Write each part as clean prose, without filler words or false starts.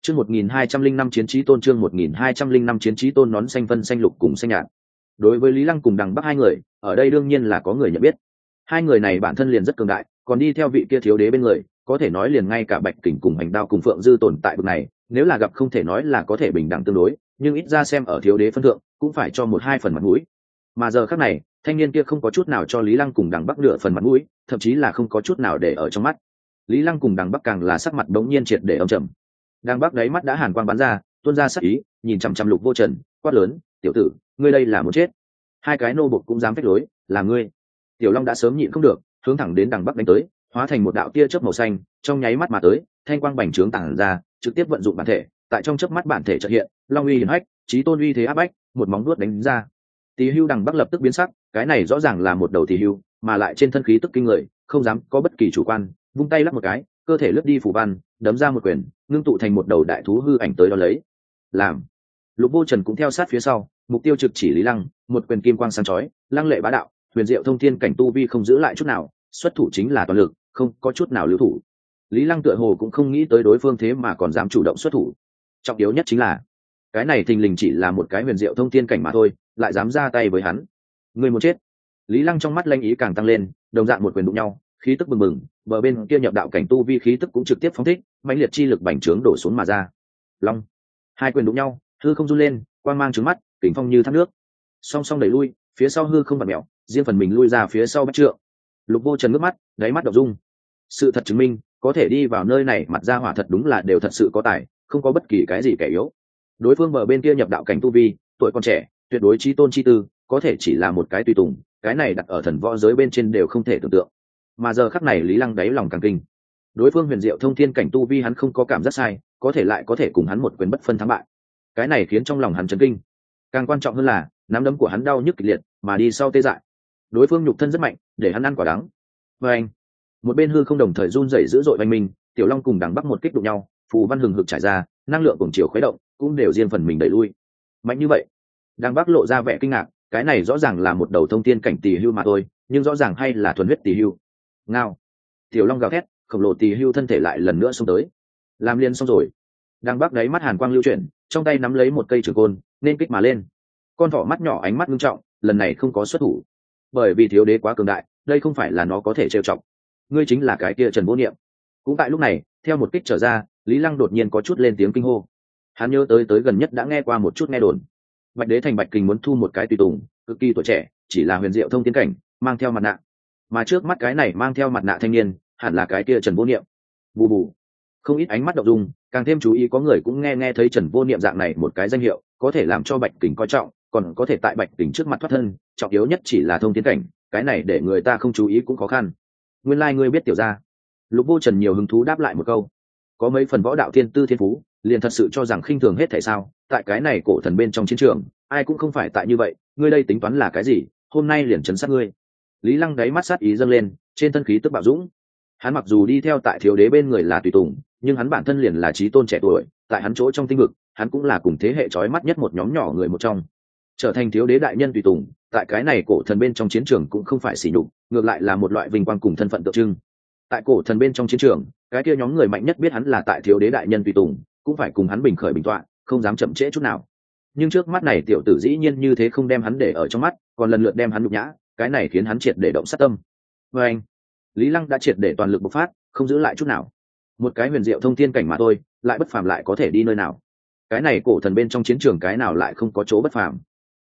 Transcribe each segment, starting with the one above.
Chương 1205 chiến trí tôn, chương 1205 chiến trí tôn, nón xanh vân xanh lục cùng xanh nhạt. Đối với Lý Lăng cùng Đằng Bắc hai người, ở đây đương nhiên là có người nhận biết. Hai người này bản thân liền rất cường đại, còn đi theo vị kia thiếu đế bên người, có thể nói liền ngay cả Bạch Kình cùng Hành Đao cùng Phượng Dư tồn tại bậc này, nếu là gặp không thể nói là có thể bình đẳng tương đối, nhưng ít ra xem ở thiếu đế phân thượng, cũng phải cho một hai phần mặt mũi. Mà giờ khắc này, thanh niên kia không có chút nào cho Lý Lăng cùng Đằng Bắc nửa phần mặt mũi, thậm chí là không có chút nào để ở trong mắt. Lý Lăng cùng Đằng Bắc càng là sắc mặt bỗng nhiên triệt để âm trầm. Đằng Bắc đáy mắt đã hàn quang bắn ra, tuôn ra sắc ý, nhìn chằm chằm Lục Vô Trần, quát lớn: "Tiểu tử, ngươi đây là muốn chết!" Hai cái nô bộc cũng dám phách lối, là ngươi. Tiểu Long đã sớm nhịn không được, hướng thẳng đến Đằng Bắc đánh tới, hóa thành một đạo tia chớp màu xanh, trong nháy mắt mà tới, thanh quang bành trướng tản ra, trực tiếp vận dụng bản thể, tại trong chớp mắt bản thể chợt hiện, long uy hiển hách, chí tôn uy thế áp bách, một móng vuốt đánh ra. Tỳ Hưu Đằng Bắc lập tức biến sắc, cái này rõ ràng là một đầu tỳ hưu, mà lại trên thân khí tức kinh người, không dám có bất kỳ chủ quan, vung tay lắc một cái, cơ thể lướt đi phủ văn, đấm ra một quyền, ngưng tụ thành một đầu đại thú hư ảnh tới đó lấy. Làm. Lục Vô Trần cũng theo sát phía sau, mục tiêu trực chỉ Lý Lăng, một quyền kim quang sáng chói, lăng lệ bá đạo, huyền diệu thông thiên cảnh tu vi không giữ lại chút nào, xuất thủ chính là toàn lực, không có chút nào lưu thủ. Lý Lăng tựa hồ cũng không nghĩ tới đối phương thế mà còn dám chủ động xuất thủ. Trọng yếu nhất chính là, cái này thình lình chỉ là một cái huyền diệu thông thiên cảnh mà thôi, lại dám ra tay với hắn. Người muốn chết. Lý Lăng trong mắt lanh ý càng tăng lên, đồng dạng một quyền đụng nhau, khí tức bừng bừng, bờ bên kia nhập đạo cảnh tu vi khí tức cũng trực tiếp phóng thích, mãnh liệt chi lực bành trướng đổ xuống mà ra. Long. Hai quyền đụng nhau, hư không run lên, quang mang trướng mắt, kình phong như thác nước. Song song đẩy lui, phía sau hư không vặn mèo, riêng phần mình lui ra phía sau bách trượng. Lục Vô Trần ngước mắt, đáy mắt động dung. Sự thật chứng minh, có thể đi vào nơi này mặt ra hỏa thật đúng là đều thật sự có tài, không có bất kỳ cái gì kẻ yếu. Đối phương bờ bên kia nhập đạo cảnh tu vi, tuổi còn trẻ, tuyệt đối chí tôn chi tư, có thể chỉ là một cái tùy tùng, cái này đặt ở thần võ giới bên trên đều không thể tưởng tượng. Mà giờ khắc này Lý Lăng đáy lòng càng kinh. Đối phương huyền diệu thông thiên cảnh tu vi hắn không có cảm giác sai, có thể lại có thể cùng hắn một quyền bất phân thắng bại. Cái này khiến trong lòng hắn chấn kinh. Càng quan trọng hơn là, nắm đấm của hắn đau nhức kịch liệt, mà đi sau tê dại. Đối phương nhục thân rất mạnh, để hắn ăn quả đắng. Và anh, một bên hư không đồng thời run rẩy dữ dội oanh minh, Tiểu Long cùng Đằng Bắc một kích đụng nhau, phù văn hừng hực trải ra, năng lượng cùng chiều khuấy động, cũng đều riêng phần mình đẩy lui. Mạnh như vậy, Đằng Bắc lộ ra vẻ kinh ngạc, cái này rõ ràng là một đầu thông thiên cảnh tỳ hưu mà thôi, nhưng rõ ràng hay là thuần huyết tỳ hưu. Ngao. Tiểu Long gào thét, khổng lồ tỳ hưu thân thể lại lần nữa xông tới. Làm liền xong rồi. Đằng Bắc đáy mắt hàn quang lưu chuyển, trong tay nắm lấy một cây trường côn, nên kích mà lên. Con thỏ mắt nhỏ ánh mắt nghiêm trọng, lần này không có xuất thủ, bởi vì thiếu đế quá cường đại, đây không phải là nó có thể trêu chọc. Ngươi chính là cái kia Trần Vô Niệm. Cũng tại lúc này, theo một kích trở ra, Lý Lăng đột nhiên có chút lên tiếng kinh hô. Hắn nhớ tới gần nhất đã nghe qua một chút nghe đồn, Bạch Đế thành Bạch Kình muốn thu một cái tùy tùng, cực kỳ tuổi trẻ, chỉ là huyền diệu thông thiên cảnh, mang theo mặt nạ. Mà trước mắt cái này mang theo mặt nạ thanh niên, hẳn là cái kia Trần Vô Niệm. Bù bù. Không ít ánh mắt động dung, càng thêm chú ý có người cũng nghe thấy Trần Vô Niệm dạng này một cái danh hiệu, có thể làm cho Bạch Kình coi trọng, còn có thể tại Bạch Kình trước mặt thoát thân, trọng yếu nhất chỉ là thông thiên cảnh, cái này để người ta không chú ý cũng khó khăn. Nguyên lai ngươi biết tiểu gia. Lục Vô Trần nhiều hứng thú đáp lại một câu. Có mấy phần võ đạo thiên tư thiên phú, liền thật sự cho rằng khinh thường hết thảy sao? Tại cái này cổ thần bên trong chiến trường, ai cũng không phải tại như vậy, ngươi đây tính toán là cái gì? Hôm nay liền chấn sát ngươi. Lý Lăng đáy mắt sát ý dâng lên, trên thân khí tức bạo dũng. Hắn mặc dù đi theo tại thiếu đế bên người là tùy tùng, nhưng hắn bản thân liền là chí tôn trẻ tuổi, tại hắn chỗ trong tinh vực, hắn cũng là cùng thế hệ chói mắt nhất một nhóm nhỏ người một trong. Trở thành thiếu đế đại nhân tùy tùng, tại cái này cổ thần bên trong chiến trường cũng không phải sỉ nhục, ngược lại là một loại vinh quang cùng thân phận tượng trưng. Tại cổ thần bên trong chiến trường, cái kia nhóm người mạnh nhất biết hắn là tại thiếu đế đại nhân tùy tùng, cũng phải cùng hắn bình khởi bình tọa, không dám chậm trễ chút nào. Nhưng trước mắt này tiểu tử dĩ nhiên như thế không đem hắn để ở trong mắt, còn lần lượt đem hắn nhục nhã, cái này khiến hắn triệt để động sát tâm. Và anh, Lý Lăng đã triệt để toàn lực bộc phát, không giữ lại chút nào. Một cái huyền diệu thông thiên cảnh mà thôi, lại bất phàm lại có thể đi nơi nào? Cái này cổ thần bên trong chiến trường cái nào lại không có chỗ bất phàm?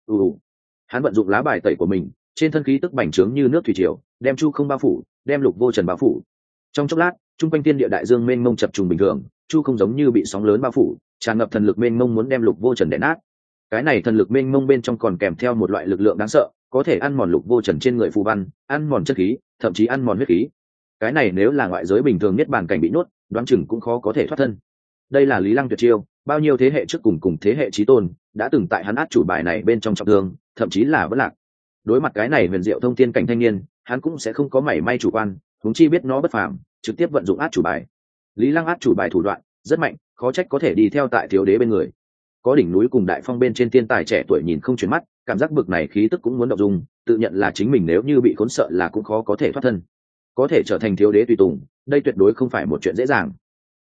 Hắn vận dụng lá bài tẩy của mình, trên thân khí tức bành trướng như nước thủy triều, đem chu không bao phủ, đem Lục Vô Trần bao phủ. Trong chốc lát, trung quanh thiên địa đại dương mênh mông chập trùng bình thường, chu không giống như bị sóng lớn bao phủ, tràn ngập thần lực mênh mông muốn đem Lục Vô Trần đè nát. Cái này thần lực mênh mông bên trong còn kèm theo một loại lực lượng đáng sợ, có thể ăn mòn Lục Vô Trần trên người phù văn, ăn mòn chất khí, thậm chí ăn mòn huyết khí. Cái này nếu là ngoại giới bình thường niết bàn cảnh bị nhốt, đoán chừng cũng khó có thể thoát thân. Đây là Lý Lăng tuyệt chiêu, bao nhiêu thế hệ trước cùng thế hệ chí tôn đã từng tại hắn át chủ bài này bên trong trọng thương, thậm chí là vỡ lạc. Đối mặt cái này huyền diệu thông thiên cảnh thanh niên, hắn cũng sẽ không có mảy may chủ quan, huống chi biết nó bất phàm, trực tiếp vận dụng át chủ bài. Lý Lăng át chủ bài thủ đoạn rất mạnh, khó trách có thể đi theo tại thiếu đế bên người. Có đỉnh núi cùng đại phong bên trên thiên tài trẻ tuổi nhìn không chuyển mắt, cảm giác bực này khí tức cũng muốn động dung, tự nhận là chính mình nếu như bị khốn sợ là cũng khó có thể thoát thân. Có thể trở thành thiếu đế tùy tùng, đây tuyệt đối không phải một chuyện dễ dàng.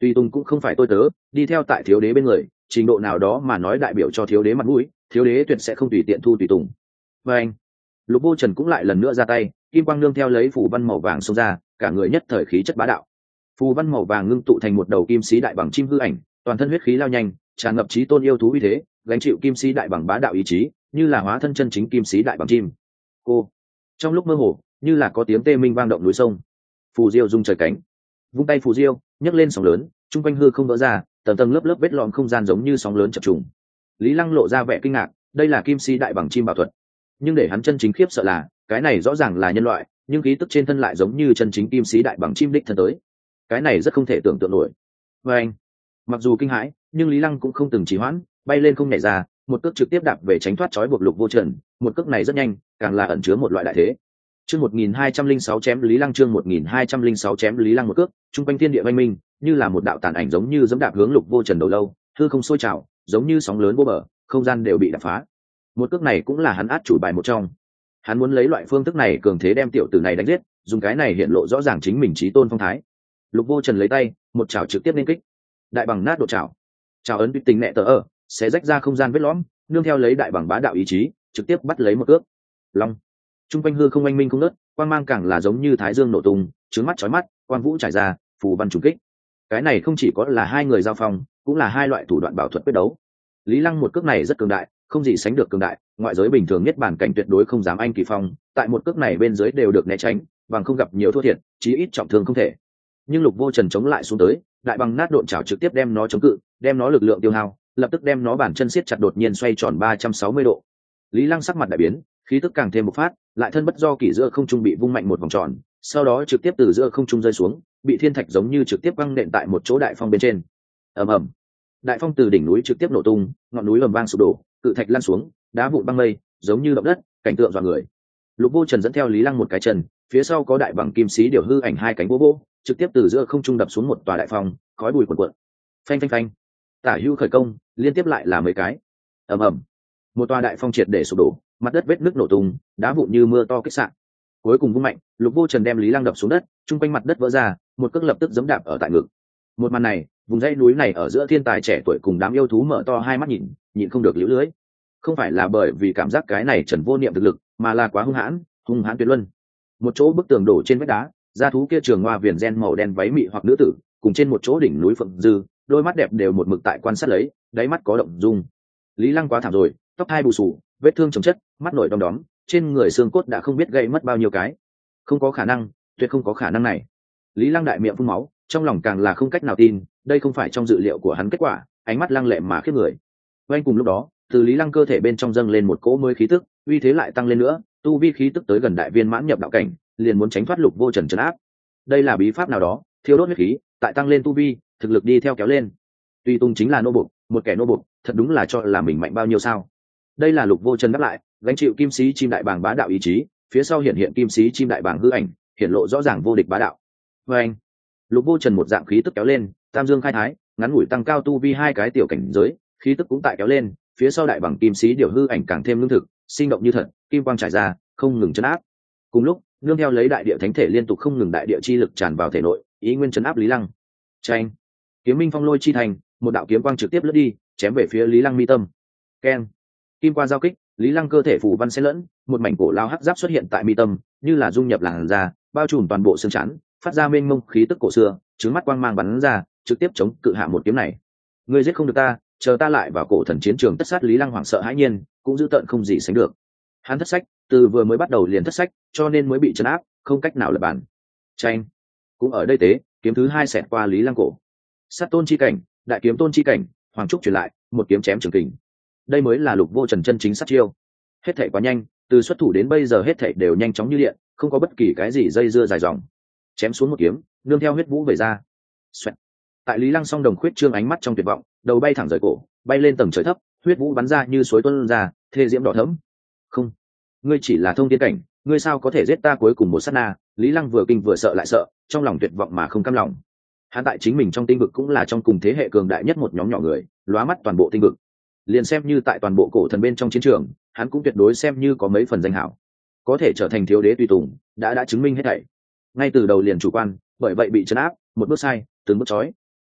tùy tùng cũng không phải tôi tớ, đi theo tại thiếu đế bên người, trình độ nào đó mà nói đại biểu cho thiếu đế mặt mũi, thiếu đế tuyệt sẽ không tùy tiện thu tùy tùng. Và anh, Lục Vô Trần cũng lại lần nữa ra tay, kim quang nương theo lấy phù văn màu vàng xông ra, cả người nhất thời khí chất bá đạo. Phù văn màu vàng ngưng tụ thành một đầu kim sĩ đại bằng chim hư ảnh, toàn thân huyết khí lao nhanh, tràn ngập chí tôn yêu thú uy thế, gánh chịu kim sĩ đại bằng bá đạo ý chí, như là hóa thân chân chính kim sĩ đại bằng chim. Cô, trong lúc mơ hồ, như là có tiếng tê minh vang động núi sông. Phù diêu rung trời cánh, vung tay phù diêu, nhấc lên sóng lớn, trung quanh hư không vỡ ra, tầng tầng lớp lớp vết lõm không gian giống như sóng lớn chập trùng. Lý Lăng lộ ra vẻ kinh ngạc, đây là kim sĩ đại bằng chim bảo thuật, nhưng để hắn chân chính khiếp sợ là, cái này rõ ràng là nhân loại, nhưng khí tức trên thân lại giống như chân chính kim sĩ đại bằng chim đích thân tới. Cái này rất không thể tưởng tượng nổi. Và anh, mặc dù kinh hãi, nhưng Lý Lăng cũng không từng trì hoãn, bay lên không nhảy ra, một cước trực tiếp đạp về tránh thoát trói buộc Lục Vô Trần, một cước này rất nhanh, càng là ẩn chứa một loại đại thế. Chương 1206 chém Lý Lăng, chương 1206 chém Lý Lăng một cước, trung quanh thiên địa vang minh, như là một đạo tàn ảnh giống như giẫm đạp hướng Lục Vô Trần đầu lâu, hư không sôi trào, giống như sóng lớn vô bờ, không gian đều bị đập phá. Một cước này cũng là hắn át chủ bài một trong. Hắn muốn lấy loại phương thức này cường thế đem tiểu tử này đánh giết, dùng cái này hiện lộ rõ ràng chính mình chí tôn phong thái. Lục Vô Trần lấy tay, một chảo trực tiếp lên kích. Đại bằng nát độ chảo. Chảo ấn uy tình mẹ tờ ở, sẽ rách ra không gian vết lõm, nương theo lấy đại bằng bá đạo ý chí, trực tiếp bắt lấy một cước. Long. Trung quanh hư không oanh minh không nớt, quang mang càng là giống như thái dương nổ tung, trướng mắt chói mắt, quang vũ trải ra, phù văn trùng kích. Cái này không chỉ có là hai người giao phong, cũng là hai loại thủ đoạn bảo thuật quyết đấu. Lý Lăng một cước này rất cường đại, không gì sánh được cường đại, ngoại giới bình thường nhất bản cảnh tuyệt đối không dám anh kỳ phong, tại một cước này bên dưới đều được né tránh, bằng không gặp nhiều thua thiệt, chí ít trọng thương không thể. Nhưng Lục Vô Trần chống lại xuống tới, đại bằng nát độn chảo trực tiếp đem nó chống cự, đem nó lực lượng tiêu hao, lập tức đem nó bản chân siết chặt đột nhiên xoay tròn 360 độ. Lý Lăng sắc mặt đại biến, khí tức càng thêm một phát, lại thân bất do kỷ giữa không trung bị vung mạnh một vòng tròn, sau đó trực tiếp từ giữa không trung rơi xuống, bị thiên thạch giống như trực tiếp văng nện tại một chỗ đại phong bên trên. Ầm ầm. Đại phong từ đỉnh núi trực tiếp nổ tung, ngọn núi ầm vang sụp đổ, cự thạch lăn xuống, đá vụn băng mây, giống như động đất, cảnh tượng dọa người. Lục Vô Trần dẫn theo Lý Lăng một cái chân, phía sau có đại bằng kim sĩ điều hư ảnh hai cánh vỗ vỗ, trực tiếp từ giữa không trung đập xuống một tòa đại phong, khói bụi cuồn cuộn. Phanh phanh phanh. Tả hữu khởi công, liên tiếp lại là mấy cái. Ầm ầm. Một tòa đại phong triệt để sụp đổ, mặt đất vết nứt nổ tung, đá vụn như mưa to kích sạn. Cuối cùng vung mạnh, Lục Vô Trần đem Lý Lăng đập xuống đất, trung quanh mặt đất vỡ ra, một cước lập tức giẫm đạp ở tại ngực. Một màn này, vùng dãy núi này ở giữa thiên tài trẻ tuổi cùng đám yêu thú mở to hai mắt nhịn không được liễu lưới. Không phải là bởi vì cảm giác cái này Trần Vô Niệm thực lực, mà là quá hung hãn tuyệt luân. Một chỗ bức tường đổ trên vách đá, gia thú kia trường hoa viền gen màu đen váy mị hoặc nữ tử, cùng trên một chỗ đỉnh núi phượng dư, đôi mắt đẹp đều một mực tại quan sát lấy, đáy mắt có động dung. Lý Lăng quá thảm rồi, tóc hai bù xù, vết thương chồng chất, mắt nổi đom đóm, trên người xương cốt đã không biết gây mất bao nhiêu cái. Không có khả năng, tuyệt không có khả năng này. Lý Lăng đại miệng phun máu, trong lòng càng là không cách nào tin, đây không phải trong dự liệu của hắn kết quả, ánh mắt lăng lệ mà khiếp người. Ngay cùng lúc đó, từ Lý Lăng cơ thể bên trong dâng lên một cỗ mới khí tức, uy thế lại tăng lên nữa, tu vi khí tức tới gần đại viên mãn nhập đạo cảnh, liền muốn tránh thoát Lục Vô Trần trấn áp. Đây là bí pháp nào đó, thiêu đốt huyết khí, tại tăng lên tu vi, thực lực đi theo kéo lên. Tuy tung chính là nô buộc, một kẻ nô buộc, thật đúng là cho là mình mạnh bao nhiêu sao? Đây là Lục Vô Trần đáp lại, gánh chịu kim sĩ chim đại bàng bá đạo ý chí, phía sau hiện kim sĩ chim đại bàng hư ảnh, hiện lộ rõ ràng vô địch bá đạo. Và anh, Lục Vô Trần một dạng khí tức kéo lên, tam dương khai thái, ngắn ngủi tăng cao tu vi hai cái tiểu cảnh giới, khí tức cũng tại kéo lên, phía sau đại bằng kim sĩ điều hư ảnh càng thêm lương thực, sinh động như thật, kim quang trải ra, không ngừng chấn áp. Cùng lúc, nương theo lấy đại địa thánh thể liên tục không ngừng đại địa chi lực tràn vào thể nội, ý nguyên chấn áp Lý Lăng. Chanh, kiếm minh phong lôi chi thành, một đạo kiếm quang trực tiếp lướt đi, chém về phía Lý Lăng mi tâm. Keng, kim qua giao kích, Lý Lăng cơ thể phủ văn xen lẫn, một mảnh cổ lao hắc giáp xuất hiện tại mi tâm, như là dung nhập làn da, bao trùm toàn bộ xương chắn, phát ra mênh mông khí tức cổ xưa, trứng mắt quang mang bắn ra, trực tiếp chống cự hạ một kiếm này. Ngươi giết không được ta, chờ ta lại vào cổ thần chiến trường tất sát. Lý Lăng hoảng sợ hãi nhiên, cũng dữ tợn không gì sánh được. Hắn thất sách, từ vừa mới bắt đầu liền thất sách, cho nên mới bị trấn áp, không cách nào lập bản. Tranh, cũng ở đây tế, kiếm thứ hai xẹt qua Lý Lăng cổ. Sát tôn chi cảnh, đại kiếm tôn chi cảnh, hoàng trúc truyền lại, một kiếm chém trường kình. Đây mới là Lục Vô Trần chân chính sát chiêu. Hết thảy quá nhanh, từ xuất thủ đến bây giờ hết thảy đều nhanh chóng như điện, không có bất kỳ cái gì dây dưa dài dòng. Chém xuống một kiếm, nương theo huyết vũ về ra. Xoẹt. Tại Lý Lăng song đồng khuyết trương ánh mắt trong tuyệt vọng, đầu bay thẳng rời cổ, bay lên tầng trời thấp, huyết vũ bắn ra như suối tuôn ra, thê diễm đỏ thẫm. Không, ngươi chỉ là thông thiên cảnh, ngươi sao có thể giết ta? Cuối cùng một sát na, Lý Lăng vừa kinh vừa sợ lại sợ, trong lòng tuyệt vọng mà không cam lòng. Hắn tại chính mình trong tinh vực cũng là trong cùng thế hệ cường đại nhất một nhóm nhỏ người, lóa mắt toàn bộ tinh vực. Liền xem như tại toàn bộ cổ thần bên trong chiến trường, hắn cũng tuyệt đối xem như có mấy phần danh hảo. Có thể trở thành thiếu đế tùy tùng, đã chứng minh hết thảy. Ngay từ đầu liền chủ quan, bởi vậy bị trấn áp, một bước sai, từng bước chói.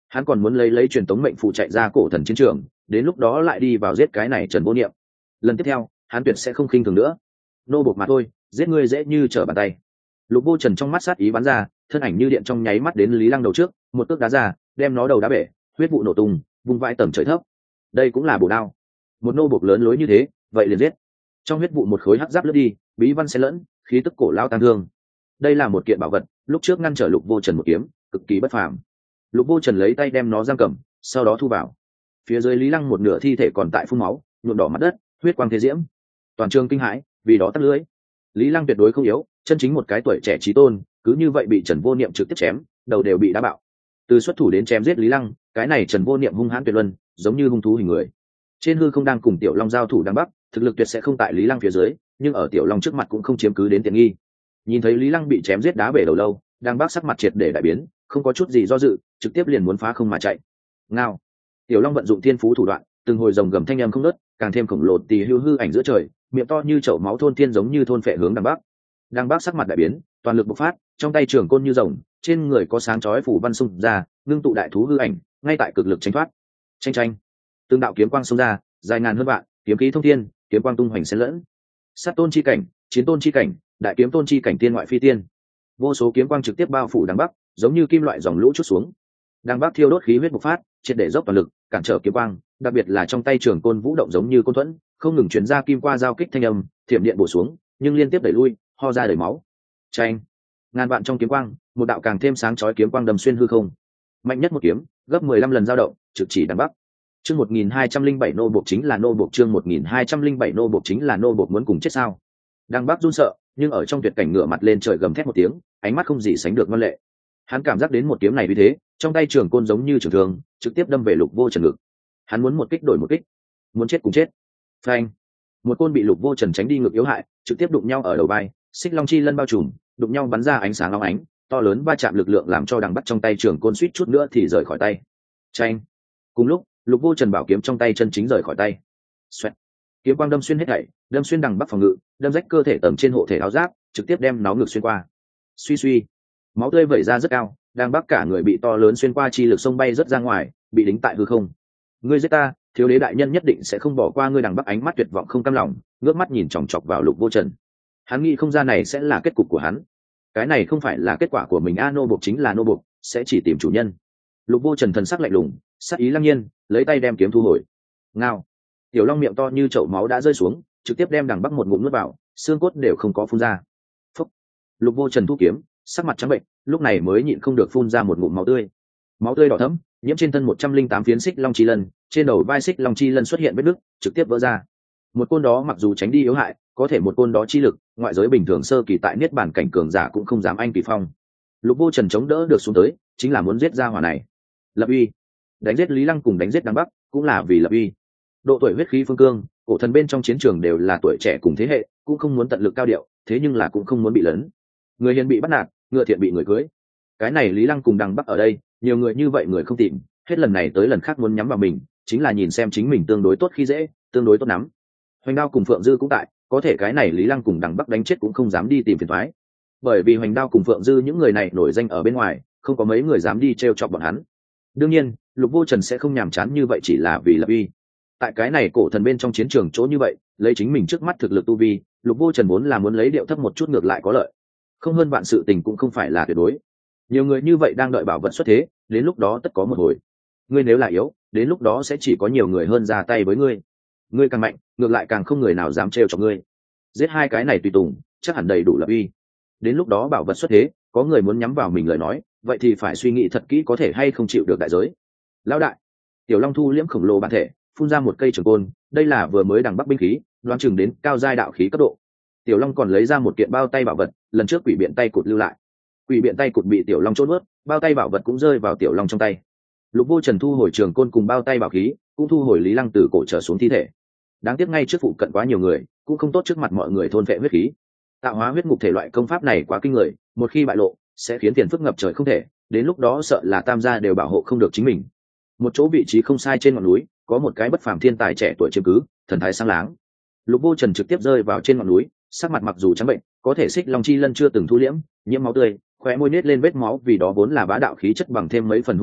Hắn còn muốn lấy truyền tống mệnh phụ chạy ra cổ thần chiến trường, đến lúc đó lại đi vào giết cái này Trần Vô Niệm. Lần tiếp theo hắn tuyệt sẽ không khinh thường nữa. Nô bộc mà thôi, giết ngươi dễ như trở bàn tay. Lục Vô Trần trong mắt sát ý bắn ra, thân ảnh như điện trong nháy mắt đến Lý Lăng đầu trước, một cước đá ra, đem nó đầu đá bể, huyết vụ nổ tung, vung vãi tầm trời thấp. Đây cũng là bổ đao. Một nô bộc lớn lối như thế, vậy liền giết. Trong huyết vụ một khối hắc giáp lướt đi, bí văn xen lẫn, khí tức cổ lao tăng thương. Đây là một kiện bảo vật, lúc trước ngăn trở Lục Vô Trần một kiếm, cực kỳ bất phàm. Lục Vô Trần lấy tay đem nó giam cầm, sau đó thu vào. Phía dưới Lý Lăng một nửa thi thể còn tại phun máu, nhuộm đỏ mặt đất, huyết quang thế diễm. Toàn trường kinh hãi, vì đó tắt lưới. Lý Lăng tuyệt đối không yếu, chân chính một cái tuổi trẻ chí tôn, cứ như vậy bị Trần Vô Niệm trực tiếp chém, đầu đều bị đá bạo. Từ xuất thủ đến chém giết Lý Lăng, cái này Trần Vô Niệm hung hãn tuyệt luân, giống như hung thú hình người. Trên hư không đang cùng Tiểu Long giao thủ đang bắc, thực lực tuyệt sẽ không tại Lý Lăng phía dưới, nhưng ở Tiểu Long trước mặt cũng không chiếm cứ đến tiện nghi. Nhìn thấy Lý Lăng bị chém giết đá bể đầu lâu, đang bắc sắc mặt triệt để đại biến, không có chút gì do dự, trực tiếp liền muốn phá không mà chạy. Ngao. Tiểu Long vận dụng thiên phú thủ đoạn, từng hồi rồng gầm thanh âm không ngớt, càng thêm khổng lồ tỳ hưu hư ảnh giữa trời, miệng to như chậu máu thôn thiên giống như thôn phệ hướng đằng bắc. Đằng bắc sắc mặt đại biến, toàn lực bộc phát, trong tay trường côn như rồng, trên người có sáng chói phủ văn xung ra, ngưng tụ đại thú hư ảnh, ngay tại cực lực tranh thoát. Tranh tranh. Tương đạo kiếm quang xông ra, dài ngàn hơn vạn, kiếm khí thông thiên, kiếm quang tung hoành xen lẫn. Sát tôn chi cảnh, chiến tôn chi cảnh, đại kiếm tôn chi cảnh tiên ngoại phi tiên. Vô số kiếm quang trực tiếp bao phủ đằng bắc, giống như kim loại dòng lũ chút xuống. Đằng bắc thiêu đốt khí huyết bộc phát, triệt để dốc toàn lực, cản trở kiếm quang, đặc biệt là trong tay trường côn vũ động giống như côn thuẫn, không ngừng truyền ra kim qua giao kích thanh âm, thiểm điện bổ xuống, nhưng liên tiếp đẩy lui, ho ra đầy máu. Chanh. Ngàn vạn trong kiếm quang, một đạo càng thêm sáng chói kiếm quang đâm xuyên hư không. Mạnh nhất một kiếm, gấp 15 lần dao động, trực chỉ đằng bắc. Chương 1207 nô bộc chính là nô bộc, chương 1207 nô bộc chính là nô bộc, muốn cùng chết sao? Đằng bắc run sợ, nhưng ở trong tuyệt cảnh ngửa mặt lên trời gầm thét một tiếng, ánh mắt không gì sánh được ngoan lệ. Hắn cảm giác đến một kiếm này vì thế, trong tay trường côn giống như trường thường, trực tiếp đâm về Lục Vô Trần ngực. Hắn muốn một kích đổi một kích, muốn chết cùng chết. Phanh. Một côn bị Lục Vô Trần tránh đi ngực yếu hại, trực tiếp đụng nhau ở đầu vai, xích long chi lân bao trùm, đụng nhau bắn ra ánh sáng long ánh, to lớn va chạm lực lượng làm cho đằng bắt trong tay trường côn suýt chút nữa thì rời khỏi tay. Chanh. Cùng lúc, Lục Vô Trần bảo kiếm trong tay chân chính rời khỏi tay. Xoẹt. Kiếm quang đâm xuyên hết thảy, đâm xuyên đằng bắc phòng ngự, đâm rách cơ thể tầng trên hộ thể áo giáp, trực tiếp đem nó ngực xuyên qua. Suy suy, máu tươi vẩy ra rất cao, đang bắc cả người bị to lớn xuyên qua chi lực sông bay rất ra ngoài, bị đính tại hư không. Ngươi giết ta, thiếu đế đại nhân nhất định sẽ không bỏ qua ngươi. Đằng bắc ánh mắt tuyệt vọng không cam lòng, ngước mắt nhìn chòng chọc vào Lục Vô Trần. Hắn nghĩ không ra này sẽ là kết cục của hắn. Cái này không phải là kết quả của mình a, nô bộc chính là nô bộc, sẽ chỉ tìm chủ nhân. Lục Vô Trần thần sắc lạnh lùng, sắc ý lăng nhiên, lấy tay đem kiếm thu hồi. Ngao. Tiểu Long miệng to như chậu máu đã rơi xuống, trực tiếp đem đằng bắc một ngụm nuốt vào, xương cốt đều không có phun ra. Phúc. Lục Vô Trần thu kiếm, sắc mặt trắng bệnh, lúc này mới nhịn không được phun ra một ngụm máu tươi. Máu tươi đỏ thẫm, nhiễm trên thân 108 phiến xích long chi lân, trên đầu vai xích long chi lân xuất hiện vết nứt, trực tiếp vỡ ra. Một côn đó mặc dù tránh đi yếu hại, có thể một côn đó chi lực, ngoại giới bình thường sơ kỳ tại niết bàn cảnh cường giả cũng không dám anh kỳ phong. Lục Vô Trần chống đỡ được xuống tới, chính là muốn giết ra hỏa này. Lập uy. Đánh giết Lý Lăng cùng đánh giết Đằng Bắc, cũng là vì lập uy. Độ tuổi huyết khí phương cương, cổ thần bên trong chiến trường đều là tuổi trẻ cùng thế hệ, cũng không muốn tận lực cao điệu, thế nhưng là cũng không muốn bị lấn. Người hiền bị bắt nạt, ngựa thiện bị người cưới. Cái này Lý Lăng cùng Đằng Bắc ở đây, nhiều người như vậy người không tìm, hết lần này tới lần khác muốn nhắm vào mình, chính là nhìn xem chính mình tương đối tốt khi dễ, tương đối tốt nắm. Hoành Đao cùng Phượng Dư cũng tại, có thể cái này Lý Lăng cùng Đằng Bắc đánh chết cũng không dám đi tìm phiền toái. Bởi vì Hoành Đao cùng Phượng Dư những người này nổi danh ở bên ngoài, không có mấy người dám đi trêu chọc bọn hắn. Đương nhiên, Lục Vô Trần sẽ không nhàm chán như vậy chỉ là vì lập uy. Tại cái này cổ thần bên trong chiến trường chỗ như vậy, lấy chính mình trước mắt thực lực tu vi, Lục Vô Trần vốn là muốn lấy điệu thấp một chút ngược lại có lợi. Không hơn vạn sự tình cũng không phải là tuyệt đối. Nhiều người như vậy đang đợi bảo vật xuất thế, đến lúc đó tất có một hồi. Ngươi nếu là yếu, đến lúc đó sẽ chỉ có nhiều người hơn ra tay với ngươi. Ngươi càng mạnh, ngược lại càng không người nào dám trêu chọc ngươi. Giết hai cái này tùy tùng, chắc hẳn đầy đủ lập uy. Đến lúc đó bảo vật xuất thế, có người muốn nhắm vào mình lời nói, vậy thì phải suy nghĩ thật kỹ có thể hay không chịu được đại giới. Lão đại. Tiểu Long thu liễm khổng lồ bản thể, phun ra một cây trường côn, đây là vừa mới Đằng Bắc binh khí, đoán chừng đến cao giai đạo khí cấp độ. Tiểu Long còn lấy ra một kiện bao tay bảo vật, lần trước quỷ biện tay cụt lưu lại. Quỷ biện tay cụt bị Tiểu Long trốn nuốt, bao tay bảo vật cũng rơi vào Tiểu Long trong tay. Lục Vô Trần thu hồi trường côn cùng bao tay bảo khí, cũng thu hồi Lý Lăng từ cổ trở xuống thi thể. Đáng tiếc ngay trước phụ cận quá nhiều người, cũng không tốt trước mặt mọi người thôn phệ huyết khí. Tạo hóa huyết ngục thể loại công pháp này quá kinh người, một khi bại lộ, sẽ khiến tiền phức ngập trời không thể, đến lúc đó sợ là Tam gia đều bảo hộ không được chính mình. Một chỗ vị trí không sai trên ngọn núi, có một cái bất phàm thiên tài trẻ tuổi chiếm cứ, thần thái sáng láng. Lục Vô Trần trực tiếp rơi vào trên ngọn núi, sắc mặt mặc dù trắng bệnh, có thể xích long chi lân chưa từng thu liễm, nhiễm máu tươi, khóe môi nết lên vết máu, vì đó vốn là bá đạo khí chất bằng thêm mấy phần hung tàn,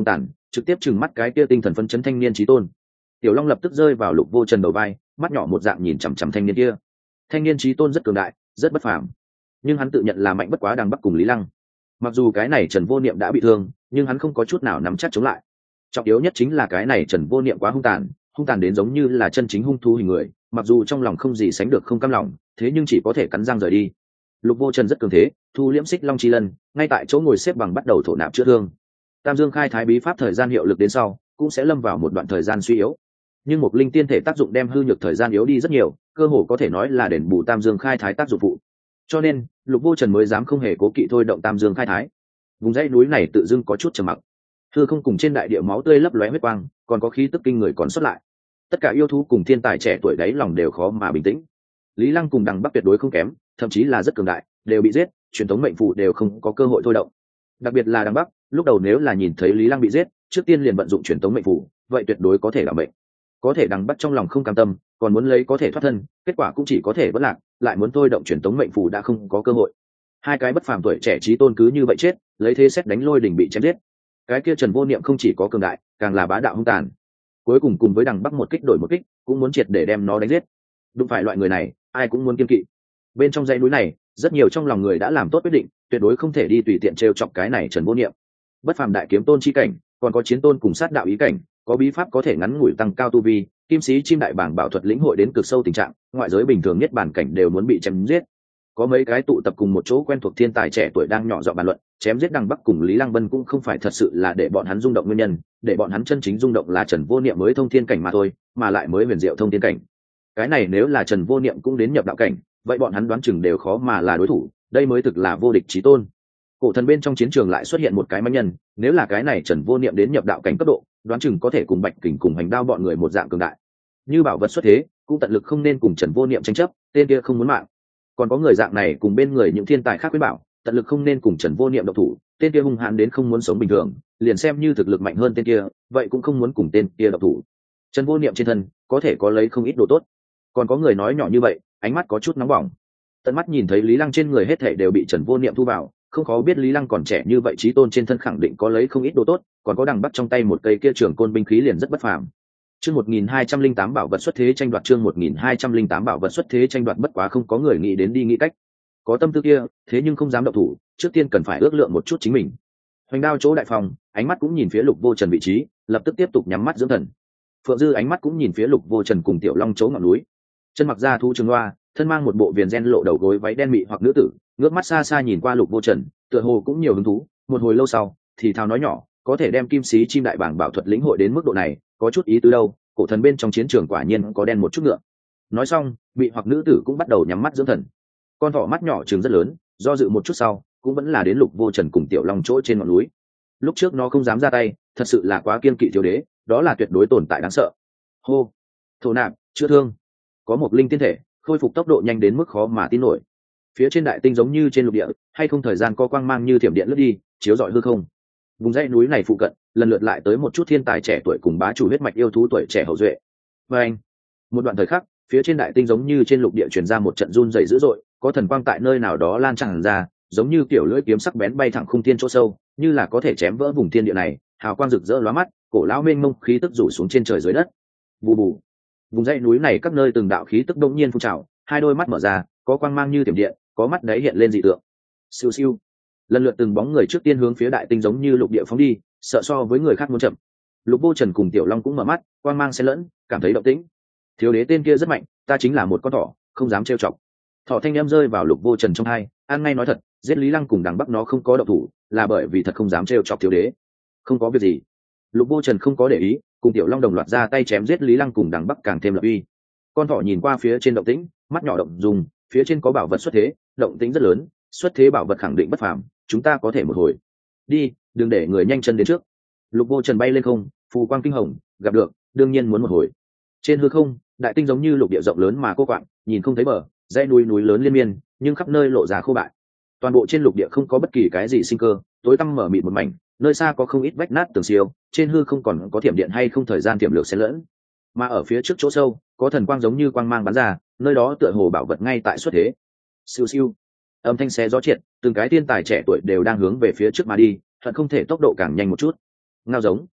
trực tiếp trừng mắt cái kia tinh thần phấn chấn thanh niên chí tôn. Tiểu Long lập tức rơi vào Lục Vô Trần đầu vai, mắt nhỏ một dạng nhìn chằm chằm thanh niên kia. Thanh niên chí tôn rất cường đại, rất bất phàm, nhưng hắn tự nhận là mạnh bất quá Đằng Bắc cùng Lý Lăng. Mặc dù cái này Trần Vô Niệm đã bị thương, nhưng hắn không có chút nào nắm chắc chống lại. Trọng yếu nhất chính là cái này Trần Vô Niệm quá hung tàn đến giống như là chân chính hung thú hình người, mặc dù trong lòng không gì sánh được không cam lòng, thế nhưng chỉ có thể cắn răng rời đi. Lục Vô Trần rất cường thế, thu liễm Xích Long chi lân, ngay tại chỗ ngồi xếp bằng bắt đầu thổ nạp chữa thương. Tam Dương khai thái bí pháp thời gian hiệu lực đến sau, cũng sẽ lâm vào một đoạn thời gian suy yếu. Nhưng một linh tiên thể tác dụng đem hư nhược thời gian yếu đi rất nhiều, cơ hồ có thể nói là đền bù Tam Dương khai thái tác dụng phụ. Cho nên, Lục Vô Trần mới dám không hề cố kỵ thôi động Tam Dương khai thái. Vùng dãy núi này tự dưng có chút trầm mặc. Hư không cùng trên đại địa máu tươi lấp lóe huyết quang, còn có khí tức kinh người còn xuất lại. Tất cả yêu thú cùng thiên tài trẻ tuổi đáy lòng đều khó mà bình tĩnh. Lý Lăng cùng Đằng Bắc tuyệt đối không kém, thậm chí là rất cường đại, đều bị giết, truyền thống mệnh phù đều không có cơ hội thôi động. Đặc biệt là Đằng Bắc, lúc đầu nếu là nhìn thấy Lý Lăng bị giết, trước tiên liền vận dụng truyền thống mệnh phù, vậy tuyệt đối có thể là mệnh. Có thể Đằng Bắc trong lòng không cam tâm, còn muốn lấy có thể thoát thân, kết quả cũng chỉ có thể vất lạc, lại muốn thôi động truyền thống mệnh phù đã không có cơ hội. Hai cái bất phàm tuổi trẻ chí tôn cứ như vậy chết, lấy thế xét đánh lôi đỉnh bị chém giết. Cái kia Trần Vô Niệm không chỉ có cường đại, càng là bá đạo hung tàn. Cuối cùng cùng với Đằng Bắc một kích đổi một kích, cũng muốn triệt để đem nó đánh giết. Đúng phải loại người này, ai cũng muốn kiêng kỵ. Bên trong dãy núi này, rất nhiều trong lòng người đã làm tốt quyết định, tuyệt đối không thể đi tùy tiện trêu chọc cái này Trần Vô Niệm. Bất phàm đại kiếm tôn chi cảnh, còn có chiến tôn cùng sát đạo ý cảnh, có bí pháp có thể ngắn ngủi tăng cao tu vi, kim sĩ chim đại bảng bảo thuật lĩnh hội đến cực sâu tình trạng, ngoại giới bình thường nhất bản cảnh đều muốn bị chém giết. Có mấy cái tụ tập cùng một chỗ quen thuộc thiên tài trẻ tuổi đang nhỏ giọng bàn luận, chém giết Đằng Bắc cùng Lý Lăng Vân cũng không phải thật sự là để bọn hắn rung động nguyên nhân, để bọn hắn chân chính rung động là Trần Vô Niệm mới thông thiên cảnh mà thôi, mà lại mới huyền diệu thông thiên cảnh. Cái này nếu là Trần Vô Niệm cũng đến nhập đạo cảnh, vậy bọn hắn đoán chừng đều khó mà là đối thủ, đây mới thực là vô địch chí tôn. Cổ thần bên trong chiến trường lại xuất hiện một cái manh nhân, nếu là cái này Trần Vô Niệm đến nhập đạo cảnh cấp độ, đoán chừng có thể cùng Bạch Kình cùng Hành Đao bọn người một dạng cường đại. Như bảo vật xuất thế, cũng tận lực không nên cùng Trần Vô Niệm tranh chấp, tên kia không muốn mạng. Còn có người dạng này cùng bên người những thiên tài khác khuyên bảo, tận lực không nên cùng Trần Vô Niệm độc thủ, tên kia hung hãn đến không muốn sống bình thường, liền xem như thực lực mạnh hơn tên kia, vậy cũng không muốn cùng tên kia độc thủ. Trần Vô Niệm trên thân có thể có lấy không ít đồ tốt. Còn có người nói nhỏ như vậy, ánh mắt có chút nóng bỏng. Tận mắt nhìn thấy Lý Lăng trên người hết thảy đều bị Trần Vô Niệm thu vào, không khó biết Lý Lăng còn trẻ như vậy chí tôn trên thân khẳng định có lấy không ít đồ tốt, còn có Đằng Bắc trong tay một cây kia trường côn binh khí liền rất bất phàm. Chương 1208 bảo vật xuất thế tranh đoạt, chương 1208 bảo vật xuất thế tranh đoạt, bất quá không có người nghĩ đến đi nghĩ cách. Có tâm tư kia, thế nhưng không dám động thủ, trước tiên cần phải ước lượng một chút chính mình. Hoành Đao chỗ đại phòng, ánh mắt cũng nhìn phía Lục Vô Trần vị trí, lập tức tiếp tục nhắm mắt dưỡng thần. Phượng Dư ánh mắt cũng nhìn phía Lục Vô Trần cùng Tiểu Long chỗ ngọn núi. Chân mặc da thu trường loa, thân mang một bộ viền ren lộ đầu gối váy đen mị hoặc nữ tử, ngước mắt xa xa nhìn qua Lục Vô Trần, tựa hồ cũng nhiều hứng thú. Một hồi lâu sau, thì thào nói nhỏ, có thể đem kim sĩ chim đại bảng bảo thuật lĩnh hội đến mức độ này, có chút ý tứ đâu. Cổ thần bên trong chiến trường quả nhiên có đen một chút ngựa. Nói xong, mị hoặc nữ tử cũng bắt đầu nhắm mắt dưỡng thần. Con thỏ mắt nhỏ trường rất lớn, do dự một chút sau, cũng vẫn là đến Lục Vô Trần cùng Tiểu Long chỗ trên ngọn núi. Lúc trước nó không dám ra tay, thật sự là quá kiên kỵ thiếu đế, đó là tuyệt đối tồn tại đáng sợ. Hô, thổ nạp, chữa thương. Có một linh tiên thể, khôi phục tốc độ nhanh đến mức khó mà tin nổi. Phía trên đại tinh giống như trên lục địa, hay không thời gian có quang mang như thiểm điện lướt đi, chiếu rọi hư không. Vùng dãy núi này phụ cận, lần lượt lại tới một chút thiên tài trẻ tuổi cùng bá chủ huyết mạch yêu thú tuổi trẻ hậu duệ. Và anh, một đoạn thời khắc, phía trên đại tinh giống như trên lục địa truyền ra một trận run rẩy dữ dội, có thần quang tại nơi nào đó lan tràn ra, giống như kiểu lưỡi kiếm sắc bén bay thẳng khung thiên chỗ sâu, như là có thể chém vỡ vùng thiên địa này, hào quang rực rỡ lóa mắt, cổ lão mênh mông khí tức rủ xuống trên trời dưới đất. Bù bù. Vùng dãy núi này các nơi từng đạo khí tức đông nhiên phun trào, hai đôi mắt mở ra, có quang mang như tiềm điện, có mắt đáy hiện lên dị tượng. Siêu siêu. Lần lượt từng bóng người trước tiên hướng phía đại tinh giống như lục địa phóng đi, sợ so với người khác muốn chậm. Lục Vô Trần cùng Tiểu Long cũng mở mắt, quang mang xen lẫn, cảm thấy động tĩnh. Thiếu đế tên kia rất mạnh, ta chính là một con thỏ, không dám trêu chọc. Thỏ thanh em rơi vào Lục Vô Trần trong hai, ăn ngay nói thật, giết Lý Lăng cùng Đằng Bắc nó không có động thủ, là bởi vì thật không dám trêu chọc thiếu đế. Không có việc gì. Lục Vô Trần không có để ý, cùng Tiểu Long đồng loạt ra tay chém giết Lý Lăng cùng Đằng Bắc càng thêm lập uy. Con thỏ nhìn qua phía trên động tĩnh, mắt nhỏ động dùng, phía trên có bảo vật xuất thế, động tĩnh rất lớn, xuất thế bảo vật khẳng định bất phàm, chúng ta có thể một hồi. Đi, đừng để người nhanh chân đến trước. Lục Vô Trần bay lên không, phù quang kinh hồng, gặp được, đương nhiên muốn một hồi. Trên hư không, đại tinh giống như lục địa rộng lớn mà cô quạng, nhìn không thấy bờ, dãy núi núi lớn liên miên, nhưng khắp nơi lộ ra khô bại. Toàn bộ trên lục địa không có bất kỳ cái gì sinh cơ, tối tăm mở mịt một mảnh, nơi xa có không ít vách nát tường siêu, trên hư không còn có thiểm điện hay không thời gian tiềm lược xen lẫn. Mà ở phía trước chỗ sâu, có thần quang giống như quang mang bắn ra, nơi đó tựa hồ bảo vật ngay tại xuất thế. Siêu siêu. Âm thanh xé gió triệt, từng cái thiên tài trẻ tuổi đều đang hướng về phía trước mà đi, thật không thể tốc độ càng nhanh một chút. Ngao giống.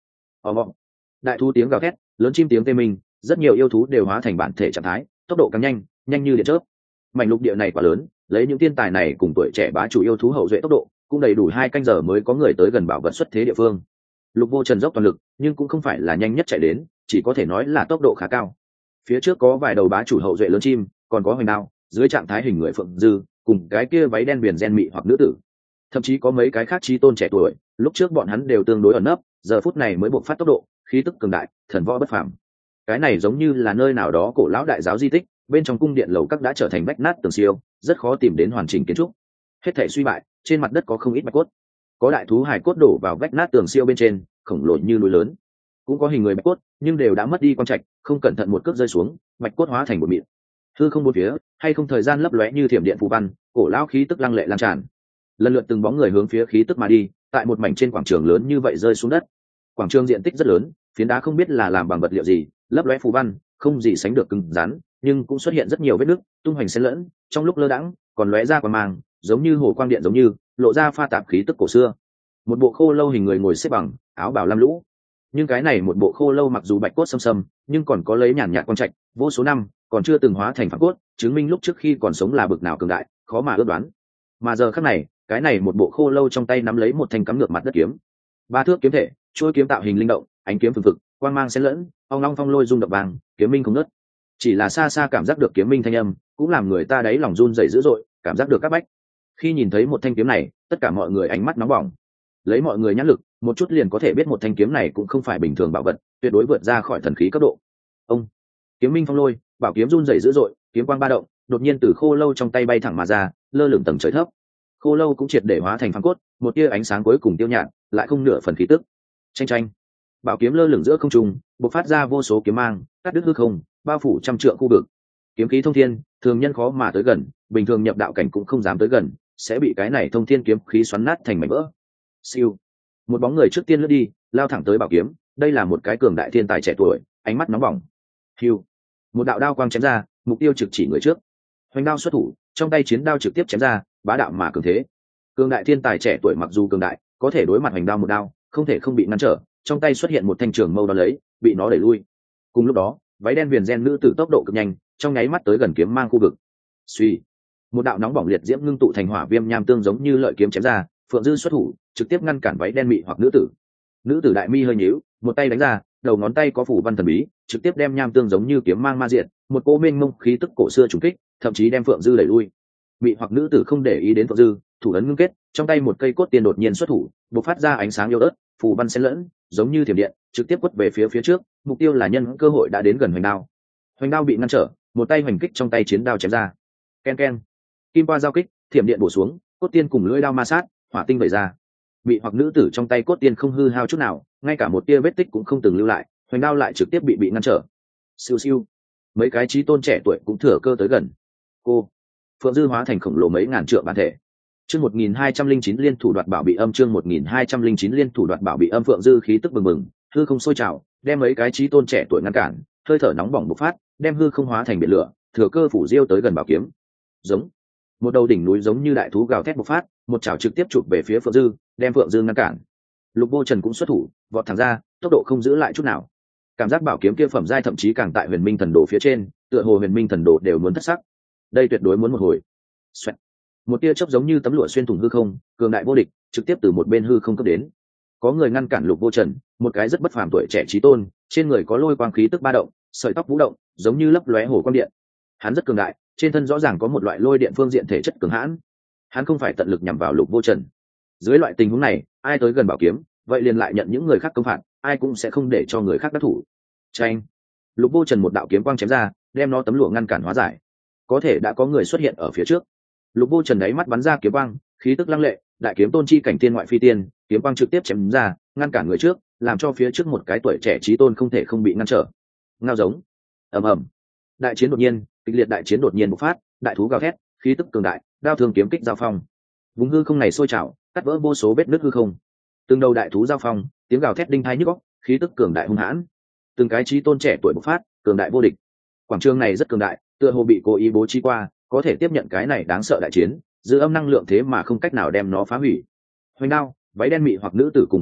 Vọng. Đại thú tiếng gào thét, lớn chim tiếng tê minh, rất nhiều yêu thú đều hóa thành bản thể trạng thái, tốc độ càng nhanh, nhanh như điện chớp. Mảnh lục địa này quá lớn, lấy những thiên tài này cùng tuổi trẻ bá chủ yêu thú hậu duệ tốc độ, cũng đầy đủ 2 canh giờ mới có người tới gần bảo vật xuất thế địa phương. Lục Vô Trần dốc toàn lực, nhưng cũng không phải là nhanh nhất chạy đến, chỉ có thể nói là tốc độ khá cao. Phía trước có vài đầu bá chủ hậu duệ lớn chim, còn có hoành đao, dưới trạng thái hình người phượng dư, cùng cái kia váy đen viền gen mị hoặc nữ tử. Thậm chí có mấy cái khác chí tôn trẻ tuổi, lúc trước bọn hắn đều tương đối ẩn nấp, giờ phút này mới bộc phát tốc độ, khí tức cường đại, thần võ bất phàm. Cái này giống như là nơi nào đó cổ lão đại giáo di tích, bên trong cung điện lầu các đã trở thành vách nát tường siêu, rất khó tìm đến hoàn chỉnh kiến trúc. Hết thảy suy bại, trên mặt đất có không ít bạch cốt. Có đại thú hải cốt đổ vào vách nát tường siêu bên trên, khổng lồ như núi lớn. Cũng có hình người bạch cốt, nhưng đều đã mất đi quang trạch, không cẩn thận một cước rơi xuống, bạch cốt hóa thành một mịn. Hư không bốn phía, hay không thời gian lấp lóe như thiểm điện phù văn, cổ lão khí tức lăng lệ lan tràn. Lần lượt từng bóng người hướng phía khí tức mà đi, tại một mảnh trên quảng trường lớn như vậy rơi xuống đất. Quảng trường diện tích rất lớn, phiến đá không biết là làm bằng vật liệu gì, lấp lóe phù văn, không gì sánh được cứng rắn, nhưng cũng xuất hiện rất nhiều vết nứt, tung hoành xen lẫn, trong lúc lơ đãng, còn lóe ra quang mang, giống như hồ quang điện giống như, lộ ra pha tạp khí tức cổ xưa. Một bộ khô lâu hình người ngồi xếp bằng, áo bào lam lũ. Nhưng cái này một bộ khô lâu mặc dù bạch cốt xâm xâm, nhưng còn có lấy nhàn nhạt quang trạch, vô số năm, còn chưa từng hóa thành phản cốt, chứng minh lúc trước khi còn sống là bực nào cường đại, khó mà ước đoán. Mà giờ khắc này, cái này một bộ khô lâu trong tay nắm lấy một thanh cắm ngược mặt đất kiếm. 3 thước kiếm thể, chuôi kiếm tạo hình linh động, ánh kiếm phừng phực, quang mang xen lẫn, ong long phong lôi rung động vàng, kiếm minh không ngớt. Chỉ là xa xa cảm giác được kiếm minh thanh âm, cũng làm người ta đáy lòng run rẩy dữ dội, cảm giác được các bách. Khi nhìn thấy một thanh kiếm này, tất cả mọi người ánh mắt nóng bỏng. Lấy mọi người nhãn lực, một chút liền có thể biết một thanh kiếm này cũng không phải bình thường bảo vật, tuyệt đối vượt ra khỏi thần khí cấp độ. Ông, kiếm minh phong lôi, bảo kiếm run rẩy dữ dội, kiếm quang ba động, đột nhiên từ khô lâu trong tay bay thẳng mà ra, lơ lửng tầng trời thấp. Khô lâu cũng triệt để hóa thành phăng cốt, một tia ánh sáng cuối cùng tiêu nhạt, lại không nửa phần khí tức. Chênh chênh, bảo kiếm lơ lửng giữa không trung, bộc phát ra vô số kiếm mang, cắt đứt hư không, bao phủ trăm trượng khu vực. Kiếm khí thông thiên, thường nhân khó mà tới gần, bình thường nhập đạo cảnh cũng không dám tới gần, sẽ bị cái này thông thiên kiếm khí xoắn nát thành mảnh vỡ. Siêu, một bóng người trước tiên lướt đi, lao thẳng tới bảo kiếm. Đây là một cái cường đại thiên tài trẻ tuổi, ánh mắt nóng bỏng. Hiu, một đạo đao quang chém ra, mục tiêu trực chỉ người trước. Hoành đao xuất thủ, trong tay chiến đao trực tiếp chém ra, bá đạo mà cường thế. Cường đại thiên tài trẻ tuổi mặc dù cường đại, có thể đối mặt hoành đao một đao, không thể không bị ngăn trở. Trong tay xuất hiện một thanh trường mâu đón lấy, bị nó đẩy lui. Cùng lúc đó, váy đen viền gen nữ tử tốc độ cực nhanh, trong nháy mắt tới gần kiếm mang khu vực. Suy, một đạo nóng bỏng liệt diễm ngưng tụ thành hỏa viêm nham tương giống như lợi kiếm chém ra, phượng dư xuất thủ, trực tiếp ngăn cản váy đen mị hoặc nữ tử. Nữ tử đại mi hơi nhíu, một tay đánh ra, đầu ngón tay có phủ văn thần bí, trực tiếp đem nham tương giống như kiếm mang ma diện, một cỗ mênh mông khí tức cổ xưa trùng kích, thậm chí đem phượng dư đẩy lui. Mị hoặc nữ tử không để ý đến phượng dư, thủ ấn ngưng kết, trong tay một cây cốt tiên đột nhiên xuất thủ, bộc phát ra ánh sáng yếu ớt, phủ văn xen lẫn, giống như thiểm điện, trực tiếp quất về phía trước, mục tiêu là nhân cơ hội đã đến gần hoành đao. Hoành đao bị ngăn trở, một tay hoành kích trong tay chiến đao chém ra. Ken ken, kim qua giao kích, thiểm điện bổ xuống, cốt tiên cùng lưỡi đao ma sát, hỏa tinh vẩy ra. Mị hoặc nữ tử trong tay cốt tiên không hư hao chút nào, ngay cả một tia vết tích cũng không từng lưu lại, hoành đao lại trực tiếp bị ngăn trở. Siêu siêu, mấy cái chí tôn trẻ tuổi cũng thừa cơ tới gần. Cô, phượng dư hóa thành khổng lồ mấy ngàn trượng bản thể. Chương 1209 liên thủ đoạt bảo bị âm, chương 1209 liên thủ đoạt bảo bị âm. Phượng dư khí tức bừng bừng, hư không sôi trào, đem mấy cái chí tôn trẻ tuổi ngăn cản, hơi thở nóng bỏng bộc phát, đem hư không hóa thành biển lửa, thừa cơ phủ diêu tới gần bảo kiếm. Giống, một đầu đỉnh núi giống như đại thú gào thét bộc phát, một chảo trực tiếp chụp về phía phượng dư, đem phượng dư ngăn cản. Lục Vô Trần cũng xuất thủ, vọt thẳng ra, tốc độ không giữ lại chút nào. Cảm giác bảo kiếm kia phẩm giai thậm chí càng tại huyền minh thần đồ phía trên, tựa hồ huyền minh thần đồ đều muốn thất sắc. Đây tuyệt đối muốn một hồi. Xoẹt, một tia chớp giống như tấm lụa xuyên thủng hư không, cường đại vô địch, trực tiếp từ một bên hư không cấp đến. Có người ngăn cản Lục Vô Trần, một cái rất bất phàm tuổi trẻ chí tôn, trên người có lôi quang khí tức ba động, sợi tóc vũ động, giống như lấp lóe hồ quang điện. Hắn rất cường đại, trên thân rõ ràng có một loại lôi điện phương diện thể chất cường hãn. Hắn không phải tận lực nhằm vào Lục Vô Trần. Dưới loại tình huống này, ai tới gần bảo kiếm, vậy liền lại nhận những người khác công phạt, ai cũng sẽ không để cho người khác đắc thủ. Chanh, Lục Vô Trần một đạo kiếm quang chém ra, đem nó tấm lụa ngăn cản hóa giải. Có thể đã có người xuất hiện ở phía trước. Lục Vô Trần đáy mắt bắn ra kiếm quang, khí tức lăng lệ, đại kiếm tôn chi cảnh tiên ngoại phi tiên, kiếm quang trực tiếp chém ra, ngăn cản người trước, làm cho phía trước một cái tuổi trẻ chí tôn không thể không bị ngăn trở. Ngao giống, ầm ầm, đại chiến đột nhiên, kịch liệt đại chiến đột nhiên bộc phát, đại thú gào thét, khí tức cường đại, đao thương kiếm kích giao phong. Vùng hư không này sôi trào, cắt vỡ vô số vết nứt hư không. Từng đầu đại thú giao phong, tiếng gào thét đinh tai nhức óc, khí tức cường đại hung hãn. Từng cái chí tôn trẻ tuổi bộc phát, cường đại vô địch. Quảng trường này rất cường đại, tựa hồ bị cố ý bố trí qua, có thể tiếp nhận cái này đáng sợ đại chiến, giữ âm năng lượng thế mà không cách nào đem nó phá hủy. Hoành đao, váy đen mị hoặc nữ tử cùng phượng dư,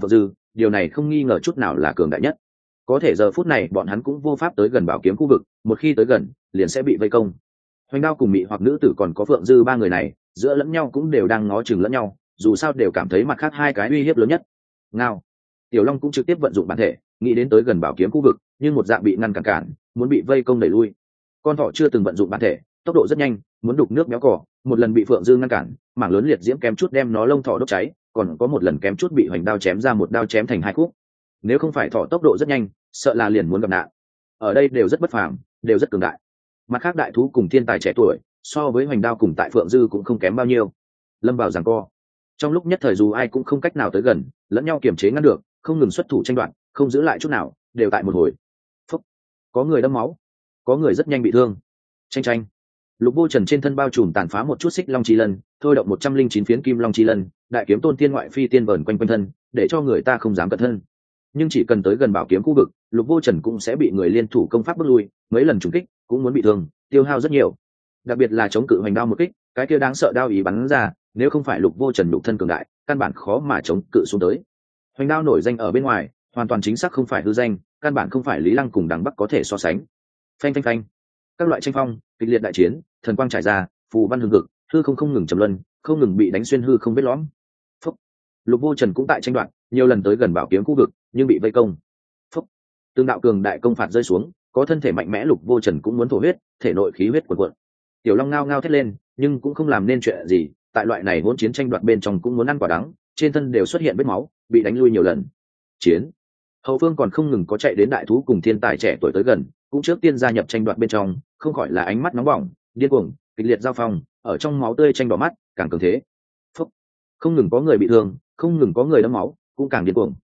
điều này không nghi ngờ chút nào là cường đại nhất. Có thể giờ phút này bọn hắn cũng vô pháp tới gần bảo kiếm khu vực, một khi tới gần liền sẽ bị vây công. Hoành Đao cùng Mị Hoặc nữ tử còn có Phượng Dư ba người này giữa lẫn nhau cũng đều đang ngó chừng lẫn nhau, dù sao đều cảm thấy mặt khác hai cái uy hiếp lớn nhất. Ngao. Tiểu Long cũng trực tiếp vận dụng bản thể nghĩ đến tới gần bảo kiếm khu vực, nhưng một dạng bị ngăn cản, muốn bị vây công đẩy lui. Con thỏ chưa từng vận dụng bản thể, tốc độ rất nhanh, muốn đục nước méo cỏ, một lần bị Phượng Dư ngăn cản, mảng lớn liệt diễm kém chút đem nó lông thỏ đốt cháy, còn có một lần kém chút bị Hoành Đao chém ra một đao chém thành hai khúc. Nếu không phải thỏ tốc độ rất nhanh, sợ là liền muốn gặp nạn. Ở đây đều rất bất phàm, đều rất cường đại. Mặt khác đại thú cùng thiên tài trẻ tuổi, so với Hoành Đao cùng tại Phượng Dư cũng không kém bao nhiêu. Lâm vào giằng co. Trong lúc nhất thời dù ai cũng không cách nào tới gần, lẫn nhau kiềm chế ngăn được, không ngừng xuất thủ tranh đoạt, không giữ lại chút nào, đều tại một hồi. Phúc. Có người đâm máu, có người rất nhanh bị thương. Tranh. Lục Vô Trần trên thân bao trùm tàn phá một chút xích long chi lân, thôi động 109 phiến kim long chi lân, đại kiếm tôn tiên ngoại phi tiên vờn quanh quanh thân, để cho người ta không dám cận thân. Nhưng chỉ cần tới gần bảo kiếm khu vực, Lục Vô Trần cũng sẽ bị người liên thủ công pháp bước lui, mấy lần trùng kích cũng muốn bị thương, tiêu hao rất nhiều. Đặc biệt là chống cự Hoành Đao một kích, cái kia đáng sợ đao ý bắn ra, nếu không phải Lục Vô Trần nhục thân cường đại, căn bản khó mà chống cự xuống tới. Hoành Đao nổi danh ở bên ngoài, hoàn toàn chính xác không phải hư danh, căn bản không phải Lý Lăng cùng Đằng Bắc có thể so sánh. Phanh. Các loại tranh phong, kịch liệt đại chiến, thần quang trải ra, phù văn hương cực, hư không ngừng trầm luân, không ngừng bị đánh xuyên hư không vết lõm. Phúc. Lục Vô Trần cũng tại tranh đoạt, nhiều lần tới gần bảo kiếm khu vực, nhưng bị vây công. Phúc. Tương đạo cường đại công phạt rơi xuống, có thân thể mạnh mẽ Lục Vô Trần cũng muốn thổ huyết, thể nội khí huyết cuồn cuộn. Tiểu Long ngao ngao thét lên, nhưng cũng không làm nên chuyện gì, tại loại này hỗn chiến tranh đoạt bên trong cũng muốn ăn quả đắng, trên thân đều xuất hiện vết máu, bị đánh lui nhiều lần. Chiến. Hậu phương còn không ngừng có chạy đến đại thú cùng thiên tài trẻ tuổi tới gần, cũng trước tiên gia nhập tranh đoạt bên trong, không khỏi là ánh mắt nóng bỏng, điên cuồng, kịch liệt giao phong, ở trong máu tươi tranh đỏ mắt, càng cường thế. Phúc. Không ngừng có người bị thương, không ngừng có người đẫm máu, cũng càng điên cuồng.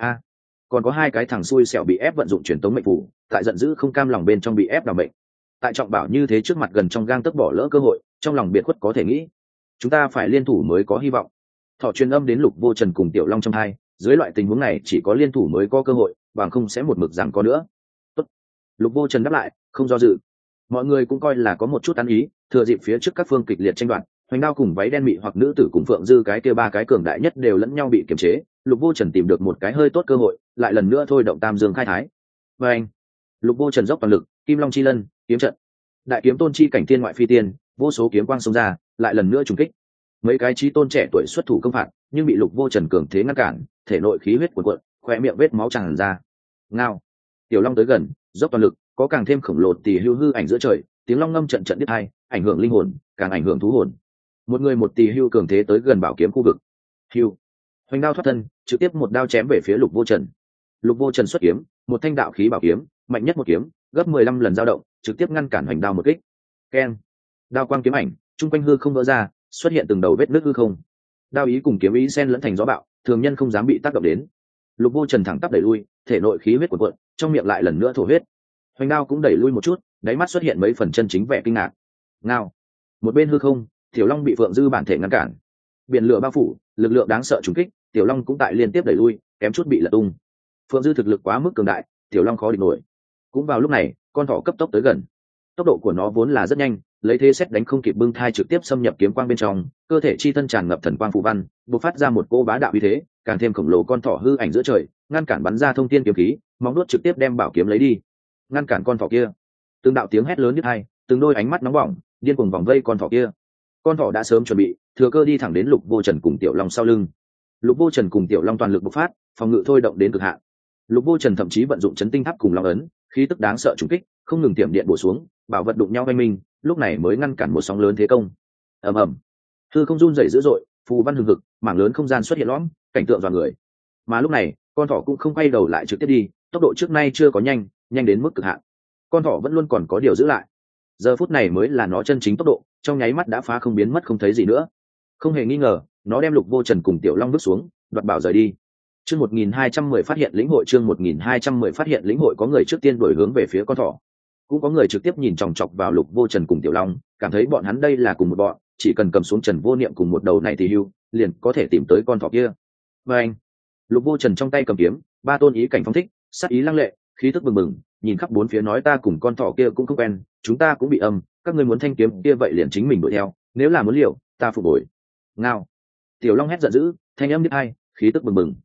Còn có hai cái thằng xui xẻo bị ép vận dụng truyền tống mệnh phủ, tại giận dữ không cam lòng bên trong bị ép đảo mệnh. Tại trọng bảo như thế trước mặt gần trong gang tấc bỏ lỡ cơ hội, trong lòng biệt khuất có thể nghĩ, chúng ta phải liên thủ mới có hy vọng. Thọ truyền âm đến Lục Vô Trần cùng Tiểu Long trong hai, dưới loại tình huống này chỉ có liên thủ mới có cơ hội, bằng không sẽ một mực rằng có nữa. Tốt. Lục Vô Trần đáp lại, không do dự. Mọi người cũng coi là có một chút ăn ý, thừa dịp phía trước các phương kịch liệt tranh đoạt, Hoành Đao cùng váy đen Mị Hoặc nữ tử cùng Phượng Dư cái kia ba cái cường đại nhất đều lẫn nhau bị kiềm chế, Lục Vô Trần tìm được một cái hơi tốt cơ hội, lại lần nữa thôi động Tam Dương khai thái. Và anh, Lục Vô Trần dốc toàn lực, Kim Long chi lân, kiếm trận, đại kiếm tôn chi cảnh thiên ngoại phi tiên, vô số kiếm quang xông ra, lại lần nữa trùng kích. Mấy cái chí tôn trẻ tuổi xuất thủ công phạt, nhưng bị Lục Vô Trần cường thế ngăn cản, thể nội khí huyết cuồn cuộn, khóe miệng vết máu tràn ra. Ngao. Tiểu Long tới gần, dốc toàn lực, có càng thêm khổng lồ tỳ hưu hư ảnh giữa trời, tiếng long ngâm trận đứt hai, ảnh hưởng linh hồn, càng ảnh hưởng thú hồn. Một người một tỳ hưu cường thế tới gần bảo kiếm khu vực. Hưu. Hoành Đao thoát thân, trực tiếp một đao chém về phía Lục Vô Trần. Lục Vô Trần xuất kiếm, một thanh đạo khí bảo kiếm, mạnh nhất một kiếm, gấp 15 lần dao động, trực tiếp ngăn cản Hoành Đao một kích. Keng. Đao quang kiếm ảnh, trung quanh hư không vỡ ra, xuất hiện từng đầu vết nứt hư không. Đao ý cùng kiếm ý xen lẫn thành gió bạo, thường nhân không dám bị tác động đến. Lục Vô Trần thẳng tắp đẩy lui, thể nội khí huyết cuồn cuộn, trong miệng lại lần nữa thổ huyết. Hoành Đao cũng đẩy lui một chút, đáy mắt xuất hiện mấy phần chân chính vẻ kinh ngạc. Ngao. Một bên hư không, Tiểu Long bị Phượng Dư bản thể ngăn cản. Biển lửa bao phủ, lực lượng đáng sợ trùng kích, Tiểu Long cũng tại liên tiếp đẩy lui, kém chút bị lật tung. Phượng Dư thực lực quá mức cường đại, Tiểu Long khó địch nổi. Cũng vào lúc này, con thỏ cấp tốc tới gần. Tốc độ của nó vốn là rất nhanh, lấy thế xét đánh không kịp bưng thai trực tiếp xâm nhập kiếm quang bên trong, cơ thể chi thân tràn ngập thần quang phù văn, bộc phát ra một cỗ bá đạo uy thế, càng thêm khổng lồ con thỏ hư ảnh giữa trời, ngăn cản bắn ra thông thiên kiếm khí, móng đuốt trực tiếp đem bảo kiếm lấy đi, ngăn cản con thỏ kia. Từng đạo tiếng hét lớn nhức tai, từng đôi ánh mắt nóng bỏng, điên cuồng vòng vây con thỏ kia. Con thỏ đã sớm chuẩn bị, thừa cơ đi thẳng đến Lục Vô Trần cùng Tiểu Long sau lưng. Lục Vô Trần cùng Tiểu Long toàn lực bộc phát, phòng ngự thôi động đến cực hạn. Lục Vô Trần thậm chí vận dụng chấn tinh tháp cùng long ấn, khí tức đáng sợ trùng kích, không ngừng tiệm điện bổ xuống, bảo vật đụng nhau vây mình, lúc này mới ngăn cản một sóng lớn thế công. Ầm ầm, hư không run rẩy dữ dội, phù văn hừng hực, mảng lớn không gian xuất hiện lõm, cảnh tượng dọa người. Mà lúc này, con thỏ cũng không quay đầu lại trực tiếp đi, tốc độ trước nay chưa có nhanh, nhanh đến mức cực hạn. Con thỏ vẫn luôn còn có điều giữ lại. Giờ phút này mới là nó chân chính tốc độ, trong nháy mắt đã phá không biến mất không thấy gì nữa. Không hề nghi ngờ, nó đem Lục Vô Trần cùng Tiểu Long vứt xuống, đoạt bảo rời đi. Chương 1210 phát hiện lĩnh hội, chương 1210 phát hiện lĩnh hội, có người trước tiên đuổi hướng về phía con thỏ. Cũng có người trực tiếp nhìn chòng chọc vào Lục Vô Trần cùng Tiểu Long, cảm thấy bọn hắn đây là cùng một bọn, chỉ cần cầm xuống Trần Vô Niệm cùng một đầu này thì hưu, liền có thể tìm tới con thỏ kia. Và anh, Lục Vô Trần trong tay cầm kiếm, ba tôn ý cảnh phong thích, sát ý lăng lệ, khí tức bừng bừng, nhìn khắp bốn phía nói ta cùng con thỏ kia cũng không quen, chúng ta cũng bị âm, các ngươi muốn thanh kiếm kia vậy liền chính mình đuổi theo, nếu là muốn liều, ta phục bồi. Ngao. Tiểu Long hét giận dữ, thanh âm đứt hai, khí tức bừng bừng.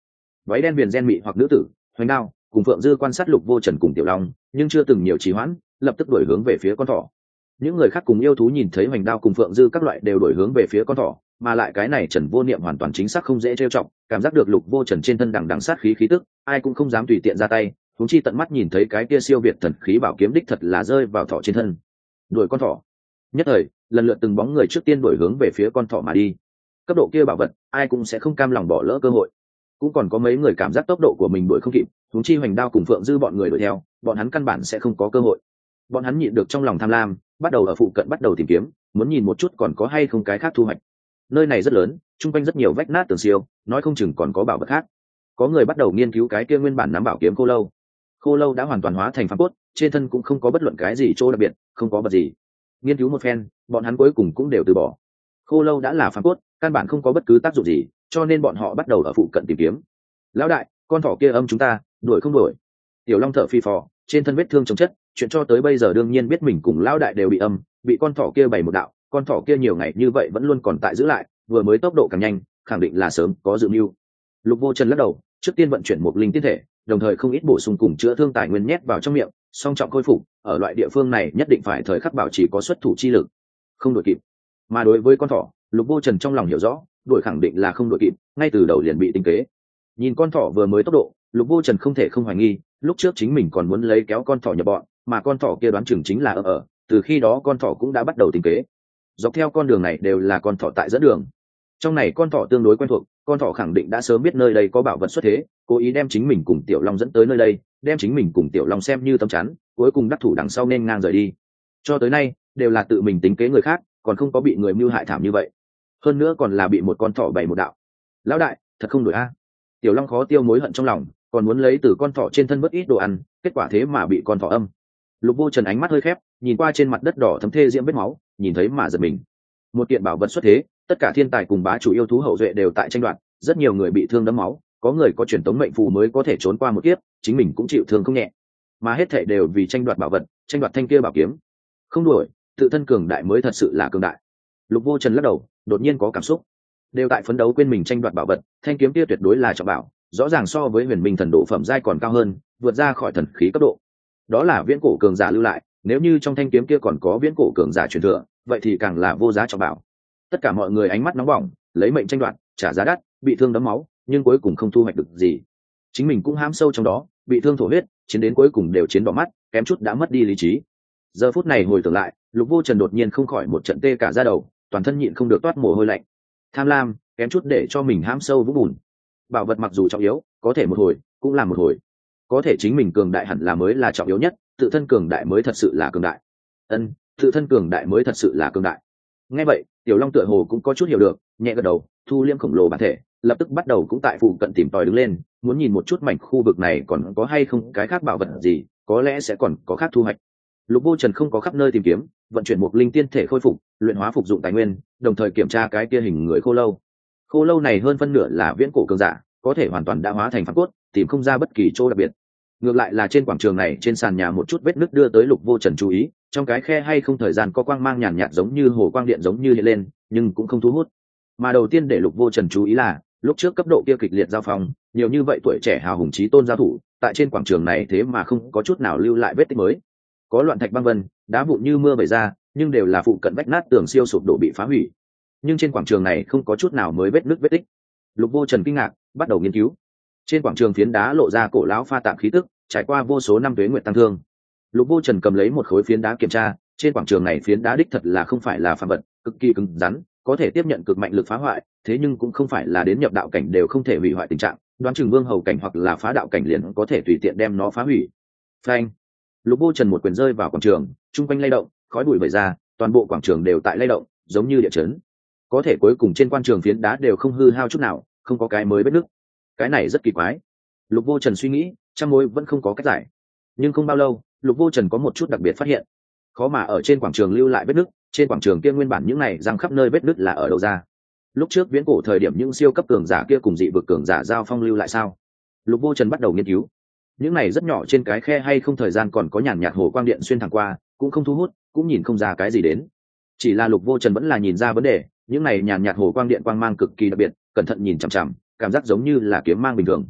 váy đen viền gen mị hoặc nữ tử hoành đao cùng phượng dư quan sát Lục Vô Trần cùng Tiểu Long, nhưng chưa từng nhiều trì hoãn, lập tức đổi hướng về phía con thỏ. Những người khác cùng yêu thú nhìn thấy hoành đao cùng phượng dư các loại đều đổi hướng về phía con thỏ, mà lại cái này Trần Vô Niệm hoàn toàn chính xác không dễ trêu chọc, cảm giác được Lục Vô Trần trên thân đằng đằng sát khí khí tức, ai cũng không dám tùy tiện ra tay, huống chi tận mắt nhìn thấy cái kia siêu việt thần khí bảo kiếm đích thật là rơi vào thỏ trên thân. Đuổi con thỏ. Nhất thời, lần lượt từng bóng người trước tiên đổi hướng về phía con thỏ mà đi. Cấp độ kia bảo vật, ai cũng sẽ không cam lòng bỏ lỡ cơ hội. Cũng còn có mấy người cảm giác tốc độ của mình đuổi không kịp, huống chi hoành đao cùng phượng dư bọn người đuổi theo, bọn hắn căn bản sẽ không có cơ hội. Bọn hắn nhịn được trong lòng tham lam, bắt đầu ở phụ cận bắt đầu tìm kiếm, muốn nhìn một chút còn có hay không cái khác thu hoạch. Nơi này rất lớn, chung quanh rất nhiều vách nát tường siêu, nói không chừng còn có bảo vật khác. Có người bắt đầu nghiên cứu cái kia nguyên bản nắm bảo kiếm khô lâu. Khô lâu đã hoàn toàn hóa thành phàm cốt, trên thân cũng không có bất luận cái gì chỗ đặc biệt, không có vật gì. Nghiên cứu một phen, bọn hắn cuối cùng cũng đều từ bỏ. Khô lâu đã là phàm cốt, căn bản không có bất cứ tác dụng gì, cho nên bọn họ bắt đầu ở phụ cận tìm kiếm. Lão đại, con thỏ kia âm chúng ta, đuổi không đuổi? Tiểu Long thở phì phò, trên thân vết thương chồng chất, chuyện cho tới bây giờ đương nhiên biết mình cùng lão đại đều bị âm, bị con thỏ kia bày một đạo, con thỏ kia nhiều ngày như vậy vẫn luôn còn tại giữ lại, vừa mới tốc độ càng nhanh, khẳng định là sớm có dự mưu. Lục Vô Trần lắc đầu, trước tiên vận chuyển một linh tiên thể, đồng thời không ít bổ sung cùng chữa thương tài nguyên nhét vào trong miệng, song trọng khôi phục, ở loại địa phương này nhất định phải thời khắc bảo trì có xuất thủ chi lực, không đuổi kịp. Mà đối với con thỏ, Lục Vô Trần trong lòng hiểu rõ, đuổi khẳng định là không đuổi kịp, ngay từ đầu liền bị tính kế. Nhìn con thỏ vừa mới tốc độ, Lục Vô Trần không thể không hoài nghi, lúc trước chính mình còn muốn lấy kéo con thỏ nhập bọn, mà con thỏ kia đoán chừng chính là ở, từ khi đó con thỏ cũng đã bắt đầu tính kế. Dọc theo con đường này đều là con thỏ tại dẫn đường. Trong này con thỏ tương đối quen thuộc, con thỏ khẳng định đã sớm biết nơi đây có bảo vật xuất thế, cố ý đem chính mình cùng Tiểu Long dẫn tới nơi đây, đem chính mình cùng Tiểu Long xem như tấm chắn, cuối cùng đắc thủ đằng sau nên ngang rời đi. Cho tới nay, đều là tự mình tính kế người khác, còn không có bị người mưu hại thảm như vậy. Hơn nữa còn là bị một con thỏ bày một đạo. Lão đại, thật không đổi a. Tiểu Long khó tiêu mối hận trong lòng, còn muốn lấy từ con thỏ trên thân mất ít đồ ăn, kết quả thế mà bị con thỏ âm. Lục Vô Trần ánh mắt hơi khép, nhìn qua trên mặt đất đỏ thấm thê diễm vết máu, nhìn thấy mà giật mình. Một kiện bảo vật xuất thế, tất cả thiên tài cùng bá chủ yêu thú hậu duệ đều tại tranh đoạt, rất nhiều người bị thương đẫm máu, có người có truyền tống mệnh phù mới có thể trốn qua một kiếp, chính mình cũng chịu thương không nhẹ. Mà hết thảy đều vì tranh đoạt bảo vật, tranh đoạt thanh kia bảo kiếm. Không đuổi, tự thân cường đại mới thật sự là cường đại. Lục Vô Trần lắc đầu, đột nhiên có cảm xúc. Đều tại phấn đấu quên mình tranh đoạt bảo vật, thanh kiếm kia tuyệt đối là trọng bảo, rõ ràng so với huyền minh thần độ phẩm giai còn cao hơn, vượt ra khỏi thần khí cấp độ. Đó là viễn cổ cường giả lưu lại, nếu như trong thanh kiếm kia còn có viễn cổ cường giả truyền thừa, vậy thì càng là vô giá trọng bảo. Tất cả mọi người ánh mắt nóng bỏng, lấy mệnh tranh đoạt, trả giá đắt, bị thương đẫm máu, nhưng cuối cùng không thu hoạch được gì. Chính mình cũng hãm sâu trong đó, bị thương thổ huyết, chiến đến cuối cùng đều chiến đỏ mắt, kém chút đã mất đi lý trí. Giờ phút này hồi tưởng lại, Lục Vô Trần đột nhiên không khỏi một trận tê cả da đầu, toàn thân nhịn không được toát mồ hôi lạnh. Tham lam, kém chút để cho mình hãm sâu vũng bùn. Bảo vật mặc dù trọng yếu, có thể một hồi, cũng là một hồi. Có thể chính mình cường đại hẳn là mới là trọng yếu nhất, tự thân cường đại mới thật sự là cường đại. Tự thân cường đại mới thật sự là cường đại. Nghe vậy, Tiểu Long tựa hồ cũng có chút hiểu được, nhẹ gật đầu, thu liêm khổng lồ bản thể, lập tức bắt đầu cũng tại phụ cận tìm tòi đứng lên, muốn nhìn một chút mảnh khu vực này còn có hay không cái khác bảo vật gì, có lẽ sẽ còn có khác thu hoạch. Lục Vô Trần không có khắp nơi tìm kiếm, vận chuyển một linh tiên thể khôi phục, luyện hóa phục dụng tài nguyên, đồng thời kiểm tra cái kia hình người khô lâu. Khô lâu này hơn phân nửa là viễn cổ cường giả, có thể hoàn toàn đã hóa thành phản cốt, tìm không ra bất kỳ chỗ đặc biệt. Ngược lại là trên quảng trường này, trên sàn nhà một chút vết nứt đưa tới Lục Vô Trần chú ý, trong cái khe hay không thời gian có quang mang nhàn nhạt giống như hồ quang điện giống như hiện lên, nhưng cũng không thu hút. Mà đầu tiên để Lục Vô Trần chú ý là, lúc trước cấp độ kia kịch liệt giao phong, nhiều như vậy tuổi trẻ hào hùng chí tôn giao thủ, tại trên quảng trường này thế mà không có chút nào lưu lại vết tích mới. Có loạn thạch băng vân, đá vụn như mưa vẩy ra, nhưng đều là phụ cận vách nát tường siêu sụp đổ bị phá hủy. Nhưng trên quảng trường này không có chút nào mới vết nứt vết tích. Lục Vô Trần kinh ngạc, bắt đầu nghiên cứu. Trên quảng trường phiến đá lộ ra cổ lão pha tạp khí tức, trải qua vô số năm tuế nguyệt tăng thương. Lục Vô Trần cầm lấy một khối phiến đá kiểm tra, trên quảng trường này phiến đá đích thật là không phải là phàm vật, cực kỳ cứng rắn, có thể tiếp nhận cực mạnh lực phá hoại, thế nhưng cũng không phải là đến nhập đạo cảnh đều không thể hủy hoại tình trạng, đoán chừng vương hầu cảnh hoặc là phá đạo cảnh liền có thể tùy tiện đem nó phá hủy. Phanh! Lục Vô Trần một quyền rơi vào quảng trường, trung quanh lay động, khói bụi vẩy ra, toàn bộ quảng trường đều tại lay động, giống như địa chấn. Có thể cuối cùng trên quan trường phiến đá đều không hư hao chút nào, không có cái mới vết nứt. Cái này rất kỳ quái. Lục Vô Trần suy nghĩ, trăm mối vẫn không có cách giải. Nhưng không bao lâu, Lục Vô Trần có một chút đặc biệt phát hiện. Khó mà ở trên quảng trường lưu lại vết nứt, trên quảng trường kia nguyên bản những này răng khắp nơi vết nứt là ở đâu ra? Lúc trước viễn cổ thời điểm những siêu cấp cường giả kia cùng dị vực cường giả giao phong lưu lại sao? Lục Vô Trần bắt đầu nghiên cứu. Những này rất nhỏ trên cái khe hay không thời gian còn có nhàn nhạt hồ quang điện xuyên thẳng qua, cũng không thu hút, cũng nhìn không ra cái gì đến. Chỉ là Lục Vô Trần vẫn là nhìn ra vấn đề, những này nhàn nhạt hồ quang điện quang mang cực kỳ đặc biệt, cẩn thận nhìn chằm chằm, cảm giác giống như là kiếm mang bình thường.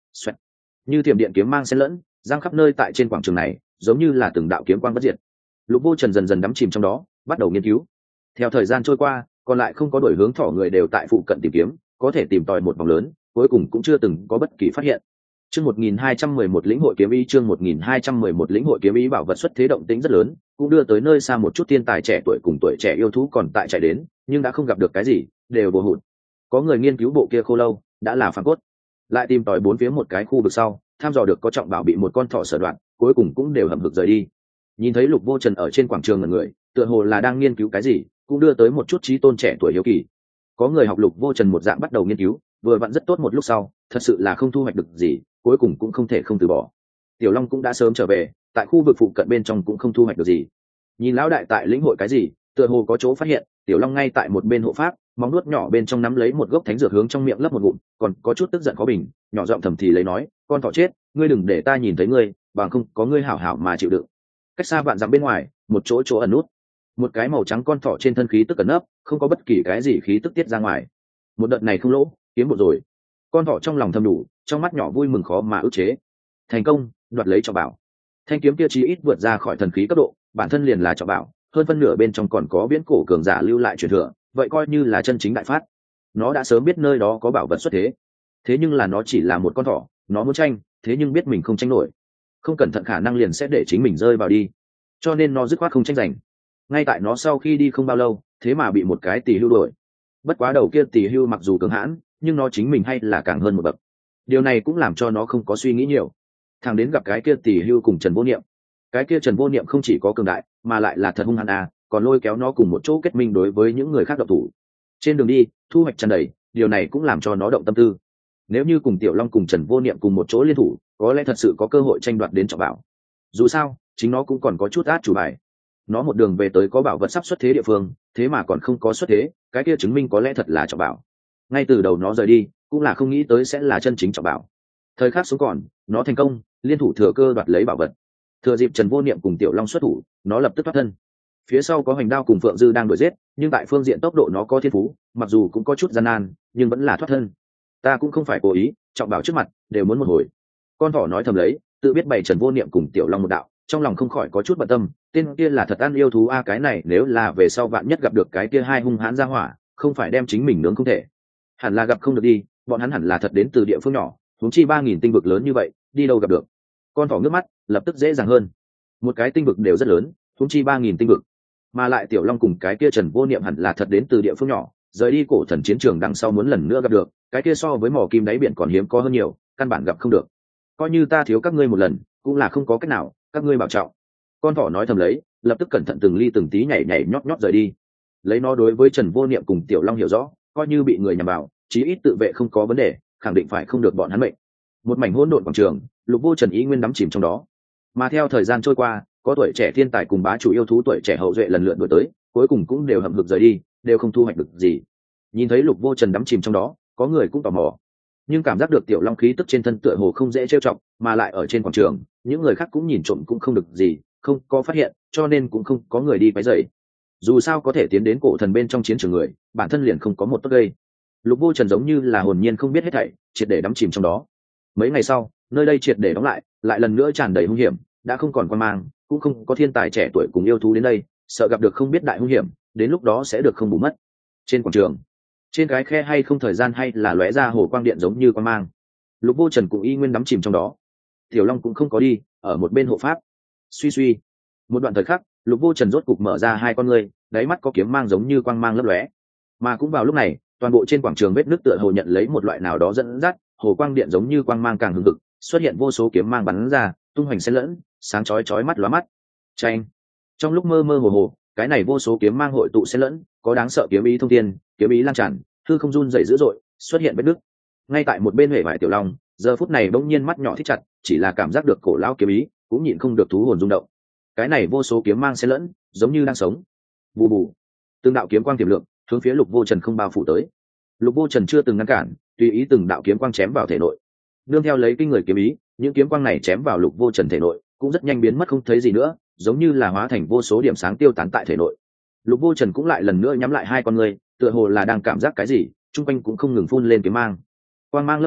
Xoẹt. Như thiểm điện kiếm mang xen lẫn giang khắp nơi tại trên quảng trường này, giống như là từng đạo kiếm quang bất diệt. Lục Vô Trần dần dần đắm chìm trong đó, bắt đầu nghiên cứu. Theo thời gian trôi qua, còn lại không có đổi hướng thỏ người đều tại phụ cận tìm kiếm, có thể tìm tòi một vòng lớn, cuối cùng cũng chưa từng có bất kỳ phát hiện. Chương 1211 lĩnh hội kiếm ý, chương 1211 lĩnh hội kiếm ý. Bảo vật xuất thế động tĩnh rất lớn, cũng đưa tới nơi xa một chút thiên tài trẻ tuổi cùng tuổi trẻ yêu thú còn tại chạy đến, nhưng đã không gặp được cái gì, đều vô hụt. Có người nghiên cứu bộ kia khô lâu, đã là phản cốt. Lại tìm tòi bốn phía một cái khu vực sau, tham dò được có trọng bảo bị một con thỏ sở đoạn, cuối cùng cũng đều hầm hực rời đi. Nhìn thấy Lục Vô Trần ở trên quảng trường ngẩn người, tựa hồ là đang nghiên cứu cái gì, cũng đưa tới một chút trí tôn trẻ tuổi hiếu kỳ. Có người học Lục Vô Trần một dạng bắt đầu nghiên cứu, vừa vặn rất tốt một lúc sau, thật sự là không thu hoạch được gì, cuối cùng cũng không thể không từ bỏ. Tiểu Long cũng đã sớm trở về, tại khu vực phụ cận bên trong cũng không thu hoạch được gì. Nhìn lão đại tại lĩnh hội cái gì, tựa hồ có chỗ phát hiện, Tiểu Long ngay tại một bên hộ pháp, móng nuốt nhỏ bên trong nắm lấy một gốc thánh dược hướng trong miệng lấp một ngụm, còn có chút tức giận khó bình, nhỏ giọng thầm thì lấy nói, con thỏ chết, ngươi đừng để ta nhìn thấy ngươi, bằng không có ngươi hảo hảo mà chịu đựng. Cách xa vạn dặm bên ngoài, một chỗ ẩn nút, một cái màu trắng con thỏ trên thân khí tức ẩn nấp, không có bất kỳ cái gì khí tức tiết ra ngoài. Một đợt này không lỗ, kiếm bộ rồi. Con thỏ trong lòng thầm đủ, trong mắt nhỏ vui mừng khó mà ức chế. Thành công, đoạt lấy trọng bảo. Thanh kiếm kia chí ít vượt ra khỏi thần khí cấp độ, bản thân liền là trọng bảo, hơn phân nửa bên trong còn có viễn cổ cường giả lưu lại truyền thừa, vậy coi như là chân chính đại phát. Nó đã sớm biết nơi đó có bảo vật xuất thế, thế nhưng là nó chỉ là một con thỏ, nó muốn tranh, thế nhưng biết mình không tranh nổi, không cẩn thận khả năng liền sẽ để chính mình rơi vào đi, cho nên nó dứt khoát không tranh giành. Ngay tại nó sau khi đi không bao lâu, thế mà bị một cái tỳ hưu đuổi. Bất quá đầu kia tỳ hưu mặc dù cường hãn, nhưng nó chính mình hay là càng hơn một bậc. Điều này cũng làm cho nó không có suy nghĩ nhiều. Thằng đến gặp cái kia tỳ hưu cùng Trần Vô Niệm. Cái kia Trần Vô Niệm không chỉ có cường đại, mà lại là thật hung hăng à, còn lôi kéo nó cùng một chỗ kết minh đối với những người khác độc thủ. Trên đường đi, thu hoạch tràn đầy, điều này cũng làm cho nó động tâm tư. Nếu như cùng Tiểu Long cùng Trần Vô Niệm cùng một chỗ liên thủ, có lẽ thật sự có cơ hội tranh đoạt đến trọng bảo. Dù sao, chính nó cũng còn có chút át chủ bài. Nó một đường về tới có bảo vật sắp xuất thế địa phương, thế mà còn không có xuất thế, cái kia chứng minh có lẽ thật là trọng bảo. Ngay từ đầu nó rời đi, cũng là không nghĩ tới sẽ là chân chính trọng bảo. Thời khắc xuống còn, nó thành công, liên thủ thừa cơ đoạt lấy bảo vật. Thừa dịp Trần Vô Niệm cùng Tiểu Long xuất thủ, nó lập tức thoát thân. Phía sau có Hoành Đao cùng Phượng Dư đang đuổi giết, nhưng tại phương diện tốc độ nó có thiên phú, mặc dù cũng có chút gian nan, nhưng vẫn là thoát thân. Ta cũng không phải cố ý, trọng bảo trước mặt, đều muốn một hồi. Con thỏ nói thầm lấy, tự biết bày Trần Vô Niệm cùng Tiểu Long một đạo, trong lòng không khỏi có chút bận tâm, tên kia là thật ăn yêu thú a, cái này nếu là về sau vạn nhất gặp được cái kia hai hung hãn ra hỏa, không phải đem chính mình nướng không thể. Hẳn là gặp không được đi, bọn hắn hẳn là thật đến từ địa phương nhỏ, huống chi 3000 tinh vực lớn như vậy, đi đâu gặp được. Con thỏ ngước mắt, lập tức dễ dàng hơn. Một cái tinh vực đều rất lớn, huống chi 3000 tinh vực. Mà lại Tiểu Long cùng cái kia Trần Vô Niệm hẳn là thật đến từ địa phương nhỏ, rời đi cổ thần chiến trường đằng sau muốn lần nữa gặp được, cái kia so với mỏ kim đáy biển còn hiếm có hơn nhiều, căn bản gặp không được. Coi như ta thiếu các ngươi một lần, cũng là không có cách nào, các ngươi bảo trọng. Con thỏ nói thầm lấy, lập tức cẩn thận từng ly từng tí nhảy nhót rời đi. Lấy nó đối với Trần Vô Niệm cùng Tiểu Long hiểu rõ, coi như bị người nhằm vào, chí ít tự vệ không có vấn đề, khẳng định phải không được bọn hắn mệnh. Một mảnh hỗn độn quảng trường, Lục Vô Trần ý nguyên đắm chìm trong đó. Mà theo thời gian trôi qua, có tuổi trẻ thiên tài cùng bá chủ yêu thú tuổi trẻ hậu duệ lần lượt đuổi tới, cuối cùng cũng đều hậm hực rời đi, đều không thu hoạch được gì. Nhìn thấy Lục Vô Trần đắm chìm trong đó, có người cũng tò mò, nhưng cảm giác được Tiểu Long khí tức trên thân tựa hồ không dễ trêu chọc, mà lại ở trên quảng trường, những người khác cũng nhìn trộm cũng không được gì, không có phát hiện, cho nên cũng không có người đi quấy rầy. Dù sao có thể tiến đến cổ thần bên trong chiến trường người, bản thân liền không có một tốt gây. Lục Vô Trần giống như là hồn nhiên không biết hết thảy, triệt để đắm chìm trong đó. Mấy ngày sau, nơi đây triệt để đóng lại, lại lần nữa tràn đầy hung hiểm, đã không còn quan mang, cũng không có thiên tài trẻ tuổi cùng yêu thú đến đây, sợ gặp được không biết đại hung hiểm, đến lúc đó sẽ được không bù mất. Trên quảng trường, trên cái khe hay không thời gian hay là lóe ra hồ quang điện giống như quang mang. Lục Vô Trần cũng y nguyên đắm chìm trong đó. Tiểu Long cũng không có đi, ở một bên hộ pháp. Suy suy, một đoạn thời khắc, Lục Vô Trần rốt cục mở ra hai con ngươi, đáy mắt có kiếm mang giống như quang mang lấp lóe. Mà cũng vào lúc này, toàn bộ trên quảng trường vết nứt tựa hồ nhận lấy một loại nào đó dẫn dắt, hồ quang điện giống như quang mang càng hừng hực, xuất hiện vô số kiếm mang bắn ra, tung hoành xen lẫn, sáng chói mắt lóa mắt. Chanh. Trong lúc mơ mơ hồ hồ, cái này vô số kiếm mang hội tụ xen lẫn, có đáng sợ kiếm ý thông thiên, kiếm ý lan tràn, hư không run rẩy dữ dội, xuất hiện vết nứt. Ngay tại một bên huệ vải Tiểu Long, giờ phút này bỗng nhiên mắt nhỏ thích chặt, chỉ là cảm giác được cổ lão kiếm ý, cũng nhịn không được thú hồn rung động. Cái này vô số kiếm mang xen lẫn, giống như đang sống. Bù bù. Từng đạo kiếm quang tiềm lượng, hướng phía Lục Vô Trần không bao phủ tới. Lục Vô Trần chưa từng ngăn cản, tùy ý từng đạo kiếm quang chém vào thể nội. Nương theo lấy kinh người kiếm ý, những kiếm quang này chém vào Lục Vô Trần thể nội, cũng rất nhanh biến mất không thấy gì nữa, giống như là hóa thành vô số điểm sáng tiêu tán tại thể nội. Lục Vô Trần cũng lại lần nữa nhắm lại hai con ngươi, tựa hồ là đang cảm giác cái gì, trung quanh cũng không ngừng phun lên kiếm mang. Quang mang lấp lóe,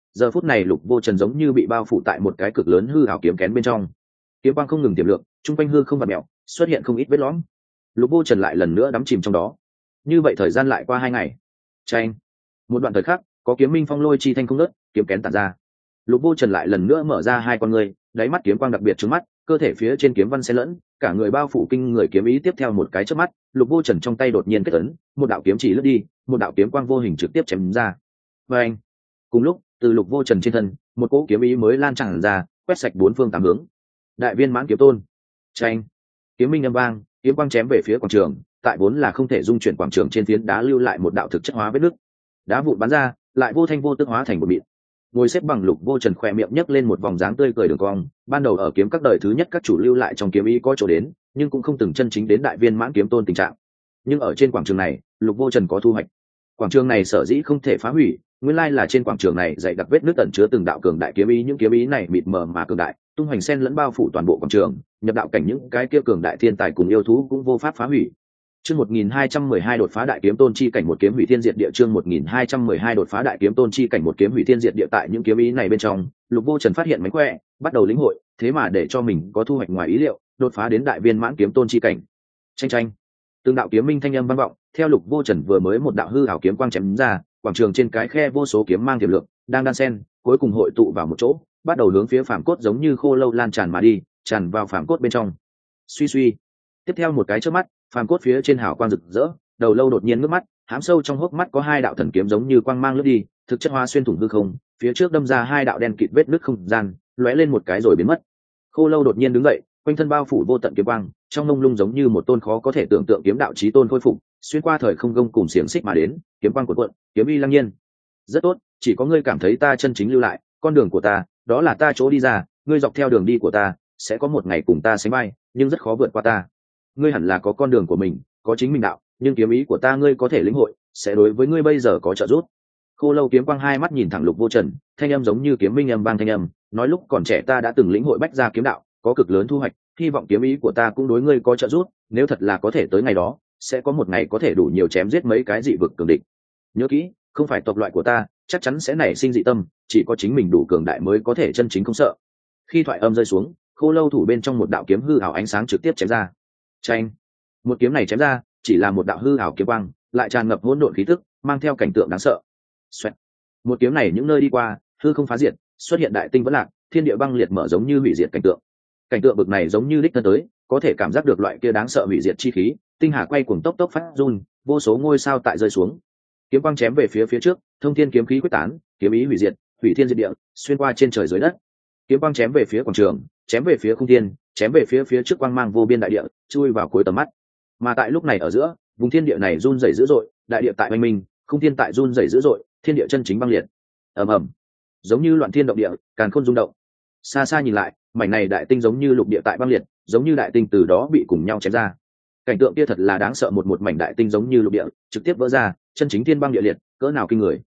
giờ phút này Lục Vô Trần giống như bị bao phủ tại một cái cực lớn hư ảo kiếm kén bên trong, kiếm quang không ngừng tiềm lượng, trung quanh hư không vặn mèo, xuất hiện không ít vết lõm. Lục Vô Trần lại lần nữa đắm chìm trong đó. Như vậy thời gian lại qua 2 ngày. Chanh. Một đoạn thời khắc, có kiếm minh phong lôi chi thanh không ngớt, kiếm kén tản ra. Lục Vô Trần lại lần nữa mở ra hai con người, đáy mắt kiếm quang đặc biệt trướng mắt, cơ thể phía trên kiếm văn xen lẫn, cả người bao phủ kinh người kiếm ý. Tiếp theo một cái chớp mắt, Lục Vô Trần trong tay đột nhiên kết ấn, một đạo kiếm chỉ lướt đi, một đạo kiếm quang vô hình trực tiếp chém ra. Và anh. Cùng lúc, từ Lục Vô Trần trên thân, một cỗ kiếm ý mới lan tràn ra, quét sạch bốn phương tám hướng. Đại viên mãn kiếm tôn. Chanh. Kiếm minh âm vang, kiếm quang chém về phía quảng trường, tại vốn là không thể dung chuyển quảng trường trên phiến đá lưu lại một đạo thực chất hóa vết nứt. Đá vụn bắn ra, lại vô thanh vô tức hóa thành một mịn. Ngồi xếp bằng Lục Vô Trần khỏe miệng nhấc lên một vòng dáng tươi cười đường cong. Ban đầu ở kiếm các đời thứ nhất các chủ lưu lại trong kiếm ý có chỗ đến, nhưng cũng không từng chân chính đến đại viên mãn kiếm tôn tình trạng. Nhưng ở trên quảng trường này, Lục Vô Trần có thu hoạch. Quảng trường này sở dĩ không thể phá hủy, nguyên lai là trên quảng trường này dày đặc vết nứt ẩn chứa từng đạo cường đại kiếm ý. Những kiếm ý này mịt mờ mà cường đại, tung hoành xen lẫn bao phủ toàn bộ quảng trường, nhập đạo cảnh những cái kia cường đại thiên tài cùng yêu thú cũng vô pháp phá hủy. Chương 1212 đột phá đại kiếm tôn chi cảnh một kiếm hủy thiên diệt địa. Chương 1212 đột phá đại kiếm tôn chi cảnh một kiếm hủy thiên diệt địa. Tại những kiếm ý này bên trong, Lục Vô Trần phát hiện mánh khỏe, bắt đầu lĩnh hội, thế mà để cho mình có thu hoạch ngoài ý liệu, đột phá đến đại viên mãn kiếm tôn chi cảnh. Chanh chanh. Từng đạo kiếm minh thanh âm vang vọng, theo Lục Vô Trần vừa mới một đạo hư ảo kiếm quang chém ra, quảng trường trên cái khe vô số kiếm mang tiềm lực, đang đan xen, cuối cùng hội tụ vào một chỗ, bắt đầu hướng phía phàm cốt giống như khô lâu lan tràn mà đi, tràn vào phàm cốt bên trong. Suy suy. Tiếp theo một cái chớp mắt, phàm cốt phía trên hào quang rực rỡ, đầu lâu đột nhiên ngước mắt, hám sâu trong hốc mắt có hai đạo thần kiếm giống như quang mang lướt đi, thực chất hóa xuyên thủng hư không, phía trước đâm ra hai đạo đen kịt vết nứt không gian, lóe lên một cái rồi biến mất. Khô lâu đột nhiên đứng dậy, quanh thân bao phủ vô tận kiếm quang, trong mông lung giống như một tôn khó có thể tưởng tượng kiếm đạo chí tôn khôi phục, xuyên qua thời không gông cùng xiềng xích mà đến, kiếm quang của cuộn, kiếm uy lăng nhiên. Rất tốt, chỉ có ngươi cảm thấy ta chân chính lưu lại, con đường của ta, đó là ta chỗ đi ra, ngươi dọc theo đường đi của ta, sẽ có một ngày cùng ta sánh vai, nhưng rất khó vượt qua ta. Ngươi hẳn là có con đường của mình, có chính mình đạo, nhưng kiếm ý của ta ngươi có thể lĩnh hội, sẽ đối với ngươi bây giờ có trợ giúp. Khô lâu kiếm quang hai mắt nhìn thẳng Lục Vô Trần, thanh âm giống như kiếm minh âm vang thanh âm, nói lúc còn trẻ ta đã từng lĩnh hội bách gia kiếm đạo, có cực lớn thu hoạch, hy vọng kiếm ý của ta cũng đối ngươi có trợ giúp, nếu thật là có thể tới ngày đó, sẽ có một ngày có thể đủ nhiều chém giết mấy cái dị vực cường địch. Nhớ kỹ, không phải tộc loại của ta, chắc chắn sẽ nảy sinh dị tâm, chỉ có chính mình đủ cường đại mới có thể chân chính không sợ. Khi thoại âm rơi xuống, khô lâu thủ bên trong một đạo kiếm hư ảo ánh sáng trực tiếp chém ra. Chanh. Một kiếm này chém ra, chỉ là một đạo hư ảo kiếm quang, lại tràn ngập hỗn độn khí tức, mang theo cảnh tượng đáng sợ. Xoẹt. Một kiếm này những nơi đi qua, hư không phá diệt, xuất hiện đại tinh vẫn lạc, thiên địa băng liệt mở giống như hủy diệt cảnh tượng. Cảnh tượng bực này giống như đích thân tới, có thể cảm giác được loại kia đáng sợ hủy diệt chi khí, tinh hà quay cuồng tốc tốc phát run, vô số ngôi sao tại rơi xuống. Kiếm quang chém về phía trước, thông thiên kiếm khí quyết tán, kiếm ý hủy diệt, hủy thiên diệt địa, xuyên qua trên trời dưới đất. Kiếm quang chém về phía quảng trường, chém về phía không thiên, chém về phía trước quang mang vô biên đại địa, chui vào cuối tầm mắt. Mà tại lúc này ở giữa, vùng thiên địa này run rẩy dữ dội, đại địa tại oanh minh, không thiên tại run rẩy dữ dội, thiên địa chân chính băng liệt. Ầm ầm, giống như loạn thiên động địa, càn khôn rung động. Xa xa nhìn lại, mảnh này đại tinh giống như lục địa tại băng liệt, giống như đại tinh từ đó bị cùng nhau chém ra. Cảnh tượng kia thật là đáng sợ, một mảnh đại tinh giống như lục địa, trực tiếp vỡ ra, chân chính thiên băng địa liệt, cỡ nào kinh người.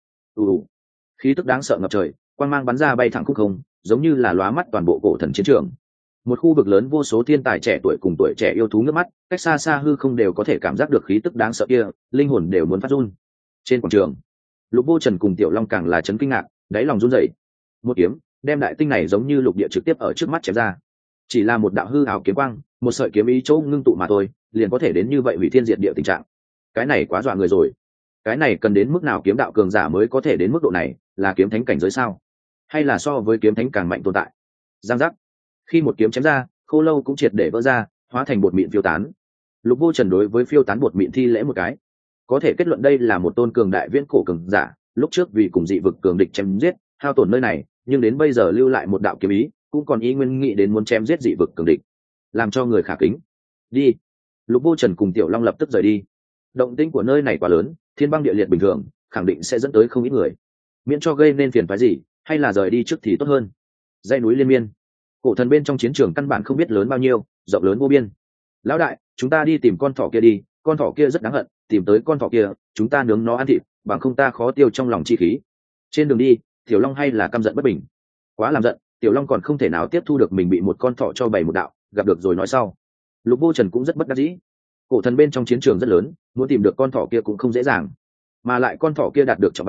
Khí tức đáng sợ ngập trời, quang mang bắn ra bay thẳng khúc không, giống như là lóa mắt toàn bộ cổ thần chiến trường. Một khu vực lớn vô số thiên tài trẻ tuổi cùng tuổi trẻ yêu thú ngước mắt, cách xa xa hư không đều có thể cảm giác được khí tức đáng sợ kia, linh hồn đều muốn phát run. Trên quảng trường, Lục Vô Trần cùng Tiểu Long càng là chấn kinh ngạc, đáy lòng run rẩy. Một kiếm đem đại tinh này giống như lục địa trực tiếp ở trước mắt chém ra. Chỉ là một đạo hư ảo kiếm quang, một sợi kiếm ý chỗ ngưng tụ mà thôi, liền có thể đến như vậy hủy thiên diệt địa tình trạng. Cái này quá dọa người rồi. Cái này cần đến mức nào kiếm đạo cường giả mới có thể đến mức độ này, là kiếm thánh cảnh giới sao? Hay là so với kiếm thánh càng mạnh tồn tại? Giang giác. Khi một kiếm chém ra, khô lâu cũng triệt để vỡ ra, hóa thành bột mịn phiêu tán. Lục Vô Trần đối với phiêu tán bột mịn thi lễ một cái, có thể kết luận đây là một tôn cường đại viễn cổ cường giả, lúc trước vì cùng dị vực cường địch chém giết, hao tổn nơi này, nhưng đến bây giờ lưu lại một đạo kiếm ý, cũng còn ý nguyên nghĩ đến muốn chém giết dị vực cường địch, làm cho người khả kính. Đi. Lục Vô Trần cùng Tiểu Long lập tức rời đi. Động tĩnh của nơi này quá lớn, thiên băng địa liệt bình thường, khẳng định sẽ dẫn tới không ít người. Miễn cho gây nên phiền phức gì, hay là rời đi trước thì tốt hơn. Dãy núi liên miên, cổ thần bên trong chiến trường căn bản không biết lớn bao nhiêu, rộng lớn vô biên. Lão đại, chúng ta đi tìm con thỏ kia đi, con thỏ kia rất đáng hận, tìm tới con thỏ kia, chúng ta nướng nó ăn thịt, bằng không ta khó tiêu trong lòng chi khí. Trên đường đi, Tiểu Long hay là căm giận bất bình. Quá làm giận, Tiểu Long còn không thể nào tiếp thu được mình bị một con thỏ cho bày một đạo, gặp được rồi nói sau. Lục Vô Trần cũng rất bất đắc dĩ. Cổ thần bên trong chiến trường rất lớn, muốn tìm được con thỏ kia cũng không dễ dàng, mà lại con thỏ kia đạt được trọng bảo,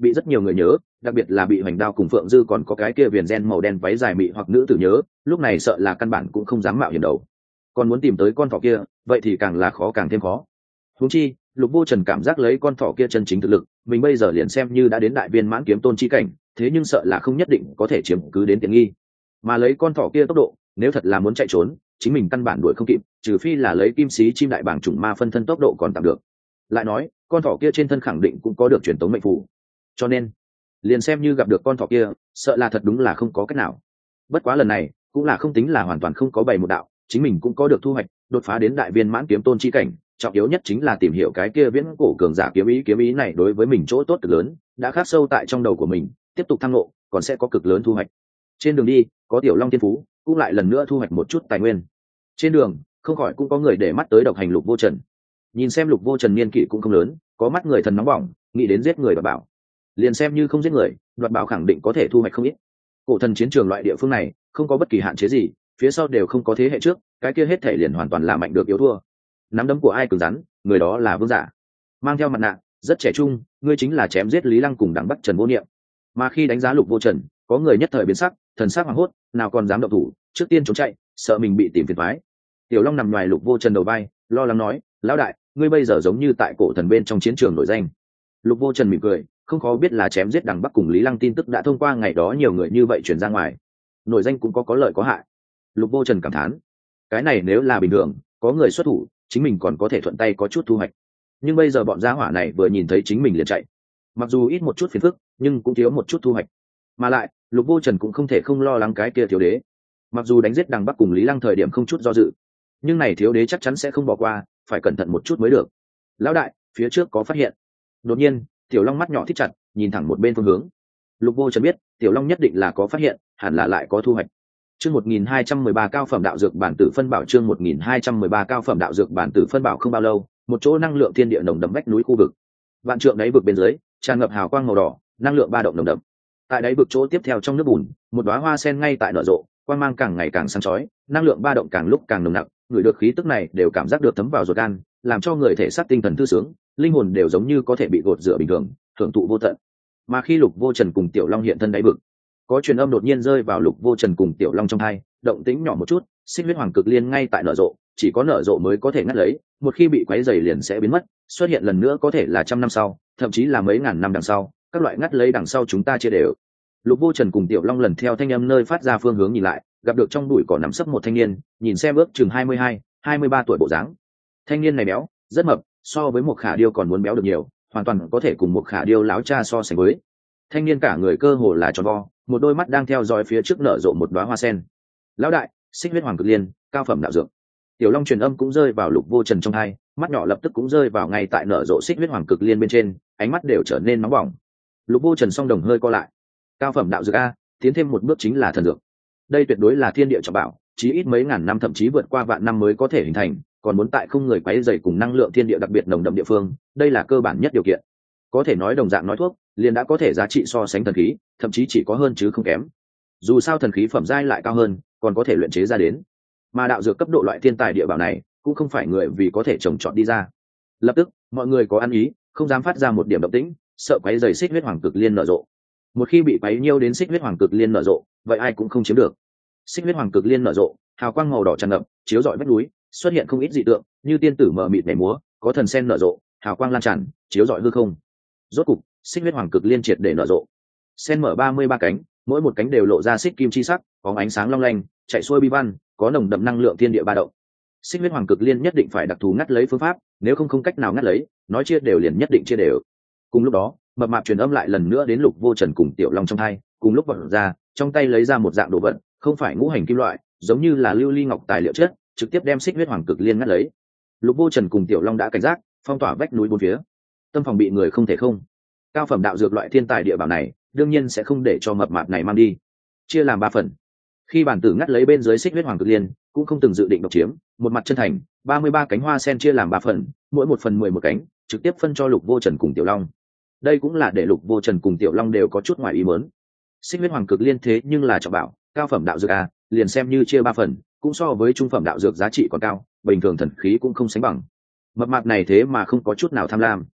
bị rất nhiều người nhớ, đặc biệt là bị Hoành Đao cùng Phượng Dư còn có cái kia viền gen màu đen váy dài mị hoặc nữ tử nhớ, lúc này sợ là căn bản cũng không dám mạo hiểm đầu. Còn muốn tìm tới con thỏ kia, vậy thì càng là khó càng thêm khó. Huống chi, Lục Vô Trần cảm giác lấy con thỏ kia chân chính thực lực, mình bây giờ liền xem như đã đến đại viên mãn kiếm tôn chi cảnh, thế nhưng sợ là không nhất định có thể chiếm cứ đến tiện nghi. Mà lấy con thỏ kia tốc độ, nếu thật là muốn chạy trốn, chính mình căn bản đuổi không kịp, trừ phi là lấy kim sĩ chim đại bảng chủng ma phân thân tốc độ còn tạm được. Lại nói, con thỏ kia trên thân khẳng định cũng có được truyền tống mệnh phù, cho nên liền xem như gặp được con thỏ kia, sợ là thật đúng là không có cách nào. Bất quá lần này cũng là không tính là hoàn toàn không có bày một đạo, chính mình cũng có được thu hoạch, đột phá đến đại viên mãn kiếm tôn chi cảnh, trọng yếu nhất chính là tìm hiểu cái kia viễn cổ cường giả kiếm ý này đối với mình chỗ tốt cực lớn, đã khắc sâu tại trong đầu của mình, tiếp tục thăng lộ, còn sẽ có cực lớn thu hoạch. Trên đường đi, có Tiểu Long tiên phú, cũng lại lần nữa thu hoạch một chút tài nguyên. Trên đường, không khỏi cũng có người để mắt tới độc hành Lục Vô Trần. Nhìn xem Lục Vô Trần niên kỷ cũng không lớn, có mắt người thần nóng bỏng, nghĩ đến giết người đoạt bảo. Liền xem như không giết người, đoạt bảo khẳng định có thể thu hoạch không ít. Cổ thần chiến trường loại địa phương này, không có bất kỳ hạn chế gì, phía sau đều không có thế hệ trước, cái kia hết thể liền hoàn toàn là mạnh được yếu thua. Nắm đấm của ai cứng rắn, người đó là vương giả. Mang theo mặt nạ, rất trẻ trung, ngươi chính là chém giết Lý Lăng cùng Đằng Bắc Trần Vô Niệm. Mà khi đánh giá Lục Vô Trần, có người nhất thời biến sắc, thần sắc hoảng hốt, nào còn dám động thủ, trước tiên trốn chạy, sợ mình bị tìm phiền toái. Tiểu Long nằm ngoài Lục Vô Trần đầu vai, lo lắng nói, lão đại, ngươi bây giờ giống như tại cổ thần bên trong chiến trường nổi danh. Lục Vô Trần mỉm cười, không khó biết là chém giết Đằng Bắc cùng Lý Lăng tin tức đã thông qua ngày đó nhiều người như vậy truyền ra ngoài. Nổi danh cũng có lợi có hại. Lục Vô Trần cảm thán, cái này nếu là bình thường, có người xuất thủ, chính mình còn có thể thuận tay có chút thu hoạch. Nhưng bây giờ bọn gia hỏa này vừa nhìn thấy chính mình liền chạy, mặc dù ít một chút phiền phức, nhưng cũng thiếu một chút thu hoạch. Mà lại, Lục Vô Trần cũng không thể không lo lắng cái kia thiếu đế. Mặc dù đánh giết Đằng Bắc cùng Lý Lăng thời điểm không chút do dự, nhưng này thiếu đế chắc chắn sẽ không bỏ qua, phải cẩn thận một chút mới được. Lão đại, phía trước có phát hiện. Đột nhiên, Tiểu Long mắt nhỏ thích chặt, nhìn thẳng một bên phương hướng. Lục Vô Trần biết, Tiểu Long nhất định là có phát hiện, hẳn là lại có thu hoạch. Chương 1213 cao phẩm đạo dược bản tử phân bảo, chương 1213 cao phẩm đạo dược bản tử phân bảo. Không bao lâu, một chỗ năng lượng thiên địa nồng đậm vách núi khu vực. Vạn trượng đáy vực bên dưới, tràn ngập hào quang màu đỏ, năng lượng ba động nồng đậm. Tại đáy vực chỗ tiếp theo trong nước bùn, một đóa hoa sen ngay tại nở rộ, quang mang càng ngày càng sáng chói, năng lượng ba động càng lúc càng nồng nặc, người được khí tức này đều cảm giác được thấm vào ruột gan, làm cho người thể xác tinh thần thư sướng, linh hồn đều giống như có thể bị gột rửa bình thường, hưởng thụ vô tận. Mà khi Lục Vô Trần cùng Tiểu Long hiện thân đáy vực, có truyền âm đột nhiên rơi vào Lục Vô Trần cùng Tiểu Long trong tai, động tĩnh nhỏ một chút, Xích Huyết Hoàng Cực Liên ngay tại nở rộ, chỉ có nở rộ mới có thể ngắt lấy, một khi bị quấy rầy liền sẽ biến mất, xuất hiện lần nữa có thể là trăm năm sau, thậm chí là mấy ngàn năm đằng sau, các loại ngắt lấy đằng sau chúng ta chia đều. Lục Vô Trần cùng Tiểu Long lần theo thanh âm nơi phát ra phương hướng nhìn lại, gặp được trong bụi cỏ nằm sấp một thanh niên, nhìn xem ước chừng 22, 23 tuổi bộ dáng. Thanh niên này béo, rất mập, so với một Khả Điêu còn muốn béo được nhiều, hoàn toàn có thể cùng một Khả Điêu láo cha so sánh với. Thanh niên cả người cơ hồ là tròn vo, một đôi mắt đang theo dõi phía trước nở rộ một đóa hoa sen. Lão đại, Xích Huyết Hoàng Cực Liên, cao phẩm đạo dược. Tiểu Long truyền âm cũng rơi vào Lục Vô Trần trong tai, mắt nhỏ lập tức cũng rơi vào ngay tại nở rộ Xích Huyết Hoàng Cực Liên bên trên, ánh mắt đều trở nên nóng bỏng. Lục Vô Trần song đồng hơi co lại. Cao phẩm đạo dược a, tiến thêm một bước chính là thần dược. Đây tuyệt đối là thiên địa trọng bảo, chí ít mấy ngàn năm thậm chí vượt qua vạn năm mới có thể hình thành, còn muốn tại không người quấy rầy cùng năng lượng thiên địa đặc biệt nồng đậm địa phương, đây là cơ bản nhất điều kiện. Có thể nói đồng dạng nói thuốc, liền đã có thể giá trị so sánh thần khí, thậm chí chỉ có hơn chứ không kém. Dù sao thần khí phẩm giai lại cao hơn, còn có thể luyện chế ra đến. Mà đạo dược cấp độ loại thiên tài địa bảo này, cũng không phải người vì có thể trồng trọt đi ra. Lập tức, mọi người có ăn ý, không dám phát ra một điểm động tĩnh, sợ quấy rầy Xích Huyết Hoàng Cực Liên nở rộ. Một khi bị quấy nhiêu đến Xích Huyết Hoàng Cực Liên nở rộ, vậy ai cũng không chiếm được. Xích Huyết Hoàng Cực Liên nở rộ, hào quang màu đỏ tràn ngập, chiếu rọi vách núi, xuất hiện không ít dị tượng, như tiên tử mờ mịt nhảy múa, có thần sen nở rộ, hào quang lan tràn, chiếu rọi hư không. Rốt cục, Xích Huyết Hoàng Cực Liên triệt để nở rộ. Sen mở 33 cánh, mỗi một cánh đều lộ ra xích kim chi sắc, có ánh sáng long lanh, chạy xuôi bi văn, có nồng đậm năng lượng thiên địa ba động. Xích Huyết Hoàng Cực Liên nhất định phải đặc thù ngắt lấy phương pháp, nếu không cách nào ngắt lấy, nói chia đều liền nhất định chia đều. Cùng lúc đó, mập mạp truyền âm lại lần nữa đến Lục Vô Trần cùng Tiểu Long trong tay, cùng lúc vận ra, trong tay lấy ra một dạng đồ vật, không phải ngũ hành kim loại, giống như là lưu ly ngọc tài liệu chất, trực tiếp đem Xích Huyết Hoàng Cực Liên ngắt lấy. Lục Vô Trần cùng Tiểu Long đã cảnh giác, phong tỏa vách núi bốn phía. Tâm phòng bị người không thể không. Cao phẩm đạo dược loại thiên tài địa bảo này, đương nhiên sẽ không để cho mập mạp này mang đi. Chia làm 3 phần. Khi bản tử ngắt lấy bên dưới Xích Huyết Hoàng Cực Liên, cũng không từng dự định độc chiếm, một mặt chân thành, 33 cánh hoa sen chia làm 3 phần, mỗi một phần 11 cánh, trực tiếp phân cho Lục Vô Trần cùng Tiểu Long. Đây cũng là để Lục Vô Trần cùng Tiểu Long đều có chút ngoài ý muốn. Xích Huyết Hoàng Cực Liên thế nhưng là trọng bảo, cao phẩm đạo dược a, liền xem như chia 3 phần, cũng so với trung phẩm đạo dược giá trị còn cao, bình thường thần khí cũng không sánh bằng. Mập mạp này thế mà không có chút nào tham lam.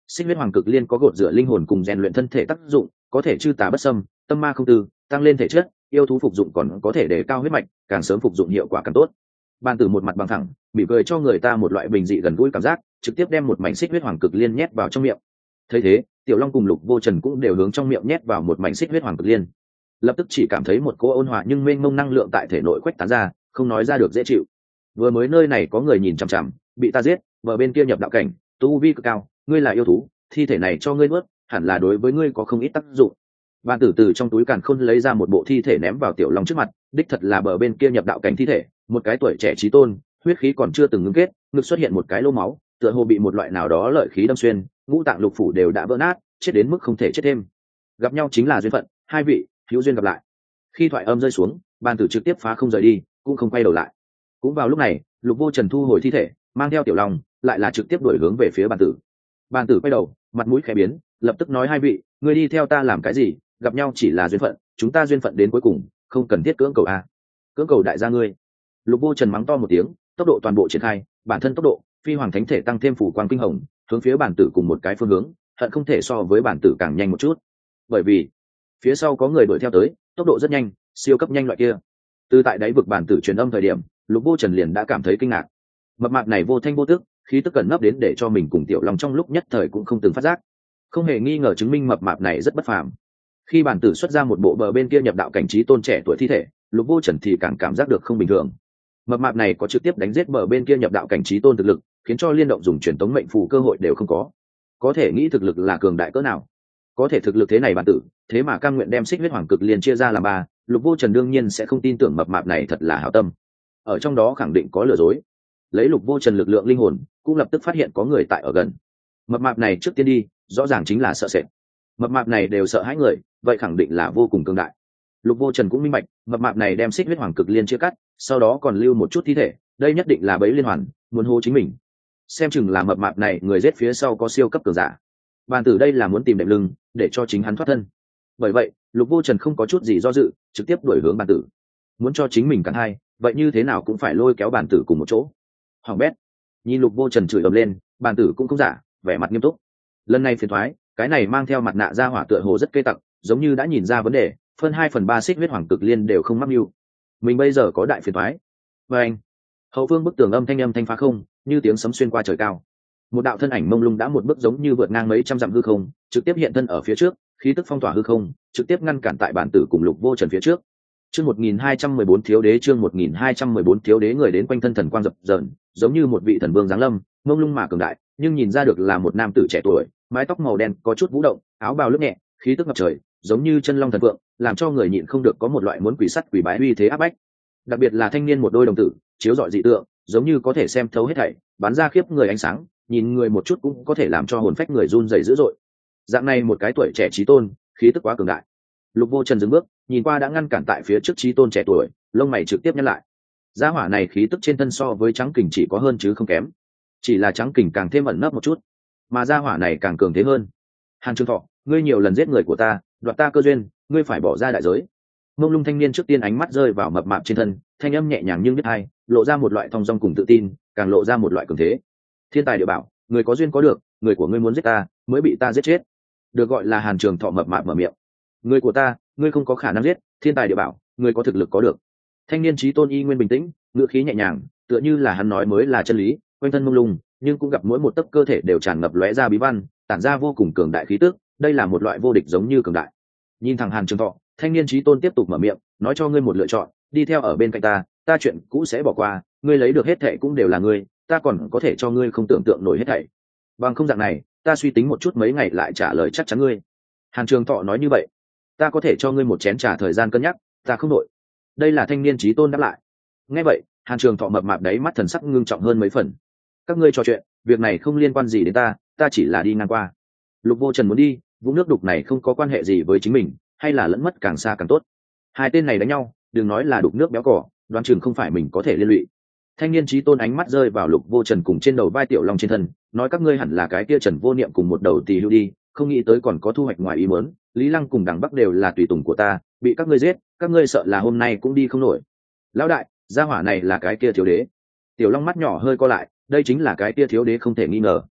xích huyết hoàng cực liên có gột rửa linh hồn cùng rèn luyện thân thể tác dụng, có thể chư tà bất xâm, tâm ma không tư, tăng lên thể chất. Yêu thú phục dụng còn có thể để cao huyết mạch, càng sớm phục dụng hiệu quả càng tốt. Bàn tử một mặt bằng thẳng, mỉm cười cho người ta một loại bình dị gần gũi cảm giác, trực tiếp đem một mảnh xích huyết hoàng cực liên nhét vào trong miệng. Thấy thế, Tiểu Long cùng Lục Vô Trần cũng đều hướng trong miệng nhét vào một mảnh xích huyết hoàng cực liên. Lập tức chỉ cảm thấy một cỗ ôn hòa nhưng mênh mông năng lượng tại thể nội khuếch tán ra, không nói ra được dễ chịu. Vừa mới nơi này có người nhìn chằm chằm, bị ta giết, bờ bên kia nhập đạo cảnh, tu vi cực cao, ngươi là yêu thú, thi thể này cho ngươi nuốt, hẳn là đối với ngươi có không ít tác dụng. Bàn tử từ trong túi càn khôn lấy ra một bộ thi thể ném vào Tiểu Long trước mặt, đích thật là bờ bên kia nhập đạo cảnh thi thể, một cái tuổi trẻ chí tôn, huyết khí còn chưa từng ngưng kết, ngực xuất hiện một cái lỗ máu, tựa hồ bị một loại nào đó lợi khí đâm xuyên, ngũ tạng lục phủ đều đã vỡ nát, chết đến mức không thể chết thêm. Gặp nhau chính là duyên phận, hai vị hữu duyên gặp lại. Khi thoại âm rơi xuống, bàn tử trực tiếp phá không rời đi, cũng không quay đầu lại. Cũng vào lúc này, Lục Vô Trần thu hồi thi thể, mang theo Tiểu Long, lại là trực tiếp đuổi hướng về phía bàn tử. Bàn tử quay đầu, mặt mũi khẽ biến, lập tức nói hai vị, người đi theo ta làm cái gì? Gặp nhau chỉ là duyên phận, chúng ta duyên phận đến cuối cùng, không cần thiết cưỡng cầu a. Cưỡng cầu đại gia ngươi. Lục Vô Trần mắng to một tiếng, tốc độ toàn bộ triển khai, bản thân tốc độ, phi hoàng thánh thể tăng thêm phủ quang kinh hồng, hướng phía bản tử cùng một cái phương hướng, hận không thể so với bản tử càng nhanh một chút. Bởi vì phía sau có người đuổi theo tới, tốc độ rất nhanh, siêu cấp nhanh loại kia. Từ tại đáy vực bản tử truyền âm thời điểm, Lục Vô Trần liền đã cảm thấy kinh ngạc. Mập mạp này vô thanh vô tức, khí tức cẩn nấp đến để cho mình cùng Tiểu Long trong lúc nhất thời cũng không từng phát giác. Không hề nghi ngờ chứng minh mập mạp này rất bất phàm. Khi bản tử xuất ra một bộ bờ bên kia nhập đạo cảnh trí tôn trẻ tuổi thi thể, Lục Vô Trần thì càng cảm giác được không bình thường. Mập mạp này có trực tiếp đánh giết bờ bên kia nhập đạo cảnh trí tôn thực lực, khiến cho liên động dùng truyền tống mệnh phù cơ hội đều không có. Có thể nghĩ thực lực là cường đại cỡ nào. Có thể thực lực thế này bản tử, thế mà cam nguyện đem xích huyết hoàng cực liền chia ra làm ba, Lục Vô Trần đương nhiên sẽ không tin tưởng mập mạp này thật là hảo tâm. Ở trong đó khẳng định có lừa dối. Lấy Lục Vô Trần lực lượng linh hồn, cũng lập tức phát hiện có người tại ở gần. Mập mạp này trước tiên đi, rõ ràng chính là sợ sệt. Mập mạp này đều sợ hãi người, vậy khẳng định là vô cùng cường đại. Lục Vô Trần cũng minh bạch, mập mạp này đem xích huyết hoàng cực liên chia cắt, sau đó còn lưu một chút thi thể, đây nhất định là bẫy liên hoàn, muốn hô chính mình. Xem chừng là mập mạp này người giết phía sau có siêu cấp cường giả. Bàn tử đây là muốn tìm đệm lưng, để cho chính hắn thoát thân. Bởi vậy, Lục Vô Trần không có chút gì do dự, trực tiếp đuổi hướng bàn tử. Muốn cho chính mình cắn hai, vậy như thế nào cũng phải lôi kéo bàn tử cùng một chỗ. Hoàng bét. Nhìn Lục Vô Trần chửi ầm lên, bàn tử cũng không giả, vẻ mặt nghiêm túc. Lần này phiền thoái, cái này mang theo mặt nạ ra hỏa tựa hồ rất cây tặc, giống như đã nhìn ra vấn đề, phân 2/3 xích huyết hoàng cực liên đều không mắc mưu. Mình bây giờ có đại phiền thoái. Và anh, hậu phương bức tường âm thanh phá không, như tiếng sấm xuyên qua trời cao. Một đạo thân ảnh mông lung đã một bước giống như vượt ngang mấy trăm dặm hư không, trực tiếp hiện thân ở phía trước, khí tức phong tỏa hư không, trực tiếp ngăn cản tại bản tử cùng Lục Vô Trần phía trước. Chương 1214 thiếu đế, chương 1214 thiếu đế, người đến quanh thân thần quang dập dờn, giống như một vị thần vương giáng lâm, mông lung mà cường đại, nhưng nhìn ra được là một nam tử trẻ tuổi, mái tóc màu đen có chút vũ động, áo bào lướt nhẹ, khí tức ngập trời, giống như chân long thần vượng, làm cho người nhịn không được có một loại muốn quỷ sắt quỷ bái uy thế áp bách. Đặc biệt là thanh niên một đôi đồng tử, chiếu rọi dị tượng, giống như có thể xem thấu hết thảy, bắn ra khiếp người ánh sáng, nhìn người một chút cũng có thể làm cho hồn phách người run rẩy dữ dội. Dạng này một cái tuổi trẻ chí tôn, khí tức quá cường đại. Lục Vô Trần dừng bước, nhìn qua đã ngăn cản tại phía trước chí tôn trẻ tuổi, lông mày trực tiếp nhăn lại. Gia hỏa này khí tức trên thân so với Trắng Kình chỉ có hơn chứ không kém, chỉ là Trắng Kình càng thêm ẩn nấp một chút, mà gia hỏa này càng cường thế hơn. Hàn Trường Thọ, ngươi nhiều lần giết người của ta, đoạt ta cơ duyên, ngươi phải bỏ ra đại giới. Mông lung thanh niên trước tiên ánh mắt rơi vào mập mạp trên thân, thanh âm nhẹ nhàng nhưng biết hay, lộ ra một loại thong dong cùng tự tin, càng lộ ra một loại cường thế. Thiên tài địa bảo, người có duyên có được, người của ngươi muốn giết ta, mới bị ta giết chết. Được gọi là Hàn Trường Thọ mập mạp mở miệng. Người của ta, ngươi không có khả năng giết, thiên tài địa bảo, người có thực lực có được. Thanh niên chí tôn y nguyên bình tĩnh, ngữ khí nhẹ nhàng, tựa như là hắn nói mới là chân lý, quanh thân mông lung, nhưng cũng gặp mỗi một tấc cơ thể đều tràn ngập lóe ra bí văn, tản ra vô cùng cường đại khí tức, đây là một loại vô địch giống như cường đại. Nhìn thẳng Hàn Trường Thọ, thanh niên chí tôn tiếp tục mở miệng, nói cho ngươi một lựa chọn, đi theo ở bên cạnh ta chuyện cũ sẽ bỏ qua, ngươi lấy được hết thảy cũng đều là ngươi, ta còn có thể cho ngươi không tưởng tượng nổi hết thảy. Bằng không dạng này, ta suy tính một chút mấy ngày lại trả lời chắc chắn ngươi. Hàn Trường Thọ nói như vậy, ta có thể cho ngươi một chén trà thời gian cân nhắc, ta không đội. Đây là thanh niên chí tôn đáp lại. Nghe vậy, Hàn Trường Thọ mập mạp đấy mắt thần sắc ngưng trọng hơn mấy phần. Các ngươi trò chuyện, việc này không liên quan gì đến ta chỉ là đi ngang qua. Lục Vô Trần muốn đi, vũng nước đục này không có quan hệ gì với chính mình, hay là lẫn mất càng xa càng tốt. Hai tên này đánh nhau, đừng nói là đục nước béo cỏ, đoán chừng không phải mình có thể liên lụy. Thanh niên chí tôn ánh mắt rơi vào Lục Vô Trần cùng trên đầu vai Tiểu Long trên thân, nói các ngươi hẳn là cái kia Trần Vô Niệm cùng một đầu tỳ hưu đi, không nghĩ tới còn có thu hoạch ngoài ý muốn. Lý Lăng cùng Đằng Bắc đều là tùy tùng của ta, bị các ngươi giết, các ngươi sợ là hôm nay cũng đi không nổi. Lão đại, gia hỏa này là cái kia thiếu đế. Tiểu Long mắt nhỏ hơi co lại, đây chính là cái kia thiếu đế không thể nghi ngờ.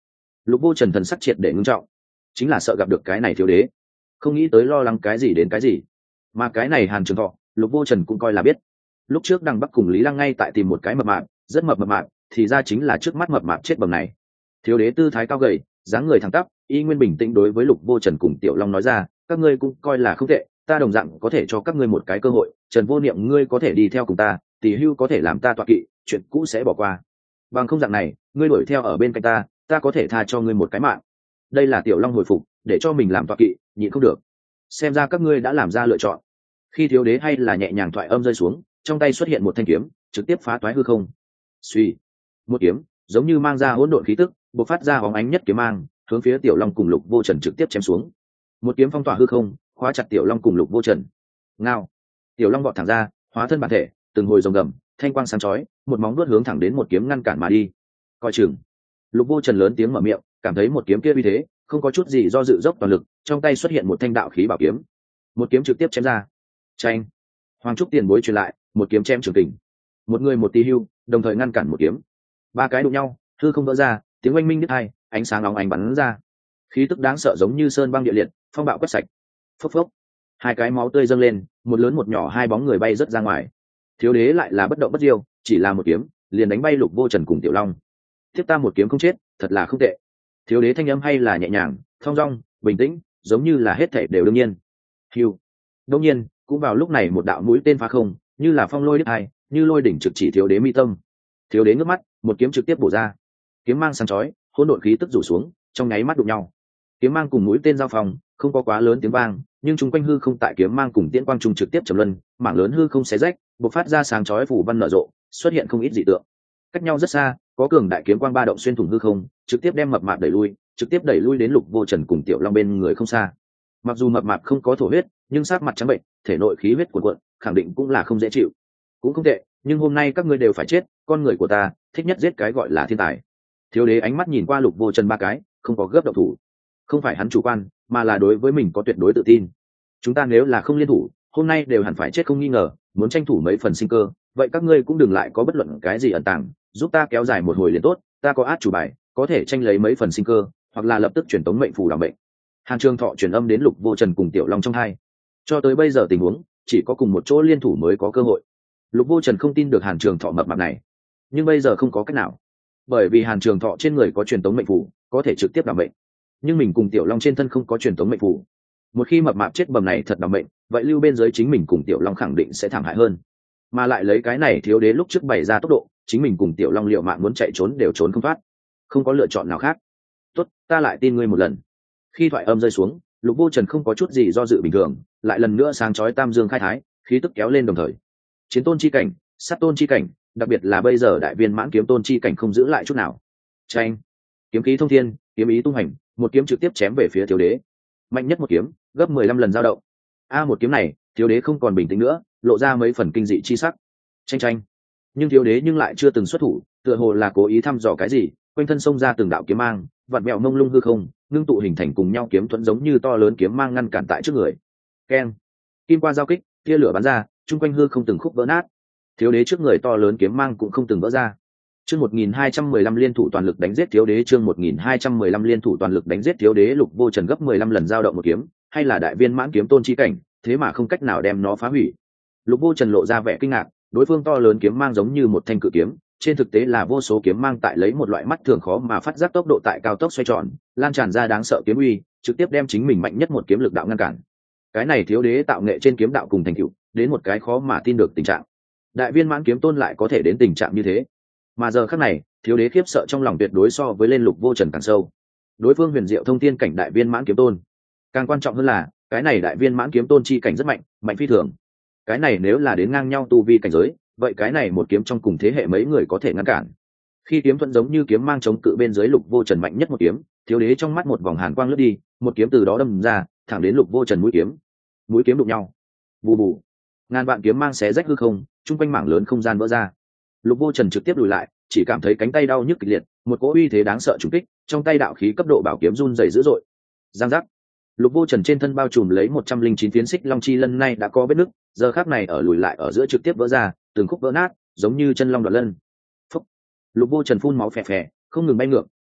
Lục Vô Trần thần sắc triệt để ngưng trọng, chính là sợ gặp được cái này thiếu đế, không nghĩ tới lo lắng cái gì đến cái gì. Mà cái này Hàn Trường Thọ, Lục Vô Trần cũng coi là biết. Lúc trước Đằng Bắc cùng Lý Lăng ngay tại tìm một cái mập mạp, rất mập mạp, thì ra chính là trước mắt mập mạp chết bầm này. Thiếu đế tư thái cao gầy, dáng người thẳng tắp, y nguyên bình tĩnh đối với Lục Vô Trần cùng Tiểu Long nói ra, các ngươi cũng coi là không tệ, ta đồng dạng có thể cho các ngươi một cái cơ hội. Trần Vô Niệm ngươi có thể đi theo cùng ta, Tỷ Hưu có thể làm ta tọa kỵ, chuyện cũ sẽ bỏ qua. Bằng không dạng này, ngươi đuổi theo ở bên cạnh ta có thể tha cho ngươi một cái mạng. Đây là Tiểu Long hồi phục, để cho mình làm tọa kỵ, nhịn không được. Xem ra các ngươi đã làm ra lựa chọn. Khi thiếu đế hay là nhẹ nhàng thoại âm rơi xuống, trong tay xuất hiện một thanh kiếm, trực tiếp phá toái hư không. Suy, một kiếm, giống như mang ra hỗn độn khí tức, bộc phát ra bóng ánh nhất kiếm mang, hướng phía Tiểu Long cùng Lục Vô Trần trực tiếp chém xuống. Một kiếm phong tỏa hư không, khóa chặt Tiểu Long cùng Lục Vô Trần. Ngao, Tiểu Long vọt thẳng ra, hóa thân bản thể, từng hồi rồng gầm, thanh quang sáng chói, một móng vuốt hướng thẳng đến một kiếm ngăn cản mà đi. Coi chừng. Lục Vô Trần lớn tiếng mở miệng, cảm thấy một kiếm kia uy thế, không có chút gì do dự dốc toàn lực, trong tay xuất hiện một thanh đạo khí bảo kiếm. Một kiếm trực tiếp chém ra. Chanh. Hoàng trúc tiền bối truyền lại, một kiếm chém trường kình. Một người một tí hưu, đồng thời ngăn cản một kiếm. Ba cái đụng nhau, hư không vỡ ra, tiếng oanh minh đứt hai, ánh sáng óng ánh bắn ra. Khí tức đáng sợ giống như sơn băng địa liệt, phong bạo quét sạch. Phốc phốc. Hai cái máu tươi dâng lên, một lớn một nhỏ hai bóng người bay rớt ra ngoài. Thiếu đế lại là bất động bất diêu, chỉ là một kiếm, liền đánh bay Lục Vô Trần cùng Tiểu Long. Tiếp ta một kiếm không chết, thật là không tệ. Thiếu đế thanh âm hay là nhẹ nhàng, thong dong, bình tĩnh, giống như là hết thảy đều đương nhiên. Hưu. Đương nhiên, cũng vào lúc này một đạo mũi tên phá không, như là phong lôi đứt hai, như lôi đỉnh trực chỉ thiếu đế mi tâm. Thiếu đế ngước mắt, một kiếm trực tiếp bổ ra. Kiếm mang sáng chói, hỗn độn khí tức rủ xuống, trong nháy mắt đụng nhau. Kiếm mang cùng mũi tên giao phòng, không có quá lớn tiếng vang, nhưng chung quanh hư không tại kiếm mang cùng tiễn quang trung trực tiếp trầm luân, mảng lớn hư không xé rách, bộc phát ra sáng chói phủ văn nở rộ, xuất hiện không ít dị tượng. Cách nhau rất xa, có cường đại kiếm quang ba động xuyên thủng hư không, trực tiếp đem mập mạp đẩy lui, trực tiếp đẩy lui đến Lục Vô Trần cùng Tiểu Long bên người không xa. Mặc dù mập mạp không có thổ huyết, nhưng sắc mặt trắng bệnh, thể nội khí huyết cuồn cuộn, khẳng định cũng là không dễ chịu. Cũng không tệ, nhưng hôm nay các ngươi đều phải chết, con người của ta thích nhất giết cái gọi là thiên tài. Thiếu đế ánh mắt nhìn qua Lục Vô Trần ba cái, không có gấp động thủ. Không phải hắn chủ quan, mà là đối với mình có tuyệt đối tự tin. Chúng ta nếu là không liên thủ, hôm nay đều hẳn phải chết không nghi ngờ, muốn tranh thủ mấy phần sinh cơ, vậy các ngươi cũng đừng lại có bất luận cái gì ẩn tàng, giúp ta kéo dài một hồi liền tốt, ta có át chủ bài, có thể tranh lấy mấy phần sinh cơ, hoặc là lập tức truyền tống mệnh phù đảm bệnh. Hàn Trường Thọ truyền âm đến Lục Vô Trần cùng Tiểu Long trong hai. Cho tới bây giờ tình huống, chỉ có cùng một chỗ liên thủ mới có cơ hội. Lục Vô Trần không tin được Hàn Trường Thọ mập mạp này, nhưng bây giờ không có cách nào, bởi vì Hàn Trường Thọ trên người có truyền tống mệnh phù, có thể trực tiếp đảm bệnh, nhưng mình cùng Tiểu Long trên thân không có truyền tống mệnh phù. Một khi mập mạp chết bầm này thật đảm bệnh, vậy lưu bên dưới chính mình cùng Tiểu Long khẳng định sẽ thảm hại hơn. Mà lại lấy cái này thiếu đế lúc trước bày ra tốc độ, chính mình cùng Tiểu Long liệu mạng muốn chạy trốn đều trốn không thoát, không có lựa chọn nào khác. Tốt, ta lại tin ngươi một lần. Khi thoại âm rơi xuống, Lục Vô Trần không có chút gì do dự bình thường, lại lần nữa sáng chói tam dương khai thái, khí tức kéo lên đồng thời. Chiến tôn chi cảnh, sát tôn chi cảnh, đặc biệt là bây giờ đại viên mãn kiếm tôn chi cảnh không giữ lại chút nào. Chanh, kiếm khí thông thiên, kiếm ý tung hành, một kiếm trực tiếp chém về phía thiếu đế. Mạnh nhất một kiếm, gấp 15 lần dao động. Một kiếm này, thiếu đế không còn bình tĩnh nữa, lộ ra mấy phần kinh dị chi sắc. Chanh, nhưng thiếu đế nhưng lại chưa từng xuất thủ, tựa hồ là cố ý thăm dò cái gì, quanh thân xông ra từng đạo kiếm mang, vặn mèo mông lung hư không, ngưng tụ hình thành cùng nhau kiếm thuẫn giống như to lớn kiếm mang ngăn cản tại trước người. Keng, kim qua giao kích, tia lửa bắn ra, chung quanh hư không từng khúc vỡ nát. Thiếu đế trước người to lớn kiếm mang cũng không từng vỡ ra. Chương 1215 liên thủ toàn lực đánh giết thiếu đế, chương 1215 liên thủ toàn lực đánh giết thiếu đế. Lục Vô Trần gấp 15 lần dao động một kiếm, hay là đại viên mãn kiếm tôn chi cảnh, thế mà không cách nào đem nó phá hủy. Lục Vô Trần lộ ra vẻ kinh ngạc, đối phương to lớn kiếm mang giống như một thanh cự kiếm, trên thực tế là vô số kiếm mang tại lấy một loại mắt thường khó mà phát giác tốc độ tại cao tốc xoay tròn, lan tràn ra đáng sợ kiếm uy, trực tiếp đem chính mình mạnh nhất một kiếm lực đạo ngăn cản. Cái này thiếu đế tạo nghệ trên kiếm đạo cùng thành tựu, đến một cái khó mà tin được tình trạng. Đại viên mãn kiếm tôn lại có thể đến tình trạng như thế. Mà giờ khắc này, thiếu đế khiếp sợ trong lòng tuyệt đối so với lên Lục Vô Trần càng sâu. Đối phương huyền diệu thông thiên cảnh đại viên mãn kiếm tôn, càng quan trọng hơn là cái này đại viên mãn kiếm tôn chi cảnh rất mạnh, mạnh phi thường. Cái này nếu là đến ngang nhau tu vi cảnh giới, vậy cái này một kiếm trong cùng thế hệ mấy người có thể ngăn cản. Khi kiếm thuận giống như kiếm mang chống cự bên dưới Lục Vô Trần mạnh nhất một kiếm, thiếu đế trong mắt một vòng hàn quang lướt đi, một kiếm từ đó đâm ra, thẳng đến Lục Vô Trần mũi kiếm đụng nhau. Bù bù, ngàn vạn kiếm mang xé rách hư không, trung quanh mảng lớn không gian vỡ ra. Lục Vô Trần trực tiếp lùi lại, chỉ cảm thấy cánh tay đau nhức kịch liệt, một cỗ uy thế đáng sợ trùng kích, trong tay đạo khí cấp độ bảo kiếm run rẩy dữ dội. Giang giác. Lục Vô Trần trên thân bao trùm lấy 109 phiến xích long chi lân nay đã có vết nứt, giờ khắc này ở lùi lại ở giữa trực tiếp vỡ ra, từng khúc vỡ nát, giống như chân long đoạn lân. Phúc. Lục Vô Trần phun máu phè phè, không ngừng bay ngược,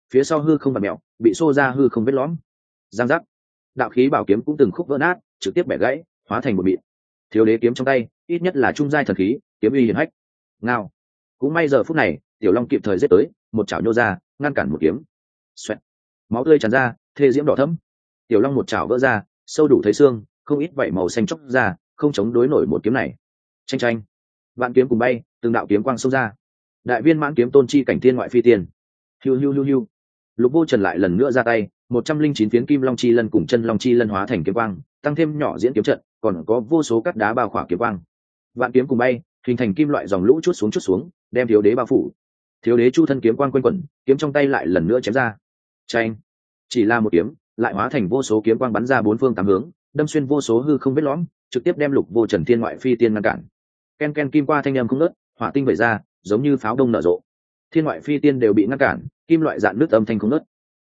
phía sau hư không vặn mẹo, bị xô ra hư không vết lõm. Giang giác, đạo khí bảo kiếm cũng từng khúc vỡ nát, trực tiếp bẻ gãy, hóa thành một mịn. Thiếu đế kiếm trong tay ít nhất là trung giai thần khí, kiếm uy hiển hách. Ngao, cũng may giờ phút này tiểu long kịp thời giết tới, một chảo nhô ra ngăn cản một kiếm. Xoẹt, máu tươi tràn ra, thê diễm đỏ thẫm. Tiểu long một chảo vỡ ra, sâu đủ thấy xương, không ít vảy màu xanh chóc ra, không chống đối nổi một kiếm này. Chanh chanh, vạn kiếm cùng bay, từng đạo kiếm quang xông ra. Đại viên mãn kiếm tôn chi cảnh thiên ngoại phi tiên. Hiu hiu hiu hiu. Lục Vô Trần lại lần nữa ra tay, 109 phiến kim long chi lân cùng chân long chi lân hóa thành kiếm quang, tăng thêm nhỏ diễn kiếm trận, còn có vô số cắt đá bao khỏa kiếm quang. Vạn kiếm cùng bay, hình thành kim loại dòng lũ chút xuống, đem thiếu đế bao phủ. Thiếu đế chu thân kiếm quang quanh quẩn, kiếm trong tay lại lần nữa chém ra. Chanh, chỉ là một kiếm, lại hóa thành vô số kiếm quang bắn ra bốn phương tám hướng, đâm xuyên vô số hư không vết lõm, trực tiếp đem Lục Vô Trần thiên ngoại phi tiên ngăn cản. Ken ken kim qua thanh âm không ngớt, hỏa tinh vẩy ra, giống như pháo đông nở rộ. Thiên ngoại phi tiên đều bị ngăn cản, kim loại dạn nước âm thanh không ngớt.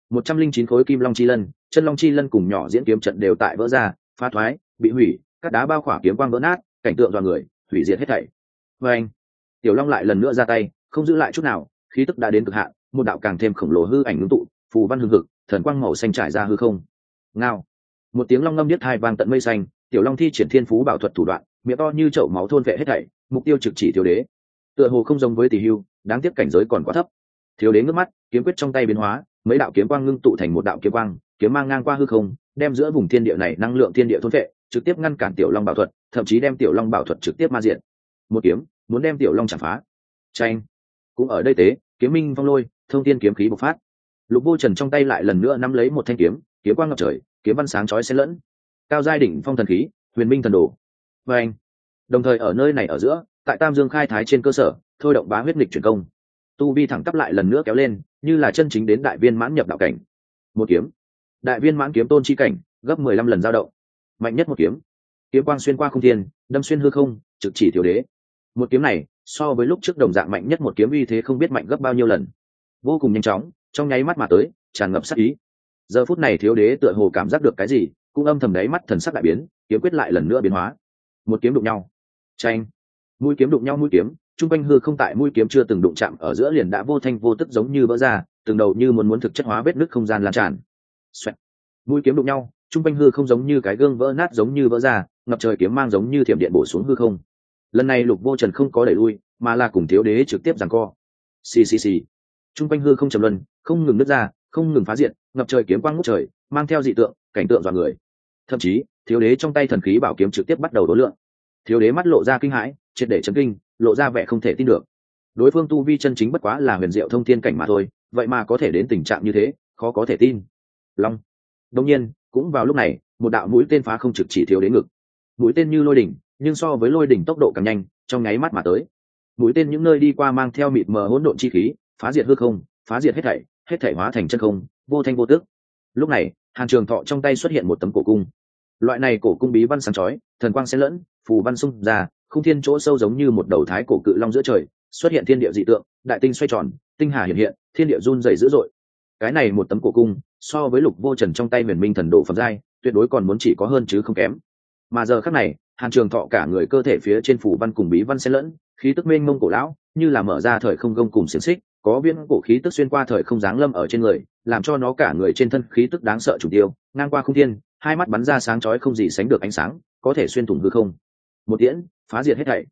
109 khối kim long chi lân, chân long chi lân cùng nhỏ diễn kiếm trận đều tại vỡ ra, phá thoái, bị hủy, các đá bao khỏa kiếm quang vỡ nát, cảnh tượng dọa người, hủy diệt hết thảy. Anh, tiểu long lại lần nữa ra tay, không giữ lại chút nào, khí tức đã đến cực hạn, một đạo càng thêm khổng lồ hư ảnh ngưng tụ, phù văn hưng hực, thần quang màu xanh trải ra hư không. Ngao, một tiếng long ngâm điếc tai vang tận mây xanh, tiểu long thi triển thiên phú bảo thuật thủ đoạn, miệng to như chậu máu thôn vệ hết thảy, mục tiêu trực chỉ thiếu đế. Tựa hồ không giống với tỷ hưu, đáng tiếc cảnh giới còn quá thấp. Thiếu đế ngước mắt, kiếm quyết trong tay biến hóa, mấy đạo kiếm quang ngưng tụ thành một đạo kiếm quang, kiếm mang ngang qua hư không, đem giữa vùng thiên địa này năng lượng thiên địa thôn vệ, trực tiếp ngăn cản tiểu long bảo thuật, thậm chí đem tiểu long bảo thuật trực tiếp ma diện. Một kiếm, muốn đem tiểu long chạm phá. Chanh, cũng ở đây tế, kiếm minh phong lôi, thông thiên kiếm khí bộc phát. Lục Vô Trần trong tay lại lần nữa nắm lấy một thanh kiếm, kiếm quang ngập trời, kiếm văn sáng chói xen lẫn. Cao giai đỉnh phong thần khí, huyền minh thần đồ. Và anh, đồng thời ở nơi này ở giữa, tại Tam Dương khai thái trên cơ sở, thôi động bá huyết nghịch chuyển công, tu vi thẳng tắp lại lần nữa kéo lên, như là chân chính đến đại viên mãn nhập đạo cảnh. Một kiếm, đại viên mãn kiếm tôn chi cảnh, gấp 15 lần dao động. Mạnh nhất một kiếm, kiếm quang xuyên qua không thiên, đâm xuyên hư không, trực chỉ thiếu đế. Một kiếm này, so với lúc trước đồng dạng mạnh nhất một kiếm uy thế không biết mạnh gấp bao nhiêu lần. Vô cùng nhanh chóng, trong nháy mắt mà tới, tràn ngập sát ý. Giờ phút này thiếu đế tựa hồ cảm giác được cái gì, cũng âm thầm đáy mắt thần sắc đại biến, kiếm quyết lại lần nữa biến hóa. Một kiếm đụng nhau. Chanh, mũi kiếm đụng nhau mũi kiếm, trung quanh hư không tại mũi kiếm chưa từng đụng chạm ở giữa liền đã vô thanh vô tức giống như vỡ ra, từng đầu như muốn thực chất hóa vết nứt không gian lan tràn. Xoẹt. Mũi kiếm đụng nhau, trung quanh hư không giống như cái gương vỡ nát giống như vỡ ra, ngập trời kiếm mang giống như thiểm điện bổ xuống hư không. Lần này Lục Vô Trần không có đẩy lui, mà là cùng thiếu đế trực tiếp giằng co. Xì xì xì. Trung quanh hư không trầm luân, không ngừng nứt ra, không ngừng phá diện, ngập trời kiếm quang ngút trời, mang theo dị tượng, cảnh tượng dọa người. Thậm chí, thiếu đế trong tay thần khí bảo kiếm trực tiếp bắt đầu đối lượng. Thiếu đế mắt lộ ra kinh hãi, triệt để chấn kinh, lộ ra vẻ không thể tin được. Đối phương tu vi chân chính bất quá là huyền diệu thông thiên cảnh mà thôi, vậy mà có thể đến tình trạng như thế, khó có thể tin. Long. Đương nhiên, cũng vào lúc này, một đạo mũi tên phá không trực chỉ thiếu đế ngực. Mũi tên như lôi đỉnh, nhưng so với lôi đỉnh tốc độ càng nhanh, trong nháy mắt mà tới. Mũi tên những nơi đi qua mang theo mịt mờ hỗn độn chi khí, phá diệt hư không, phá diệt hết thảy hóa thành chân không, vô thanh vô tức. Lúc này, Hàn Trường Thọ trong tay xuất hiện một tấm cổ cung. Loại này cổ cung bí văn sáng chói, thần quang xen lẫn, phù văn xung ra, không thiên chỗ sâu giống như một đầu thái cổ cự long giữa trời, xuất hiện thiên địa dị tượng, đại tinh xoay tròn, tinh hà hiện hiện, thiên địa run rẩy dữ dội. Cái này một tấm cổ cung, so với Lục Vô Trần trong tay huyền minh thần đồ phẩm giai, tuyệt đối còn muốn chỉ có hơn chứ không kém. Mà giờ khắc này, Hàn Trường Thọ cả người cơ thể phía trên phù văn cùng bí văn xen lẫn, khí tức mênh mông cổ lão, như là mở ra thời không gông cùng xiềng xích, có viễn cổ khí tức xuyên qua thời không giáng lâm ở trên người, làm cho nó cả người trên thân khí tức đáng sợ chủ tiêu, ngang qua không thiên, hai mắt bắn ra sáng chói không gì sánh được ánh sáng, có thể xuyên thủng hư không. Một tiễn, phá diệt hết thảy.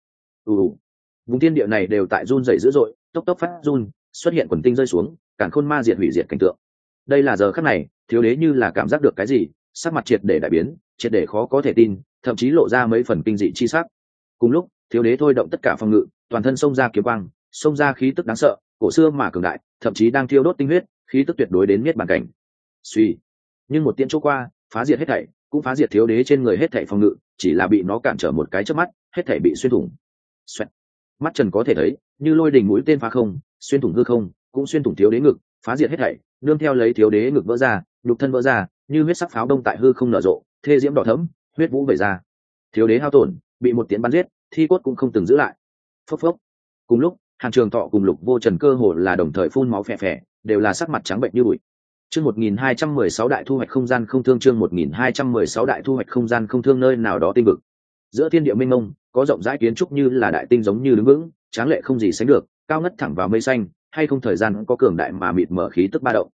Vùng thiên địa này đều tại run rẩy dữ dội, tốc tốc phát run, xuất hiện quần tinh rơi xuống, càn khôn ma diệt hủy diệt cảnh tượng. Đây là giờ khắc này, thiếu đế như là cảm giác được cái gì, sắc mặt triệt để đại biến, triệt để khó có thể tin, thậm chí lộ ra mấy phần kinh dị chi sắc. Cùng lúc, thiếu đế thôi động tất cả phòng ngự, toàn thân xông ra kiếm quang, xông ra khí tức đáng sợ, cổ xưa mà cường đại, thậm chí đang thiêu đốt tinh huyết, khí tức tuyệt đối đến miết bàn cảnh. Suy, nhưng một tiễn chỗ qua, phá diệt hết thảy, cũng phá diệt thiếu đế trên người hết thảy phòng ngự, chỉ là bị nó cản trở một cái chớp mắt, hết thảy bị xuyên thủng. Xoẹt. Mắt trần có thể thấy, như lôi đỉnh mũi tên phá không, xuyên thủng hư không, cũng xuyên thủng thiếu đế ngực, phá diệt hết thảy, nương theo lấy thiếu đế ngực vỡ ra, nhục thân vỡ ra, như huyết sắc pháo đông tại hư không nở rộ, thê diễm đỏ thẫm, huyết vũ vẩy ra. Thiếu đế hao tổn, bị một tiễn bắn giết, thi cốt cũng không từng giữ lại. Phốc phốc. Cùng lúc, Hàn Trường Thọ cùng Lục Vô Trần cơ hồ là đồng thời phun máu phè phè, đều là sắc mặt trắng bệnh như bụi. Chương 1216 đại thu hoạch không gian không thương, chương 1216 đại thu hoạch không gian không thương, nơi nào đó tinh vực. Giữa thiên địa mênh mông, có rộng rãi kiến trúc như là đại tinh giống như đứng vững, tráng lệ không gì sánh được, cao ngất thẳng vào mây xanh, hay không thời gian có cường đại mà mịt mở khí tức ba động.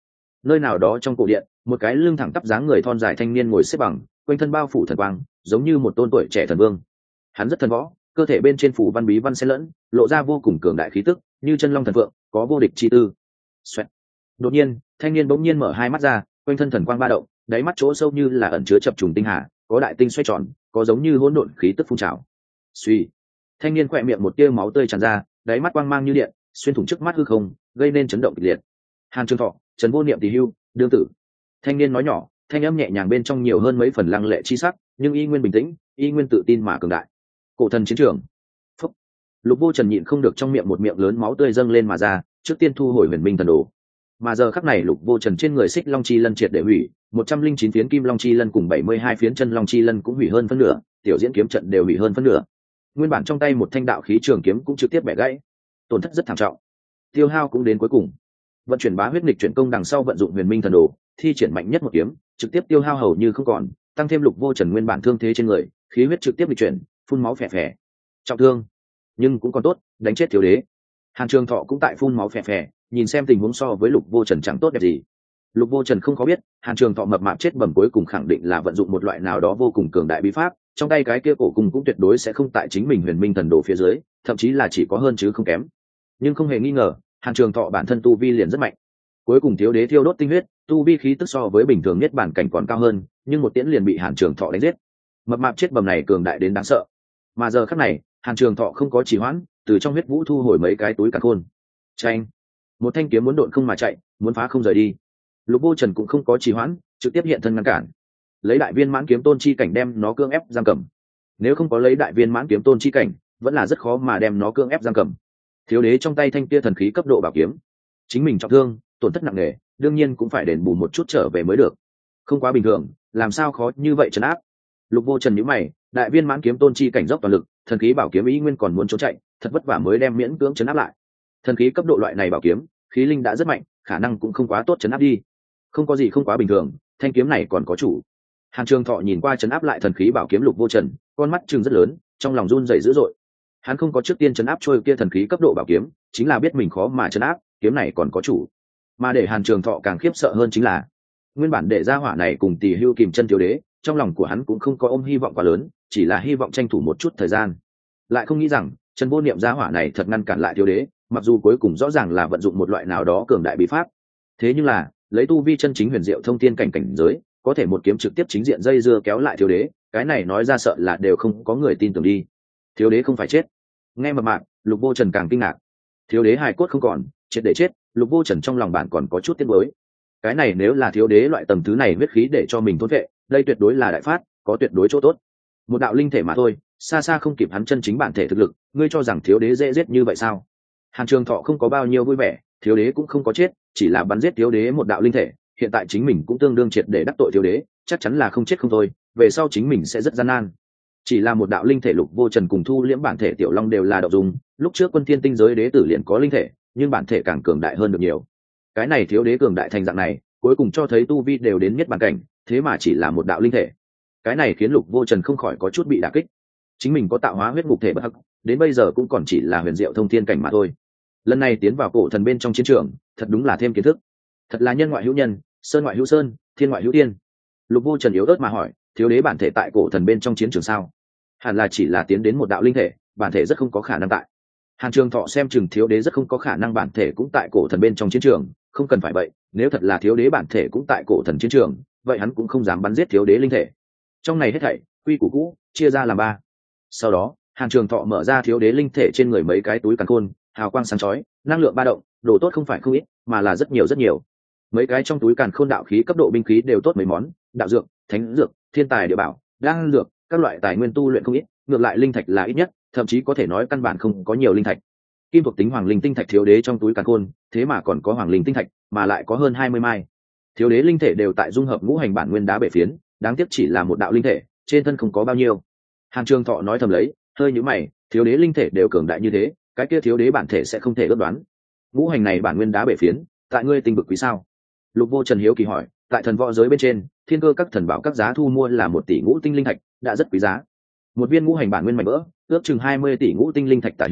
Nơi nào đó trong cổ điện, một cái lưng thẳng tắp dáng người thon dài thanh niên ngồi xếp bằng, quanh thân bao phủ thần quang, giống như một tôn tuổi trẻ thần vương. Hắn rất thần võ, cơ thể bên trên phủ văn bí văn xen lẫn, lộ ra vô cùng cường đại khí tức, như chân long thần phượng, có vô địch chi tư. Xoẹt. Đột nhiên, thanh niên bỗng nhiên mở hai mắt ra, quanh thân thần quang ba động, đáy mắt chỗ sâu như là ẩn chứa chập trùng tinh hà, có đại tinh xoay tròn, có giống như hỗn độn khí tức phun trào. Suy. Thanh niên khỏe miệng một tia máu tươi tràn ra, đáy mắt quang mang như điện, xuyên thủng trước mắt hư không, gây nên chấn động kịch liệt. Hàn Trường Thọ, Trần Vô Niệm tỳ hưu, đương tử. Thanh niên nói nhỏ, thanh âm nhẹ nhàng bên trong nhiều hơn mấy phần lăng lệ chi sắc, nhưng y nguyên bình tĩnh, y nguyên tự tin mà cường đại. Cổ thần chiến trường. Phúc. Lục Vô Trần nhịn không được trong miệng một miệng lớn máu tươi dâng lên mà ra, trước tiên thu hồi Huyền Minh thần đồ. Mà giờ khắc này Lục Vô Trần trên người Xích Long chi lân triệt để hủy, 109 phiến Kim Long chi lân cùng 72 phiến Chân Long chi lân cũng hủy hơn phân nửa, tiểu diễn kiếm trận đều hủy hơn phân nửa. Nguyên bản trong tay một thanh đạo khí trường kiếm cũng trực tiếp bẻ gãy, tổn thất rất thảm trọng. Tiêu hao cũng đến cuối cùng. Vận chuyển bá huyết nghịch chuyển công đằng sau vận dụng Huyền Minh thần đồ, thi triển mạnh nhất một kiếm, trực tiếp tiêu hao hầu như không còn, tăng thêm Lục Vô Trần nguyên bản thương thế trên người, khí huyết trực tiếp nghịch chuyển, phun máu phè phè. Trọng thương, nhưng cũng còn tốt, đánh chết thiếu đế. Hàn Trường Thọ cũng tại phun máu phè phè, nhìn xem tình huống so với Lục Vô Trần chẳng tốt đẹp gì. Lục Vô Trần không có biết, Hàn Trường Thọ mập mạp chết bẩm cuối cùng khẳng định là vận dụng một loại nào đó vô cùng cường đại bí pháp, trong tay cái kia cổ cung cũng tuyệt đối sẽ không tại chính mình Huyền Minh thần đồ phía dưới, thậm chí là chỉ có hơn chứ không kém. Nhưng không hề nghi ngờ, Hàn Trường Thọ bản thân tu vi liền rất mạnh. Cuối cùng thiếu đế thiêu đốt tinh huyết, tu vi khí tức so với bình thường nhất bản cảnh còn cao hơn, nhưng một tiễn liền bị Hàn Trường Thọ đánh giết. Mập mạp chết bầm này cường đại đến đáng sợ. Mà giờ khắc này, Hàn Trường Thọ không có trì hoãn, từ trong huyết vũ thu hồi mấy cái túi càn khôn. Chanh, một thanh kiếm muốn độn không mà chạy, muốn phá không rời đi. Lục Vô Trần cũng không có trì hoãn, trực tiếp hiện thân ngăn cản, lấy đại viên mãn kiếm tôn chi cảnh đem nó cưỡng ép giam cầm. Nếu không có lấy đại viên mãn kiếm tôn chi cảnh, vẫn là rất khó mà đem nó cưỡng ép giam cầm. Thiếu đế trong tay thanh kia thần khí cấp độ bảo kiếm, chính mình trọng thương, tổn thất nặng nề, đương nhiên cũng phải đền bù một chút trở về mới được. Không quá bình thường, làm sao khó như vậy trấn áp. Lục Vô Trần nhíu mày, đại viên mãn kiếm tôn chi cảnh dốc toàn lực, thần khí bảo kiếm ý nguyên còn muốn trốn chạy, thật vất vả mới đem miễn cưỡng trấn áp lại. Thần khí cấp độ loại này bảo kiếm, khí linh đã rất mạnh, khả năng cũng không quá tốt trấn áp đi. Không có gì không quá bình thường, thanh kiếm này còn có chủ. Hàn Trường Thọ nhìn qua trấn áp lại thần khí bảo kiếm Lục Vô Trần, con mắt trừng rất lớn, trong lòng run rẩy dữ dội. Hắn không có trước tiên trấn áp trôi kia thần khí cấp độ bảo kiếm, chính là biết mình khó mà trấn áp, kiếm này còn có chủ. Mà để Hàn Trường Thọ càng khiếp sợ hơn chính là, nguyên bản để ra hỏa này cùng Tỳ Hưu kìm chân thiếu đế, trong lòng của hắn cũng không có ôm hy vọng quá lớn, chỉ là hy vọng tranh thủ một chút thời gian. Lại không nghĩ rằng, Trần Vô Niệm gia hỏa này thật ngăn cản lại thiếu đế, mặc dù cuối cùng rõ ràng là vận dụng một loại nào đó cường đại bí pháp. Thế nhưng là, lấy tu vi chân chính huyền diệu thông thiên cảnh cảnh giới, có thể một kiếm trực tiếp chính diện dây dưa kéo lại thiếu đế, cái này nói ra sợ là đều không có người tin tưởng đi. Thiếu đế không phải chết. Nghe mập mạp, Lục Vô Trần càng kinh ngạc. Thiếu đế hài cốt không còn, triệt để chết, Lục Vô Trần trong lòng bạn còn có chút tiếc nuối. Cái này nếu là thiếu đế loại tầng thứ này huyết khí để cho mình thôn vệ, đây tuyệt đối là đại phát, có tuyệt đối chỗ tốt. Một đạo linh thể mà thôi, xa xa không kịp hắn chân chính bản thể thực lực, ngươi cho rằng thiếu đế dễ giết như vậy sao? Hàn Trường Thọ không có bao nhiêu vui vẻ, thiếu đế cũng không có chết, chỉ là bắn giết thiếu đế một đạo linh thể, hiện tại chính mình cũng tương đương triệt để đắc tội thiếu đế, chắc chắn là không chết không thôi, về sau chính mình sẽ rất gian nan. Chỉ là một đạo linh thể Lục Vô Trần cùng thu liễm bản thể Tiểu Long đều là độc dùng, lúc trước Quân Thiên Tinh giới đế tử liền có linh thể, nhưng bản thể càng cường đại hơn được nhiều. Cái này thiếu đế cường đại thành dạng này, cuối cùng cho thấy tu vi đều đến nhất bản cảnh, thế mà chỉ là một đạo linh thể. Cái này khiến Lục Vô Trần không khỏi có chút bị đả kích. Chính mình có tạo hóa huyết ngục thể bất hắc, đến bây giờ cũng còn chỉ là huyền diệu thông thiên cảnh mà thôi. Lần này tiến vào cổ thần bên trong chiến trường, thật đúng là thêm kiến thức. Thật là nhân ngoại hữu nhân, sơn ngoại hữu sơn, thiên ngoại hữu thiên. Lục Vô Trần yếu ớt mà hỏi, thiếu đế bản thể tại cổ thần bên trong chiến trường sao? Hẳn là chỉ là tiến đến một đạo linh thể, bản thể rất không có khả năng tại. Hàn Trường Thọ xem chừng thiếu đế rất không có khả năng bản thể cũng tại cổ thần bên trong chiến trường, không cần phải vậy, nếu thật là thiếu đế bản thể cũng tại cổ thần chiến trường, vậy hắn cũng không dám bắn giết thiếu đế linh thể. Trong này hết thảy, quy củ cũ, chia ra làm ba. Sau đó, Hàn Trường Thọ mở ra thiếu đế linh thể trên người mấy cái túi càn khôn, hào quang sáng chói, năng lượng ba động, đồ tốt không phải không ít, mà là rất nhiều rất nhiều. Mấy cái trong túi càn khôn đạo khí cấp độ binh khí đều tốt mấy món, đạo dược, thánh dược, thiên tài địa bảo, đan dược, các loại tài nguyên tu luyện không ít, ngược lại linh thạch là ít nhất, thậm chí có thể nói căn bản không có nhiều linh thạch. Kim thuộc tính hoàng linh tinh thạch thiếu đế trong túi càn khôn, thế mà còn có hoàng linh tinh thạch, mà lại có hơn 20 mai. Thiếu đế linh thể đều tại dung hợp ngũ hành bản nguyên đá bể phiến, đáng tiếc chỉ là một đạo linh thể, trên thân không có bao nhiêu. Hàn Trường Thọ nói thầm lấy, hơi nhíu mày, thiếu đế linh thể đều cường đại như thế, cái kia thiếu đế bản thể sẽ không thể ước đoán. Ngũ hành này bản nguyên đá bể phiến, tại ngươi tinh vực quý sao? Lục Vô Trần hiếu kỳ hỏi, tại thần võ giới bên trên, thiên cơ các thần bảo các giá thu mua là 1 tỷ ngũ tinh linh thạch, đã rất quý giá. Một viên ngũ hành bản nguyên mảnh vỡ, ước chừng 20 tỷ ngũ tinh linh thạch tả hữu,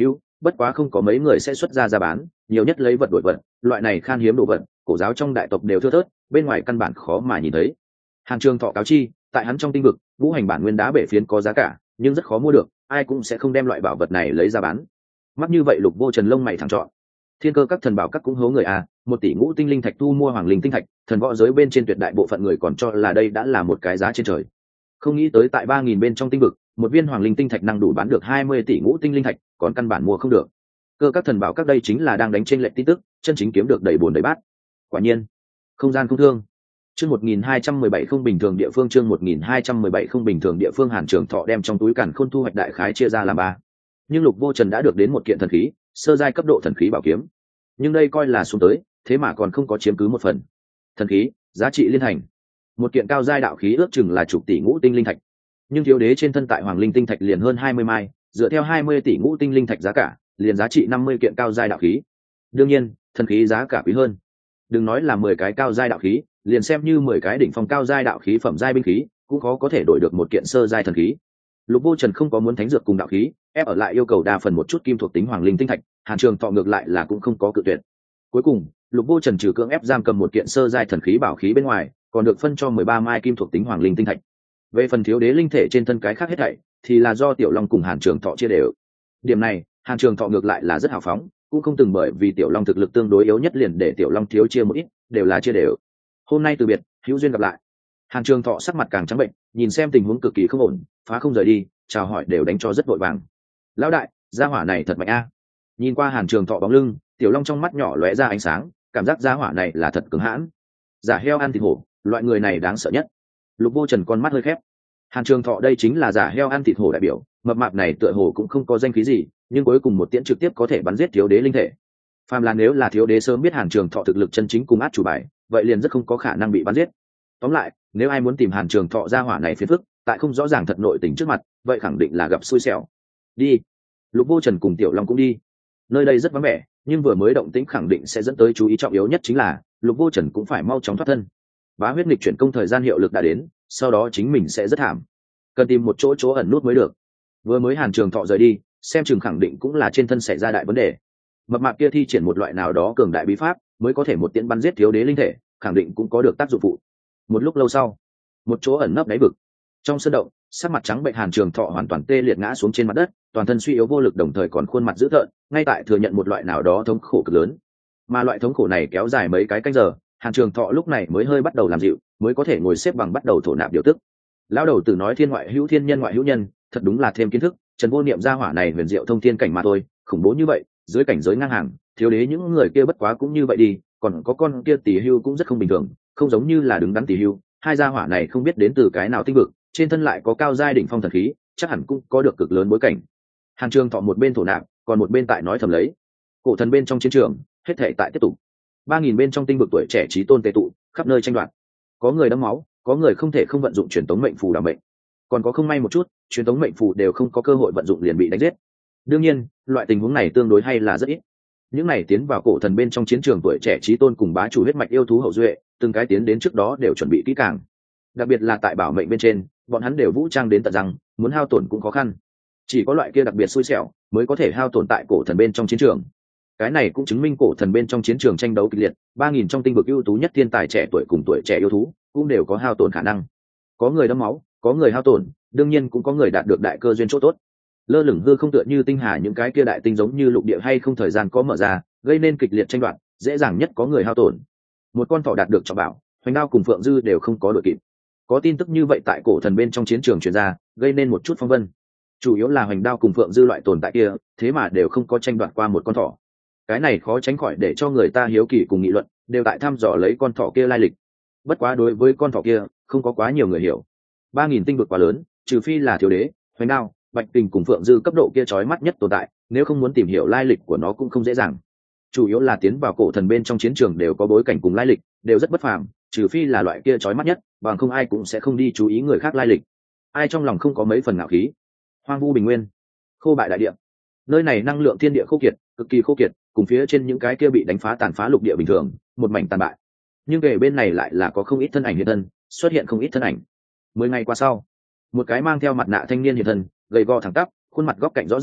bất quá không có mấy người sẽ xuất ra bán, nhiều nhất lấy vật đổi vật, loại này khan hiếm đồ vật cổ giáo trong đại tộc đều thưa thớt, bên ngoài căn bản khó mà nhìn thấy. Hàn Trường Thọ cáo chi, tại hắn trong tinh vực ngũ hành bản nguyên đá bể phiến có giá cả, nhưng rất khó mua được, ai cũng sẽ không đem loại bảo vật này lấy ra bán. Mắc như vậy Lục Vô Trần lông mày thẳng trọn. Thiên Cơ các thần bảo các cũng hố người à, 1 tỷ ngũ tinh linh thạch thu mua hoàng linh tinh thạch, thần võ giới bên trên tuyệt đại bộ phận người còn cho là đây đã là một cái giá trên trời. Không nghĩ tới tại 3000 bên trong tinh vực, một viên hoàng linh tinh thạch năng đủ bán được 20 tỷ ngũ tinh linh thạch, còn căn bản mua không được. Cơ các thần bảo các đây chính là đang đánh trên lệnh tin tức, chân chính kiếm được đầy bồn đầy bát. Quả nhiên, không gian không thương. Chương 1217 không bình thường địa phương, chương 1217 không bình thường địa phương. Hàn Trường Thọ đem trong túi càn khôn thu hoạch đại khái chia ra làm 3. Nhưng Lục Vô Trần đã được đến một kiện thần khí, sơ giai cấp độ thần khí bảo kiếm. Nhưng đây coi là xuống tới, thế mà còn không có chiếm cứ một phần. Thần khí, giá trị liên thành. Một kiện cao giai đạo khí ước chừng là chục tỷ ngũ tinh linh thạch. Nhưng thiếu đế trên thân tại hoàng linh tinh thạch liền hơn 20 mai, dựa theo 20 tỷ ngũ tinh linh thạch giá cả, liền giá trị 50 kiện cao giai đạo khí. Đương nhiên, thần khí giá cả quý hơn. Đừng nói là 10 cái cao giai đạo khí, liền xem như 10 cái đỉnh phong cao giai đạo khí phẩm giai binh khí, cũng khó có thể đổi được một kiện sơ giai thần khí. Lục Vô Trần không có muốn thánh dược cùng đạo khí, ép ở lại yêu cầu đa phần một chút kim thuộc tính hoàng linh tinh thạch, Hàn Trường Thọ ngược lại là cũng không có cự tuyệt. Cuối cùng, Lục Vô Trần trừ cưỡng ép giam cầm một kiện sơ giai thần khí bảo khí bên ngoài, còn được phân cho 13 mai kim thuộc tính hoàng linh tinh thạch. Về phần thiếu đế linh thể trên thân cái khác hết thảy, thì là do Tiểu Long cùng Hàn Trường Thọ chia đều. Điểm này, Hàn Trường Thọ ngược lại là rất hào phóng, cũng không từng bởi vì Tiểu Long thực lực tương đối yếu nhất liền để Tiểu Long thiếu chia một ít, đều là chia đều. Hôm nay từ biệt, hữu duyên gặp lại. Hàn Trường Thọ sắc mặt càng trắng bệnh, nhìn xem tình huống cực kỳ không ổn, phá không rời đi, chào hỏi đều đánh cho rất vội vàng. Lão đại, gia hỏa này thật mạnh a. Nhìn qua Hàn Trường Thọ bóng lưng, Tiểu Long trong mắt nhỏ lóe ra ánh sáng, cảm giác gia hỏa này là thật cứng hãn. Giả heo ăn thịt hổ, loại người này đáng sợ nhất. Lục Vô Trần con mắt hơi khép. Hàn Trường Thọ đây chính là giả heo ăn thịt hổ đại biểu, mập mạp này tựa hồ cũng không có danh khí gì, nhưng cuối cùng một tiễn trực tiếp có thể bắn giết thiếu đế linh thể. Phàm là nếu là thiếu đế sớm biết Hàn Trường Thọ thực lực chân chính cùng át chủ bài, vậy liền rất không có khả năng bị bắn giết. Tóm lại, nếu ai muốn tìm Hàn Trường Thọ gia hỏa này phiền phức, tại không rõ ràng thật nội tình trước mặt, vậy khẳng định là gặp xui xẻo. Đi. Lục Vô Trần cùng Tiểu Long cũng đi. Nơi đây rất vắng vẻ, nhưng vừa mới động tĩnh khẳng định sẽ dẫn tới chú ý, trọng yếu nhất chính là Lục Vô Trần cũng phải mau chóng thoát thân. Bá huyết nghịch chuyển công thời gian hiệu lực đã đến, sau đó chính mình sẽ rất thảm, cần tìm một chỗ ẩn nút mới được. Vừa mới Hàn Trường Thọ rời đi, xem chừng khẳng định cũng là trên thân xảy ra đại vấn đề. Mập mạp kia thi triển một loại nào đó cường đại bí pháp, mới có thể một tiễn bắn giết thiếu đế linh thể, khẳng định cũng có được tác dụng phụ. Một lúc lâu sau, một chỗ ẩn nấp đáy vực, trong sân động, sắc mặt trắng bệnh Hàn Trường Thọ hoàn toàn tê liệt ngã xuống trên mặt đất, toàn thân suy yếu vô lực, đồng thời còn khuôn mặt dữ tợn, ngay tại thừa nhận một loại nào đó thống khổ cực lớn. Mà loại thống khổ này kéo dài mấy cái canh giờ, Hàn Trường Thọ lúc này mới hơi bắt đầu làm dịu, mới có thể ngồi xếp bằng bắt đầu thổ nạp điều tức. Lão đầu tử nói thiên ngoại hữu thiên, nhân ngoại hữu nhân, thật đúng là thêm kiến thức. Trần Vô Niệm gia hỏa này huyền diệu thông thiên cảnh mà thôi, khủng bố như vậy, dưới cảnh giới ngang hàng, thiếu đế những người kia bất quá cũng như vậy đi, còn có con kia Tỷ Hưu cũng rất không bình thường, không giống như là đứng đắn Tỷ Hưu. Hai gia hỏa này không biết đến từ cái nào tinh vực, trên thân lại có cao giai đỉnh phong thần khí, chắc hẳn cũng có được cực lớn bối cảnh. Hàn Trường Thọ một bên thổ nạp, còn một bên tại nói thầm lấy. Cổ thần bên trong chiến trường, hết thảy tại tiếp tục. 3000 bên trong tinh vực tuổi trẻ chí tôn tề tụ, khắp nơi tranh đoạt. Có người đẫm máu, có người không thể không vận dụng truyền tống mệnh phù đảm mệnh, còn có không may một chút, truyền tống mệnh phù đều không có cơ hội vận dụng liền bị đánh giết. Đương nhiên, loại tình huống này tương đối hay là rất ít. Những này tiến vào cổ thần bên trong chiến trường tuổi trẻ chí tôn cùng bá chủ huyết mạch yêu thú hậu duệ, từng cái tiến đến trước đó đều chuẩn bị kỹ càng. Đặc biệt là tại bảo mệnh bên trên, bọn hắn đều vũ trang đến tận răng, muốn hao tổn cũng khó khăn. Chỉ có loại kia đặc biệt xui xẻo mới có thể hao tổn tại cổ thần bên trong chiến trường. Cái này cũng chứng minh cổ thần bên trong chiến trường tranh đấu kịch liệt, 3000 trong tinh vực ưu tú nhất thiên tài trẻ tuổi cùng tuổi trẻ yêu thú cũng đều có hao tổn khả năng. Có người đẫm máu, có người hao tổn, đương nhiên cũng có người đạt được đại cơ duyên chỗ tốt. Lơ lửng hư không tựa như tinh hà những cái kia đại tinh giống như lục địa hay không thời gian có mở ra, gây nên kịch liệt tranh đoạt, dễ dàng nhất có người hao tổn. Một con thỏ đạt được trọng bảo, Hoành Đao cùng Phượng Dư đều không có đội kịp. Có tin tức như vậy tại cổ thần bên trong chiến trường truyền ra, gây nên một chút phong vân. Chủ yếu là Hoành Đao cùng Phượng Dư loại tồn tại kia, thế mà đều không có tranh đoạt qua một con thỏ. Cái này khó tránh khỏi để cho người ta hiếu kỳ cùng nghị luận, đều tại thăm dò lấy con thỏ kia lai lịch. Bất quá đối với con thỏ kia, không có quá nhiều người hiểu. 3000 tinh vực quá lớn, trừ phi là thiếu đế, Hoành Đao, Bạch Kình cùng Phượng Dư cấp độ kia chói mắt nhất tồn tại, nếu không muốn tìm hiểu lai lịch của nó cũng không dễ dàng. Chủ yếu là tiến vào cổ thần bên trong chiến trường đều có bối cảnh cùng lai lịch, đều rất bất phàm, trừ phi là loại kia chói mắt nhất, bằng không ai cũng sẽ không đi chú ý người khác lai lịch. Ai trong lòng không có mấy phần ngạo khí. Hoang vu bình nguyên, khô bại đại địa. Nơi này năng lượng thiên địa khô kiệt, cực kỳ khô kiệt, cùng phía trên những cái kia bị đánh phá tàn phá lục địa bình thường, một mảnh tàn bại. Nhưng về bên này lại là có không ít thân ảnh hiện thân, xuất hiện không ít thân ảnh. 10 ngày qua sau, một cái mang theo mặt nạ thanh niên hiện thân, gầy gò thẳng tắp, khuôn mặt góc cạnh rõ ràng,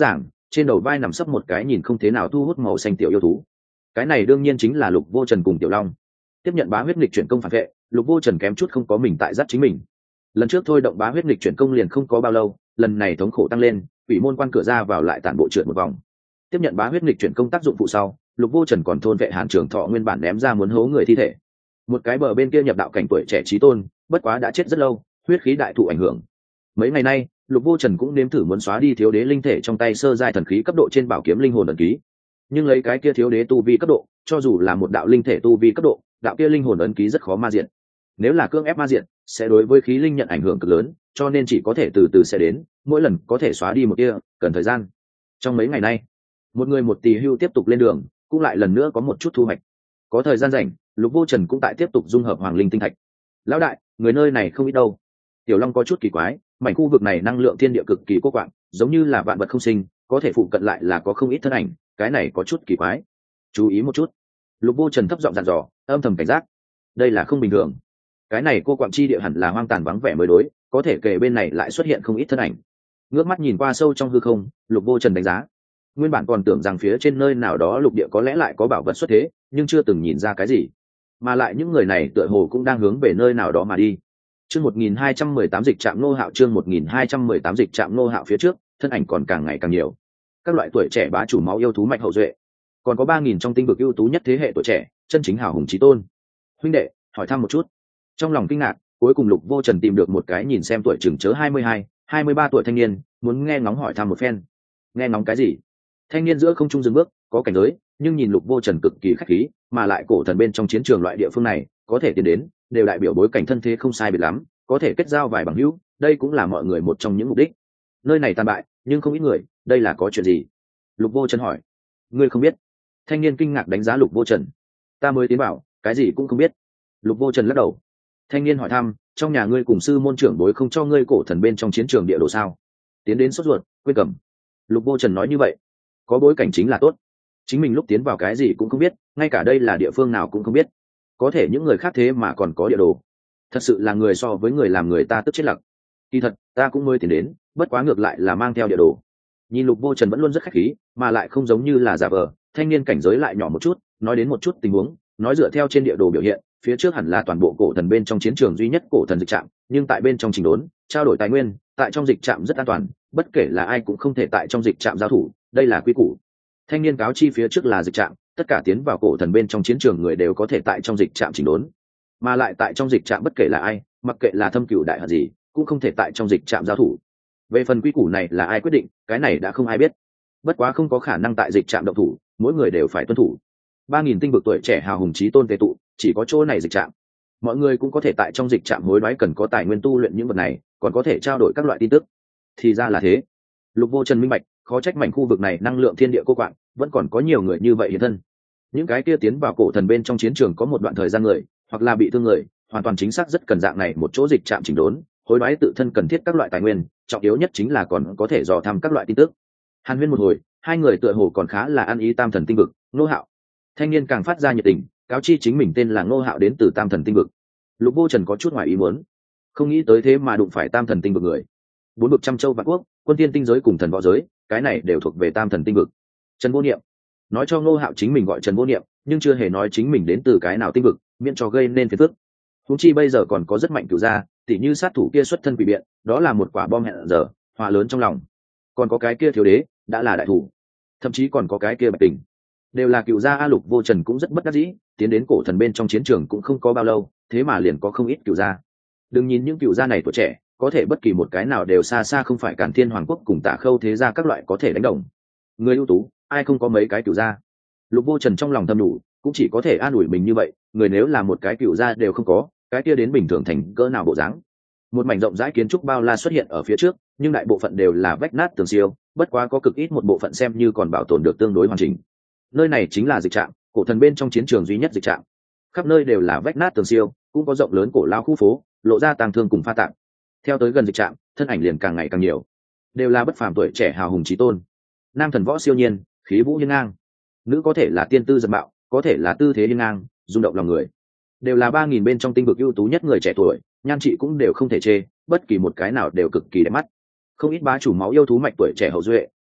trên đầu vai nằm sấp một cái nhìn không thế nào thu hút màu xanh tiểu yêu thú. Cái này đương nhiên chính là Lục Vô Trần cùng Tiểu Long. Tiếp nhận bá huyết nghịch chuyển công phản vệ, Lục Vô Trần kém chút không có mình tại dắt chính mình. Lần trước thôi động bá huyết nghịch chuyển công liền không có bao lâu, lần này thống khổ tăng lên, quỷ môn quan cửa ra vào lại tản bộ trượt một vòng. Tiếp nhận bá huyết nghịch chuyển công tác dụng phụ sau, Lục Vô Trần còn thôn vệ Hàn Trường Thọ nguyên bản ném ra muốn hố người thi thể. Một cái bờ bên kia nhập đạo cảnh tuổi trẻ chí tôn, bất quá đã chết rất lâu, huyết khí đại thụ ảnh hưởng. Mấy ngày nay, Lục Vô Trần cũng nếm thử muốn xóa đi thiếu đế linh thể trong tay sơ giai thần khí cấp độ trên bảo kiếm linh hồn ấn ký, nhưng lấy cái kia thiếu đế tu vi cấp độ, cho dù là một đạo linh thể tu vi cấp độ, đạo kia linh hồn ấn ký rất khó ma diện. Nếu là cưỡng ép ma diện, sẽ đối với khí linh nhận ảnh hưởng cực lớn, cho nên chỉ có thể từ từ sẽ đến, mỗi lần có thể xóa đi một kia, cần thời gian. Trong mấy ngày nay, một người một tỳ hưu tiếp tục lên đường, cũng lại lần nữa có một chút thu hoạch. Có thời gian rảnh, Lục Vô Trần cũng tại tiếp tục dung hợp hoàng linh tinh thạch. Lão đại, người nơi này không ít đâu. Tiểu Long có chút kỳ quái, mảnh khu vực này năng lượng thiên địa cực kỳ cô quạng, giống như là vạn vật không sinh, có thể phụ cận lại là có không ít thân ảnh, cái này có chút kỳ quái. Chú ý một chút. Lục Vô Trần thấp giọng dặn dò, âm thầm cảnh giác. Đây là không bình thường. Cái này cô quạng chi địa hẳn là hoang tàn vắng vẻ mới đối, có thể kể bên này lại xuất hiện không ít thân ảnh. Ngước mắt nhìn qua sâu trong hư không, Lục Vô Trần đánh giá. Nguyên bản còn tưởng rằng phía trên nơi nào đó lục địa có lẽ lại có bảo vật xuất thế, nhưng chưa từng nhìn ra cái gì. Mà lại những người này tựa hồ cũng đang hướng về nơi nào đó mà đi. Chương 1218 dịch trạm Ngô Hạo, chương 1218 dịch trạm Ngô Hạo phía trước, thân ảnh còn càng ngày càng nhiều. Các loại tuổi trẻ bá chủ máu yêu thú mạch hậu duệ, còn có 3000 trong tinh vực ưu tú nhất thế hệ tuổi trẻ, chân chính hào hùng chí tôn. Huynh đệ, hỏi thăm một chút. Trong lòng kinh ngạc, cuối cùng Lục Vô Trần tìm được một cái nhìn xem tuổi chừng chớ 22, 23 tuổi thanh niên, muốn nghe ngóng hỏi thăm một phen. Nghe ngóng cái gì? Thanh niên giữa không trung dừng bước, có cảnh giới, nhưng nhìn Lục Vô Trần cực kỳ khách khí, mà lại cổ thần bên trong chiến trường loại địa phương này, có thể tiến đến, đều đại biểu bối cảnh thân thế không sai biệt lắm, có thể kết giao vài bằng hữu, đây cũng là mọi người một trong những mục đích. Nơi này tàn bại, nhưng không ít người, đây là có chuyện gì? Lục Vô Trần hỏi. Ngươi không biết? Thanh niên kinh ngạc đánh giá Lục Vô Trần. Ta mới tiến vào, cái gì cũng không biết. Lục Vô Trần lắc đầu. Thanh niên hỏi thăm, trong nhà ngươi cùng sư môn trưởng bối không cho ngươi cổ thần bên trong chiến trường địa đồ sao? Tiến đến sốt ruột, quên cầm. Lục Vô Trần nói như vậy. Có bối cảnh chính là tốt. Chính mình lúc tiến vào cái gì cũng không biết, ngay cả đây là địa phương nào cũng không biết. Có thể những người khác thế mà còn có địa đồ. Thật sự là người so với người làm người ta tức chết lặng. Kỳ thật, ta cũng mới tiến đến, bất quá ngược lại là mang theo địa đồ. Nhìn Lục Vô Trần vẫn luôn rất khách khí, mà lại không giống như là giả vờ, thanh niên cảnh giới lại nhỏ một chút, nói đến một chút tình huống, nói dựa theo trên địa đồ biểu hiện, phía trước hẳn là toàn bộ cổ thần bên trong chiến trường duy nhất cổ thần dịch trạm, nhưng tại bên trong trình đốn, trao đổi tài nguyên, tại trong dịch trạm rất an toàn, bất kể là ai cũng không thể tại trong dịch trạm giao thủ, đây là quy củ. Thanh niên cáo chi phía trước là dịch trạm, tất cả tiến vào cổ thần bên trong chiến trường người đều có thể tại trong dịch trạm chỉnh đốn, mà lại tại trong dịch trạm bất kể là ai, mặc kệ là thâm cửu đại hận gì, cũng không thể tại trong dịch trạm giao thủ. Về phần quy củ này là ai quyết định, cái này đã không ai biết. Bất quá không có khả năng tại dịch trạm động thủ, mỗi người đều phải tuân thủ. 3000 tinh vực tuổi trẻ hào hùng chí tôn tề tụ, chỉ có chỗ này dịch trạm. Mọi người cũng có thể tại trong dịch trạm hối đoái cần có tài nguyên tu luyện những vật này, còn có thể trao đổi các loại tin tức. Thì ra là thế. Lục Vô Trần minh bạch, khó trách mảnh khu vực này năng lượng thiên địa cô quạng, vẫn còn có nhiều người như vậy hiện thân. Những cái kia tiến vào cổ thần bên trong chiến trường có một đoạn thời gian người, hoặc là bị thương người, hoàn toàn chính xác rất cần dạng này một chỗ dịch trạm chỉnh đốn, hối đoái tự thân cần thiết các loại tài nguyên, trọng yếu nhất chính là còn có thể dò thăm các loại tin tức. Hàn huyên một hồi, hai người tựa hồ còn khá là ăn ý tam thần tinh vực. Ngô Hạo. Thanh niên càng phát ra nhiệt tình, cáo chi chính mình tên là Ngô Hạo đến từ tam thần tinh vực. Lục Vô Trần có chút ngoài ý muốn, không nghĩ tới thế mà đụng phải tam thần tinh vực người. 4 vực trăm châu vạn quốc, quân tiên tinh giới cùng thần võ giới, cái này đều thuộc về tam thần tinh vực. Trần Vô Niệm nói cho Ngô Hạo chính mình gọi Trần Vô Niệm, nhưng chưa hề nói chính mình đến từ cái nào tinh vực, miễn cho gây nên phiền phức. Huống chi bây giờ còn có rất mạnh cửu gia, tỉ như sát thủ kia xuất thân quỷ biện, đó là một quả bom hẹn giờ, hòa lớn trong lòng. Còn có cái kia thiếu đế, đã là đại thủ, thậm chí còn có cái kia Bạch Tình, đều là cửu gia. A Lục Vô Trần cũng rất bất đắc dĩ, tiến đến cổ thần bên trong chiến trường cũng không có bao lâu, thế mà liền có không ít cửu gia. Đừng nhìn những cửu gia này tuổi trẻ, có thể bất kỳ một cái nào đều xa xa không phải Càn Thiên Hoàng quốc cùng Tả Khâu thế gia các loại có thể đánh đồng. Người ưu tú, ai không có mấy cái cửu gia. Lục Vô Trần trong lòng thầm đủ, cũng chỉ có thể an ủi mình như vậy, người nếu là một cái cửu gia đều không có, cái kia đến bình thường thành cỡ nào bộ dáng. Một mảnh rộng rãi kiến trúc bao la xuất hiện ở phía trước, nhưng đại bộ phận đều là vách nát tường siêu, bất quá có cực ít một bộ phận xem như còn bảo tồn được tương đối hoàn chỉnh. Nơi này chính là dịch trạm, cổ thần bên trong chiến trường duy nhất dịch trạm. Khắp nơi đều là vách nát tường siêu, cũng có rộng lớn cổ lao khu phố, lộ ra tàng thương cùng pha tạp. Theo tới gần dịch trạm, thân ảnh liền càng ngày càng nhiều, đều là bất phàm tuổi trẻ hào hùng chí tôn. Nam thần võ siêu nhiên, khí vũ hiên ngang; nữ có thể là tiên tư dâm mạo, có thể là tư thế hiên ngang, rung động lòng người. Đều là 3000 bên trong tinh vực ưu tú nhất người trẻ tuổi, nhan trị cũng đều không thể chê, bất kỳ một cái nào đều cực kỳ đẹp mắt. Không ít bá chủ máu yêu thú mạch tuổi trẻ hậu duệ,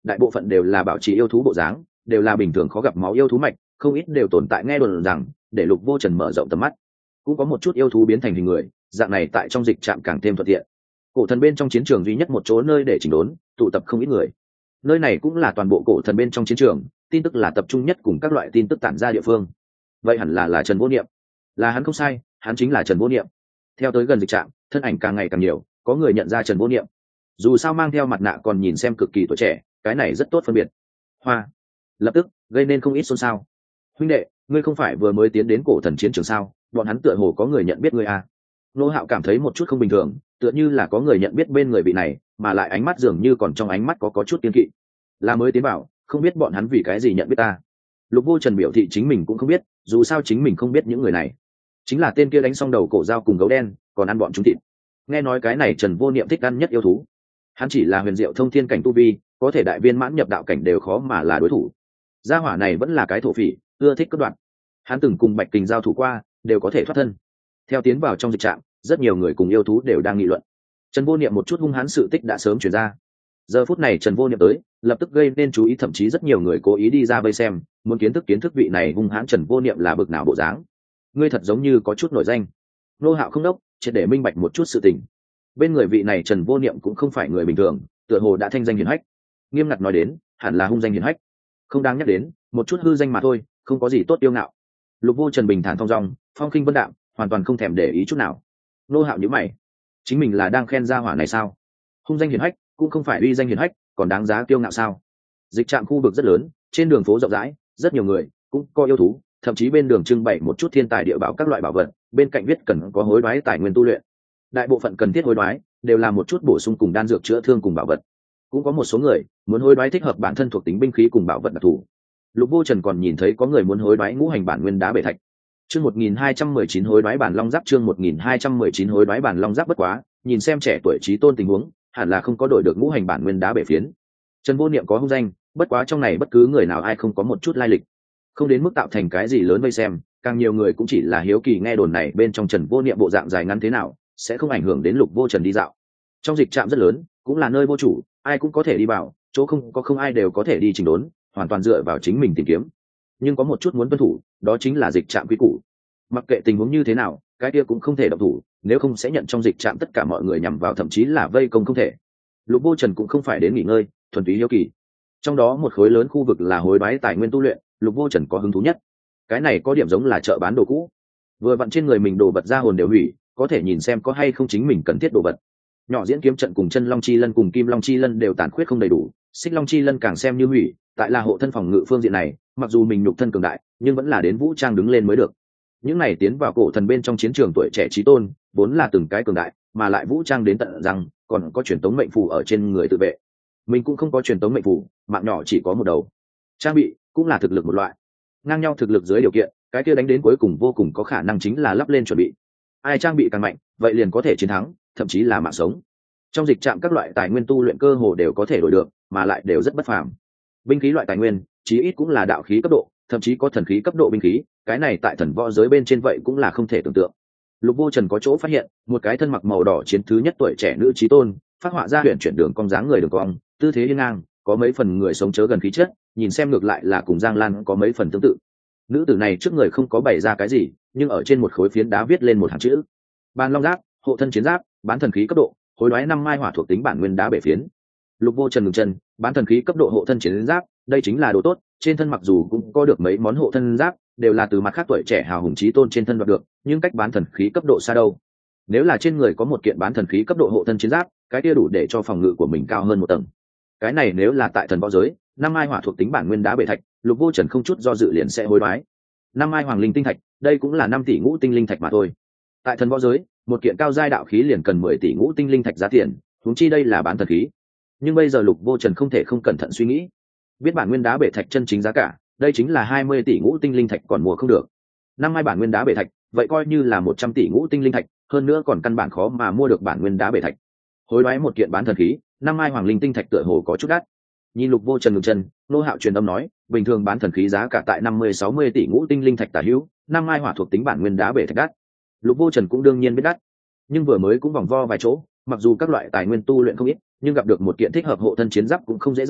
đại bộ phận đều là bảo trì yêu thú bộ dáng, đều là bình thường khó gặp máu yêu thú mạch, không ít đều tồn tại nghe đồn rằng để Lục Vô Trần mở rộng tầm mắt. Cũng có một chút yêu thú biến thành hình người, dạng này tại trong dịch trạm càng thêm thuận tiện. Cổ thần bên trong chiến trường duy nhất một chỗ nơi để chỉnh đốn, tụ tập không ít người. Nơi này cũng là toàn bộ cổ thần bên trong chiến trường, tin tức là tập trung nhất cùng các loại tin tức tản ra địa phương. Vậy hẳn là Trần Vô Niệm. Là hắn không sai, hắn chính là Trần Vô Niệm. Theo tới gần dịch trạm, thân ảnh càng ngày càng nhiều, có người nhận ra Trần Vô Niệm. Dù sao mang theo mặt nạ còn nhìn xem cực kỳ tuổi trẻ, cái này rất tốt phân biệt. Hoa, lập tức gây nên không ít xôn xao. Huynh đệ, ngươi không phải vừa mới tiến đến cổ thần chiến trường sao? Bọn hắn tựa hồ có người nhận biết ngươi à? Nô Hạo cảm thấy một chút không bình thường, tựa như là có người nhận biết bên người vị này, mà lại ánh mắt dường như còn trong ánh mắt có chút kiên kỵ. Là mới tiến vào, không biết bọn hắn vì cái gì nhận biết ta. Lục Vô Trần biểu thị chính mình cũng không biết, dù sao chính mình không biết những người này. Chính là tên kia đánh xong đầu cổ dao cùng gấu đen, còn ăn bọn chúng thịt. Nghe nói cái này Trần Vô Niệm thích ăn nhất yêu thú. Hắn chỉ là huyền diệu thông thiên cảnh tu vi, có thể đại viên mãn nhập đạo cảnh đều khó mà là đối thủ. Gia hỏa này vẫn là cái thổ phỉ, ưa thích cướp đoạt. Hắn từng cùng Bạch Kình giao thủ qua, đều có thể thoát thân. Theo tiến vào trong dịch trạm, rất nhiều người cùng yêu thú đều đang nghị luận. Trần Vô Niệm một chút hung hãn sự tích đã sớm truyền ra. Giờ phút này Trần Vô Niệm tới, lập tức gây nên chú ý, thậm chí rất nhiều người cố ý đi ra vây xem, muốn kiến thức vị này hung hãn Trần Vô Niệm là bực nào bộ dáng. Ngươi thật giống như có chút nổi danh. Nô Hạo không đốc, chỉ để minh bạch một chút sự tình. Bên người vị này Trần Vô Niệm cũng không phải người bình thường, tựa hồ đã thanh danh hiển hách. Nghiêm ngặt nói đến, hẳn là hung danh hiển hách. Không đáng nhắc đến, một chút hư danh mà thôi, không có gì tốt tiêu ngạo. Lục Vô Trần bình thản thong dong, phong khinh vân đạm, hoàn toàn không thèm để ý chút nào. Nô Hạo nhíu mày, chính mình là đang khen gia hỏa này sao? Hung danh hiển hách cũng không phải uy danh hiển hách, còn đáng giá kiêu ngạo sao? Dịch trạm khu vực rất lớn, trên đường phố rộng rãi, rất nhiều người, cũng có yêu thú, thậm chí bên đường trưng bày một chút thiên tài địa bảo các loại bảo vật, bên cạnh viết cần có hối đoái tài nguyên tu luyện. Đại bộ phận cần thiết hối đoái đều là một chút bổ sung cùng đan dược chữa thương cùng bảo vật. Cũng có một số người muốn hối đoái thích hợp bản thân thuộc tính binh khí cùng bảo vật đặc thù. Lục Vô Trần còn nhìn thấy có người muốn hối đoái ngũ hành bản nguyên đá bể thạch. Chương 1219 hối đoái bản long giáp, chương 1219 hối đoái bản long giáp. Bất quá, nhìn xem trẻ tuổi trí tôn tình huống, hẳn là không có đổi được ngũ hành bản nguyên đá bể phiến. Trần Vô Niệm có hung danh, bất quá trong này bất cứ người nào ai không có một chút lai lịch, không đến mức tạo thành cái gì lớn vây xem, càng nhiều người cũng chỉ là hiếu kỳ nghe đồn này bên trong Trần Vô Niệm bộ dạng dài ngắn thế nào, sẽ không ảnh hưởng đến Lục Vô Trần đi dạo. Trong dịch trạm rất lớn, cũng là nơi vô chủ, ai cũng có thể đi vào, chỗ không ai đều có thể đi chỉnh đốn, hoàn toàn dựa vào chính mình tìm kiếm. Nhưng có một chút muốn tuân thủ, đó chính là dịch trạm quy củ. Mặc kệ tình huống như thế nào, cái kia cũng không thể động thủ, nếu không sẽ nhận trong dịch trạm tất cả mọi người nhằm vào, thậm chí là vây công không thể. Lục Vô Trần cũng không phải đến nghỉ ngơi, thuần túy hiếu kỳ. Trong đó một khối lớn khu vực là hối đoái tài nguyên tu luyện, Lục Vô Trần có hứng thú nhất. Cái này có điểm giống là chợ bán đồ cũ, vừa vặn trên người mình đồ vật ra hồn đều hủy, có thể nhìn xem có hay không chính mình cần thiết đồ vật. Nhỏ diễn kiếm trận cùng chân long chi lân cùng kim long chi lân đều tàn khuyết không đầy đủ, xích long chi lân càng xem như hủy, tại là hộ thân phòng ngự phương diện này, mặc dù mình nhục thân cường đại, nhưng vẫn là đến vũ trang đứng lên mới được. Những này tiến vào cổ thần bên trong chiến trường tuổi trẻ chí tôn, vốn là từng cái cường đại, mà lại vũ trang đến tận rằng còn có truyền tống mệnh phù ở trên người tự vệ. Mình cũng không có truyền tống mệnh phù, mạng nhỏ chỉ có một đầu. Trang bị cũng là thực lực một loại. Ngang nhau thực lực dưới điều kiện, cái kia đánh đến cuối cùng vô cùng có khả năng chính là lắp lên chuẩn bị. Ai trang bị càng mạnh, vậy liền có thể chiến thắng, thậm chí là mạng sống. Trong dịch trạm các loại tài nguyên tu luyện cơ hồ đều có thể đổi được, mà lại đều rất bất phàm. Binh khí loại tài nguyên, chí ít cũng là đạo khí cấp độ, thậm chí có thần khí cấp độ binh khí, cái này tại thần võ giới bên trên vậy cũng là không thể tưởng tượng. Lục Vô Trần có chỗ phát hiện, một cái thân mặc màu đỏ chiến thứ nhất tuổi trẻ nữ chí tôn, phát họa ra huyền chuyển đường cong dáng người đường cong, tư thế hiên ngang, có mấy phần người sống chớ gần khí chất, nhìn xem ngược lại là cùng Giang Lan có mấy phần tương tự. Nữ tử này trước người không có bày ra cái gì, nhưng ở trên một khối phiến đá viết lên một hàng chữ: Bàn long giáp, hộ thân chiến giáp, bán thần khí cấp độ, hối đoái 5 mai hỏa thuộc tính bản nguyên đá bể phiến. Lục Vô Trần ngừng chân, bán thần khí cấp độ hộ thân chiến giáp, đây chính là đồ tốt, trên thân mặc dù cũng có được mấy món hộ thân giáp, đều là từ mặt khác tuổi trẻ hào hùng chí tôn trên thân đoạt được, nhưng cách bán thần khí cấp độ xa đâu. Nếu là trên người có một kiện bán thần khí cấp độ hộ thân chiến giáp, cái kia đủ để cho phòng ngự của mình cao hơn một tầng. Cái này nếu là tại thần võ giới, 5 mai hỏa thuộc tính bản nguyên đá bể thạch, Lục Vô Trần không chút do dự liền sẽ hối đoái. 5 mai hoàng linh tinh thạch, đây cũng là 5 tỷ ngũ tinh linh thạch mà thôi. Tại thần võ giới, một kiện cao giai đạo khí liền cần 10 tỷ ngũ tinh linh thạch giá tiền, huống chi đây là bán thần khí. Nhưng bây giờ Lục Vô Trần không thể không cẩn thận suy nghĩ, biết bản nguyên đá bể thạch chân chính giá cả, đây chính là 20 tỷ ngũ tinh linh thạch còn mua không được. 5 mai bản nguyên đá bể thạch, vậy coi như là 100 tỷ ngũ tinh linh thạch, hơn nữa còn căn bản khó mà mua được bản nguyên đá bể thạch. Hối đoái một kiện bán thần khí, 5 mai hoàng linh tinh thạch tựa hồ có chút đắt. Nhìn Lục Vô Trần ngừng chân, Nô Hạo truyền âm nói, bình thường bán thần khí giá cả tại 50-60 tỷ ngũ tinh linh thạch tả hữu, 5 mai hỏa thuộc tính bản nguyên đá bể thạch đắt. Lục Vô Trần cũng đương nhiên biết đắt, nhưng vừa mới cũng vòng vo vài chỗ, mặc dù các loại tài nguyên tu luyện không ít, nhưng gặp được một kiện thích hợp hộ thân chiến giáp cũng không dễ dàng,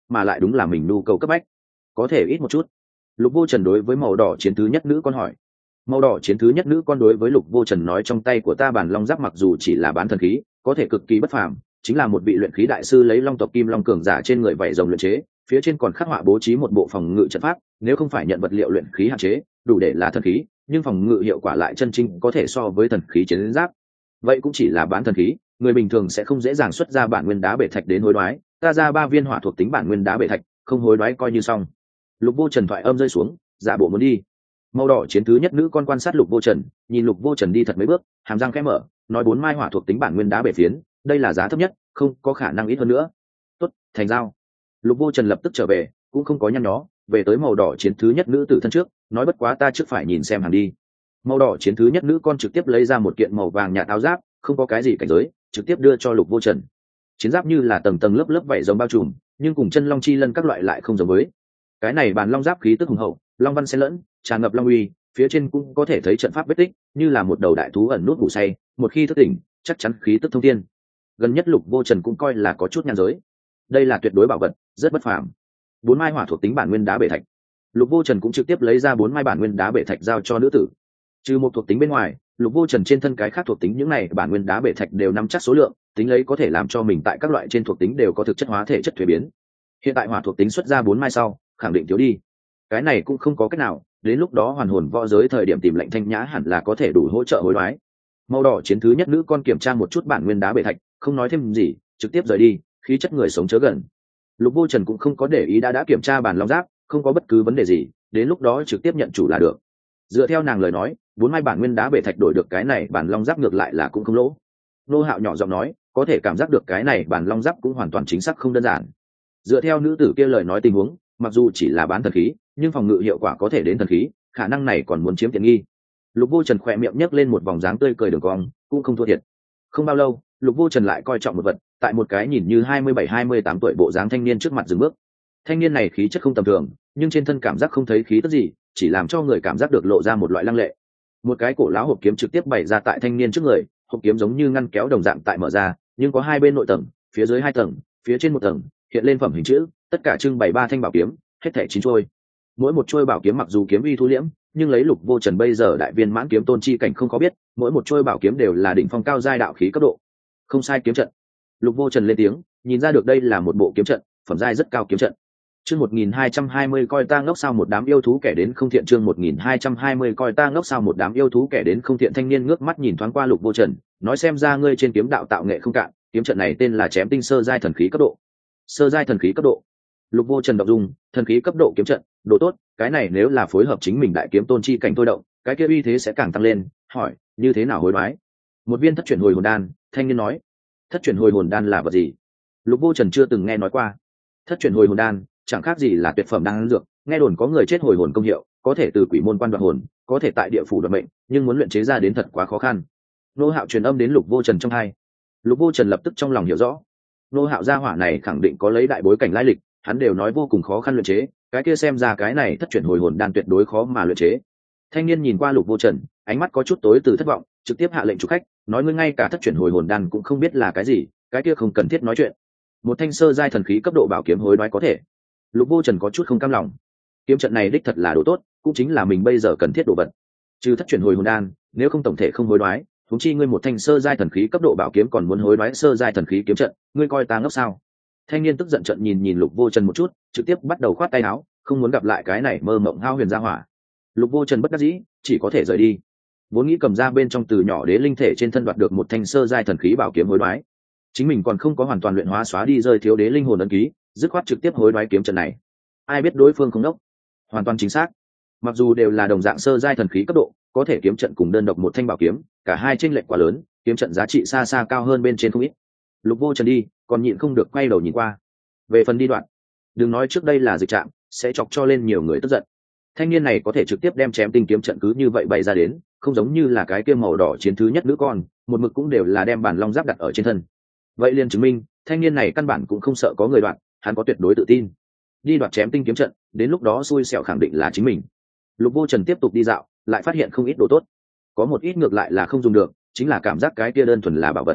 mà lại đúng là mình nhu cầu cấp bách. Có thể ít một chút. Lục Vô Trần đối với màu đỏ chiến thứ nhất nữ con hỏi. Màu đỏ chiến thứ nhất nữ con đối với Lục Vô Trần nói, trong tay của ta bản long giáp mặc dù chỉ là bán thần khí, có thể cực kỳ bất phàm, chính là một vị luyện khí đại sư lấy long tộc kim long cường giả trên người vảy rồng luyện chế, phía trên còn khắc họa bố trí một bộ phòng ngự trận pháp, nếu không phải nhận vật liệu luyện khí hạn chế, đủ để là thần khí, nhưng phòng ngự hiệu quả lại chân chính có thể so với thần khí chiến giáp. Vậy cũng chỉ là bán thần khí, người bình thường sẽ không dễ dàng xuất ra bản nguyên đá bể thạch đến hối đoái, ta ra 3 viên hỏa thuộc tính bản nguyên đá bể thạch, không hối đoái coi như xong. Lục Vô Trần thoại âm rơi xuống, giả bộ muốn đi. Màu đỏ chiến thứ nhất nữ con quan sát Lục Vô Trần, nhìn Lục Vô Trần đi thật mấy bước, hàm răng khẽ mở, nói 4 mai hỏa thuộc tính bản nguyên đá bể phiến, đây là giá thấp nhất, không có khả năng ít hơn nữa. Tốt, thành giao. Lục Vô Trần lập tức trở về, cũng không có nhăn nhó, về tới màu đỏ chiến thứ nhất nữ tử thân trước, nói bất quá ta trước phải nhìn xem hàng đi. Màu đỏ chiến thứ nhất nữ con trực tiếp lấy ra một kiện màu vàng nhạt áo giáp, không có cái gì cảnh giới, trực tiếp đưa cho Lục Vô Trần. Chiến giáp như là tầng tầng lớp lớp vảy rồng bao trùm, nhưng cùng chân long chi lân các loại lại không giống với. Cái này bản long giáp khí tức hùng hậu, long văn xen lẫn, tràn ngập long uy, phía trên cũng có thể thấy trận pháp vết tích, như là một đầu đại thú ẩn nút ngủ say, một khi thức tỉnh, chắc chắn khí tức thông thiên. Gần nhất Lục Vô Trần cũng coi là có chút nhan giới. Đây là tuyệt đối bảo vật, rất bất phàm. 4 mai hỏa thuộc tính bản nguyên đá bể thạch. Lục Vô Trần cũng trực tiếp lấy ra 4 mai bản nguyên đá bể thạch giao cho nữ tử. Trừ một thuộc tính bên ngoài, Lục Vô Trần trên thân cái khác thuộc tính những này bản nguyên đá bể thạch đều nắm chắc số lượng, tính lấy có thể làm cho mình tại các loại trên thuộc tính đều có thực chất hóa thể chất thuế biến. Hiện tại hỏa thuộc tính xuất ra 4 mai sau, khẳng định thiếu đi. Cái này cũng không có cách nào, đến lúc đó hoàn hồn võ giới thời điểm tìm lệnh thanh nhã hẳn là có thể đủ hỗ trợ hối đoái. Màu đỏ chiến thứ nhất nữ con kiểm tra một chút bản nguyên đá bể thạch, không nói thêm gì, trực tiếp rời đi, khí chất người sống chớ gần. Lục Vô Trần cũng không có để ý, đã kiểm tra bản long giáp, không có bất cứ vấn đề gì, đến lúc đó trực tiếp nhận chủ là được. Dựa theo nàng lời nói, 4 mai bản nguyên đá bể thạch đổi được cái này bản long giáp ngược lại là cũng không lỗ. Nô Hạo nhỏ giọng nói, có thể cảm giác được cái này bản long giáp cũng hoàn toàn chính xác không đơn giản. Dựa theo nữ tử kia lời nói tình huống, mặc dù chỉ là bán thần khí, nhưng phòng ngự hiệu quả có thể đến thần khí, khả năng này còn muốn chiếm tiện nghi. Lục Vô Trần khỏe miệng nhấc lên một vòng dáng tươi cười đường cong, cũng không thua thiệt. Không bao lâu, Lục Vô Trần lại coi trọng một vật, tại một cái nhìn như 27-28 tuổi bộ dáng thanh niên trước mặt dừng bước. Thanh niên này khí chất không tầm thường, nhưng trên thân cảm giác không thấy khí tức gì, chỉ làm cho người cảm giác được lộ ra một loại lăng lệ. Một cái cổ lão hộp kiếm trực tiếp bày ra tại thanh niên trước người, hộp kiếm giống như ngăn kéo đồng dạng tại mở ra, nhưng có hai bên nội tầng, phía dưới 2 tầng, phía trên 1 tầng, hiện lên phẩm hình chữ, tất cả trưng bày 3 thanh bảo kiếm, hết thảy 9 chuôi. Mỗi một chuôi bảo kiếm mặc dù kiếm uy thu liễm, nhưng lấy Lục Vô Trần bây giờ đại viên mãn kiếm tôn chi cảnh không có biết, mỗi một chuôi bảo kiếm đều là đỉnh phong cao giai đạo khí cấp độ. Không sai kiếm trận. Lục Vô Trần lên tiếng, nhìn ra được đây là một bộ kiếm trận, phẩm giai rất cao kiếm trận. Chương 1220 coi ta ngốc sao một đám yêu thú kẻ đến không thiện, chương 1220 coi ta ngốc sao một đám yêu thú kẻ đến không thiện. Thanh niên ngước mắt nhìn thoáng qua Lục Vô Trần, nói xem ra ngươi trên kiếm đạo tạo nghệ không cạn, kiếm trận này tên là chém tinh sơ giai thần khí cấp độ. Sơ giai thần khí cấp độ. Lục Vô Trần đọc dung, thần khí cấp độ kiếm trận, độ tốt, cái này nếu là phối hợp chính mình đại kiếm tôn chi cảnh thôi động, cái kia uy thế sẽ càng tăng lên. Hỏi, như thế nào hối đoái? Một viên thất chuyển hồi hồn đan. Thanh niên nói. Thất chuyển hồi hồn đan là vật gì? Lục Vô Trần chưa từng nghe nói qua. Thất chuyển hồi hồn đan chẳng khác gì là tuyệt phẩm đan dược, nghe đồn có người chết hồi hồn công hiệu, có thể từ quỷ môn quan đoạt hồn, có thể tại địa phủ đoạt mệnh, nhưng muốn luyện chế ra đến thật quá khó khăn. Nô Hạo truyền âm đến Lục Vô Trần trong tai. Lục Vô Trần lập tức trong lòng hiểu rõ, Nô Hạo gia hỏa này khẳng định có lấy đại bối cảnh lai lịch, hắn đều nói vô cùng khó khăn luyện chế, cái kia xem ra cái này thất chuyển hồi hồn đan tuyệt đối khó mà luyện chế. Thanh niên nhìn qua Lục Vô Trần, ánh mắt có chút tối từ thất vọng, trực tiếp hạ lệnh chủ khách, nói ngươi ngay cả thất chuyển hồi hồn đan cũng không biết là cái gì, cái kia không cần thiết nói chuyện. Một thanh sơ giai thần khí cấp độ bảo kiếm hối đoái có thể. Lục Vô Trần có chút không cam lòng. Kiếm trận này đích thật là đồ tốt, cũng chính là mình bây giờ cần thiết đồ vật. Trừ thất chuyển hồi hồn đan, nếu không tổng thể không hối đoái, huống chi ngươi một thanh sơ giai thần khí cấp độ bảo kiếm còn muốn hối đoái sơ giai thần khí kiếm trận, ngươi coi ta ngốc sao? Thanh niên tức giận trận nhìn Lục Vô Trần một chút, trực tiếp bắt đầu khoát tay áo, không muốn gặp lại cái này mơ mộng hao huyền gia hỏa. Lục Vô Trần bất đắc dĩ, chỉ có thể rời đi. Vốn nghĩ cầm ra bên trong từ nhỏ đế linh thể trên thân đoạt được một thanh sơ giai thần khí bảo kiếm hối đoái, chính mình còn không có hoàn toàn luyện hóa xóa đi rơi thiếu đế linh hồn ấn ký, dứt khoát trực tiếp hối đoái kiếm trận này. Ai biết đối phương không đốc, hoàn toàn chính xác. Mặc dù đều là đồng dạng sơ giai thần khí cấp độ, có thể kiếm trận cùng đơn độc một thanh bảo kiếm, cả hai chênh lệch quá lớn, kiếm trận giá trị xa xa cao hơn bên trên không ít. Lục Vô Trần đi, còn nhịn không được quay đầu nhìn qua. Về phần đi đoạn, đừng nói trước đây là dịch trạm, sẽ chọc cho lên nhiều người tức giận. Thanh niên này có thể trực tiếp đem chém tinh kiếm trận cứ như vậy bày ra đến, không giống như là cái kia màu đỏ chiến thứ nhất nữ con, một mực cũng đều là đem bản long giáp đặt ở trên thân. Vậy liền chứng minh, thanh niên này căn bản cũng không sợ có người đoạn, hắn có tuyệt đối tự tin. Đi đoạt chém tinh kiếm trận, đến lúc đó xui xẻo khẳng định là chính mình. Lục Vô Trần tiếp tục đi dạo, lại phát hiện không ít đồ tốt, có một ít ngược lại là không dùng được, chính là cảm giác cái kia đơn thuần là bảo vật.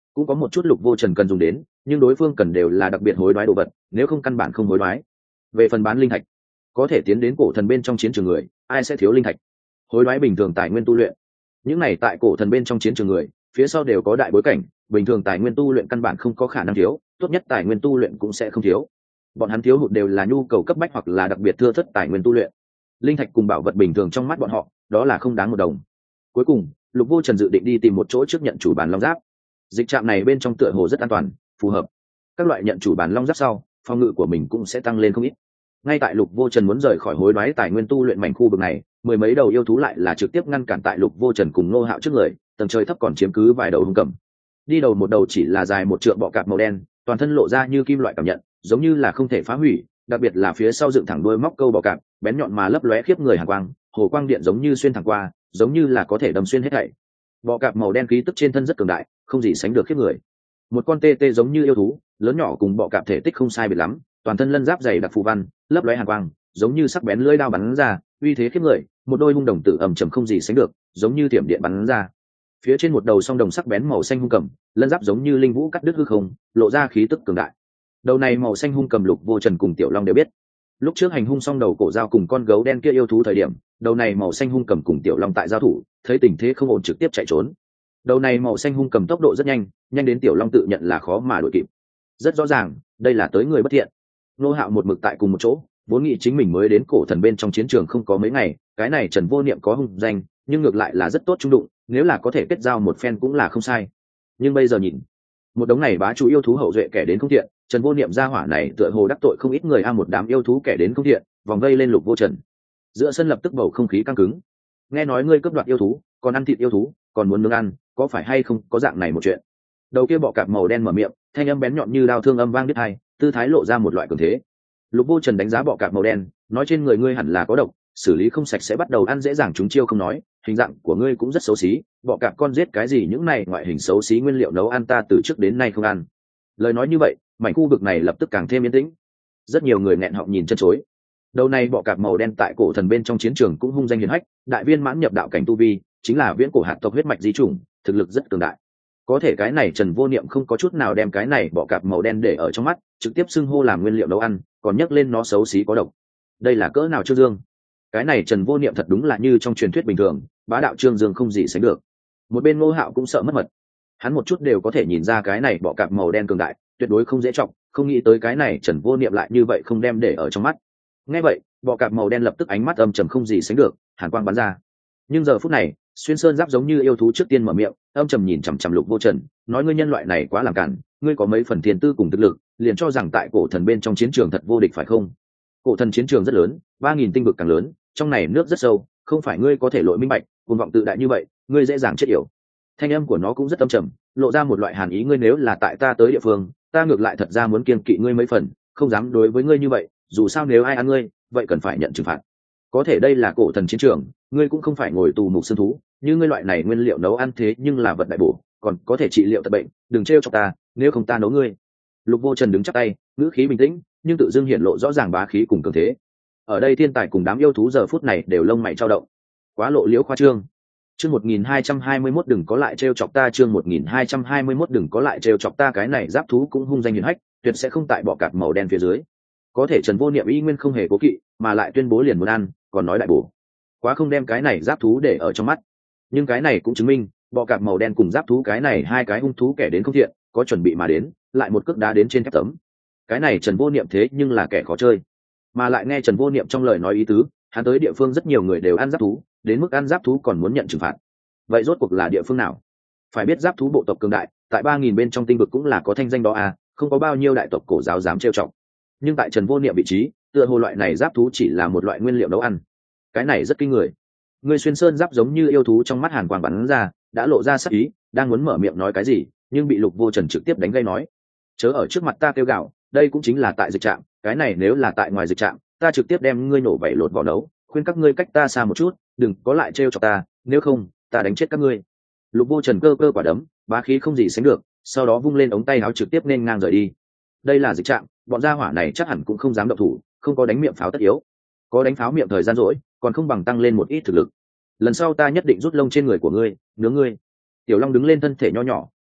cũng có một chút Lục Vô Trần cần dùng đến, nhưng đối phương cần đều là đặc biệt hối đoái đồ vật, nếu không căn bản không hối đoái. Về phần bán linh thạch, có thể tiến đến cổ thần bên trong chiến trường người, ai sẽ thiếu linh thạch? Hối đoái bình thường tài nguyên tu luyện, những này tại cổ thần bên trong chiến trường người, phía sau đều có đại bối cảnh, bình thường tài nguyên tu luyện căn bản không có khả năng thiếu, tốt nhất tài nguyên tu luyện cũng sẽ không thiếu. Bọn hắn thiếu hụt đều là nhu cầu cấp bách hoặc là đặc biệt thưa thớt tài nguyên tu luyện. Linh thạch cùng bảo vật bình thường trong mắt bọn họ, đó là không đáng một đồng. Cuối cùng, Lục Vô Trần dự định đi tìm một chỗ trước nhận chủ bản long giáp. Dịch trạm này bên trong tựa hồ rất an toàn, phù hợp. Các loại nhận chủ bản long giáp sau, phòng ngự của mình cũng sẽ tăng lên không ít. Ngay tại Lục Vô Trần muốn rời khỏi hối đoái tài nguyên tu luyện mảnh khu vực này, mười mấy đầu yêu thú lại là trực tiếp ngăn cản tại Lục Vô Trần cùng Ngô Hạo trước người, tầng trời thấp còn chiếm cứ vài đầu hung cầm. Đi đầu một đầu chỉ là dài một trượng bọ cạp màu đen, toàn thân lộ ra như kim loại cảm nhận, giống như là không thể phá hủy, đặc biệt là phía sau dựng thẳng đuôi móc câu bọ cạp, bén nhọn mà lấp lóe khiếp người hàn quang, hồ quang điện giống như xuyên thẳng qua, giống như là có thể đâm xuyên hết thảy. Bọ cạp màu đen khí tức trên thân rất cường đại, không gì sánh được khiếp người. Một con tê tê giống như yêu thú, lớn nhỏ cùng bọ cạp thể tích không sai biệt lắm, toàn thân lân giáp dày đặc phù văn, lấp lóe hàn quang, giống như sắc bén lưỡi đao bắn ra, uy thế khiếp người. Một đôi hung đồng tử ầm trầm không gì sánh được, giống như tiệm điện bắn ra. Phía trên một đầu song đồng sắc bén màu xanh hung cầm, lân giáp giống như linh vũ cắt đứt hư không, lộ ra khí tức cường đại. Đầu này màu xanh hung cầm Lục Vô Trần cùng Tiểu Long đều biết. Lúc trước hành hung xong đầu cổ dao cùng con gấu đen kia yêu thú thời điểm, đầu này màu xanh hung cầm cùng Tiểu Long tại giao thủ, thấy tình thế không ổn trực tiếp chạy trốn. Đầu này màu xanh hung cầm tốc độ rất nhanh, nhanh đến Tiểu Long tự nhận là khó mà đuổi kịp. Rất rõ ràng, đây là tới người bất thiện. Nô Hạo một mực tại cùng một chỗ, vốn nghĩ chính mình mới đến cổ thần bên trong chiến trường không có mấy ngày, cái này Trần Vô Niệm có hung danh, nhưng ngược lại là rất tốt trung đụng, nếu là có thể kết giao một phen cũng là không sai. Nhưng bây giờ nhìn, một đống này bá chủ yêu thú hậu duệ kẻ đến không thiện, Trần Vô Niệm gia hỏa này tựa hồ đắc tội không ít người, một đám yêu thú kẻ đến không thiện, vòng vây lên Lục Vô Trần. Giữa sân lập tức bầu không khí căng cứng. Nghe nói ngươi cướp đoạt yêu thú, còn ăn thịt yêu thú, còn muốn nướng ăn, có phải hay không có dạng này một chuyện? Đầu kia bọ cạp màu đen mở miệng, thanh âm bén nhọn như đao thương âm vang đứt tai, tư thái lộ ra một loại cường thế. Lục Vô Trần đánh giá bọ cạp màu đen, nói trên người ngươi hẳn là có độc, xử lý không sạch sẽ bắt đầu ăn dễ dàng chúng chiêu không nói, hình dạng của ngươi cũng rất xấu xí, bọ cạp con giết cái gì những này ngoại hình xấu xí nguyên liệu nấu ăn ta từ trước đến nay không ăn. Lời nói như vậy, mảnh khu vực này lập tức càng thêm yên tĩnh. Rất nhiều người nghẹn họng nhìn chân chối. Đầu này bọ cạp màu đen tại cổ thần bên trong chiến trường cũng hung danh hiển hách, đại viên mãn nhập đạo cảnh tu vi, chính là viễn cổ hạt tộc huyết mạch di chủng, thực lực rất cường đại. Có thể cái này Trần Vô Niệm không có chút nào đem cái này bọ cạp màu đen để ở trong mắt, trực tiếp xưng hô làm nguyên liệu nấu ăn, còn nhắc lên nó xấu xí có độc. Đây là cỡ nào Trương Dương? Cái này Trần Vô Niệm thật đúng là như trong truyền thuyết bình thường, bá đạo Trương Dương không gì sánh được. Một bên Ngô Hạo cũng sợ mất mật, hắn một chút đều có thể nhìn ra cái này bọ cạp màu đen cường đại, tuyệt đối không dễ trọng, không nghĩ tới cái này Trần Vô Niệm lại như vậy không đem để ở trong mắt. Nghe vậy, bọ cạp màu đen lập tức ánh mắt âm trầm không gì sánh được, hàn quang bắn ra. Nhưng giờ phút này, xuyên sơn giáp giống như yêu thú trước tiên mở miệng, âm trầm nhìn chằm chằm Lục Vô Trần, nói ngươi nhân loại này quá làm cản, ngươi có mấy phần thiên tư cùng thực lực, liền cho rằng tại cổ thần bên trong chiến trường thật vô địch phải không? Cổ thần chiến trường rất lớn, 3000 tinh vực càng lớn, trong này nước rất sâu, không phải ngươi có thể lội minh bạch, cuồng vọng tự đại như vậy, ngươi dễ dàng chết yểu. Thanh âm của nó cũng rất âm trầm, lộ ra một loại hàn ý, ngươi nếu là tại ta tới địa phương, ta ngược lại thật ra muốn kiêng kỵ ngươi mấy phần, không dám đối với ngươi như vậy, dù sao nếu ai ăn ngươi, vậy cần phải nhận trừng phạt. Có thể đây là cổ thần chiến trường, ngươi cũng không phải ngồi tù mục xương thú, như ngươi loại này nguyên liệu nấu ăn thế nhưng là vật đại bổ, còn có thể trị liệu tật bệnh, đừng trêu chọc ta, nếu không ta nấu ngươi. Lục Vô Trần đứng chắp tay, ngữ khí bình tĩnh, nhưng tự dưng hiện lộ rõ ràng bá khí cùng cường thế. Ở đây thiên tài cùng đám yêu thú giờ phút này đều lông mày trao động. Quá lộ liễu khoa trương. Chương 1221 đừng có lại trêu chọc ta, chương 1221 đừng có lại trêu chọc ta, cái này giáp thú cũng hung danh hiển hách, tuyệt sẽ không tại bọ cạp màu đen phía dưới. Có thể Trần Vô Niệm y nguyên không hề cố kỵ, mà lại tuyên bố liền muốn ăn, còn nói đại bổ. Quá không đem cái này giáp thú để ở trong mắt. Nhưng cái này cũng chứng minh, bọ cạp màu đen cùng giáp thú cái này hai cái hung thú kẻ đến không thiện, có chuẩn bị mà đến, lại một cước đá đến trên thép tấm. Cái này Trần Vô Niệm thế nhưng là kẻ khó chơi. Mà lại nghe Trần Vô Niệm trong lời nói ý tứ, hắn tới địa phương rất nhiều người đều ăn giáp thú, đến mức ăn giáp thú còn muốn nhận trừng phạt. Vậy rốt cuộc là địa phương nào? Phải biết giáp thú bộ tộc cường đại, tại 3000 bên trong tinh vực cũng là có thanh danh đó à, không có bao nhiêu đại tộc cổ giáo dám trêu chọc. Nhưng tại Trần Vô Niệm vị trí, tựa hồ loại này giáp thú chỉ là một loại nguyên liệu nấu ăn. Cái này rất kinh người. Người xuyên sơn giáp giống như yêu thú trong mắt hàn quang bắn ra, đã lộ ra sắc ý, đang muốn mở miệng nói cái gì, nhưng bị Lục Vô Trần trực tiếp đánh gây nói: chớ ở trước mặt ta kêu gào, đây cũng chính là tại dịch trạm, cái này nếu là tại ngoài dịch trạm, ta trực tiếp đem ngươi nổ vảy lột vỏ nấu, khuyên các ngươi cách ta xa một chút, đừng có lại trêu chọc ta, nếu không ta đánh chết các ngươi. Lục Vô Trần cơ cơ quả đấm, bá khí không gì sánh được, sau đó vung lên ống tay áo trực tiếp nên ngang rời đi. Đây là dịch trạm, bọn gia hỏa này chắc hẳn cũng không dám động thủ, không có đánh miệng pháo tất yếu, có đánh pháo miệng thời gian rỗi, còn không bằng tăng lên một ít thực lực. Lần sau ta nhất định rút lông trên người của ngươi, nướng ngươi. Tiểu Long đứng lên thân thể nho nhỏ,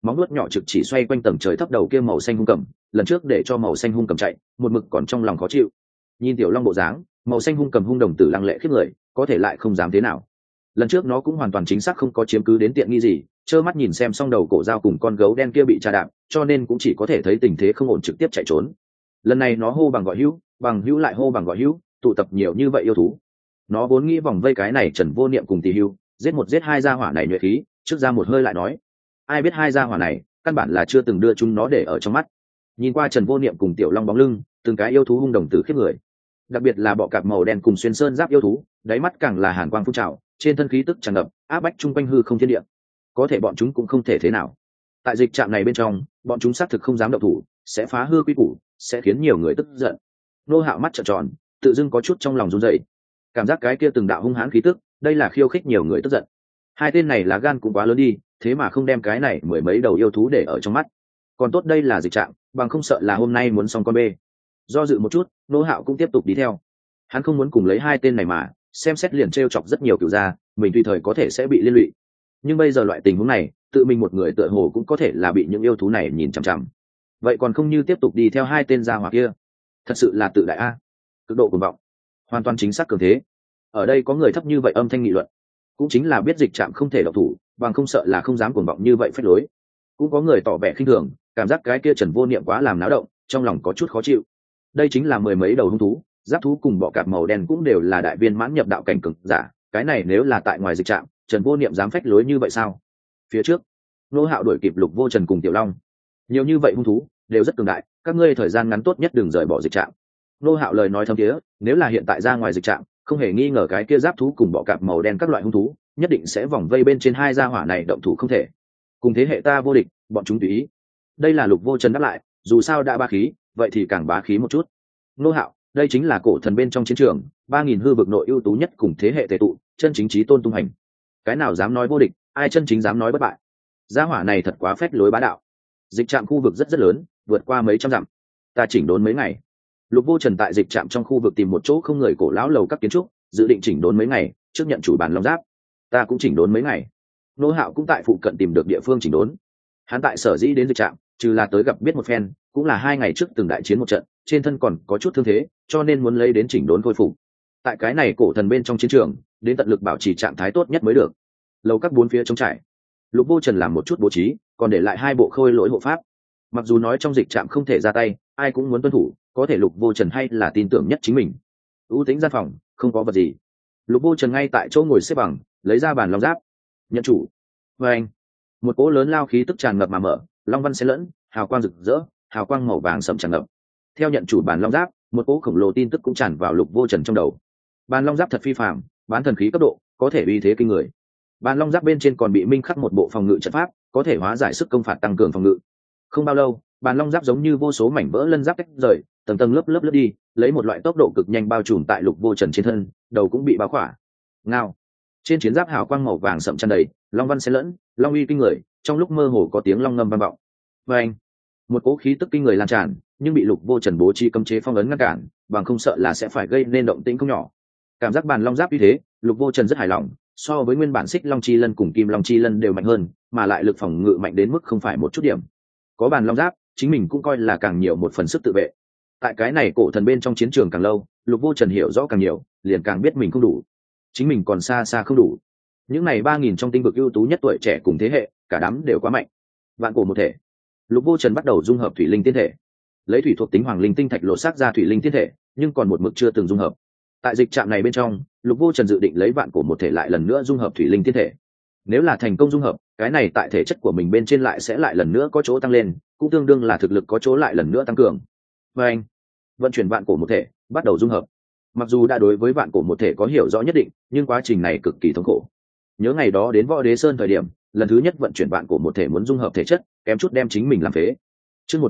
móng nuốt nhỏ trực chỉ xoay quanh tầng trời thấp đầu kia màu xanh hung cầm, lần trước để cho màu xanh hung cầm chạy, một mực còn trong lòng khó chịu. Nhìn tiểu long bộ dáng, màu xanh hung cầm hung đồng tử lăng lệ khiếp người, có thể lại không dám thế nào. Lần trước nó cũng hoàn toàn chính xác không có chiếm cứ đến tiện nghi gì, trơ mắt nhìn xem xong đầu cổ dao cùng con gấu đen kia bị tra đạp, cho nên cũng chỉ có thể thấy tình thế không ổn trực tiếp chạy trốn. Lần này nó hô bằng gọi hữu, bằng hữu lại hô bằng gọi hữu, tụ tập nhiều như vậy yêu thú. Nó vốn nghĩ vòng vây cái này Trần Vô Niệm cùng Tỷ Hưu, giết một giết hai gia hỏa này nhuệ khí, trước ra một hơi lại nói, ai biết hai gia hỏa này căn bản là chưa từng đưa chúng nó để ở trong mắt. Nhìn qua Trần Vô Niệm cùng Tiểu Long bóng lưng, từng cái yêu thú hung đồng tử khiếp người, đặc biệt là bọ cạp màu đen cùng xuyên sơn giáp yêu thú, đáy mắt càng là hàn quang phun trào, trên thân khí tức tràn ngập, áp bách chung quanh hư không thiên địa. Có thể bọn chúng cũng không thể thế nào. Tại dịch trạm này bên trong, bọn chúng xác thực không dám động thủ, sẽ phá hư quy củ, sẽ khiến nhiều người tức giận. Nô Hạo mắt trợn tròn, tự dưng có chút trong lòng run rẩy. Cảm giác cái kia từng đạo hung hãn khí tức, đây là khiêu khích nhiều người tức giận. Hai tên này là gan cũng quá lớn đi, thế mà không đem cái này mười mấy đầu yêu thú để ở trong mắt. Còn tốt đây là dịch trạm, bằng không sợ là hôm nay muốn xong con bê. Do dự một chút, Nô Hạo cũng tiếp tục đi theo. Hắn không muốn cùng lấy hai tên này mà xem xét liền trêu chọc rất nhiều cửu gia, mình tùy thời có thể sẽ bị liên lụy. Nhưng bây giờ loại tình huống này, tự mình một người tựa hồ cũng có thể là bị những yêu thú này nhìn chằm chằm. Vậy còn không như tiếp tục đi theo hai tên gia hỏa kia. Thật sự là tự đại a, cực độ cuồng vọng, hoàn toàn chính xác cường thế. Ở đây có người thấp như vậy âm thanh nghị luận, cũng chính là biết dịch trạm không thể độc thủ, bằng không sợ là không dám cuồng vọng như vậy phách lối. Cũng có người tỏ vẻ khinh thường, cảm giác cái kia Trần Vô Niệm quá làm náo động, trong lòng có chút khó chịu. Đây chính là mười mấy đầu hung thú, giáp thú cùng bọ cạp màu đen cũng đều là đại viên mãn nhập đạo cảnh cường giả, cái này nếu là tại ngoài dịch trạm, Trần Vô Niệm dám phách lối như vậy sao? Phía trước, Nô Hạo đuổi kịp Lục Vô Trần cùng Tiểu Long. Nhiều như vậy hung thú, đều rất cường đại, các ngươi thời gian ngắn tốt nhất đừng rời bỏ dịch trạm. Nô Hạo lời nói thâm thiế, nếu là hiện tại ra ngoài dịch trạm, không hề nghi ngờ cái kia giáp thú cùng bọ cạp màu đen các loại hung thú, nhất định sẽ vòng vây bên trên hai gia hỏa này động thủ không thể. Cùng thế hệ ta vô địch, bọn chúng tùy ý. Đây là Lục Vô Trần đáp lại, dù sao đã bá khí, vậy thì càng bá khí một chút. Nô Hạo, đây chính là cổ thần bên trong chiến trường, 3000 hư vực nội ưu tú nhất cùng thế hệ tề tụ, chân chính chí tôn tung hành. Cái nào dám nói vô địch, ai chân chính dám nói bất bại. Gia hỏa này thật quá phách lối bá đạo. Dịch trạm khu vực rất rất lớn, vượt qua mấy trăm dặm. Ta chỉnh đốn mấy ngày. Lục Vô Trần tại dịch trạm trong khu vực tìm một chỗ không người cổ lão lầu các kiến trúc, dự định chỉnh đốn mấy ngày, trước nhận chủ bản long giáp. Ta cũng chỉnh đốn mấy ngày. Nô Hạo cũng tại phụ cận tìm được địa phương chỉnh đốn. Hắn tại sở dĩ đến dịch trạm, trừ là tới gặp biết một phen, cũng là 2 ngày trước từng đại chiến một trận, trên thân còn có chút thương thế, cho nên muốn lấy đến chỉnh đốn khôi phục. Tại cái này cổ thần bên trong chiến trường, đến tận lực bảo trì trạng thái tốt nhất mới được. Lầu các bốn phía trống trải, Lục Vô Trần làm một chút bố trí, còn để lại 2 bộ khôi lỗi hộ pháp. Mặc dù nói trong dịch trạm không thể ra tay, ai cũng muốn tuân thủ, có thể Lục Vô Trần hay là tin tưởng nhất chính mình. U tính gian phòng, không có vật gì. Lục Vô Trần ngay tại chỗ ngồi xếp bằng, lấy ra bàn long giáp. Nhận chủ. Và anh, một cỗ lớn lao khí tức tràn ngập mà mở, long văn xen lẫn, hào quang rực rỡ, hào quang màu vàng sẫm tràn ngập. Theo nhận chủ bàn long giáp, một cỗ khổng lồ tin tức cũng tràn vào Lục Vô Trần trong đầu. Bàn long giáp thật phi phàm, bán thần khí cấp độ, có thể uy thế kinh người. Bàn long giáp bên trên còn bị minh khắc một bộ phòng ngự trận pháp, có thể hóa giải sức công phạt tăng cường phòng ngự. Không bao lâu, bàn long giáp giống như vô số mảnh vỡ lân giáp tách rời, tầng tầng lớp lớp lướt đi, lấy một loại tốc độ cực nhanh bao trùm tại Lục Vô Trần trên thân, đầu cũng bị bao khỏa. Ngao. Trên chiến giáp hào quang màu vàng sậm tràn đầy, long văn xen lẫn, long uy kinh người, trong lúc mơ hồ có tiếng long ngâm vang vọng. Và anh, một cỗ khí tức kinh người lan tràn, nhưng bị Lục Vô Trần bố trí cấm chế phong ấn ngăn cản, bằng không sợ là sẽ phải gây nên động tĩnh không nhỏ. Cảm giác bàn long giáp uy thế, Lục Vô Trần rất hài lòng, so với nguyên bản xích long chi lân cùng kim long chi lân đều mạnh hơn, mà lại lực phòng ngự mạnh đến mức không phải một chút điểm. Có bàn long giáp, chính mình cũng coi là càng nhiều một phần sức tự vệ. Tại cái này cổ thần bên trong chiến trường càng lâu, Lục Vô Trần hiểu rõ càng nhiều, liền càng biết mình không đủ, chính mình còn xa xa không đủ. Những này 3000 trong tinh vực ưu tú nhất tuổi trẻ cùng thế hệ, cả đám đều quá mạnh. Vạn cổ một thể. Lục Vô Trần bắt đầu dung hợp thủy linh tiên thể, lấy thủy thuộc tính hoàng linh tinh thạch lộ sắc ra thủy linh tiên thể, nhưng còn một mực chưa từng dung hợp. Tại dịch trạm này bên trong, Lục Vô Trần dự định lấy vạn cổ một thể lại lần nữa dung hợp thủy linh tiên thể. Nếu là thành công dung hợp, cái này tại thể chất của mình bên trên lại sẽ lại lần nữa có chỗ tăng lên, cũng tương đương là thực lực có chỗ lại lần nữa tăng cường. Và anh, vận chuyển vạn cổ một thể, bắt đầu dung hợp. Mặc dù đã đối với vạn cổ một thể có hiểu rõ nhất định, nhưng quá trình này cực kỳ thống khổ. Nhớ ngày đó đến Võ Đế Sơn thời điểm, lần thứ nhất vận chuyển vạn cổ một thể muốn dung hợp thể chất, kém chút đem chính mình làm phế. Chương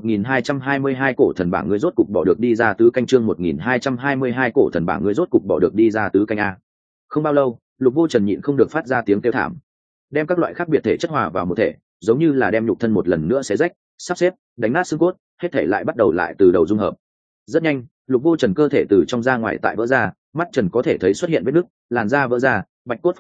1222 cổ thần bảng ngươi rốt cục bỏ được đi ra tứ canh, chương 1222 cổ thần bảng ngươi rốt cục bỏ được đi ra tứ canh a. Không bao lâu, Lục Vô Trần nhịn không được phát ra tiếng kêu thảm. Đem các loại khác biệt thể chất hòa vào một thể, giống như là đem nhục thân một lần nữa xé rách, sắp xếp, đánh nát xương cốt, hết thể lại bắt đầu lại từ đầu dung hợp. Rất nhanh, Lục Vô Trần cơ thể từ trong ra ngoài tại vỡ ra, mắt Trần có thể thấy xuất hiện vết nứt, làn da vỡ ra, bạch cốt phá thoái,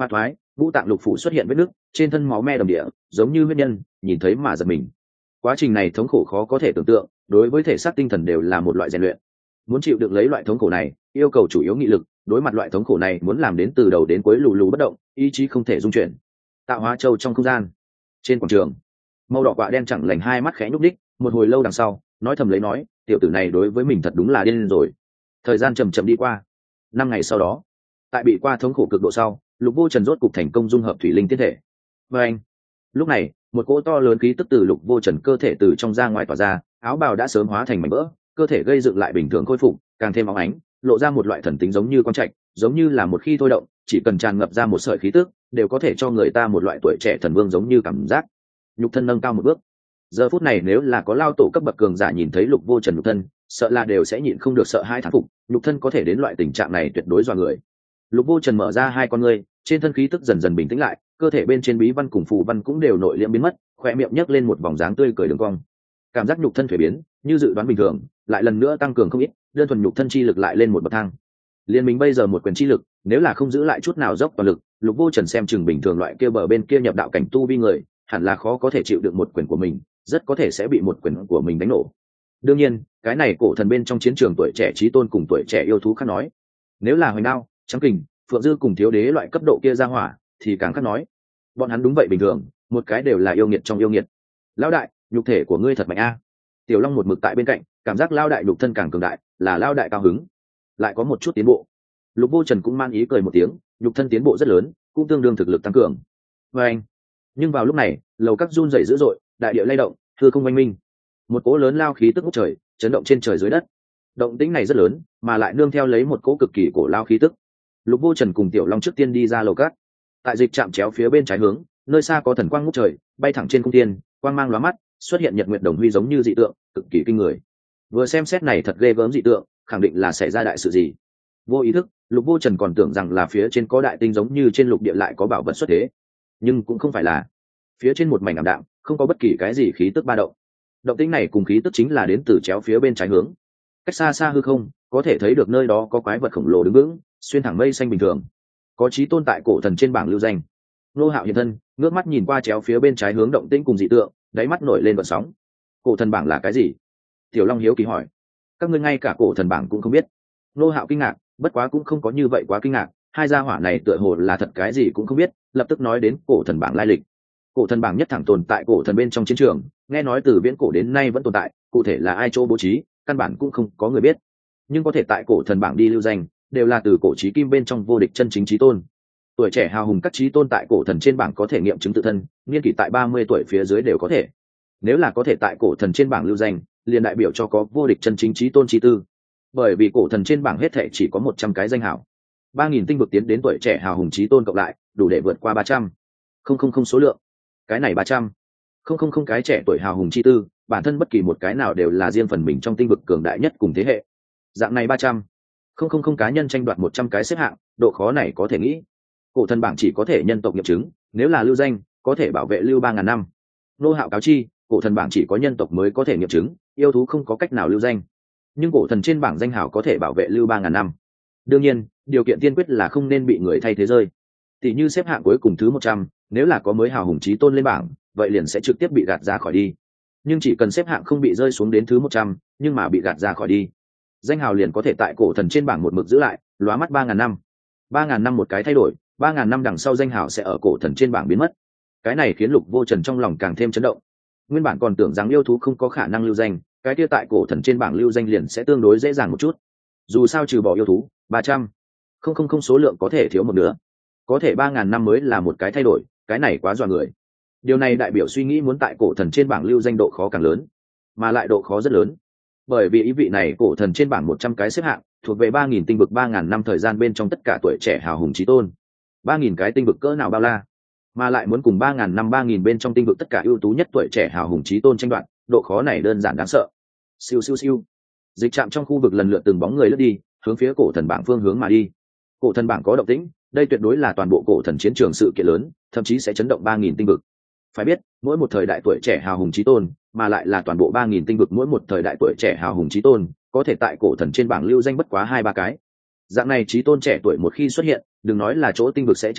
ngũ tạng lục phủ xuất hiện vết nứt, trên thân máu me đầm địa, giống như huyết nhân, nhìn thấy mà giật mình. Quá trình này thống khổ khó có thể tưởng tượng, đối với thể xác tinh thần đều là một loại rèn luyện. Muốn chịu đựng lấy loại thống khổ này, yêu cầu chủ yếu nghị lực, đối mặt loại thống khổ này muốn làm đến từ đầu đến cuối lù lù bất động, ý chí không thể dung chuyển. Tạo hóa châu trong không gian, trên quảng trường, màu đỏ quạ đen chẳng lành hai mắt khẽ nhúc đích, một hồi lâu đằng sau, nói thầm lấy nói, tiểu tử này đối với mình thật đúng là điên rồi. Thời gian chậm chậm đi qua. 5 ngày sau đó, tại bị qua thống khổ cực độ sau, Lục Vô Trần rốt cục thành công dung hợp thủy linh tiên thể. Và anh, lúc này, một cỗ to lớn khí tức từ Lục Vô Trần cơ thể từ trong ra ngoài tỏa ra, áo bào đã sớm hóa thành mảnh vỡ, cơ thể gây dựng lại bình thường khôi phục, càng thêm óng ánh, lộ ra một loại thần tính giống như quang trạch, giống như là một khi thôi động, chỉ cần tràn ngập ra một sợi khí tức, đều có thể cho người ta một loại tuổi trẻ thần vương giống như cảm giác. Nhục thân nâng cao một bước. Giờ phút này nếu là có lao tổ cấp bậc cường giả nhìn thấy Lục Vô Trần nhục thân, sợ là đều sẽ nhịn không được sợ hai thán phục, nhục thân có thể đến loại tình trạng này tuyệt đối dọa người. Lục Vô Trần mở ra hai con ngươi, trên thân khí tức dần dần bình tĩnh lại, cơ thể bên trên bí văn cùng phù văn cũng đều nội liễm biến mất, khóe miệng nhếch lên một vòng dáng tươi cười đường cong. Cảm giác nhục thân thuế biến, như dự đoán bình thường, lại lần nữa tăng cường không ít, đơn thuần nhục thân chi lực lại lên một bậc thang. Liên mình bây giờ một quyền chi lực, nếu là không giữ lại chút nào dốc toàn lực, Lục Vô Trần xem chừng bình thường loại kia bờ bên kia nhập đạo cảnh tu vi người, hẳn là khó có thể chịu được một quyền của mình, rất có thể sẽ bị một quyền của mình đánh nổ. Đương nhiên, cái này cổ thần bên trong chiến trường tuổi trẻ chí tôn cùng tuổi trẻ yêu thú khác nói, nếu là Hoành Đao, Trắng Kình, Phượng Dư cùng Thiếu Đế loại cấp độ kia ra hỏa, thì càng khác nói. Bọn hắn đúng vậy bình thường, một cái đều là yêu nghiệt trong yêu nghiệt. Lão đại, nhục thể của ngươi thật mạnh a. Tiểu Long một mực tại bên cạnh, cảm giác Lão đại nhục thân càng cường đại, là Lão đại cao hứng. Lại có một chút tiến bộ. Lục Vô Trần cũng man ý cười một tiếng, nhục thân tiến bộ rất lớn, cũng tương đương thực lực tăng cường. Và anh. Nhưng vào lúc này, lầu các run rẩy dữ dội, đại địa lay động, hư không oanh minh. Một cỗ lớn lao khí tức ngút trời, chấn động trên trời dưới đất. Động tĩnh này rất lớn, mà lại nương theo lấy một cỗ cực kỳ cổ lao khí tức. Lục Vô Trần cùng Tiểu Long trước tiên đi ra lầu cát. Tại dịch trạm chéo phía bên trái hướng, nơi xa có thần quang ngút trời, bay thẳng trên cung tiên, quang mang lóa mắt, xuất hiện nhật nguyệt đồng huy giống như dị tượng, cực kỳ kinh người. Vừa xem xét này thật ghê gớm dị tượng, khẳng định là xảy ra đại sự gì. Vô ý thức, Lục Vô Trần còn tưởng rằng là phía trên có đại tinh giống như trên lục địa lại có bảo vật xuất thế, nhưng cũng không phải là. Phía trên một mảnh ảm đạm, không có bất kỳ cái gì khí tức ba động. Động tĩnh này cùng khí tức chính là đến từ chéo phía bên trái hướng. Cách xa xa hư không, có thể thấy được nơi đó có quái vật khổng lồ đứng vững, xuyên thẳng mây xanh bình thường. Có chí tôn tại cổ thần trên bảng lưu danh. Nô Hạo hiện thân, ngước mắt nhìn qua chéo phía bên trái hướng động tĩnh cùng dị tượng, đáy mắt nổi lên vận sóng. Cổ thần bảng là cái gì? Tiểu Long hiếu kỳ hỏi. Các ngươi ngay cả cổ thần bảng cũng không biết? Nô Hạo kinh ngạc, bất quá cũng không có như vậy quá kinh ngạc, hai gia hỏa này tựa hồ là thật cái gì cũng không biết, lập tức nói đến cổ thần bảng lai lịch. Cổ thần bảng nhất thẳng tồn tại cổ thần bên trong chiến trường, nghe nói từ viễn cổ đến nay vẫn tồn tại, cụ thể là ai chỗ bố trí, căn bản cũng không có người biết. Nhưng có thể tại cổ thần bảng đi lưu danh, đều là từ cổ chí kim bên trong vô địch chân chính chí tôn. Tuổi trẻ hào hùng các chí tôn tại cổ thần trên bảng có thể nghiệm chứng tự thân, niên kỷ tại 30 tuổi phía dưới đều có thể. Nếu là có thể tại cổ thần trên bảng lưu danh, liền đại biểu cho có vô địch chân chính chí tôn chí tư. Bởi vì cổ thần trên bảng hết thảy chỉ có 100 cái danh hào. 3000 tinh vực tiến đến tuổi trẻ hào hùng chí tôn cộng lại, đủ để vượt qua 300. Không số lượng. Cái này 300. Không cái trẻ tuổi hào hùng chi tư, bản thân bất kỳ một cái nào đều là riêng phần mình trong tinh vực cường đại nhất cùng thế hệ. Dạng này 300. Không cá nhân tranh đoạt 100 cái xếp hạng, độ khó này có thể nghĩ. Cổ thần bảng chỉ có thể nhân tộc nghiệm chứng, nếu là lưu danh, có thể bảo vệ lưu 3000 năm. Nô Hạo cáo chi, cổ thần bảng chỉ có nhân tộc mới có thể nghiệm chứng, yêu thú không có cách nào lưu danh. Nhưng cổ thần trên bảng danh hào có thể bảo vệ lưu 3000 năm. Đương nhiên, điều kiện tiên quyết là không nên bị người thay thế rơi. Tỷ như xếp hạng cuối cùng thứ 100, nếu là có mới hào hùng chí tôn lên bảng, vậy liền sẽ trực tiếp bị gạt ra khỏi đi. Nhưng chỉ cần xếp hạng không bị rơi xuống đến thứ 100, nhưng mà bị gạt ra khỏi đi, danh hào liền có thể tại cổ thần trên bảng một mực giữ lại, lóa mắt 3000 năm. 3000 năm một cái thay đổi, 3000 năm đằng sau danh hào sẽ ở cổ thần trên bảng biến mất. Cái này khiến Lục Vô Trần trong lòng càng thêm chấn động. Nguyên bản còn tưởng rằng yêu thú không có khả năng lưu danh, cái kia tại cổ thần trên bảng lưu danh liền sẽ tương đối dễ dàng một chút. Dù sao trừ bỏ yêu thú, 300. Không số lượng có thể thiếu một nửa. Có thể 3000 năm mới là một cái thay đổi, cái này quá dọa người. Điều này đại biểu suy nghĩ muốn tại cổ thần trên bảng lưu danh độ khó càng lớn, mà lại độ khó rất lớn. Bởi vì ý vị này cổ thần trên bảng 100 cái xếp hạng, thuộc về 3000 tinh vực 3000 năm thời gian bên trong tất cả tuổi trẻ hào hùng chí tôn. 3000 cái tinh vực cỡ nào bao la, mà lại muốn cùng 3000 năm 3000 bên trong tinh vực tất cả ưu tú nhất tuổi trẻ hào hùng chí tôn tranh đoạt, độ khó này đơn giản đáng sợ. Siêu siêu siêu. Dịch trạm trong khu vực lần lượt từng bóng người lướt đi, hướng phía cổ thần bảng phương hướng mà đi. Cổ thần bảng có động tĩnh, đây tuyệt đối là toàn bộ cổ thần chiến trường sự kiện lớn, thậm chí sẽ chấn động 3000 tinh vực. Phải biết, mỗi một thời đại tuổi trẻ hào hùng chí tôn, mà lại là toàn bộ 3000 tinh vực mỗi một thời đại tuổi trẻ hào hùng chí tôn, có thể tại cổ thần trên bảng lưu danh bất quá 2-3 cái. Dạng này chí tôn trẻ tuổi một khi xuất hiện, đừng nói là chỗ tinh vực sẽ chấn động,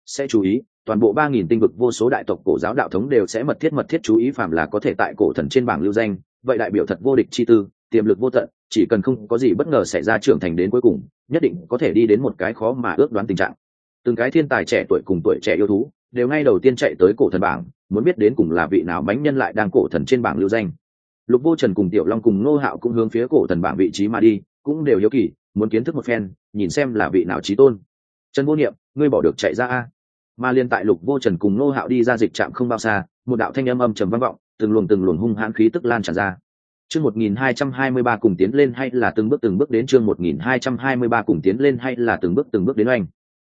sẽ chú ý. Toàn bộ 3.000 tinh vực vô số đại tộc cổ giáo đạo thống đều sẽ mật thiết chú ý, phàm là có thể tại cổ thần trên bảng lưu danh, vậy đại biểu thật vô địch chi tư, tiềm lực vô tận, chỉ cần không có gì bất ngờ xảy ra, trưởng thành đến cuối cùng nhất định có thể đi đến một cái khó mà ước đoán tình trạng. Từng cái thiên tài trẻ tuổi cùng tuổi trẻ yêu thú đều ngay đầu tiên chạy tới cổ thần bảng, muốn biết đến cùng là vị nào bánh nhân lại đang cổ thần trên bảng lưu danh. Lục Vô Trần cùng Tiểu Long cùng Ngô Hạo cũng hướng phía cổ thần bảng vị trí mà đi, cũng đều hiếu kỳ muốn kiến thức một phen, nhìn xem là vị nào chí tôn. Trần Vô Niệm, ngươi bỏ được chạy ra a? Mà liên tại Lục Vô Trần cùng Ngô Hạo đi ra dịch trạm không bao xa, một đạo thanh âm trầm vang vọng, từng luồng hung hãn khí tức lan tràn ra. Chương 1223 cùng tiến lên hay là từng bước đến, chương 1223 cùng tiến lên hay là từng bước đến oanh.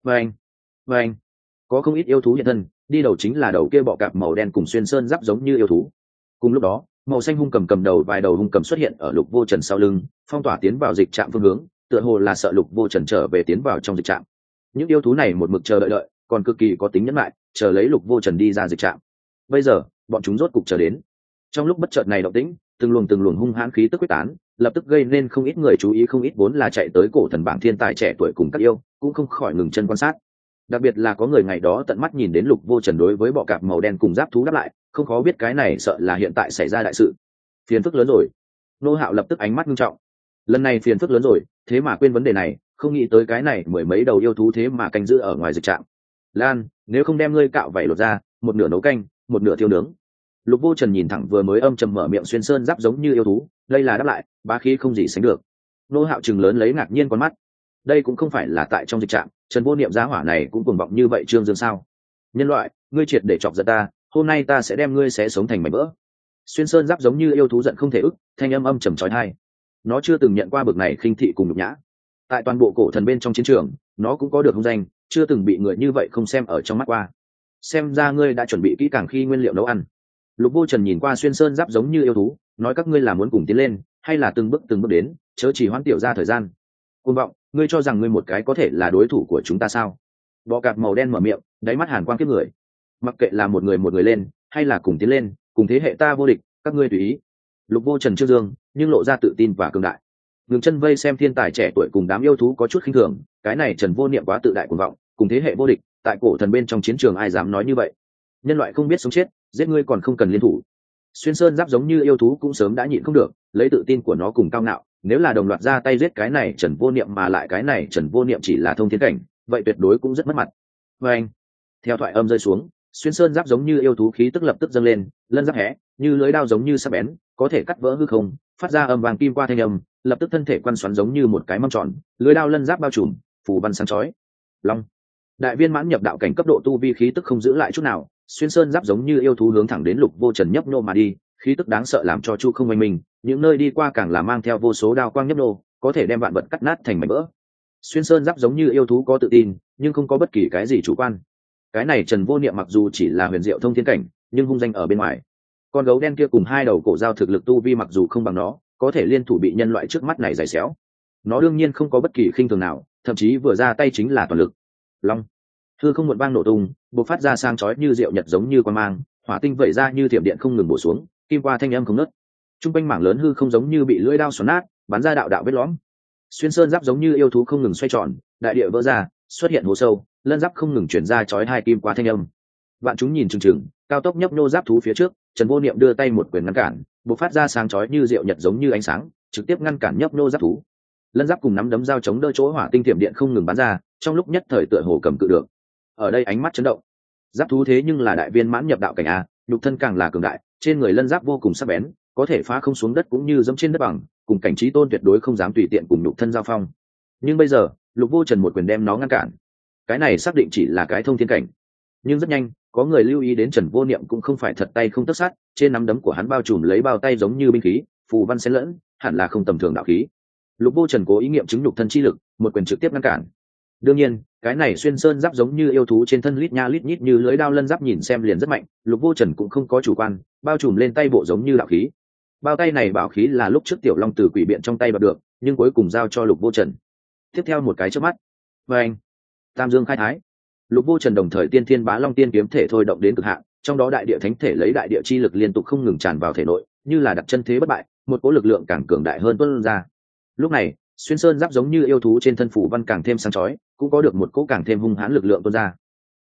Oanh. Có không ít yêu thú hiện thân, đi đầu chính là đầu kia bọ cạp màu đen cùng xuyên sơn giáp giống như yêu thú. Cùng lúc đó, màu xanh hung cầm đầu vài đầu hung cầm xuất hiện ở Lục Vô Trần sau lưng, phong tỏa tiến vào dịch trạm phương hướng, tựa hồ là sợ Lục Vô Trần trở về tiến vào trong dịch trạm. Những yêu thú này một mực chờ đợi, còn cực kỳ có tính nhẫn lại, chờ lấy Lục Vô Trần đi ra dịch trạm. Bây giờ, bọn chúng rốt cục chờ đến. Trong lúc bất chợt này động tĩnh, từng luồng hung hãn khí tức quyết tán, lập tức gây nên không ít người chú ý, không ít vốn là chạy tới cổ thần bảng thiên tài trẻ tuổi cùng các yêu, cũng không khỏi ngừng chân quan sát. Đặc biệt là có người ngày đó tận mắt nhìn đến Lục Vô Trần đối với bọ cạp màu đen cùng giáp thú đáp lại, không khó biết cái này sợ là hiện tại xảy ra đại sự. Phiền phức lớn rồi. Nô Hạo lập tức ánh mắt nghiêm trọng. Lần này phiền phức lớn rồi, thế mà quên vấn đề này, không nghĩ tới cái này mười mấy đầu yêu thú thế mà canh giữ ở ngoài dịch trạm. Lan, nếu không đem ngươi cạo vảy lột ra, một nửa nấu canh, một nửa thiêu nướng. Lục Vô Trần nhìn thẳng vừa mới âm trầm mở miệng xuyên sơn giáp giống như yêu thú, đây là đáp lại, bá khí không gì sánh được. Nô Hạo trừng lớn lấy ngạc nhiên con mắt. Đây cũng không phải là tại trong dịch trạm, Trần Vô Niệm giá hỏa này cũng cuồng vọng như vậy Trương Dương sao? Nhân loại, ngươi triệt để chọc giận ta, hôm nay ta sẽ đem ngươi xé sống thành mảnh vỡ. Xuyên sơn giáp giống như yêu thú giận không thể ức, thanh âm trầm chói tai. Nó chưa từng nhận qua bực này khinh thị cùng nhục nhã. Tại toàn bộ cổ thần bên trong chiến trường, nó cũng có được hung danh, chưa từng bị người như vậy không xem ở trong mắt qua. Xem ra ngươi đã chuẩn bị kỹ càng khi nguyên liệu nấu ăn. Lục Vô Trần nhìn qua xuyên sơn giáp giống như yêu thú, nói các ngươi là muốn cùng tiến lên, hay là từng bước đến, chớ chỉ hoãn tiểu ra thời gian. Cuồng vọng, ngươi cho rằng ngươi một cái có thể là đối thủ của chúng ta sao? Bọ cạp màu đen mở miệng, đáy mắt hàn quang kiếp người. Mặc kệ là một người lên, hay là cùng tiến lên, cùng thế hệ ta vô địch, các ngươi tùy ý. Lục Vô Trần Trương Dương, nhưng lộ ra tự tin và cường đại. Ngừng chân vây xem thiên tài trẻ tuổi cùng đám yêu thú có chút khinh thường, cái này Trần Vô Niệm quá tự đại cuồng vọng, cùng thế hệ vô địch, tại cổ thần bên trong chiến trường ai dám nói như vậy? Nhân loại không biết sống chết, giết ngươi còn không cần liên thủ. Xuyên sơn giáp giống như yêu thú cũng sớm đã nhịn không được, lấy tự tin của nó cùng cao ngạo, nếu là đồng loạt ra tay giết cái này Trần Vô Niệm, mà lại cái này Trần Vô Niệm chỉ là thông thiên cảnh, vậy tuyệt đối cũng rất mất mặt. Anh, theo thoại âm rơi xuống, xuyên sơn giáp giống như yêu thú khí tức lập tức dâng lên, lân giáp hé, như lưới đao giống như sắc bén, có thể cắt vỡ hư không, phát ra âm vàng kim qua thanh âm, lập tức thân thể quăn xoắn giống như một cái mâm tròn, lưới đao lân giáp bao trùm, phù văn sáng chói. Long, đại viên mãn nhập đạo cảnh cấp độ tu vi khí tức không giữ lại chút nào, xuyên sơn giáp giống như yêu thú hướng thẳng đến Lục Vô Trần nhấp nhô mà đi, khí tức đáng sợ làm cho Chu không oanh mình, những nơi đi qua càng là mang theo vô số đao quang nhấp nhô, có thể đem vạn vật cắt nát thành mảnh vỡ. Xuyên sơn giáp giống như yêu thú có tự tin, nhưng không có bất kỳ cái gì chủ quan. Cái này Trần Vô Niệm mặc dù chỉ là huyền diệu thông thiên cảnh, nhưng hung danh ở bên ngoài. Con gấu đen kia cùng hai đầu cổ giao thực lực tu vi mặc dù không bằng nó, có thể liên thủ bị nhân loại trước mắt này giày xéo. Nó đương nhiên không có bất kỳ khinh thường nào, thậm chí vừa ra tay chính là toàn lực. Long, hư không một vang nổ tung, bộc phát ra sang chói như diệu nhật giống như quang mang, hỏa tinh vẩy ra như thiểm điện không ngừng bổ xuống, kim qua thanh âm không ngớt. Trung quanh mảng lớn hư không giống như bị lưỡi đao xoắn nát, bắn ra đạo vết lõm. Xuyên sơn giáp giống như yêu thú không ngừng xoay tròn, đại địa vỡ ra, xuất hiện hố sâu, lân giáp không ngừng chuyển ra chói hai kim qua thanh âm. Vạn chúng nhìn chừng, cao tốc nhấp nô giáp thú phía trước, Trần Vô Niệm đưa tay một quyền ngăn cản, bộc phát ra sáng chói như diệu nhật giống như ánh sáng, trực tiếp ngăn cản nhấp nô giáp thú. Lân giáp cùng nắm đấm dao chống đỡ chỗ hỏa tinh thiểm điện không ngừng bắn ra, trong lúc nhất thời tựa hồ cầm cự được. Ở đây ánh mắt chấn động. Giáp thú thế nhưng là đại viên mãn nhập đạo cảnh a, nhục thân càng là cường đại, trên người lân giáp vô cùng sắc bén, có thể phá không xuống đất cũng như dẫm trên đất bằng, cùng cảnh trí tôn tuyệt đối không dám tùy tiện cùng nhục thân giao phong. Nhưng bây giờ, Lục Vô Trần một quyền đem nó ngăn cản. Cái này xác định chỉ là cái thông thiên cảnh. Nhưng rất nhanh, có người lưu ý đến Trần Vô Niệm cũng không phải thật tay không tất sát, trên nắm đấm của hắn bao trùm lấy bao tay giống như binh khí, phù văn xen lẫn, hẳn là không tầm thường đạo khí. Lục Vô Trần cố ý nghiệm chứng nhục thân chi lực, một quyền trực tiếp ngăn cản. Đương nhiên, cái này xuyên sơn giáp giống như yêu thú trên thân lít nha lít nhít như lưới đao lân giáp nhìn xem liền rất mạnh, Lục Vô Trần cũng không có chủ quan, bao trùm lên tay bộ giống như đạo khí. Bao tay này bảo khí là lúc trước Tiểu Long từ quỷ biện trong tay đoạt được, nhưng cuối cùng giao cho Lục Vô Trần. Tiếp theo một cái chớp mắt, và anh, Tam Dương khai thái. Lục Vô Trần đồng thời tiên thiên bá long tiên kiếm thể thôi động đến cực hạn, trong đó đại địa thánh thể lấy đại địa chi lực liên tục không ngừng tràn vào thể nội, như là đặt chân thế bất bại, một cỗ lực lượng càng cường đại hơn tuôn ra. Lúc này, xuyên sơn giáp giống như yêu thú trên thân phủ văn càng thêm sáng chói, cũng có được một cỗ càng thêm hung hãn lực lượng tuôn ra.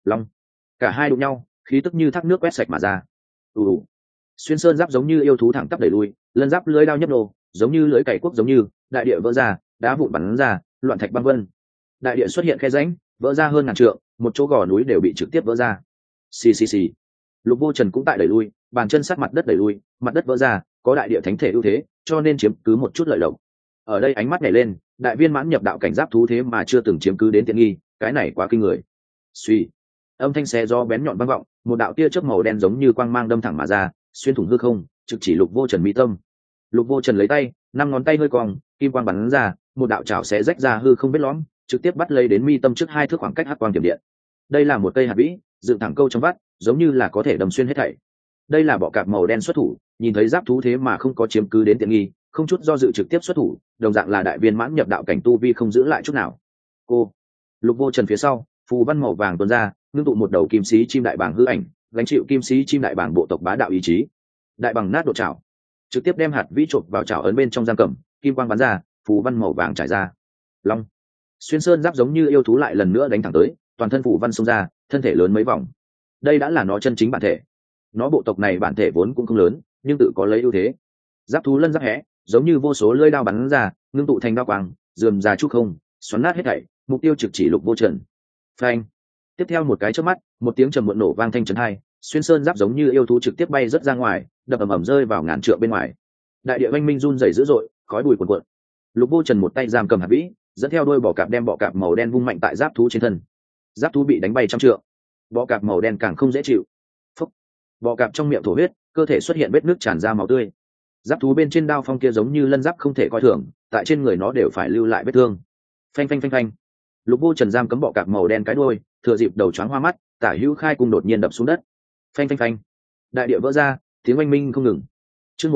Long. Cả hai đụng nhau, khí tức như thác nước quét sạch mà ra. Ù. Xuyên sơn giáp giống như yêu thú thẳng tắp đẩy lui, lân giáp lưới đao nhấp nô, giống như lưới cày cuốc, giống như đại địa vỡ ra, đá vụn bắn ra, loạn thạch băng vân. Đại địa xuất hiện khe rãnh, vỡ ra hơn ngàn trượng, một chỗ gò núi đều bị trực tiếp vỡ ra. Xì xì xì. Lục Vô Trần cũng tại đẩy lui, bàn chân sát mặt đất đẩy lui, mặt đất vỡ ra, có đại địa thánh thể ưu thế, cho nên chiếm cứ một chút lợi lộc. Ở đây ánh mắt nhảy lên, đại viên mãn nhập đạo cảnh giáp thú thế mà chưa từng chiếm cứ đến tiện nghi, cái này quá kinh người. Suy. Âm thanh xé gió bén nhọn vang vọng, một đạo tia chớp màu đen giống như quang mang đâm thẳng mà ra, xuyên thủng hư không, trực chỉ Lục Vô Trần mi tâm. Lục Vô Trần lấy tay, năm ngón tay hơi cong, kim quang bắn ra, một đạo chảo xé rách ra hư không biết lõm, trực tiếp bắt lấy đến mi tâm trước 2 thước khoảng cách hắc quang tiềm điện. Đây là một cây hạt vĩ, dựng thẳng câu trong vắt, giống như là có thể đâm xuyên hết thảy. Đây là bọ cạp màu đen xuất thủ, nhìn thấy giáp thú thế mà không có chiếm cứ đến tiện nghi, không chút do dự trực tiếp xuất thủ, đồng dạng là đại viên mãn nhập đạo cảnh tu vi không giữ lại chút nào. Cô. Lục Vô Trần phía sau, phù văn màu vàng tuôn ra, ngưng tụ một đầu kim sĩ chim đại bàng hư ảnh, gánh chịu kim sĩ chim đại bàng bộ tộc bá đạo ý chí. Đại bàng nát độ chảo, trực tiếp đem hạt vĩ chộp vào chảo ấn bên trong giam cầm, kim quang bắn ra, phù văn màu vàng trải ra. Long. Xuyên sơn giáp giống như yêu thú lại lần nữa đánh thẳng tới, toàn thân phù văn xông ra, thân thể lớn mấy vòng. Đây đã là nó chân chính bản thể. Nó bộ tộc này bản thể vốn cũng không lớn, nhưng tự có lấy ưu thế. Giáp thú lân giáp hẽ, giống như vô số lưỡi đao bắn ra, ngưng tụ thành đao quang, rườm rà trúc không, xoắn nát hết thảy, mục tiêu trực chỉ Lục Vô Trần. Phanh. Tiếp theo một cái chớp mắt, một tiếng trầm muộn nổ vang thanh chấn hai, xuyên sơn giáp giống như yêu thú trực tiếp bay rất ra ngoài, đập ầm ầm rơi vào ngàn trượng bên ngoài. Đại địa oanh minh run rẩy dữ dội, khói bụi cuồn cuộn. Lục Vô Trần một tay giam cầm hạt vĩ, dẫn theo đuôi bọ cạp đem bọ cạp màu đen vung mạnh tại giáp thú trên thân. Giáp thú bị đánh bay trăm trượng, bọ cạp màu đen càng không dễ chịu. Phúc. Bọ cạp trong miệng thổ huyết, cơ thể xuất hiện vết nước tràn ra máu tươi. Giáp thú bên trên đao phong kia giống như lân giáp không thể coi thường, tại trên người nó đều phải lưu lại vết thương. Phanh phanh phanh phanh. Lục Vô Trần giam cấm bọ cạp màu đen cái đuôi, thừa dịp đầu choáng hoa mắt, tả hữu khai cung đột nhiên đập xuống đất. Phanh phanh phanh. Đại địa vỡ ra, tiếng oanh minh không ngừng. Chương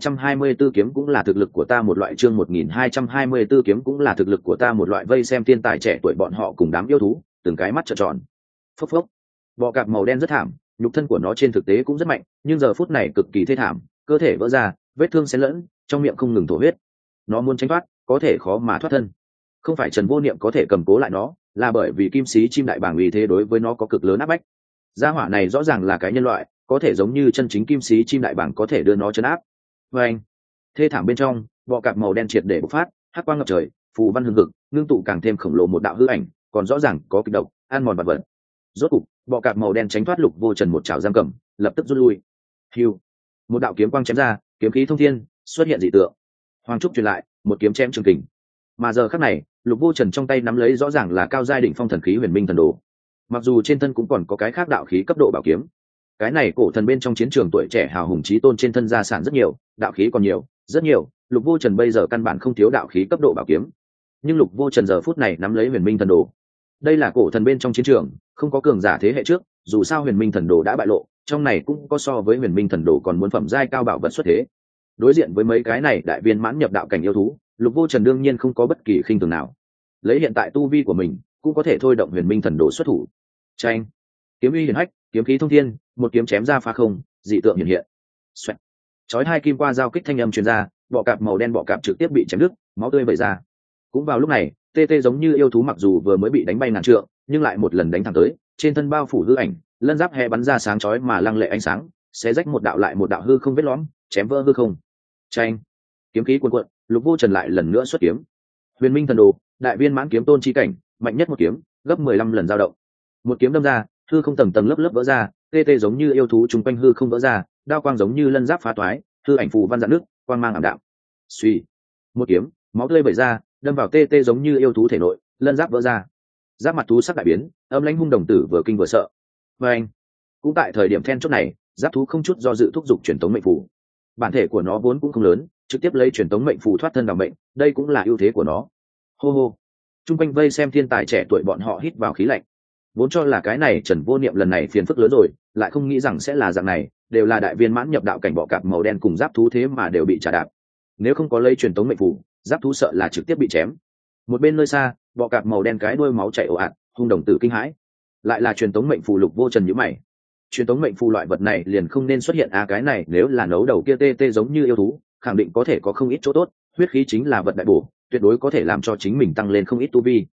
1224 kiếm cũng là thực lực của ta một loại, chương 1224 kiếm cũng là thực lực của ta một loại, vây xem thiên tài trẻ tuổi bọn họ cùng đám yêu thú, từng cái mắt trợn tròn. Phốc phốc. Bọ cạp màu đen rất thảm, nhục thân của nó trên thực tế cũng rất mạnh, nhưng giờ phút này cực kỳ thê thảm, cơ thể vỡ ra, vết thương xen lẫn, trong miệng không ngừng thổ huyết. Nó muốn tránh thoát, có thể khó mà thoát thân. Không phải Trần Vô Niệm có thể cầm cố lại nó, là bởi vì kim sĩ chim đại bàng uy thế đối với nó có cực lớn áp bách. Gia hỏa này rõ ràng là cái nhân loại, có thể giống như chân chính kim sĩ chim đại bàng có thể đưa nó trấn áp. Và anh, thê thảm bên trong, bọ cạp màu đen triệt để bộc phát, hắc quang ngập trời, phù văn hừng hực, ngưng tụ càng thêm khổng lồ một đạo hư ảnh, còn rõ ràng có kịch độc, ăn mòn vật vật. Rốt cục, bọ cạp màu đen tránh thoát Lục Vô Trần một chảo giam cầm, lập tức rút lui. Hưu, một đạo kiếm quang chém ra, kiếm khí thông thiên, xuất hiện dị tượng. Hoàng trúc truyền lại, một kiếm chém trường kình. Mà giờ khắc này, Lục Vô Trần trong tay nắm lấy rõ ràng là cao giai đỉnh phong thần khí Huyền Minh Thần Đồ. Mặc dù trên thân cũng còn có cái khác đạo khí cấp độ bảo kiếm, cái này cổ thần bên trong chiến trường tuổi trẻ hào hùng chí tôn trên thân gia sản rất nhiều, đạo khí còn nhiều, rất nhiều. Lục Vô Trần bây giờ căn bản không thiếu đạo khí cấp độ bảo kiếm, nhưng Lục Vô Trần giờ phút này nắm lấy Huyền Minh Thần Đồ. Đây là cổ thần bên trong chiến trường, không có cường giả thế hệ trước, dù sao Huyền Minh Thần Đồ đã bại lộ, trong này cũng có so với Huyền Minh Thần Đồ còn muốn phẩm giai cao bảo vật xuất thế. Đối diện với mấy cái này đại viên mãn nhập đạo cảnh yêu thú, Lục Vô Trần đương nhiên không có bất kỳ khinh thường nào. Lấy hiện tại tu vi của mình, cũng có thể thôi động Huyền Minh Thần Đồ xuất thủ. Chanh, kiếm uy hiển hách, kiếm khí thông thiên, một kiếm chém ra phá không, dị tượng hiện hiện. Xoẹt. Chói hai kim qua giao kích thanh âm truyền ra, bọ cạp màu đen bọ cạp trực tiếp bị chém đứt, máu tươi vẩy ra. Cũng vào lúc này, TT giống như yêu thú mặc dù vừa mới bị đánh bay ngàn trượng, nhưng lại một lần đánh thẳng tới, trên thân bao phủ hư ảnh, lân giáp hè bắn ra sáng chói mà lăng lệ ánh sáng, xé rách một đạo lại một đạo hư không vết lõm, chém vỡ hư không. Chanh, kiếm khí cuồn cuộn, Lục Vô Trần lại lần nữa xuất kiếm. Huyền Minh Thần Đồ, đại viên mãn kiếm tôn chi cảnh, mạnh nhất một kiếm, gấp 15 lần dao động. Một kiếm đâm ra, hư không tầng tầng lớp lớp vỡ ra, TT giống như yêu thú chung quanh hư không vỡ ra, đao quang giống như lân giáp phá toái, hư ảnh phù văn dạn nước, quang mang ảm đạm. Suy, một kiếm, máu tươi vẩy ra, đâm vào TT giống như yêu thú thể nội, lân giáp vỡ ra. Giáp mặt thú sắc đại biến, âm lãnh hung đồng tử vừa kinh vừa sợ. Và anh, cũng tại thời điểm then chốt này, giáp thú không chút do dự thúc giục truyền tống mệnh phù. Bản thể của nó vốn cũng không lớn, trực tiếp lấy truyền tống mệnh phù thoát thân vào mệnh, đây cũng là ưu thế của nó. Hô hô, trung quanh vây xem thiên tài trẻ tuổi bọn họ hít vào khí lạnh. Vốn cho là cái này Trần Vô Niệm lần này phiền phức lớn rồi, lại không nghĩ rằng sẽ là dạng này, đều là đại viên mãn nhập đạo cảnh bọ cạp màu đen cùng giáp thú thế mà đều bị trả đạp. Nếu không có lấy truyền tống mệnh phù, giáp thú sợ là trực tiếp bị chém. Một bên nơi xa, bọ cạp màu đen cái đuôi máu chảy ồ ạt, hung đồng tử kinh hãi. Lại là truyền tống mệnh phù. Lục Vô Trần nhíu mày. Truyền tống mệnh phù loại vật này liền không nên xuất hiện cái này nếu là nấu đầu kia TT giống như yêu thú, khẳng định có thể có không ít chỗ tốt, huyết khí chính là vật đại bổ, tuyệt đối có thể làm cho chính mình tăng lên không ít tu vi.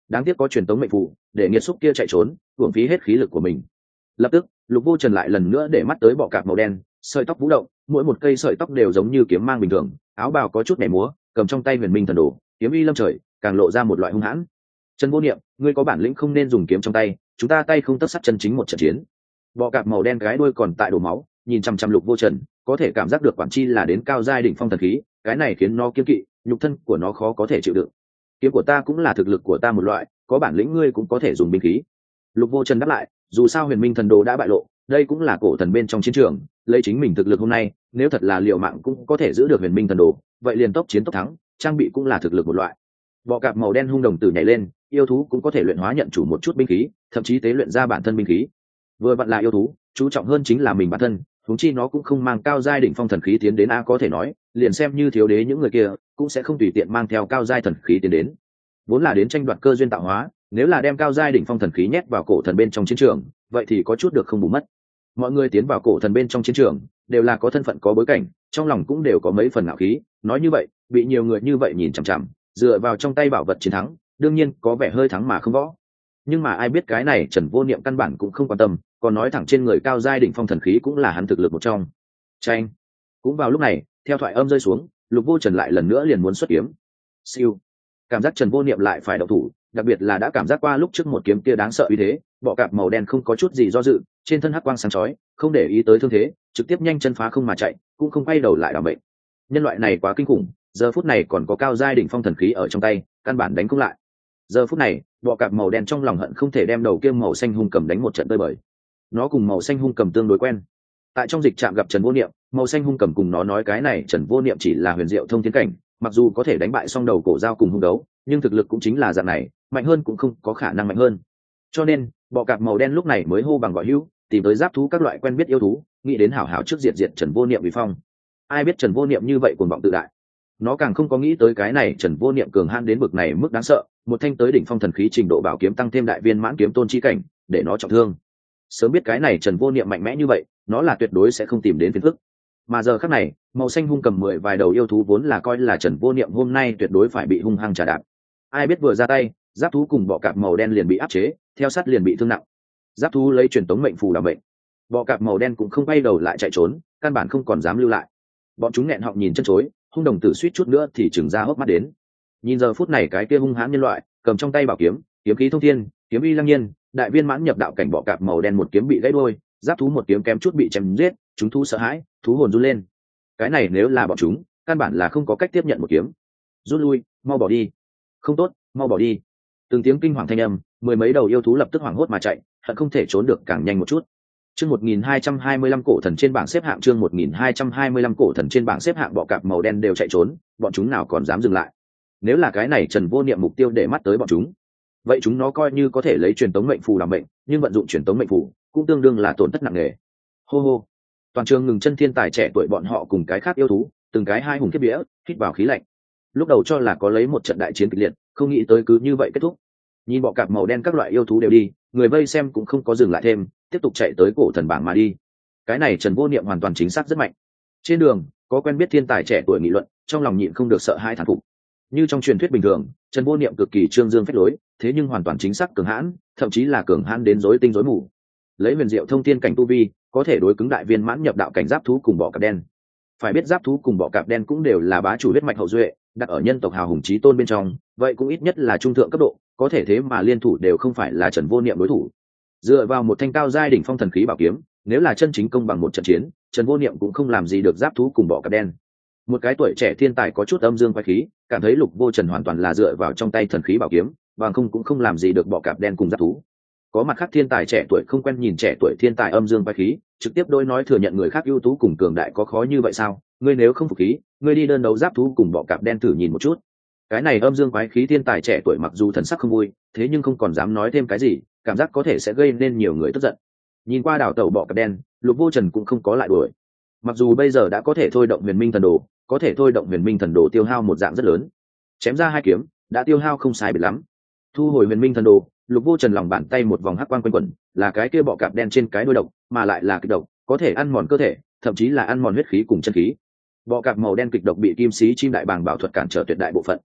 đáng tiếc có truyền tống mệnh phù để nghiệt xúc kia chạy trốn, uổng phí hết khí lực của mình. Lập tức Lục Vô Trần lại lần nữa để mắt tới bọ cạp màu đen, sợi tóc vũ động, mỗi một cây sợi tóc đều giống như kiếm mang bình thường, áo bào có chút nhảy múa, cầm trong tay huyền minh thần đồ, kiếm uy lâm trời, càng lộ ra một loại hung hãn. Trần Vô Niệm, ngươi có bản lĩnh không nên dùng kiếm trong tay, chúng ta tay không tất sắt chân chính một trận chiến. Bọ cạp màu đen cái đuôi còn tại đổ máu, nhìn chăm chăm Lục Vô Trần, có thể cảm giác được quản chi là đến cao giai đỉnh phong thần khí, cái này khiến nó kiêng kỵ, nhục thân của nó khó có thể chịu đựng. Kiếm của ta cũng là thực lực của ta một loại, có bản lĩnh ngươi cũng có thể dùng binh khí. Lục Vô Trần đáp lại, dù sao huyền minh thần đồ đã bại lộ, đây cũng là cổ thần bên trong chiến trường, lấy chính mình thực lực hôm nay, nếu thật là liều mạng cũng có thể giữ được huyền minh thần đồ, vậy liền tốc chiến tốc thắng, trang bị cũng là thực lực một loại. Bọ cạp màu đen hung đồng tử nhảy lên, yêu thú cũng có thể luyện hóa nhận chủ một chút binh khí, thậm chí tế luyện ra bản thân binh khí. Vừa vặn là yêu thú, chú trọng hơn chính là mình bản thân, huống chi nó cũng không mang cao giai đỉnh phong thần khí tiến đến a, có thể nói, liền xem như thiếu đế những người kia, cũng sẽ không tùy tiện mang theo cao giai thần khí tiến đến. Vốn là đến tranh đoạt cơ duyên tạo hóa, nếu là đem cao giai đỉnh phong thần khí nhét vào cổ thần bên trong chiến trường, vậy thì có chút được không bù mất. Mọi người tiến vào cổ thần bên trong chiến trường, đều là có thân phận có bối cảnh, trong lòng cũng đều có mấy phần ngạo khí, nói như vậy, bị nhiều người như vậy nhìn chằm chằm, dựa vào trong tay bảo vật chiến thắng, đương nhiên có vẻ hơi thắng mà không võ. Nhưng mà ai biết cái này Trần Vô Niệm căn bản cũng không quan tâm, còn nói thẳng trên người cao giai đỉnh phong thần khí cũng là hắn thực lực một trong. Tranh. Cũng vào lúc này, theo thoại âm rơi xuống, Lục Vô Trần lại lần nữa liền muốn xuất kiếm. Siêu. Cảm giác Trần Vô Niệm lại phải động thủ, đặc biệt là đã cảm giác qua lúc trước một kiếm kia đáng sợ uy thế, bọ cạp màu đen không có chút gì do dự, trên thân hắc quang sáng chói, không để ý tới thương thế, trực tiếp nhanh chân phá không mà chạy, cũng không quay đầu lại đảm mệnh. Nhân loại này quá kinh khủng, giờ phút này còn có cao giai đỉnh phong thần khí ở trong tay, căn bản đánh không lại. Giờ phút này, bọ cạp màu đen trong lòng hận không thể đem đầu kia màu xanh hung cầm đánh một trận tơi bời. Nó cùng màu xanh hung cầm tương đối quen. Tại trong dịch trạm gặp Trần Vô Niệm, màu xanh hung cầm cùng nó nói cái này Trần Vô Niệm chỉ là huyền diệu thông thiên cảnh, mặc dù có thể đánh bại song đầu cổ dao cùng hung đấu, nhưng thực lực cũng chính là dạng này, mạnh hơn cũng không có khả năng mạnh hơn. Cho nên, bọ cạp màu đen lúc này mới hô bằng gọi hữu, tìm tới giáp thú các loại quen biết yêu thú, nghĩ đến hảo hảo trước diệt Trần Vô Niệm vì phong. Ai biết Trần Vô Niệm như vậy cuồng vọng tự đại. Nó càng không có nghĩ tới cái này Trần Vô Niệm cường hãn đến bực này mức đáng sợ, một thanh tới đỉnh phong thần khí trình độ bảo kiếm tăng thêm đại viên mãn kiếm tôn chi cảnh, để nó trọng thương. Sớm biết cái này Trần Vô Niệm mạnh mẽ như vậy, nó là tuyệt đối sẽ không tìm đến phiền phức. Mà giờ khắc này, màu xanh hung cầm 10 vài đầu yêu thú vốn là coi là Trần Vô Niệm hôm nay tuyệt đối phải bị hung hăng trả đạp. Ai biết vừa ra tay, giáp thú cùng bọ cạp màu đen liền bị áp chế, theo sát liền bị thương nặng. Giáp thú lấy truyền tống mệnh phù đảm mệnh, bọ cạp màu đen cũng không quay đầu lại chạy trốn, căn bản không còn dám lưu lại. Bọn chúng nghẹn họng nhìn chân chối, hung đồng tử suýt chút nữa thì chừng ra hốc mắt đến. Nhìn giờ phút này cái kia hung hãn nhân loại, cầm trong tay bảo kiếm, kiếm khí thông thiên, kiếm uy lăng nhiên, đại viên mãn nhập đạo cảnh bọ cạp màu đen một kiếm bị gãy đôi, giáp thú một kiếm kém chút bị chém giết, chúng thú sợ hãi, thú hồn run lên. Cái này nếu là bọn chúng, căn bản là không có cách tiếp nhận một kiếm. Rút lui, mau bỏ đi. Không tốt, mau bỏ đi. Từng tiếng kinh hoàng thanh âm, mười mấy đầu yêu thú lập tức hoảng hốt mà chạy, hận không thể trốn được càng nhanh một chút. Chương 1225 cổ thần trên bảng xếp hạng, chương 1225 cổ thần trên bảng xếp hạng, bọ cạp màu đen đều chạy trốn, bọn chúng nào còn dám dừng lại. Nếu là cái này Trần Vô Niệm mục tiêu để mắt tới bọn chúng, vậy chúng nó coi như có thể lấy truyền tống mệnh phù làm mệnh, nhưng vận dụng truyền tống mệnh phù cũng tương đương là tổn thất nặng nề. Hô hô. Toàn trường ngừng chân thiên tài trẻ tuổi bọn họ cùng cái khác yêu thú, từng cái hai hùng kiếp vía, hít vào khí lạnh. Lúc đầu cho là có lấy một trận đại chiến kịch liệt, không nghĩ tới cứ như vậy kết thúc. Nhìn bọ cạp màu đen các loại yêu thú đều đi, người vây xem cũng không có dừng lại thêm, tiếp tục chạy tới cổ thần bảng mà đi. Cái này Trần Vô Niệm hoàn toàn chính xác rất mạnh. Trên đường có quen biết thiên tài trẻ tuổi nghị luận, trong lòng nhịn không được sợ hãi thán phục. Như trong truyền thuyết bình thường, Trần Vô Niệm cực kỳ trương dương phách lối, thế nhưng hoàn toàn chính xác cường hãn, thậm chí là cường hãn đến rối tinh rối mù. Lấy huyền diệu thông thiên cảnh tu vi, có thể đối cứng đại viên mãn nhập đạo cảnh giáp thú cùng bọ cạp đen. Phải biết giáp thú cùng bọ cạp đen cũng đều là bá chủ huyết mạch hậu duệ, đặt ở nhân tộc hào hùng chí tôn bên trong, vậy cũng ít nhất là trung thượng cấp độ, có thể thế mà liên thủ đều không phải là Trần Vô Niệm đối thủ. Dựa vào một thanh cao giai đỉnh phong thần khí bảo kiếm, nếu là chân chính công bằng một trận chiến, Trần Vô Niệm cũng không làm gì được giáp thú cùng bọ cạp đen. Một cái tuổi trẻ thiên tài có chút âm dương quái khí, cảm thấy Lục Vô Trần hoàn toàn là dựa vào trong tay thần khí bảo kiếm, bằng không cũng không làm gì được bọ cạp đen cùng giáp thú. Có mặt khác thiên tài trẻ tuổi không quen nhìn trẻ tuổi thiên tài âm dương quái khí, trực tiếp đối nói thừa nhận người khác ưu tú cùng cường đại có khó như vậy sao? Ngươi nếu không phục khí, ngươi đi đơn đấu giáp thú cùng bọ cạp đen thử nhìn một chút. Cái này âm dương quái khí thiên tài trẻ tuổi mặc dù thần sắc không vui, thế nhưng không còn dám nói thêm cái gì, cảm giác có thể sẽ gây nên nhiều người tức giận. Nhìn qua đảo tẩu bọ cạp đen, Lục Vô Trần cũng không có lại đuổi. Mặc dù bây giờ đã có thể thôi động huyền minh thần đồ, có thể thôi động huyền minh thần đồ tiêu hao một dạng rất lớn, chém ra hai kiếm đã tiêu hao không sai biệt lắm. Thu hồi huyền minh thần đồ, Lục Vô Trần lòng bàn tay một vòng hắc quang quanh quẩn, là cái kia bọ cạp đen trên cái đuôi độc, mà lại là kịch độc, có thể ăn mòn cơ thể, thậm chí là ăn mòn huyết khí cùng chân khí. Bọ cạp màu đen kịch độc bị kim sĩ chim đại bàng bảo thuật cản trở tuyệt đại bộ phận.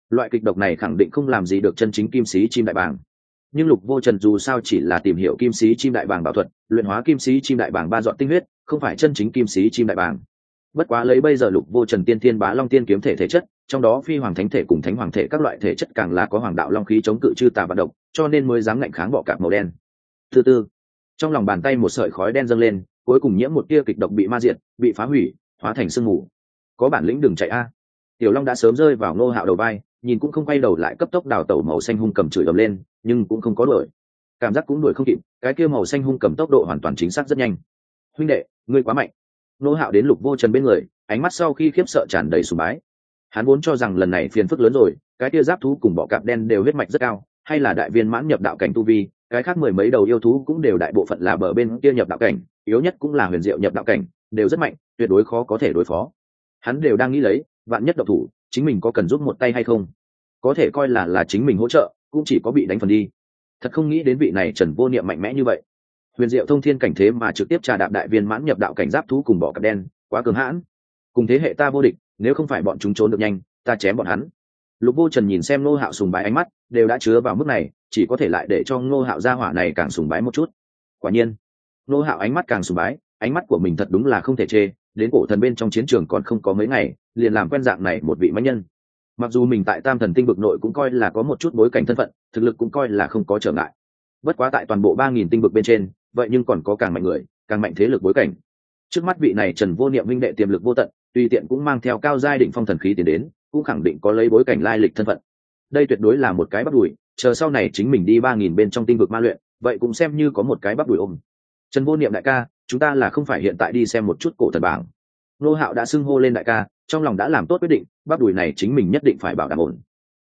Loại kịch độc này khẳng định không làm gì được chân chính kim sĩ chim đại bàng, nhưng Lục Vô Trần dù sao chỉ là tìm hiểu kim sĩ chim đại bàng bảo thuật, luyện hóa kim sĩ chim đại bàng 3 giọt tinh huyết, không phải chân chính kim sĩ chim đại bàng. Bất quá lấy bây giờ Lục Vô Trần tiên thiên bá long tiên kiếm thể thể chất, trong đó phi hoàng thánh thể cùng thánh hoàng thể các loại thể chất càng là có hoàng đạo long khí chống cự chư tà vạn độc, cho nên mới dám ngạnh kháng bọ cạp màu đen. Từ từ, trong lòng bàn tay một sợi khói đen dâng lên, cuối cùng nhiễm một tia kịch độc bị ma diệt, bị phá hủy, hóa thành sương mù. Có bản lĩnh đừng chạy a. Tiểu Long đã sớm rơi vào Ngô Hạo đầu vai, nhìn cũng không quay đầu lại cấp tốc đào tẩu màu xanh hung cầm chửi ầm lên, nhưng cũng không có đuổi. Cảm giác cũng đuổi không kịp, cái kia màu xanh hung cầm tốc độ hoàn toàn chính xác rất nhanh. Huynh đệ, ngươi quá mạnh. Ngô Hạo đến Lục Vô Trần bên người, ánh mắt sau khi khiếp sợ tràn đầy sùng bái. Hắn vốn cho rằng lần này phiền phức lớn rồi, cái kia giáp thú cùng bọ cạp đen đều huyết mạch rất cao, hay là đại viên mãn nhập đạo cảnh tu vi, cái khác mười mấy đầu yêu thú cũng đều đại bộ phận là bờ bên kia nhập đạo cảnh, yếu nhất cũng là huyền diệu nhập đạo cảnh, đều rất mạnh, tuyệt đối khó có thể đối phó. Hắn đều đang nghĩ lấy, vạn nhất độc thủ, chính mình có cần giúp một tay hay không? Có thể coi là chính mình hỗ trợ, cũng chỉ có bị đánh phần đi. Thật không nghĩ đến vị này Trần Vô Niệm mạnh mẽ như vậy. Huyền diệu thông thiên cảnh thế mà trực tiếp trà đạp đại viên mãn nhập đạo cảnh giáp thú cùng bọ cạp đen, quá cường hãn. Cùng thế hệ ta vô địch, nếu không phải bọn chúng trốn được nhanh, ta chém bọn hắn. Lục Vô Trần nhìn xem Ngô Hạo sùng bái ánh mắt, đều đã chứa vào mức này, chỉ có thể lại để cho Ngô Hạo gia hỏa này càng sùng bái một chút. Quả nhiên, Ngô Hạo ánh mắt càng sùng bái, ánh mắt của mình thật đúng là không thể chê, đến cổ thần bên trong chiến trường còn không có mấy ngày, liền làm quen dạng này một vị mãnh nhân. Mặc dù mình tại Tam Thần Tinh vực nội cũng coi là có một chút bối cảnh thân phận, thực lực cũng coi là không có trở ngại. Bất quá tại toàn bộ 3000 tinh vực bên trên, vậy nhưng còn có càng mạnh người, càng mạnh thế lực bối cảnh. Trước mắt vị này Trần Vô Niệm huynh đệ tiềm lực vô tận, tùy tiện cũng mang theo cao giai đỉnh phong thần khí tiến đến, cũng khẳng định có lấy bối cảnh lai lịch thân phận. Đây tuyệt đối là một cái bắp đùi, chờ sau này chính mình đi 3000 bên trong tinh vực ma luyện, vậy cũng xem như có một cái bắp đùi ôm. Trần Vô Niệm đại ca, chúng ta là không phải hiện tại đi xem một chút cổ thần bảng. Ngô Hạo đã xưng hô lên đại ca, trong lòng đã làm tốt quyết định, bắp đùi này chính mình nhất định phải bảo đảm ổn.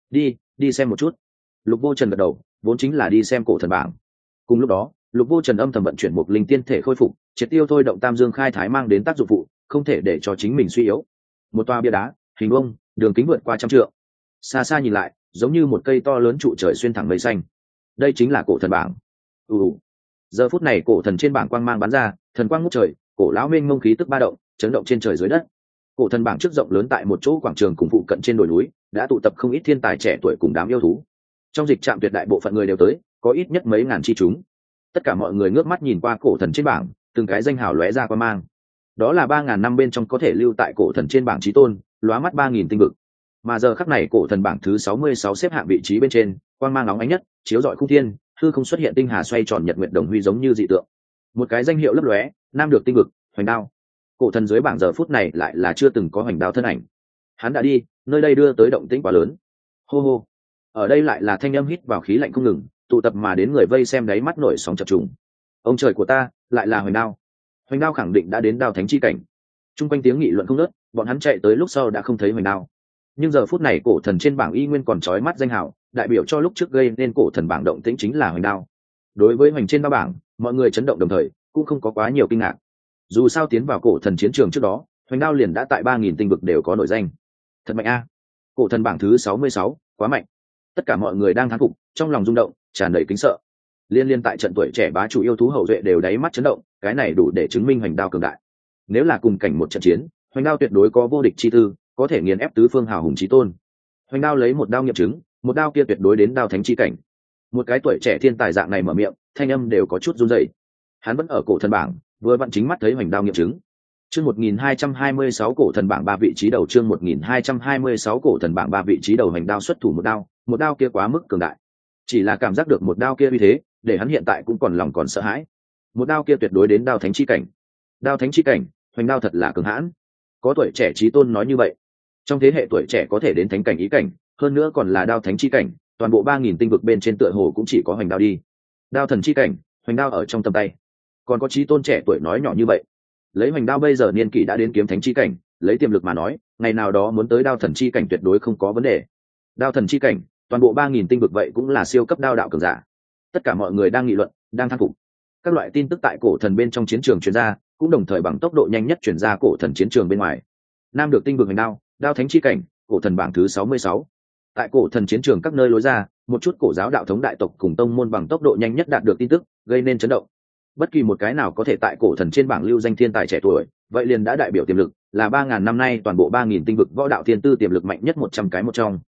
Đi xem một chút. Lục Vô Trần gật đầu, vốn chính là đi xem cổ thần bảng. Cùng lúc đó, Lục Vô Trần âm thầm vận chuyển một linh tiên thể khôi phục, triệt tiêu thôi động tam dương khai thái mang đến tác dụng phụ, không thể để cho chính mình suy yếu. Một toa bia đá, hình vuông, đường kính vượt qua 100 trượng. Xa xa nhìn lại, giống như một cây to lớn trụ trời xuyên thẳng mây xanh. Đây chính là cổ thần bảng. Giờ phút này cổ thần trên bảng quang mang bắn ra, thần quang ngút trời, cổ lão mênh mông khí tức ba động, chấn động trên trời dưới đất. Cổ thần bảng trước rộng lớn tại một chỗ quảng trường cùng phụ cận trên đồi núi, đã tụ tập không ít thiên tài trẻ tuổi cùng đám yêu thú. Trong dịch trạm tuyệt đại bộ phận người đều tới, có ít nhất mấy ngàn chi chúng. Tất cả mọi người ngước mắt nhìn qua cổ thần trên bảng, từng cái danh hào lóe ra qua mang. Đó là 3000 năm bên trong có thể lưu tại cổ thần trên bảng chí tôn, lóa mắt 3000 tinh vực. Mà giờ khắc này cổ thần bảng thứ 66 xếp hạng vị trí bên trên, quang mang nóng ánh nhất, chiếu rọi khung thiên, hư không xuất hiện tinh hà xoay tròn nhật nguyệt đồng huy giống như dị tượng. Một cái danh hiệu lấp lóe, nam được tinh vực, hoành đao. Cổ thần dưới bảng giờ phút này lại là chưa từng có hoành đao thân ảnh. Hắn đã đi, nơi đây đưa tới động tĩnh quá lớn. Hô hô. Ở đây lại là thanh âm hít vào khí lạnh không ngừng, tụ tập mà đến người vây xem đáy mắt nổi sóng chập trùng. Ông trời của ta, lại là hoành đao. Hoành đao khẳng định đã đến đao thánh chi cảnh. Trung quanh tiếng nghị luận không ngớt, bọn hắn chạy tới lúc sau đã không thấy hoành đao. Nhưng giờ phút này cổ thần trên bảng y nguyên còn chói mắt danh hào, đại biểu cho lúc trước gây nên cổ thần bảng động tĩnh chính là hoành đao. Đối với hoành trên đao bảng, mọi người chấn động đồng thời, cũng không có quá nhiều kinh ngạc. Dù sao tiến vào cổ thần chiến trường trước đó, hoành đao liền đã tại 3000 tinh vực đều có nổi danh. Thật mạnh a. Cổ thần bảng thứ 66, quá mạnh. Tất cả mọi người đang thán phục, trong lòng rung động, tràn đầy kính sợ. Liên tại trận tuổi trẻ bá chủ yêu thú hậu duệ đều đáy mắt chấn động, cái này đủ để chứng minh hoành đao cường đại. Nếu là cùng cảnh một trận chiến, hoành đao tuyệt đối có vô địch chi tư, có thể nghiền ép tứ phương hào hùng chí tôn. Hoành đao lấy một đao nghiệm chứng, một đao kia tuyệt đối đến đao thánh chi cảnh. Một cái tuổi trẻ thiên tài dạng này mở miệng, thanh âm đều có chút run rẩy. Hắn vẫn ở cổ thần bảng, vừa vặn chính mắt thấy hoành đao nghiệm chứng. Chương 1226 cổ thần bảng 3 vị trí đầu, chương 1226 cổ thần bảng 3 vị trí đầu, hoành đao xuất thủ một đao kia quá mức cường đại. Chỉ là cảm giác được một đao kia uy thế, để hắn hiện tại cũng còn lòng còn sợ hãi. Một đao kia tuyệt đối đến đao thánh chi cảnh. Đao thánh chi cảnh, hoành đao thật là cường hãn. Có tuổi trẻ chí tôn nói như vậy. Trong thế hệ tuổi trẻ có thể đến thánh cảnh ý cảnh, hơn nữa còn là đao thánh chi cảnh, toàn bộ 3000 tinh vực bên trên tựa hồ cũng chỉ có hoành đao đi. Đao thần chi cảnh, hoành đao ở trong tầm tay. Còn có chí tôn trẻ tuổi nói nhỏ như vậy. Lấy hoành đao bây giờ niên kỷ đã đến kiếm thánh chi cảnh, lấy tiềm lực mà nói, ngày nào đó muốn tới đao thần chi cảnh tuyệt đối không có vấn đề. Đao thần chi cảnh, toàn bộ 3000 tinh vực vậy cũng là siêu cấp đao đạo cường giả. Tất cả mọi người đang nghị luận, đang thán phục. Các loại tin tức tại cổ thần bên trong chiến trường truyền ra, cũng đồng thời bằng tốc độ nhanh nhất truyền ra cổ thần chiến trường bên ngoài. Nam được tinh vực hoành đao, đao thánh chi cảnh, cổ thần bảng thứ 66. Tại cổ thần chiến trường các nơi lối ra, một chút cổ giáo đạo thống đại tộc cùng tông môn bằng tốc độ nhanh nhất đạt được tin tức, gây nên chấn động. Bất kỳ một cái nào có thể tại cổ thần trên bảng lưu danh thiên tài trẻ tuổi, vậy liền đã đại biểu tiềm lực, là 3000 năm nay toàn bộ 3000 tinh vực võ đạo thiên tư tiềm lực mạnh nhất 100 cái một trong.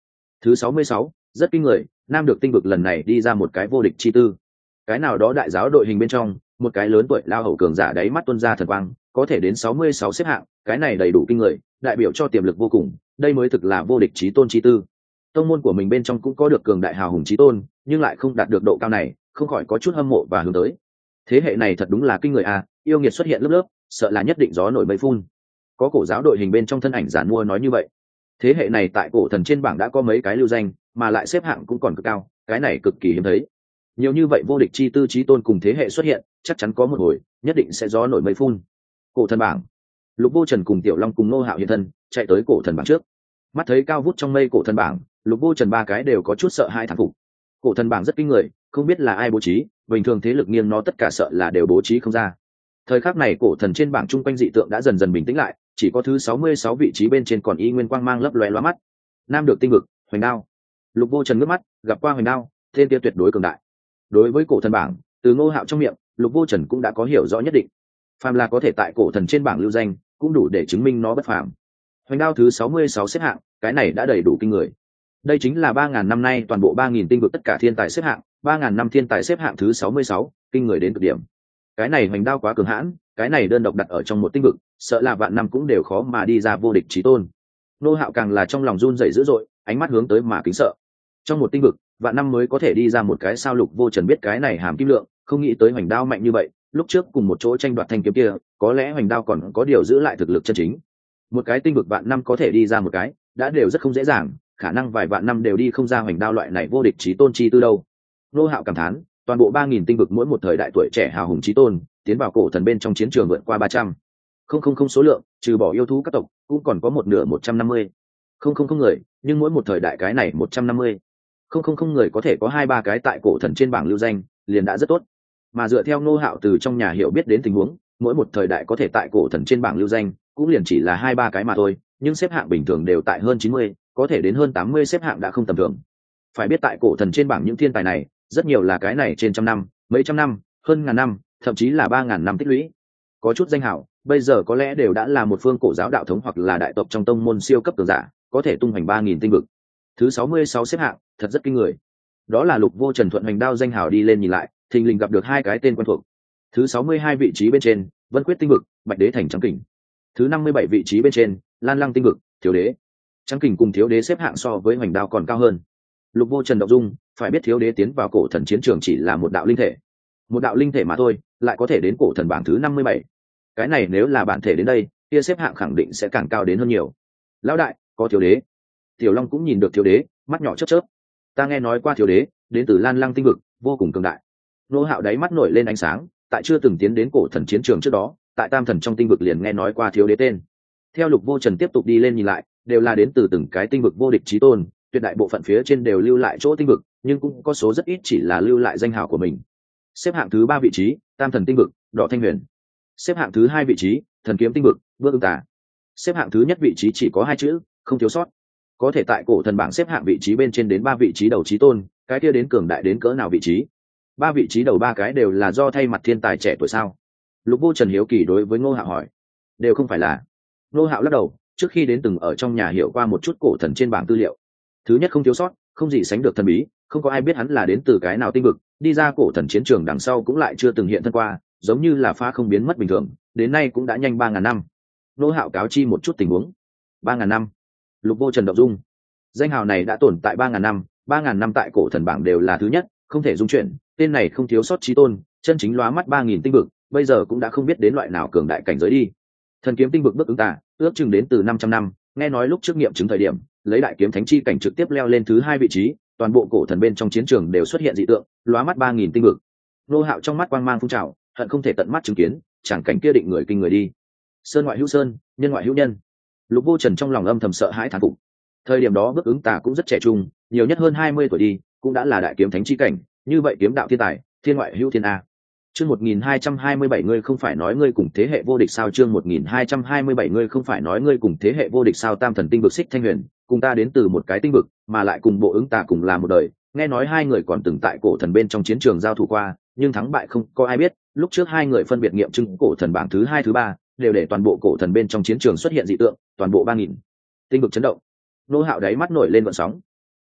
Thứ 66, rất kinh người, nam được tinh vực lần này đi ra một cái vô địch chi tư. Cái nào đó đại giáo đội hình bên trong, một cái lớn tuổi lao hầu cường giả đáy mắt tuôn ra thần quang, có thể đến 66 xếp hạng, cái này đầy đủ kinh người, đại biểu cho tiềm lực vô cùng, đây mới thực là vô địch chí tôn chi tư. Tông môn của mình bên trong cũng có được cường đại hào hùng chí tôn, nhưng lại không đạt được độ cao này, không khỏi có chút hâm mộ và hướng tới. Thế hệ này thật đúng là kinh người a, yêu nghiệt xuất hiện lớp lớp, sợ là nhất định gió nổi mây phun. Có cổ giáo đội hình bên trong thân ảnh giản mua nói như vậy. Thế hệ này tại cổ thần trên bảng đã có mấy cái lưu danh, mà lại xếp hạng cũng còn cực cao, cái này cực kỳ hiếm thấy. Nhiều như vậy vô địch chi tư chí tôn cùng thế hệ xuất hiện, chắc chắn có một hồi, nhất định sẽ gió nổi mây phun. Cổ thần bảng. Lục Vô Trần cùng Tiểu Long cùng Ngô Hạo hiện thân, chạy tới cổ thần bảng trước. Mắt thấy cao vút trong mây cổ thần bảng, Lục Vô Trần ba cái đều có chút sợ hai thán phục. Cổ thần bảng rất kinh người, không biết là ai bố trí, bình thường thế lực nghiêng nó tất cả sợ là đều bố trí không ra. Thời khắc này cổ thần trên bảng chung quanh dị tượng đã dần dần bình tĩnh lại, chỉ có thứ 66 vị trí bên trên còn y nguyên quang mang lấp lóe lóa mắt. Nam được tinh vực, Hoành Đao. Lục Vô Trần ngước mắt, gặp qua Hoành Đao, tên kia tuyệt đối cường đại. Đối với cổ thần bảng, từ Ngô Hạo trong miệng, Lục Vô Trần cũng đã có hiểu rõ nhất định. Phàm là có thể tại cổ thần trên bảng lưu danh, cũng đủ để chứng minh nó bất phàm. Hoành Đao thứ 66 xếp hạng, cái này đã đầy đủ kinh người. Đây chính là 3000 năm nay toàn bộ 3000 tinh vực tất cả thiên tài xếp hạng, 3000 năm thiên tài xếp hạng thứ 66, kinh người đến cực điểm. Cái này Hoành Đao quá cường hãn, cái này đơn độc đặt ở trong một tinh vực, sợ là vạn năm cũng đều khó mà đi ra vô địch chí tôn. Nô Hạo càng là trong lòng run rẩy dữ dội, ánh mắt hướng tới mà kính sợ. Trong một tinh vực, vạn năm mới có thể đi ra một cái sao. Lục Vô Trần biết cái này hàm kim lượng, không nghĩ tới Hoành Đao mạnh như vậy, lúc trước cùng một chỗ tranh đoạt thanh kiếm kia, có lẽ Hoành Đao còn có điều giữ lại thực lực chân chính. Một cái tinh vực vạn năm có thể đi ra một cái, đã đều rất không dễ dàng, khả năng vài vạn năm đều đi không ra Hoành Đao loại này vô địch chí tôn chi tư đâu. Nô Hạo cảm thán, toàn bộ 3000 tinh vực mỗi một thời đại tuổi trẻ hào hùng chí tôn, tiến vào cổ thần bên trong chiến trường vượt qua 300. Không số lượng, trừ bỏ yêu thú các tộc, cũng còn có một nửa 150. Không người, nhưng mỗi một thời đại cái này 150. Không người có thể có 2-3 cái tại cổ thần trên bảng lưu danh, liền đã rất tốt. Mà dựa theo Nô Hạo từ trong nhà hiểu biết đến tình huống, mỗi một thời đại có thể tại cổ thần trên bảng lưu danh, cũng liền chỉ là 2-3 cái mà thôi, nhưng xếp hạng bình thường đều tại hơn 90, có thể đến hơn 80 xếp hạng đã không tầm thường. Phải biết tại cổ thần trên bảng những thiên tài này, rất nhiều là cái này trên trăm năm, mấy trăm năm, hơn ngàn năm, thậm chí là 3000 năm tích lũy. Có chút danh hảo, bây giờ có lẽ đều đã là một phương cổ giáo đạo thống hoặc là đại tộc trong tông môn siêu cấp cường giả, có thể tung hoành 3000 tinh vực. Thứ 66 xếp hạng, thật rất kinh người. Đó là Lục Vô Trần thuận Hoành Đao danh hảo đi lên nhìn lại, thình lình gặp được hai cái tên quen thuộc. Thứ 62 vị trí bên trên, Vân Quyết tinh vực, Bạch Đế thành Trắng Kình. Thứ 57 vị trí bên trên, Lan Lăng tinh vực, Thiếu Đế. Trắng Kình cùng Thiếu Đế xếp hạng so với Hoành Đao còn cao hơn. Lục Vô Trần động dung, phải biết Thiếu Đế tiến vào cổ thần chiến trường chỉ là một đạo linh thể. Một đạo linh thể mà thôi, lại có thể đến cổ thần bảng thứ 57. Cái này nếu là bản thể đến đây, kia xếp hạng khẳng định sẽ càng cao đến hơn nhiều. Lão đại, có Thiếu Đế. Tiểu Long cũng nhìn được Thiếu Đế, mắt nhỏ chớp chớp. Ta nghe nói qua Thiếu Đế, đến từ Lan Lăng tinh vực, vô cùng cường đại. Nô Hạo đáy mắt nổi lên ánh sáng, tại chưa từng tiến đến cổ thần chiến trường trước đó, tại Tam Thần trong tinh vực liền nghe nói qua Thiếu Đế tên. Theo Lục Vô Trần tiếp tục đi lên nhìn lại, đều là đến từ từng cái tinh vực vô địch chí tôn, tuyệt đại bộ phận phía trên đều lưu lại chỗ tinh vực, nhưng cũng có số rất ít chỉ là lưu lại danh hào của mình. Xếp hạng thứ 3 vị trí, Tam Thần tinh vực, Đỏ Thanh Huyền. Xếp hạng thứ 2 vị trí, Thần Kiếm tinh vực, Vương Ưng Tà. Xếp hạng thứ nhất vị trí chỉ có 2 chữ, không thiếu sót. Có thể tại cổ thần bảng xếp hạng vị trí bên trên đến 3 vị trí đầu chí tôn, cái kia đến cường đại đến cỡ nào vị trí? 3 vị trí đầu 3 cái đều là do thay mặt thiên tài trẻ tuổi sao? Lục Vô Trần hiếu kỳ đối với Ngô Hạo hỏi. Đều không phải là. Ngô Hạo lắc đầu, trước khi đến từng ở trong nhà hiểu qua một chút cổ thần trên bảng tư liệu. Thứ nhất không thiếu sót, không gì sánh được thần bí, không có ai biết hắn là đến từ cái nào tinh vực, đi ra cổ thần chiến trường đằng sau cũng lại chưa từng hiện thân qua, giống như là pha không biến mất bình thường, đến nay cũng đã nhanh 3000 năm. Ngô Hạo cáo chi một chút tình huống. 3000 năm. Lục Vô Trần động dung. Danh hào này đã tồn tại 3000 năm, 3000 năm tại cổ thần bảng đều là thứ nhất, không thể dung chuyển, tên này không thiếu sót chí tôn, chân chính lóa mắt 3000 tinh vực, bây giờ cũng đã không biết đến loại nào cường đại cảnh giới đi. Thần Kiếm tinh vực Bước Ứng Tà, ước chừng đến từ 500 năm, nghe nói lúc trước nghiệm chứng thời điểm, lấy đại kiếm thánh chi cảnh trực tiếp leo lên thứ 2 vị trí, toàn bộ cổ thần bên trong chiến trường đều xuất hiện dị tượng, lóa mắt 3000 tinh vực. Nô Hạo trong mắt quang mang phun trào, hận không thể tận mắt chứng kiến, chẳng cảnh kia định người kinh người đi. Sơn ngoại hữu sơn, nhân ngoại hữu nhân. Lục Vô Trần trong lòng âm thầm sợ hãi thán phục. Thời điểm đó Bước Ứng Tà cũng rất trẻ trung, nhiều nhất hơn 20 tuổi đi, cũng đã là đại kiếm thánh chi cảnh, như vậy kiếm đạo thiên tài, thiên ngoại hữu thiên a. Chương 1227 ngươi không phải nói ngươi cùng thế hệ vô địch sao? Chương 1227 ngươi không phải nói ngươi cùng thế hệ vô địch sao? Tam Thần tinh vực Xích Thanh Huyền, cùng ta đến từ một cái tinh vực, mà lại cùng Bộ Ứng Tà cùng là một đời, nghe nói hai người còn từng tại cổ thần bên trong chiến trường giao thủ qua, nhưng thắng bại không có ai biết, lúc trước hai người phân biệt nghiệm chứng cổ thần bảng thứ 2 thứ 3, đều để toàn bộ cổ thần bên trong chiến trường xuất hiện dị tượng, toàn bộ 3000 tinh vực chấn động. Nô Hạo đáy mắt nổi lên gợn sóng.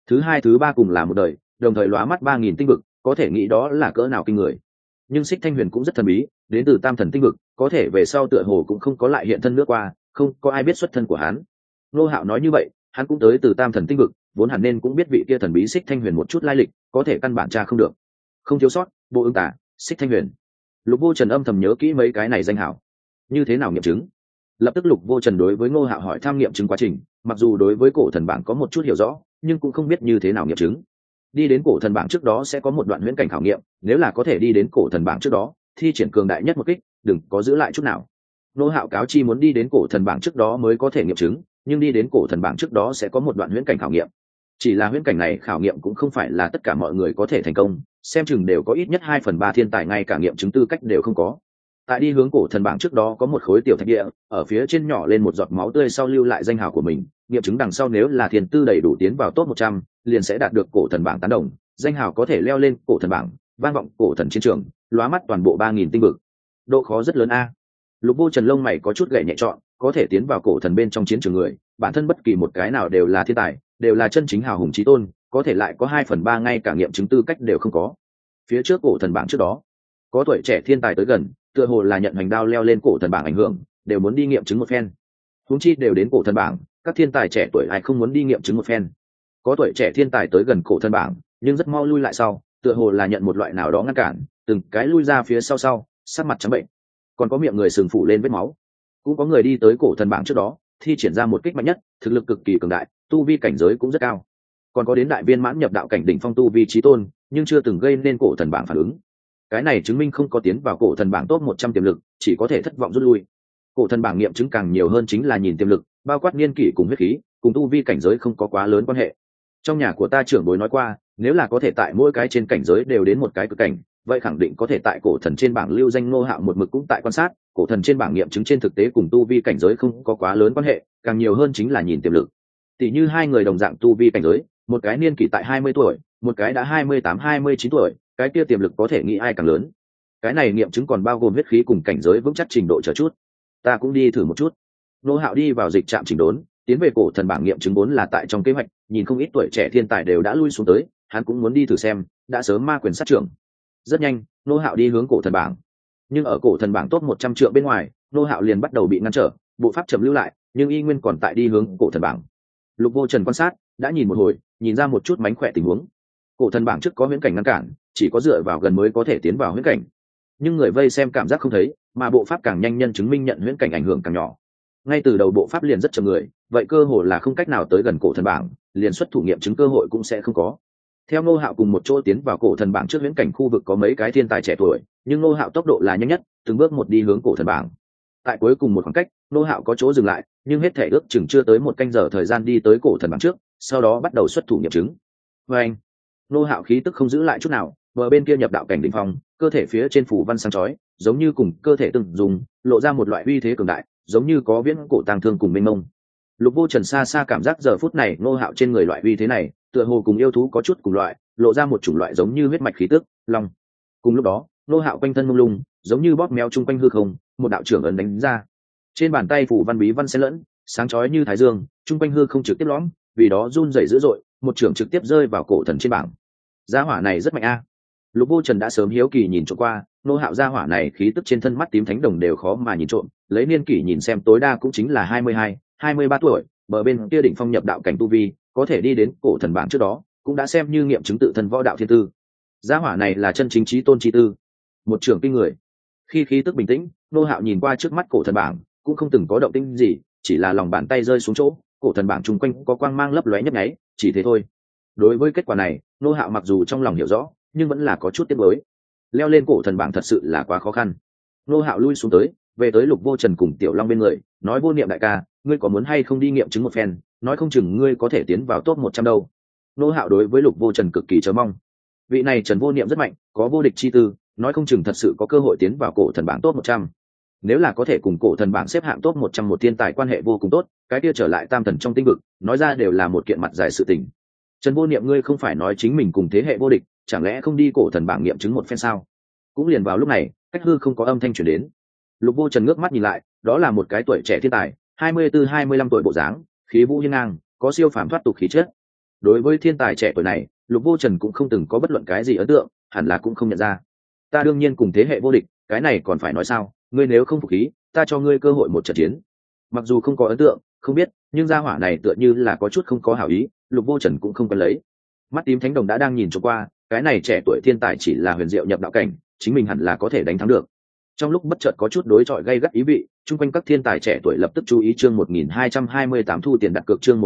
thứ hai thứ ba cùng là một đời, đồng thời lóa mắt 3.000 tinh vực, có thể nghĩ đó là cỡ nào kinh người. Nhưng Xích Thanh Huyền cũng rất thần bí, đến từ Tam Thần tinh vực, có thể về sau tựa hồ cũng không có lại hiện thân nữa qua, không có ai biết xuất thân của hắn. Nô Hạo nói như vậy, hắn cũng tới từ Tam Thần tinh vực, vốn hẳn nên cũng biết vị kia thần bí Xích Thanh Huyền một chút lai lịch, có thể căn bản tra không được. Không thiếu sót, Bộ Ưng Tả, Xích Thanh Huyền. Lục Vô Trần âm thầm nhớ kỹ mấy cái này danh hảo. Như thế nào nghiệm chứng? Lập tức Lục Vô Trần đối với Ngô Hạo hỏi tham nghiệm chứng quá trình, mặc dù đối với cổ thần bảng có một chút hiểu rõ, nhưng cũng không biết như thế nào nghiệm chứng. Đi đến cổ thần bảng trước đó sẽ có một đoạn huyễn cảnh khảo nghiệm, nếu là có thể đi đến cổ thần bảng trước đó, thi triển cường đại nhất một kích, đừng có giữ lại chút nào. Ngô Hạo cáo chi muốn đi đến cổ thần bảng trước đó mới có thể nghiệm chứng, nhưng đi đến cổ thần bảng trước đó sẽ có một đoạn huyễn cảnh khảo nghiệm. Chỉ là huyễn cảnh này khảo nghiệm cũng không phải là tất cả mọi người có thể thành công, xem chừng đều có ít nhất 2/3 thiên tài ngay cả nghiệm chứng tư cách đều không có. Tại đi hướng cổ thần bảng trước đó có một khối tiểu thạch địa, ở phía trên nhỏ lên một giọt máu tươi sau lưu lại danh hào của mình, nghiệm chứng đằng sau nếu là thiên tư đầy đủ tiến vào top 100, liền sẽ đạt được cổ thần bảng tán đồng, danh hào có thể leo lên cổ thần bảng, vang vọng cổ thần chiến trường, lóa mắt toàn bộ 3.000 tinh vực. Độ khó rất lớn a. Lục Vô Trần lông mày có chút gậy nhẹ chọn, có thể tiến vào cổ thần bên trong chiến trường người, bản thân bất kỳ một cái nào đều là thiên tài, đều là chân chính hào hùng chí tôn, có thể lại có 2/3 ngay cả nghiệm chứng tư cách đều không có. Phía trước cổ thần bảng trước đó, có tuổi trẻ thiên tài tới gần, tựa hồ là nhận hành đao leo lên cổ thần bảng ảnh hưởng, đều muốn đi nghiệm chứng một phen. Huống chi đều đến cổ thần bảng, các thiên tài trẻ tuổi ai không muốn đi nghiệm chứng một phen. Có tuổi trẻ thiên tài tới gần cổ thần bảng, nhưng rất mau lui lại sau, tựa hồ là nhận một loại nào đó ngăn cản, từng cái lui ra phía sau, sắc mặt trắng bệnh. Còn có miệng người sừng phủ lên vết máu. Cũng có người đi tới cổ thần bảng trước đó, thi triển ra một kích mạnh nhất, thực lực cực kỳ cường đại, tu vi cảnh giới cũng rất cao. Còn có đến đại viên mãn nhập đạo cảnh đỉnh phong tu vi chí tôn, nhưng chưa từng gây nên cổ thần bảng phản ứng. Cái này chứng minh không có tiến vào cổ thần bảng top 100 tiềm lực, chỉ có thể thất vọng rút lui. Cổ thần bảng nghiệm chứng càng nhiều hơn chính là nhìn tiềm lực, bao quát niên kỷ cùng huyết khí, cùng tu vi cảnh giới không có quá lớn quan hệ. Trong nhà của ta trưởng bối nói qua, nếu là có thể tại mỗi cái trên cảnh giới đều đến một cái cực cảnh, vậy khẳng định có thể tại cổ thần trên bảng lưu danh. Ngô Hạo một mực cũng tại quan sát, cổ thần trên bảng nghiệm chứng trên thực tế cùng tu vi cảnh giới không có quá lớn quan hệ, càng nhiều hơn chính là nhìn tiềm lực. Tỷ như hai người đồng dạng tu vi cảnh giới, một cái niên kỷ tại 20 tuổi, một cái đã 28-29 tuổi, cái kia tiềm lực có thể nghĩ ai càng lớn. Cái này nghiệm chứng còn bao gồm huyết khí cùng cảnh giới vững chắc trình độ chờ chút. Ta cũng đi thử một chút. Ngô Hạo đi vào dịch trạm chỉnh đốn, tiến về cổ thần bảng nghiệm chứng vốn là tại trong kế hoạch, nhìn không ít tuổi trẻ thiên tài đều đã lui xuống tới, hắn cũng muốn đi thử xem, đã sớm ma quyền sát trưởng. Rất nhanh, Ngô Hạo đi hướng cổ thần bảng. Nhưng ở cổ thần bảng top 100 trượng bên ngoài, Ngô Hạo liền bắt đầu bị ngăn trở, bộ pháp chậm lưu lại, nhưng y nguyên còn tại đi hướng cổ thần bảng. Lục Vô Trần quan sát, đã nhìn một hồi, nhìn ra một chút mánh khỏe tình huống. Cổ thần bảng trước có huyễn cảnh ngăn cản, chỉ có dựa vào gần mới có thể tiến vào huyễn cảnh. Nhưng người vây xem cảm giác không thấy, mà bộ pháp càng nhanh nhân chứng minh nhận huyễn cảnh ảnh hưởng càng nhỏ. Ngay từ đầu bộ pháp liền rất chậm người, vậy cơ hội là không cách nào tới gần cổ thần bảng, liền xuất thủ nghiệm chứng cơ hội cũng sẽ không có. Theo Ngô Hạo cùng một chỗ tiến vào cổ thần bảng trước huyễn cảnh khu vực có mấy cái thiên tài trẻ tuổi, nhưng Ngô Hạo tốc độ là nhanh nhất, từng bước một đi hướng cổ thần bảng. Tại cuối cùng một khoảng cách, Ngô Hạo có chỗ dừng lại, nhưng hết thể ước chừng chưa tới một canh giờ thời gian đi tới cổ thần bảng trước, sau đó bắt đầu xuất thủ nghiệm chứng. Và anh, Ngô Hạo khí tức không giữ lại chút nào, bờ bên kia nhập đạo cảnh đỉnh phong, cơ thể phía trên phủ văn sáng chói, giống như cùng cơ thể từng dùng, lộ ra một loại uy thế cường đại, giống như có viễn cổ tàng thương cùng mênh mông. Lục Vô Trần xa xa cảm giác giờ phút này Ngô Hạo trên người loại uy thế này, tựa hồ cùng yêu thú có chút cùng loại, lộ ra một chủng loại giống như huyết mạch khí tức, long. Cùng lúc đó, Ngô Hạo quanh thân mông lung, giống như bóp méo chung quanh hư không, một đạo trưởng ấn đánh ra. Trên bàn tay phủ văn bí văn xen lẫn, sáng chói như thái dương, chung quanh hư không trực tiếp lõm, vì đó run rẩy dữ dội, một trưởng trực tiếp rơi vào cổ thần trên bảng. Gia hỏa này rất mạnh a. Lục Vô Trần đã sớm hiếu kỳ nhìn trộm qua, Ngô Hạo gia hỏa này khí tức trên thân mắt tím thánh đồng đều khó mà nhìn trộm, lấy niên kỷ nhìn xem tối đa cũng chính là 22-23 tuổi, bờ bên kia đỉnh phong nhập đạo cảnh tu vi, có thể đi đến cổ thần bảng trước đó, cũng đã xem như nghiệm chứng tự thân võ đạo thiên tư. Gia hỏa này là chân chính chí tôn chi tư, một trưởng kinh người. Khi khí tức bình tĩnh, Ngô Hạo nhìn qua trước mắt cổ thần bảng, cũng không từng có động tĩnh gì, chỉ là lòng bàn tay rơi xuống chỗ, cổ thần bảng chung quanh có quang mang lấp lóe nhấp nháy, chỉ thế thôi. Đối với kết quả này, Ngô Hạo mặc dù trong lòng hiểu rõ, nhưng vẫn là có chút tiếc nuối. Leo lên cổ thần bảng thật sự là quá khó khăn. Ngô Hạo lui xuống tới, về tới Lục Vô Trần cùng Tiểu Long bên người, nói: Vô Niệm đại ca, ngươi có muốn hay không đi nghiệm chứng một phen, nói không chừng ngươi có thể tiến vào top 100 đâu. Ngô Hạo đối với Lục Vô Trần cực kỳ chờ mong. Vị này Trần Vô Niệm rất mạnh, có vô địch chi tư, nói không chừng thật sự có cơ hội tiến vào cổ thần bảng top 100. Nếu là có thể cùng cổ thần bảng xếp hạng top 100 một thiên tài quan hệ vô cùng tốt, cái kia trở lại tam thần trong tinh vực, nói ra đều là một kiện mặt dài sự tình. Trần Vô Niệm, ngươi không phải nói chính mình cùng thế hệ vô địch, chẳng lẽ không đi cổ thần bảng nghiệm chứng một phen sao? Cũng liền vào lúc này, cách hư không có âm thanh truyền đến. Lục Vô Trần ngước mắt nhìn lại, đó là một cái tuổi trẻ thiên tài, 24-25 tuổi bộ dáng, khí vũ hiên ngang, có siêu phàm thoát tục khí chất. Đối với thiên tài trẻ tuổi này, Lục Vô Trần cũng không từng có bất luận cái gì ấn tượng, hẳn là cũng không nhận ra. Ta đương nhiên cùng thế hệ vô địch, cái này còn phải nói sao, ngươi nếu không phục khí, ta cho ngươi cơ hội một trận chiến. Mặc dù không có ấn tượng, không biết, nhưng gia hỏa này tựa như là có chút không có hảo ý, Lục Vô Trần cũng không cần lấy. Mắt tím thánh đồng đã đang nhìn cho qua, cái này trẻ tuổi thiên tài chỉ là huyền diệu nhập đạo cảnh, chính mình hẳn là có thể đánh thắng được. Trong lúc bất chợt có chút đối chọi gay gắt ý vị, chung quanh các thiên tài trẻ tuổi lập tức chú ý chương 1228 thu tiền đặt cược chương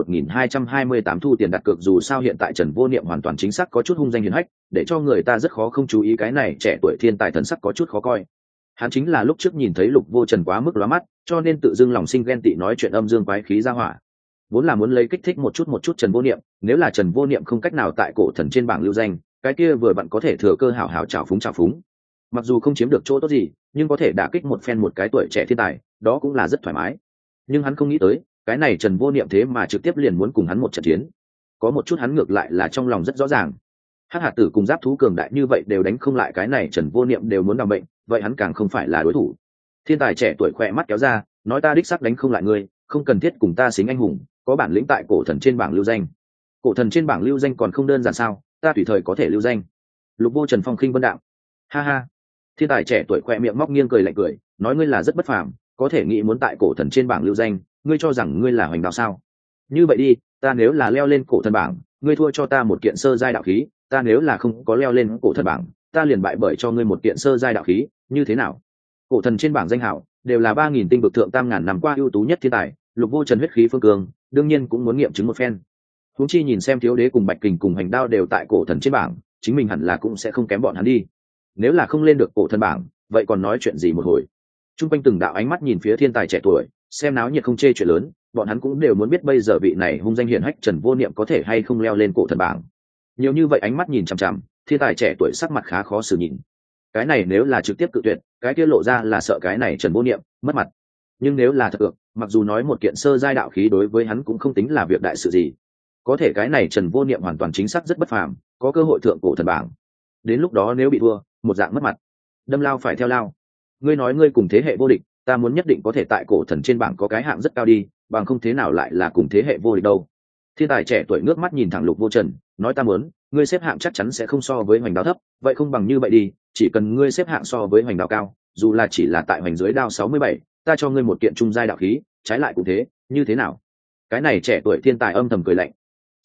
1228 thu tiền đặt cược dù sao hiện tại Trần Vô Niệm hoàn toàn chính xác có chút hung danh hiển hách, để cho người ta rất khó không chú ý cái này trẻ tuổi thiên tài thần sắc có chút khó coi. Hắn chính là lúc trước nhìn thấy Lục Vô Trần quá mức lóa mắt, cho nên tự dưng lòng sinh ghen tị nói chuyện âm dương quái khí ra hỏa. Vốn là muốn lấy kích thích một chút Trần Vô Niệm, nếu là Trần Vô Niệm không cách nào tại cổ thần trên bảng lưu danh, cái kia vừa bạn có thể thừa cơ hảo hảo trào phúng. Mặc dù không chiếm được chỗ tốt gì, nhưng có thể đả kích một phen một cái tuổi trẻ thiên tài, đó cũng là rất thoải mái. Nhưng hắn không nghĩ tới, cái này Trần Vô Niệm thế mà trực tiếp liền muốn cùng hắn một trận chiến. Có một chút hắn ngược lại là trong lòng rất rõ ràng. Hắc Hạt Tử cùng giáp thú cường đại như vậy đều đánh không lại cái này Trần Vô Niệm đều muốn đào bệnh, vậy hắn càng không phải là đối thủ. Thiên tài trẻ tuổi khỏe mắt kéo ra, nói ta đích xác đánh không lại ngươi, không cần thiết cùng ta xính anh hùng, có bản lĩnh tại cổ thần trên bảng lưu danh. Cổ thần trên bảng lưu danh còn không đơn giản sao, ta tùy thời có thể lưu danh. Lục Vô Trần phong khinh vân đạm. Ha ha. Thiên tài trẻ tuổi khoe miệng móc nghiêng cười lạnh cười, nói ngươi là rất bất phàm, có thể nghĩ muốn tại cổ thần trên bảng lưu danh, ngươi cho rằng ngươi là hoành đạo sao? Như vậy đi, ta nếu là leo lên cổ thần bảng, ngươi thua cho ta một kiện sơ giai đạo khí, ta nếu là không có leo lên cổ thần bảng, ta liền bại bởi cho ngươi một kiện sơ giai đạo khí, như thế nào? Cổ thần trên bảng danh hảo đều là 3000 tinh vực thượng tam ngàn năm qua ưu tú nhất thiên tài, Lục Vô Trần huyết khí phương cường, đương nhiên cũng muốn nghiệm chứng một phen. Huống chi nhìn xem Thiếu Đế cùng Bạch Kình cùng Hành Đao đều tại cổ thần trên bảng, chính mình hẳn là cũng sẽ không kém bọn hắn đi. Nếu là không lên được cổ thần bảng, vậy còn nói chuyện gì một hồi. Trung quanh từng đạo ánh mắt nhìn phía thiên tài trẻ tuổi, xem náo nhiệt không chê chuyện lớn, bọn hắn cũng đều muốn biết bây giờ vị này hung danh hiển hách Trần Vô Niệm có thể hay không leo lên cổ thần bảng. Nhiều như vậy ánh mắt nhìn chằm chằm, thiên tài trẻ tuổi sắc mặt khá khó xử nhìn. Cái này nếu là trực tiếp cự tuyệt, cái kia lộ ra là sợ cái này Trần Vô Niệm mất mặt. Nhưng nếu là thật được, mặc dù nói một kiện sơ giai đạo khí đối với hắn cũng không tính là việc đại sự gì. Có thể cái này Trần Vô Niệm hoàn toàn chính xác rất bất phàm, có cơ hội thượng cổ thần bảng. Đến lúc đó nếu bị thua, một dạng mất mặt, đâm lao phải theo lao. Ngươi nói ngươi cùng thế hệ vô địch, ta muốn nhất định có thể tại cổ thần trên bảng có cái hạng rất cao đi, bằng không thế nào lại là cùng thế hệ vô địch đâu. Thiên tài trẻ tuổi ngước mắt nhìn thẳng Lục Vô Trần, nói ta muốn, ngươi xếp hạng chắc chắn sẽ không so với hoành đao thấp, vậy không bằng như vậy đi, chỉ cần ngươi xếp hạng so với hoành đao cao, dù là chỉ là tại hoành dưới đao 67, ta cho ngươi một kiện trung giai đạo khí, trái lại cũng thế, như thế nào? Cái này trẻ tuổi thiên tài âm thầm cười lạnh.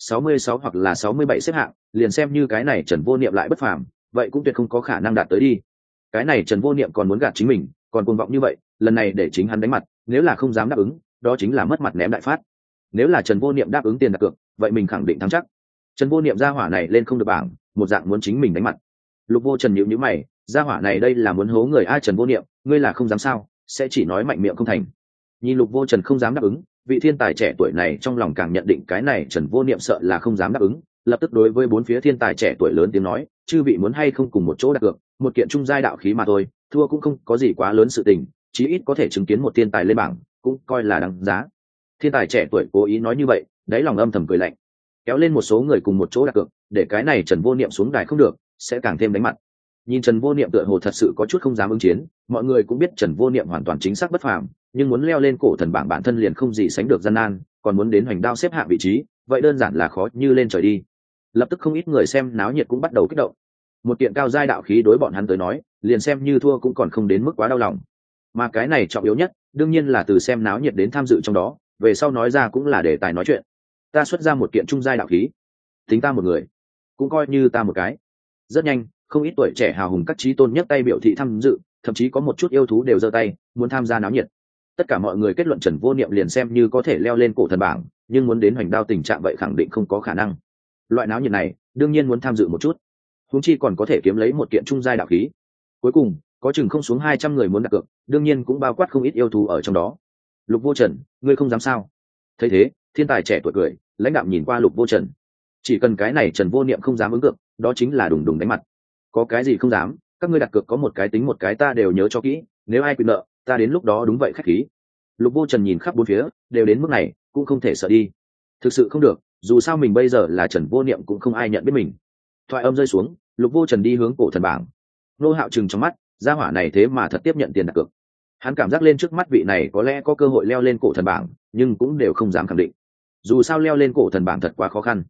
66 hoặc là 67 xếp hạng, liền xem như cái này Trần Vô Niệm lại bất phàm, vậy cũng tuyệt không có khả năng đạt tới đi. Cái này Trần Vô Niệm còn muốn gạt chính mình, còn cuồng vọng như vậy, lần này để chính hắn đánh mặt, nếu là không dám đáp ứng, đó chính là mất mặt ném đại phát. Nếu là Trần Vô Niệm đáp ứng tiền đặt cược, vậy mình khẳng định thắng chắc. Trần Vô Niệm gia hỏa này lên không được bảng, một dạng muốn chính mình đánh mặt. Lục Vô Trần nhíu nhíu mày, gia hỏa này đây là muốn hố người ai? Trần Vô Niệm, ngươi là không dám sao, sẽ chỉ nói mạnh miệng không thành. Nhìn Lục Vô Trần không dám đáp ứng, vị thiên tài trẻ tuổi này trong lòng càng nhận định cái này Trần Vô Niệm sợ là không dám đáp ứng, lập tức đối với bốn phía thiên tài trẻ tuổi lớn tiếng nói, chư vị muốn hay không cùng một chỗ đặt cược, một kiện trung giai đạo khí mà thôi, thua cũng không có gì quá lớn sự tình, chí ít có thể chứng kiến một thiên tài lên bảng, cũng coi là đáng giá. Thiên tài trẻ tuổi cố ý nói như vậy, đáy lòng âm thầm cười lạnh, kéo lên một số người cùng một chỗ đặt cược, để cái này Trần Vô Niệm xuống đài không được, sẽ càng thêm đánh mặt. Nhìn Trần Vô Niệm tựa hồ thật sự có chút không dám ứng chiến, mọi người cũng biết Trần Vô Niệm hoàn toàn chính xác bất phàm, nhưng muốn leo lên cổ thần bảng bản thân liền không gì sánh được gian nan, còn muốn đến hoành đao xếp hạng vị trí, vậy đơn giản là khó như lên trời đi. Lập tức không ít người xem náo nhiệt cũng bắt đầu kích động. Một kiện cao giai đạo khí đối bọn hắn tới nói, liền xem như thua cũng còn không đến mức quá đau lòng. Mà cái này trọng yếu nhất, đương nhiên là từ xem náo nhiệt đến tham dự trong đó, về sau nói ra cũng là đề tài nói chuyện. Ta xuất ra một kiện trung giai đạo khí, tính ta một người, cũng coi như ta một cái. Rất nhanh, không ít tuổi trẻ hào hùng các chí tôn nhấc tay biểu thị tham dự, thậm chí có một chút yêu thú đều giơ tay muốn tham gia náo nhiệt. Tất cả mọi người kết luận Trần Vô Niệm liền xem như có thể leo lên cổ thần bảng, nhưng muốn đến hoành đao tình trạng vậy khẳng định không có khả năng. Loại náo nhiệt này đương nhiên muốn tham dự một chút, huống chi còn có thể kiếm lấy một kiện trung giai đạo khí. Cuối cùng có chừng không xuống 200 người muốn đặt cược, đương nhiên cũng bao quát không ít yêu thú ở trong đó. Lục Vô Trần, ngươi không dám sao? Thấy thế, thiên tài trẻ tuổi cười, lãnh đạm nhìn qua Lục Vô Trần. Chỉ cần cái này Trần Vô Niệm không dám ứng cược, đó chính là đùng đùng đánh mặt. Có cái gì không dám, các ngươi đặt cược có một cái tính một cái, ta đều nhớ cho kỹ, nếu ai quyền nợ, ta đến lúc đó đúng vậy khách khí. Lục Vô Trần nhìn khắp bốn phía, đều đến mức này, cũng không thể sợ đi. Thực sự không được, dù sao mình bây giờ là Trần Vô Niệm cũng không ai nhận biết mình. Thoại âm rơi xuống, Lục Vô Trần đi hướng cổ thần bảng. Nô Hạo trừng trong mắt, gia hỏa này thế mà thật tiếp nhận tiền đặt cược. Hắn cảm giác lên trước mắt vị này có lẽ có cơ hội leo lên cổ thần bảng, nhưng cũng đều không dám khẳng định. Dù sao leo lên cổ thần bảng thật quá khó khăn.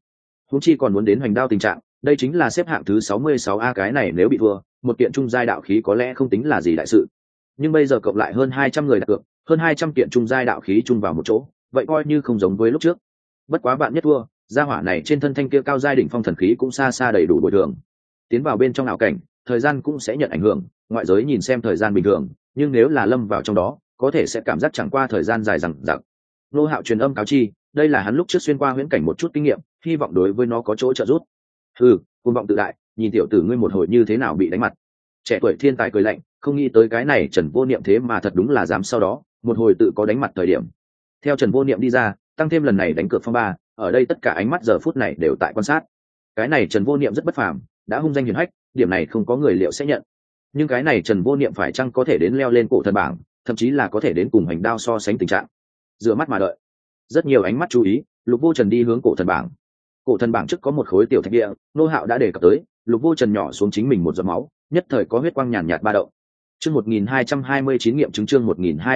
huống chi còn muốn đến hoành đao tình trạng, đây chính là xếp hạng thứ 66 a, cái này nếu bị thua, một kiện trung giai đạo khí có lẽ không tính là gì đại sự, nhưng bây giờ cộng lại hơn 200 người đặt cược, hơn 200 kiện trung giai đạo khí chung vào một chỗ, vậy coi như không giống với lúc trước. Bất quá bạn nhất thua, gia hỏa này trên thân thanh kia cao giai đỉnh phong thần khí cũng xa xa đầy đủ bồi thường. Tiến vào bên trong ảo cảnh, thời gian cũng sẽ nhận ảnh hưởng, ngoại giới nhìn xem thời gian bình thường, nhưng nếu là lâm vào trong đó, có thể sẽ cảm giác chẳng qua thời gian dài dằng dặc. Nô Hạo truyền âm cáo chi, đây là hắn lúc trước xuyên qua huyễn cảnh một chút kinh nghiệm, hy vọng đối với nó có chỗ trợ giúp. Cuồng vọng tự đại, nhìn tiểu tử ngươi một hồi như thế nào bị đánh mặt. Trẻ tuổi thiên tài cười lạnh, không nghĩ tới cái này Trần Vô Niệm thế mà thật đúng là dám sau đó, một hồi tự có đánh mặt thời điểm. Theo Trần Vô Niệm đi ra, tăng thêm lần này đánh cược phong ba, ở đây tất cả ánh mắt giờ phút này đều tại quan sát. Cái này Trần Vô Niệm rất bất phàm, đã hung danh hiển hách, điểm này không có người liệu sẽ nhận. Nhưng cái này Trần Vô Niệm phải chăng có thể đến leo lên cổ thần bảng, thậm chí là có thể đến cùng hành đao so sánh tình trạng. Dựa mắt mà đợi. Rất nhiều ánh mắt chú ý, Lục Vô Trần đi hướng cổ thần bảng. Cổ thần bảng trước có một khối tiểu thạch địa, Nô Hạo đã đề cập tới, Lục Vô Trần nhỏ xuống chính mình một giọt máu, nhất thời có huyết quang nhàn nhạt ba động. Chương 1229 nghiệm chứng, chương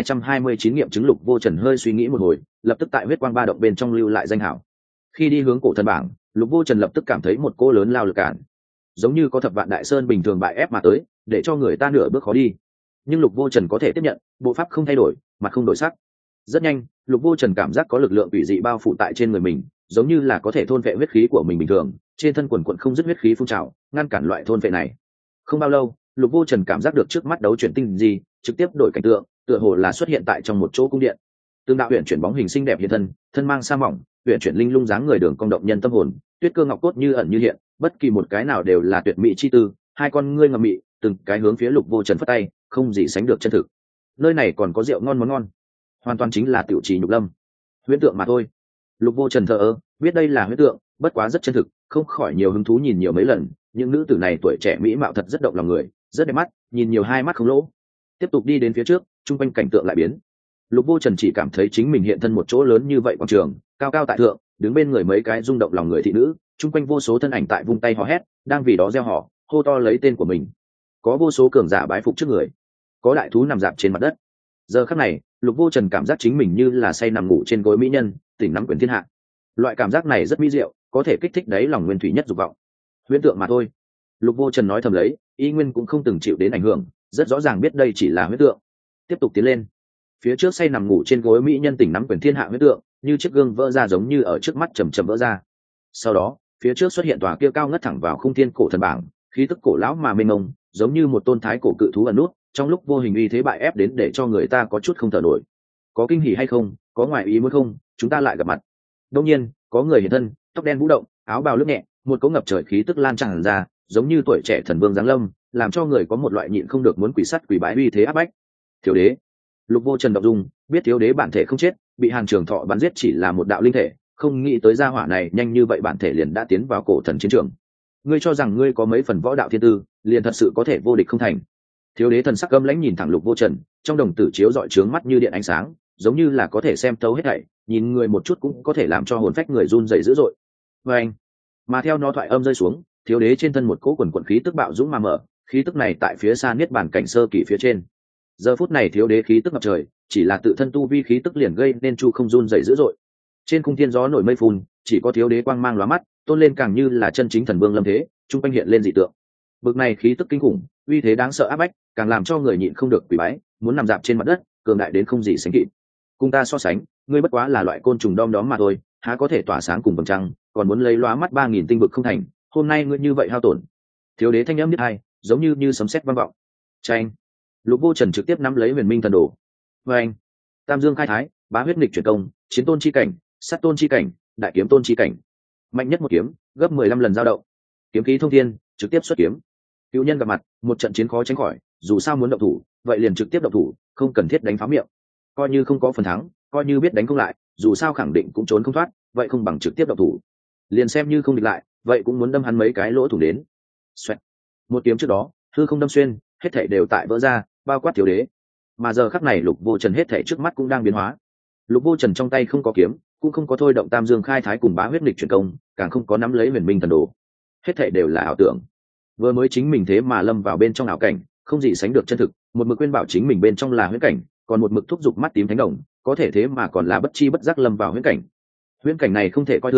1229 nghiệm chứng. Lục Vô Trần hơi suy nghĩ một hồi, lập tức tại huyết quang ba động bên trong lưu lại danh hảo. Khi đi hướng cổ thần bảng, Lục Vô Trần lập tức cảm thấy một cô lớn lao lực cản, giống như có thập vạn đại sơn bình thường bại ép mà tới, để cho người ta nửa bước khó đi. Nhưng Lục Vô Trần có thể tiếp nhận, bộ pháp không thay đổi, mặt không đổi sắc. Rất nhanh, Lục Vô Trần cảm giác có lực lượng quỷ dị bao phủ tại trên người mình, giống như là có thể thôn vệ huyết khí của mình bình thường, trên thân quần quần không dứt huyết khí phun trào, ngăn cản loại thôn vệ này. Không bao lâu, Lục Vô Trần cảm giác được trước mắt đấu chuyển tinh gì, trực tiếp đổi cảnh tượng, tựa hồ là xuất hiện tại trong một chỗ cung điện. Tương đạo huyền chuyển bóng hình xinh đẹp hiện thân, thân mang sa mỏng, huyền chuyển linh lung dáng người đường cong động nhân tâm hồn, tuyết cơ ngọc cốt như ẩn như hiện, bất kỳ một cái nào đều là tuyệt mỹ chi tư, hai con ngươi ngậm mị, từng cái hướng phía Lục Vô Trần phất tay, không gì sánh được chân thực. Nơi này còn có rượu ngon món ngon, hoàn toàn chính là tiểu trì nhục lâm, huyễn tượng mà thôi. Lục Vô Trần thờ ơ, biết đây là huyễn tượng, bất quá rất chân thực, không khỏi nhiều hứng thú nhìn nhiều mấy lần. Những nữ tử này tuổi trẻ mỹ mạo thật rất động lòng người, rất đẹp mắt, nhìn nhiều hai mắt không lỗ. Tiếp tục đi đến phía trước, trung quanh cảnh tượng lại biến. Lục Vô Trần chỉ cảm thấy chính mình hiện thân một chỗ lớn như vậy quảng trường, cao cao tại thượng, đứng bên người mấy cái rung động lòng người thị nữ, trung quanh vô số thân ảnh tại vung tay hò hét, đang vì đó reo hò, hô to lấy tên của mình. Có vô số cường giả bái phục trước người, có đại thú nằm dạp trên mặt đất. Giờ khắc này, Lục Vô Trần cảm giác chính mình như là say nằm ngủ trên gối mỹ nhân, tỉnh nắm quyền thiên hạ. Loại cảm giác này rất mỹ diệu, có thể kích thích đáy lòng nguyên thủy nhất dục vọng. Huyễn tượng mà thôi. Lục Vô Trần nói thầm lấy, y nguyên cũng không từng chịu đến ảnh hưởng, rất rõ ràng biết đây chỉ là huyễn tượng. Tiếp tục tiến lên. Phía trước say nằm ngủ trên gối mỹ nhân tỉnh nắm quyền thiên hạ huyễn tượng, như chiếc gương vỡ ra giống như ở trước mắt chầm chậm vỡ ra. Sau đó, phía trước xuất hiện tòa kia cao ngất thẳng vào khung thiên cổ thần bảng, khí tức cổ lão mà mênh mông, giống như một tôn thái cổ cự thú ẩn nút, trong lúc vô hình uy thế bại ép đến để cho người ta có chút không thở nổi. Có kinh hỉ hay không, có ngoại ý muốn không, chúng ta lại gặp mặt. Đương nhiên, có người hiện thân, tóc đen vũ động, áo bào lướt nhẹ, một cỗ ngập trời khí tức lan tràn ra, giống như tuổi trẻ thần vương giáng lâm, làm cho người có một loại nhịn không được muốn quỳ sắt quỳ bái uy thế áp bách. Thiếu đế. Lục Vô Trần động dung, biết thiếu đế bản thể không chết, bị Hàn Trường Thọ bắn giết chỉ là một đạo linh thể, không nghĩ tới gia hỏa này nhanh như vậy bản thể liền đã tiến vào cổ thần chiến trường. Ngươi cho rằng ngươi có mấy phần võ đạo thiên tư, liền thật sự có thể vô địch không thành? Thiếu đế thần sắc gâm lãnh nhìn thẳng Lục Vô Trần, trong đồng tử chiếu dọi trướng mắt như điện ánh sáng, giống như là có thể xem thấu hết thảy, nhìn người một chút cũng có thể làm cho hồn phách người run rẩy dữ dội. Và anh, mà theo nó thoại âm rơi xuống, thiếu đế trên thân một cỗ quần quần khí tức bạo dũng mà mở, khí tức này tại phía xa niết bàn cảnh sơ kỳ phía trên. Giờ phút này thiếu đế khí tức ngập trời, chỉ là tự thân tu vi khí tức liền gây nên chu không run rẩy dữ dội. Trên cung thiên gió nổi mây phun, chỉ có thiếu đế quang mang lóa mắt, tôn lên càng như là chân chính thần vương lâm thế, trung quanh hiện lên dị tượng. Bực này khí tức kinh khủng, uy thế đáng sợ áp bách, càng làm cho người nhịn không được quỳ bái, muốn nằm dạp trên mặt đất, cường đại đến không gì sánh kịp. Cùng ta so sánh, ngươi bất quá là loại côn trùng đom đóm mà thôi, há có thể tỏa sáng cùng vầng trăng, còn muốn lấy lóa mắt 3000 tinh vực không thành, hôm nay ngươi như vậy hao tổn. Thiếu đế thanh âm biết hay, giống như sấm sét vang vọng. Tranh. Lục Vô Trần trực tiếp nắm lấy Huyền Minh thần đồ. Và anh, Tam Dương khai thái, bá huyết nghịch chuyển công, chiến tôn chi cảnh, sát tôn chi cảnh, đại kiếm tôn chi cảnh. Mạnh nhất một kiếm, gấp 15 lần dao động. Kiếm khí thông thiên, trực tiếp xuất kiếm. Cựu nhân gặp mặt, một trận chiến khó tránh khỏi, dù sao muốn động thủ, vậy liền trực tiếp động thủ, không cần thiết đánh phá miệng. Coi như không có phần thắng, coi như biết đánh không lại, dù sao khẳng định cũng trốn không thoát, vậy không bằng trực tiếp động thủ. Liền xem như không địch lại, vậy cũng muốn đâm hắn mấy cái lỗ thủng đến. Xoẹt. Một kiếm trước đó, hư không đâm xuyên, hết thảy đều tại vỡ ra, bao quát thiếu đế. Mà giờ khắc này Lục Vô Trần hết thảy trước mắt cũng đang biến hóa. Lục Vô Trần trong tay không có kiếm, cũng không có thôi động Tam Dương khai thái cùng bá huyết nghịch chuyển công, càng không có nắm lấy Huyền Minh thần đồ. Hết thảy đều là ảo tưởng. Vừa mới chính mình thế mà lâm vào bên trong ảo cảnh, không gì sánh được chân thực, một mực quên bảo chính mình bên trong là huyễn cảnh, còn một mực thúc giục mắt tím thánh đồng, có thể thế mà còn là bất chi bất giác lâm vào huyễn cảnh. Huyễn cảnh này không thể coi thường,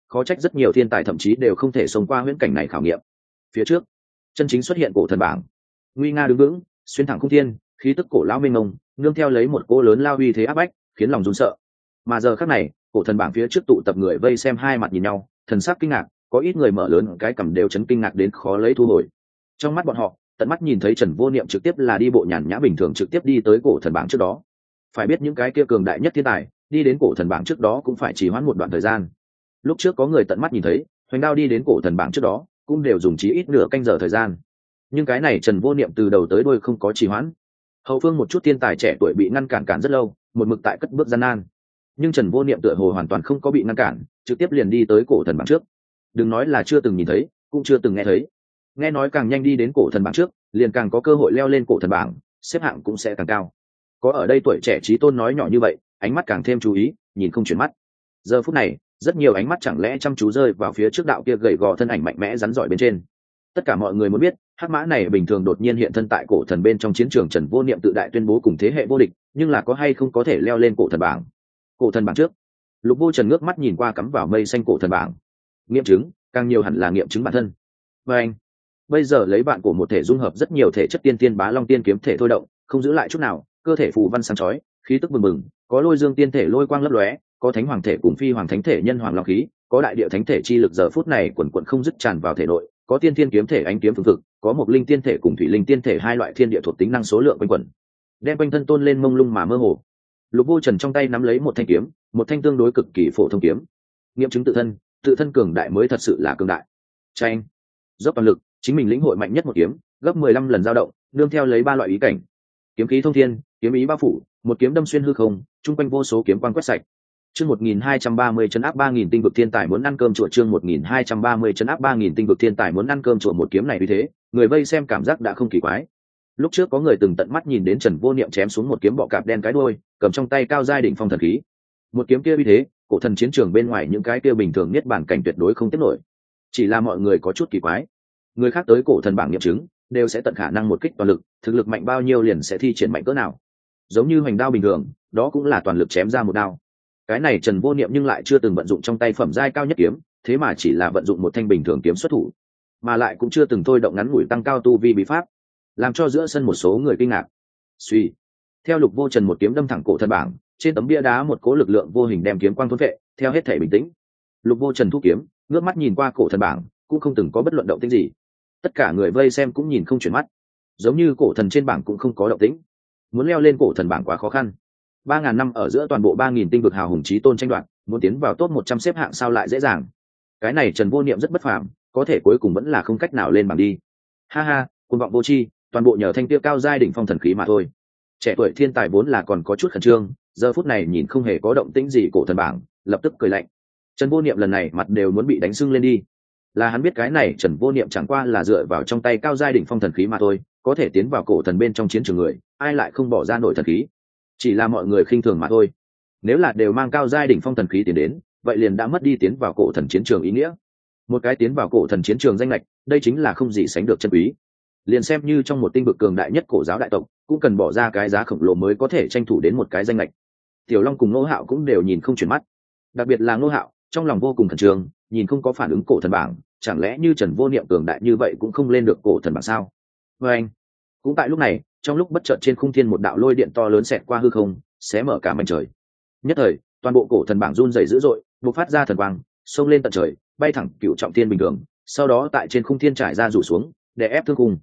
khó trách rất nhiều thiên tài thậm chí đều không thể sống qua huyễn cảnh này khảo nghiệm. Phía trước chân chính xuất hiện cổ thần bảng, nguy nga đứng vững, xuyên thẳng không thiên, khí tức cổ lão mênh mông, nương theo lấy một cỗ lớn lao uy thế áp bách, khiến lòng run sợ. Mà giờ khắc này, cổ thần bảng phía trước tụ tập người vây xem hai mặt nhìn nhau, thần sắc kinh ngạc, có ít người mở lớn cái cằm đều chấn kinh ngạc đến khó lấy thu hồi. Trong mắt bọn họ, tận mắt nhìn thấy Trần Vô Niệm trực tiếp là đi bộ nhàn nhã bình thường trực tiếp đi tới cổ thần bảng trước đó. Phải biết những cái kia cường đại nhất thiên tài, đi đến cổ thần bảng trước đó cũng phải trì hoãn một đoạn thời gian. Lúc trước có người tận mắt nhìn thấy, Hoành Đao đi đến cổ thần bảng trước đó, cũng đều dùng chí ít nửa canh giờ thời gian. Nhưng cái này Trần Vô Niệm từ đầu tới đuôi không có trì hoãn. Hậu phương một chút thiên tài trẻ tuổi bị ngăn cản rất lâu, một mực tại cất bước gian nan. Nhưng Trần Vô Niệm tựa hồ hoàn toàn không có bị ngăn cản, trực tiếp liền đi tới cổ thần bảng trước. Đừng nói là chưa từng nhìn thấy, cũng chưa từng nghe thấy. Nghe nói càng nhanh đi đến cổ thần bảng trước, liền càng có cơ hội leo lên cổ thần bảng, xếp hạng cũng sẽ càng cao. Có ở đây tuổi trẻ trí tôn nói nhỏ như vậy, ánh mắt càng thêm chú ý, nhìn không chuyển mắt. Giờ phút này, rất nhiều ánh mắt chẳng lẽ chăm chú rơi vào phía trước đạo kia gầy gò thân ảnh mạnh mẽ rắn giỏi bên trên. Tất cả mọi người muốn biết, hắc mã này bình thường đột nhiên hiện thân tại cổ thần bên trong chiến trường, Trần Vô Niệm tự đại tuyên bố cùng thế hệ vô địch, nhưng là có hay không có thể leo lên cổ thần bảng. Cổ thần bảng trước, Lục Vô Trần ngước mắt nhìn qua cắm vào mây xanh cổ thần bảng. Nghiệm chứng, càng nhiều hẳn là nghiệm chứng bản thân. Và anh, bây giờ lấy bạn của một thể dung hợp rất nhiều thể chất tiên tiên bá long tiên kiếm thể thôi động, không giữ lại chút nào, cơ thể phù văn sáng chói, khí tức bừng bừng, có lôi dương tiên thể lôi quang lấp lóe, có thánh hoàng thể cùng phi hoàng thánh thể nhân hoàng long khí, có đại địa thánh thể chi lực giờ phút này quần quần không dứt tràn vào thể nội, có tiên thiên kiếm thể ánh kiếm phương thực, có một linh tiên thể cùng thủy linh tiên thể hai loại thiên địa thuộc tính năng số lượng quanh quẩn, đem quanh thân tôn lên mông lung mà mơ hồ. Lục Vô Trần trong tay nắm lấy một thanh kiếm, một thanh tương đối cực kỳ phổ thông kiếm. Nghiệm chứng tự thân cường đại mới thật sự là cường đại. Tranh, dốc toàn lực, chính mình lĩnh hội mạnh nhất một kiếm, gấp 15 lần dao động, nương theo lấy ba loại ý cảnh. Kiếm khí thông thiên, kiếm ý bao phủ, một kiếm đâm xuyên hư không, trung quanh vô số kiếm quang quét sạch. Chương 1230 trấn áp 3000 tinh vực thiên tài muốn ăn cơm chùa, chương 1230 trấn áp 3000 tinh vực thiên tài muốn ăn cơm chùa. Một kiếm này như thế, người vây xem cảm giác đã không kỳ quái. Lúc trước có người từng tận mắt nhìn đến Trần Vô Niệm chém xuống một kiếm bọ cạp đen cái đuôi, cầm trong tay cao giai đỉnh phong thần khí. Một kiếm kia như thế, cổ thần chiến trường bên ngoài những cái kia bình thường niết bàn cảnh tuyệt đối không tiếp nổi. Chỉ là mọi người có chút kỳ quái. Người khác tới cổ thần bảng nghiệm chứng, đều sẽ tận khả năng một kích toàn lực, thực lực mạnh bao nhiêu liền sẽ thi triển mạnh cỡ nào. Giống như hoành đao bình thường, đó cũng là toàn lực chém ra một đao. Cái này Trần Vô Niệm nhưng lại chưa từng vận dụng trong tay phẩm giai cao nhất kiếm, thế mà chỉ là vận dụng một thanh bình thường kiếm xuất thủ, mà lại cũng chưa từng thôi động ngắn ngủi tăng cao tu vi bí pháp, làm cho giữa sân một số người kinh ngạc. Suy, theo Lục Vô Trần một kiếm đâm thẳng cổ thần bảng, trên tấm bia đá một cỗ lực lượng vô hình đem kiếm quang thôn vệ, theo hết thể bình tĩnh. Lục Vô Trần thu kiếm, ngước mắt nhìn qua cổ thần bảng, cũng không từng có bất luận động tĩnh gì. Tất cả người vây xem cũng nhìn không chuyển mắt, giống như cổ thần trên bảng cũng không có động tĩnh. Muốn leo lên cổ thần bảng quá khó khăn. 3000 năm ở giữa toàn bộ 3000 tinh vực hào hùng chí tôn tranh đoạt, muốn tiến vào top 100 xếp hạng sao lại dễ dàng. Cái này Trần Vô Niệm rất bất phàm, có thể cuối cùng vẫn là không cách nào lên bảng đi. Ha ha, cuồng vọng vô tri, toàn bộ nhờ thanh tiêu cao giai đỉnh phong thần khí mà thôi. Trẻ tuổi thiên tài vốn là còn có chút khẩn trương, giờ phút này nhìn không hề có động tĩnh gì cổ thần bảng, lập tức cười lạnh. Trần Vô Niệm lần này mặt đều muốn bị đánh sưng lên đi. Là hắn biết cái này Trần Vô Niệm chẳng qua là dựa vào trong tay cao giai đỉnh phong thần khí mà thôi, có thể tiến vào cổ thần bên trong chiến trường người, ai lại không bỏ ra nổi thần khí. Chỉ là mọi người khinh thường mà thôi. Nếu là đều mang cao giai đỉnh phong thần khí tiến đến, vậy liền đã mất đi tiến vào cổ thần chiến trường ý nghĩa. Một cái tiến vào cổ thần chiến trường danh lệch, đây chính là không gì sánh được chân quý. Liền xem như trong một tinh vực cường đại nhất cổ giáo đại tộc, cũng cần bỏ ra cái giá khổng lồ mới có thể tranh thủ đến một cái danh lệch. Tiểu Long cùng Ngô Hạo cũng đều nhìn không chuyển mắt. Đặc biệt là Ngô Hạo, trong lòng vô cùng khẩn trương, nhìn không có phản ứng cổ thần bảng, chẳng lẽ như Trần Vô Niệm cường đại như vậy cũng không lên được cổ thần bảng sao? Và anh, cũng tại lúc này, trong lúc bất chợt trên khung thiên một đạo lôi điện to lớn xẹt qua hư không, xé mở cả màn trời. Nhất thời, toàn bộ cổ thần bảng run rẩy dữ dội, bộc phát ra thần quang, xông lên tận trời, bay thẳng cựu trọng thiên bình thường, sau đó tại trên khung thiên trải ra rủ xuống, để ép thương khung.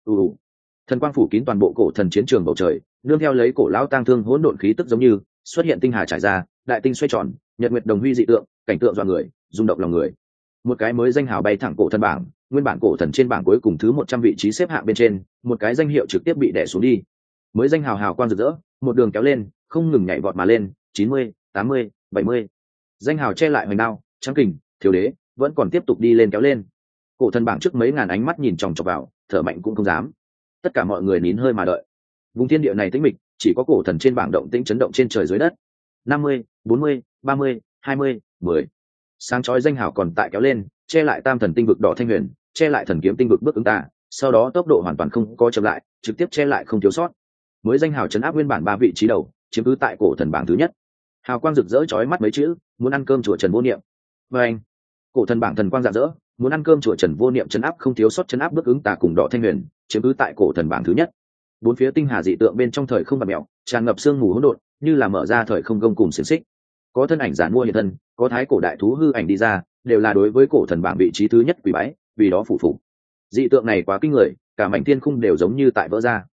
Thần quang phủ kín toàn bộ cổ thần chiến trường bầu trời, nương theo lấy cổ lão tang thương hỗn độn khí tức giống như xuất hiện tinh hà trải ra, đại tinh xoay tròn, nhật nguyệt đồng huy dị tượng, cảnh tượng dọa người, rung động lòng người. Một cái mới danh hào bay thẳng cổ thần bảng, nguyên bản cổ thần trên bảng cuối cùng thứ 100 vị trí xếp hạng bên trên, một cái danh hiệu trực tiếp bị đè xuống đi. Mới danh hào hào quang rực rỡ, một đường kéo lên, không ngừng nhảy vọt mà lên, 90, 80, 70. Danh hào che lại hoành đao, trắng kình, thiếu đế, vẫn còn tiếp tục đi lên kéo lên. Cổ thần bảng trước mấy ngàn ánh mắt nhìn chòng chọc vào, thở mạnh cũng không dám. Tất cả mọi người nín hơi mà đợi. Vùng thiên địa này tĩnh mịch, chỉ có cổ thần trên bảng động tĩnh chấn động trên trời dưới đất. 50, 40, 30, 20, 10. Sáng chói danh hào còn tại kéo lên, che lại tam thần tinh vực đỏ thanh huyền, che lại thần kiếm tinh vực bước ứng tà, sau đó tốc độ hoàn toàn không có chậm lại, trực tiếp che lại không thiếu sót. Mới danh hào chấn áp nguyên bản 3 vị trí đầu, chiếm cứ tại cổ thần bảng thứ nhất. Hào quang rực rỡ chói mắt mấy chữ, muốn ăn cơm chùa Trần Vô Niệm. Và anh, Cổ thần bảng thần quang rạng rỡ, muốn ăn cơm chùa Trần Vô Niệm chấn áp không thiếu sót chấn áp bước ứng tà cùng Đỏ Thanh Huyền, chiếm cứ tại cổ thần bảng thứ nhất. Bốn phía tinh hà dị tượng bên trong thời không và mèo, tràn ngập sương mù hỗn độn, như là mở ra thời không gông cùng xiềng xích. Có thân ảnh giản mua hiện thân, có thái cổ đại thú hư ảnh đi ra, đều là đối với cổ thần bảng vị trí thứ nhất quỷ bái, vì đó phụ phục. Dị tượng này quá kinh người, cả mảnh thiên khung đều giống như tại vỡ ra.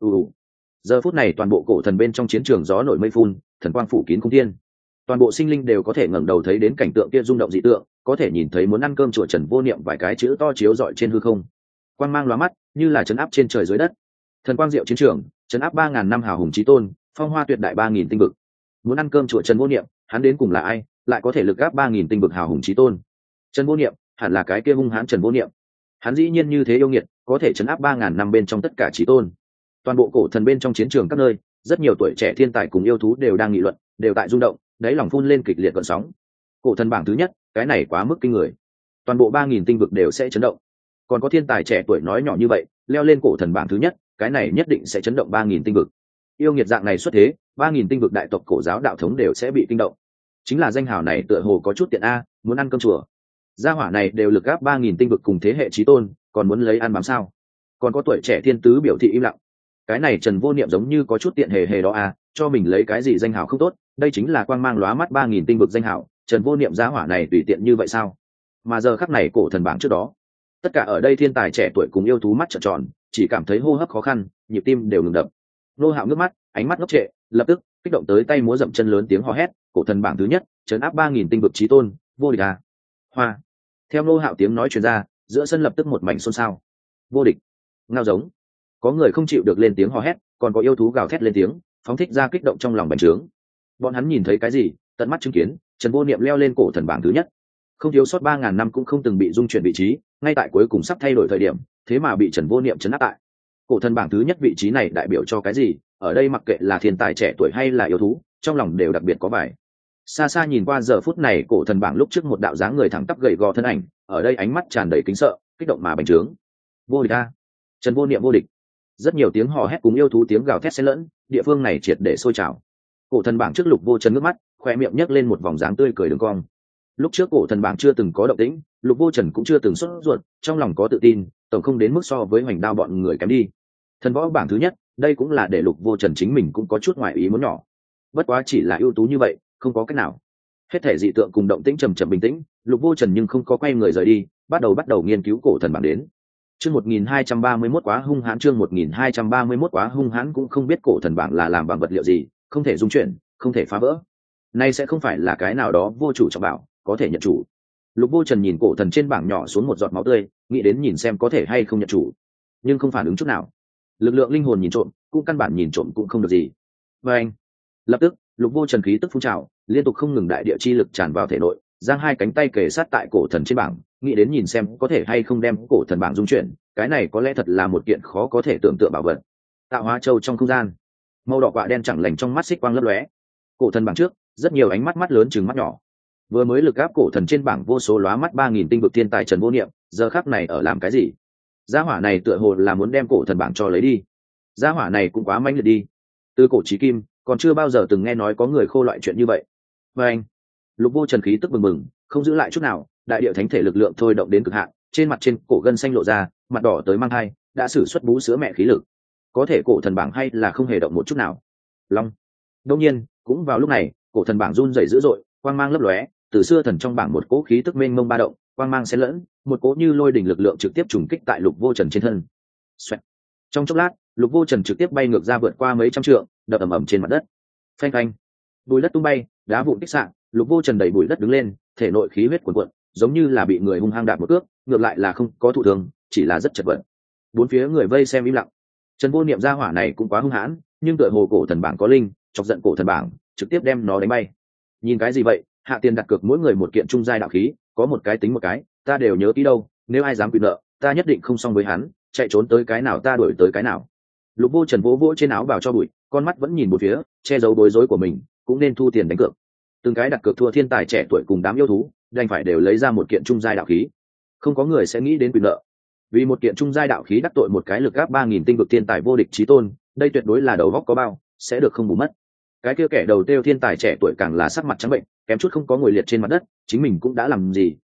Giờ phút này toàn bộ cổ thần bên trong chiến trường gió nổi mây phun, thần quang phủ kín cung thiên. Toàn bộ sinh linh đều có thể ngẩng đầu thấy đến cảnh tượng kia rung động dị tượng, có thể nhìn thấy muốn ăn cơm chùa Trần Vô Niệm vài cái chữ to chiếu rọi trên hư không. Quang mang lóa mắt, như là trấn áp trên trời dưới đất. Thần quang diệu chiến trường, trấn áp 3000 năm hào hùng chí tôn, phong hoa tuyệt đại 3000 tinh vực. Muốn ăn cơm chùa Trần Vô Niệm, hắn đến cùng là ai, lại có thể lực gáp 3000 tinh vực hào hùng chí tôn? Trần Vô Niệm, hẳn là cái kia hung hãn Trần Vô Niệm. Hắn dĩ nhiên như thế yêu nghiệt, có thể trấn áp 3000 năm bên trong tất cả chí tôn. Toàn bộ cổ thần bên trong chiến trường các nơi, rất nhiều tuổi trẻ thiên tài cùng yêu thú đều đang nghị luận, đều tại rung động, đáy lòng phun lên kịch liệt gợn sóng. Cổ thần bảng thứ nhất, cái này quá mức kinh người. Toàn bộ 3000 tinh vực đều sẽ chấn động. Còn có thiên tài trẻ tuổi nói nhỏ như vậy, leo lên cổ thần bảng thứ nhất, cái này nhất định sẽ chấn động 3000 tinh vực. Yêu nghiệt dạng này xuất thế, 3000 tinh vực đại tộc cổ giáo đạo thống đều sẽ bị kinh động. Chính là danh hào này tựa hồ có chút tiện a, muốn ăn cơm chùa. Gia hỏa này đều lực gáp 3000 tinh vực cùng thế hệ chí tôn, còn muốn lấy ăn bám sao? Còn có tuổi trẻ thiên tứ biểu thị im lặng. Cái này Trần Vô Niệm giống như có chút tiện hề hề đó a, cho mình lấy cái gì danh hào không tốt, đây chính là quang mang lóa mắt 3000 tinh vực danh hào, Trần Vô Niệm gia hỏa này tùy tiện như vậy sao? Mà giờ khắc này cổ thần bảng trước đó, tất cả ở đây thiên tài trẻ tuổi cùng yêu thú mắt trợn tròn, chỉ cảm thấy hô hấp khó khăn, nhịp tim đều ngừng đập. Nô Hạo ngước mắt, ánh mắt ngốc trệ, lập tức kích động tới tay múa dậm chân lớn tiếng hò hét, cổ thần bảng thứ nhất, trấn áp 3000 tinh vực chí tôn, vô địch à. Hoa. Theo Nô Hạo tiếng nói truyền ra, giữa sân lập tức một mảnh xôn xao. Vô địch. Ngao giống. Có người không chịu được lên tiếng hò hét, còn có yêu thú gào thét lên tiếng, phóng thích ra kích động trong lòng bành trướng. Bọn hắn nhìn thấy cái gì, tận mắt chứng kiến, Trần Vô Niệm leo lên cổ thần bảng thứ nhất. Không thiếu sót 3000 năm cũng không từng bị dung chuyển vị trí, ngay tại cuối cùng sắp thay đổi thời điểm, thế mà bị Trần Vô Niệm trấn áp tại. Cổ thần bảng thứ nhất vị trí này đại biểu cho cái gì? Ở đây mặc kệ là thiên tài trẻ tuổi hay là yêu thú, trong lòng đều đặc biệt có bài. Xa xa nhìn qua giờ phút này cổ thần bảng lúc trước một đạo dáng người thẳng tắp gầy gò thân ảnh, ở đây ánh mắt tràn đầy kính sợ, kích động mà bành trướng. Vô địch a, Trần Vô Niệm vô địch. Rất nhiều tiếng hò hét cùng yêu thú tiếng gào thét xen lẫn, địa phương này triệt để sôi trào. Cổ thần bảng trước Lục Vô Trần nước mắt, khoe miệng nhếch lên một vòng dáng tươi cười đường cong. Lúc trước cổ thần bảng chưa từng có động tĩnh, Lục Vô Trần cũng chưa từng xuất ruột, trong lòng có tự tin, tổng không đến mức so với Hoành Đao bọn người kém đi. Thần võ bảng thứ nhất, đây cũng là để Lục Vô Trần chính mình cũng có chút ngoài ý muốn nhỏ. Bất quá chỉ là ưu tú như vậy, không có cách nào. Hết thể dị tượng cùng động tĩnh trầm trầm bình tĩnh, Lục Vô Trần nhưng không có quay người rời đi, bắt đầu nghiên cứu cổ thần bảng đến. Chương 1231 quá hung hãn, chương 1231 quá hung hãn, cũng không biết cổ thần bảng là làm bằng vật liệu gì, không thể dung chuyển, không thể phá vỡ. Nay sẽ không phải là cái nào đó vô chủ trọng bảo, có thể nhận chủ. Lục Vô Trần nhìn cổ thần trên bảng nhỏ xuống một giọt máu tươi, nghĩ đến nhìn xem có thể hay không nhận chủ, nhưng không phản ứng chút nào. Lực lượng linh hồn nhìn trộm, cũng căn bản nhìn trộm cũng không được gì. Và anh, lập tức, Lục Vô Trần khí tức phun trào, liên tục không ngừng đại địa chi lực tràn vào thể nội, giang hai cánh tay kề sát tại cổ thần trên bảng, nghĩ đến nhìn xem có thể hay không đem cổ thần bảng dung chuyển, cái này có lẽ thật là một kiện khó có thể tưởng tượng bảo vật. Tạo hóa châu trong không gian, màu đỏ quạ đen chẳng lành trong mắt xích quang lấp lóe. Cổ thần bảng trước, rất nhiều ánh mắt mắt lớn chừng mắt nhỏ. Vừa mới lực áp cổ thần trên bảng vô số lóa mắt 3000 tinh vực thiên tài Trần Vô Niệm, giờ khắc này ở làm cái gì? Gia hỏa này tựa hồ là muốn đem cổ thần bảng cho lấy đi. Gia hỏa này cũng quá mãnh liệt đi. Từ cổ chí kim, còn chưa bao giờ từng nghe nói có người khô loại chuyện như vậy. Và anh, Lục Vô Trần khí tức bừng bừng, không giữ lại chút nào, đại địa thánh thể lực lượng thôi động đến cực hạn, trên mặt trên cổ gân xanh lộ ra, mặt đỏ tới mang hai, đã sử xuất bú sữa mẹ khí lực. Có thể cổ thần bảng hay là không hề động một chút nào. Long. Đương nhiên, cũng vào lúc này, cổ thần bảng run rẩy dữ dội, quang mang lấp lóe, từ xưa thần trong bảng một cỗ khí tức mênh mông ba động, quang mang xen lẫn, một cỗ như lôi đỉnh lực lượng trực tiếp trùng kích tại Lục Vô Trần trên thân. Xoẹt. Trong chốc lát, Lục Vô Trần trực tiếp bay ngược ra vượt qua mấy trăm trượng, đập ầm ầm trên mặt đất. Phanh phanh. Bụi đất tung bay, đá vụn kích xạ, Lục Vô Trần đẩy bụi đất đứng lên, thể nội khí huyết cuồn cuộn, giống như là bị người hung hăng đạp một cước, ngược lại là không có thụ thương, chỉ là rất chật vật. Bốn phía người vây xem im lặng. Trần Vô Niệm gia hỏa này cũng quá hung hãn, nhưng tựa hồ cổ thần bảng có linh, chọc giận cổ thần bảng, trực tiếp đem nó đánh bay. Nhìn cái gì vậy? Hạ tiền đặt cược mỗi người một kiện trung giai đạo khí, có một cái tính một cái, ta đều nhớ kỹ đâu, nếu ai dám quỵt nợ, ta nhất định không xong với hắn, chạy trốn tới cái nào ta đuổi tới cái nào. Lục Vô Trần vỗ vỗ trên áo bào cho bụi, con mắt vẫn nhìn một phía, che giấu bối rối của mình, cũng nên thu tiền đánh cược. Từng cái đặt cược thua thiên tài trẻ tuổi cùng đám yêu thú, đành phải đều lấy ra một kiện trung giai đạo khí. Không có người sẽ nghĩ đến quỵt nợ. Vì một kiện trung giai đạo khí đắc tội một cái lực áp 3000 tinh vực thiên tài vô địch chí tôn, đây tuyệt đối là đầu góc có bao, sẽ được không bù mất. Cái kia kẻ đầu tiêu thiên tài trẻ tuổi càng là sắc mặt trắng bệnh, kém chút không có ngồi liệt trên mặt đất, chính mình cũng đã làm gì,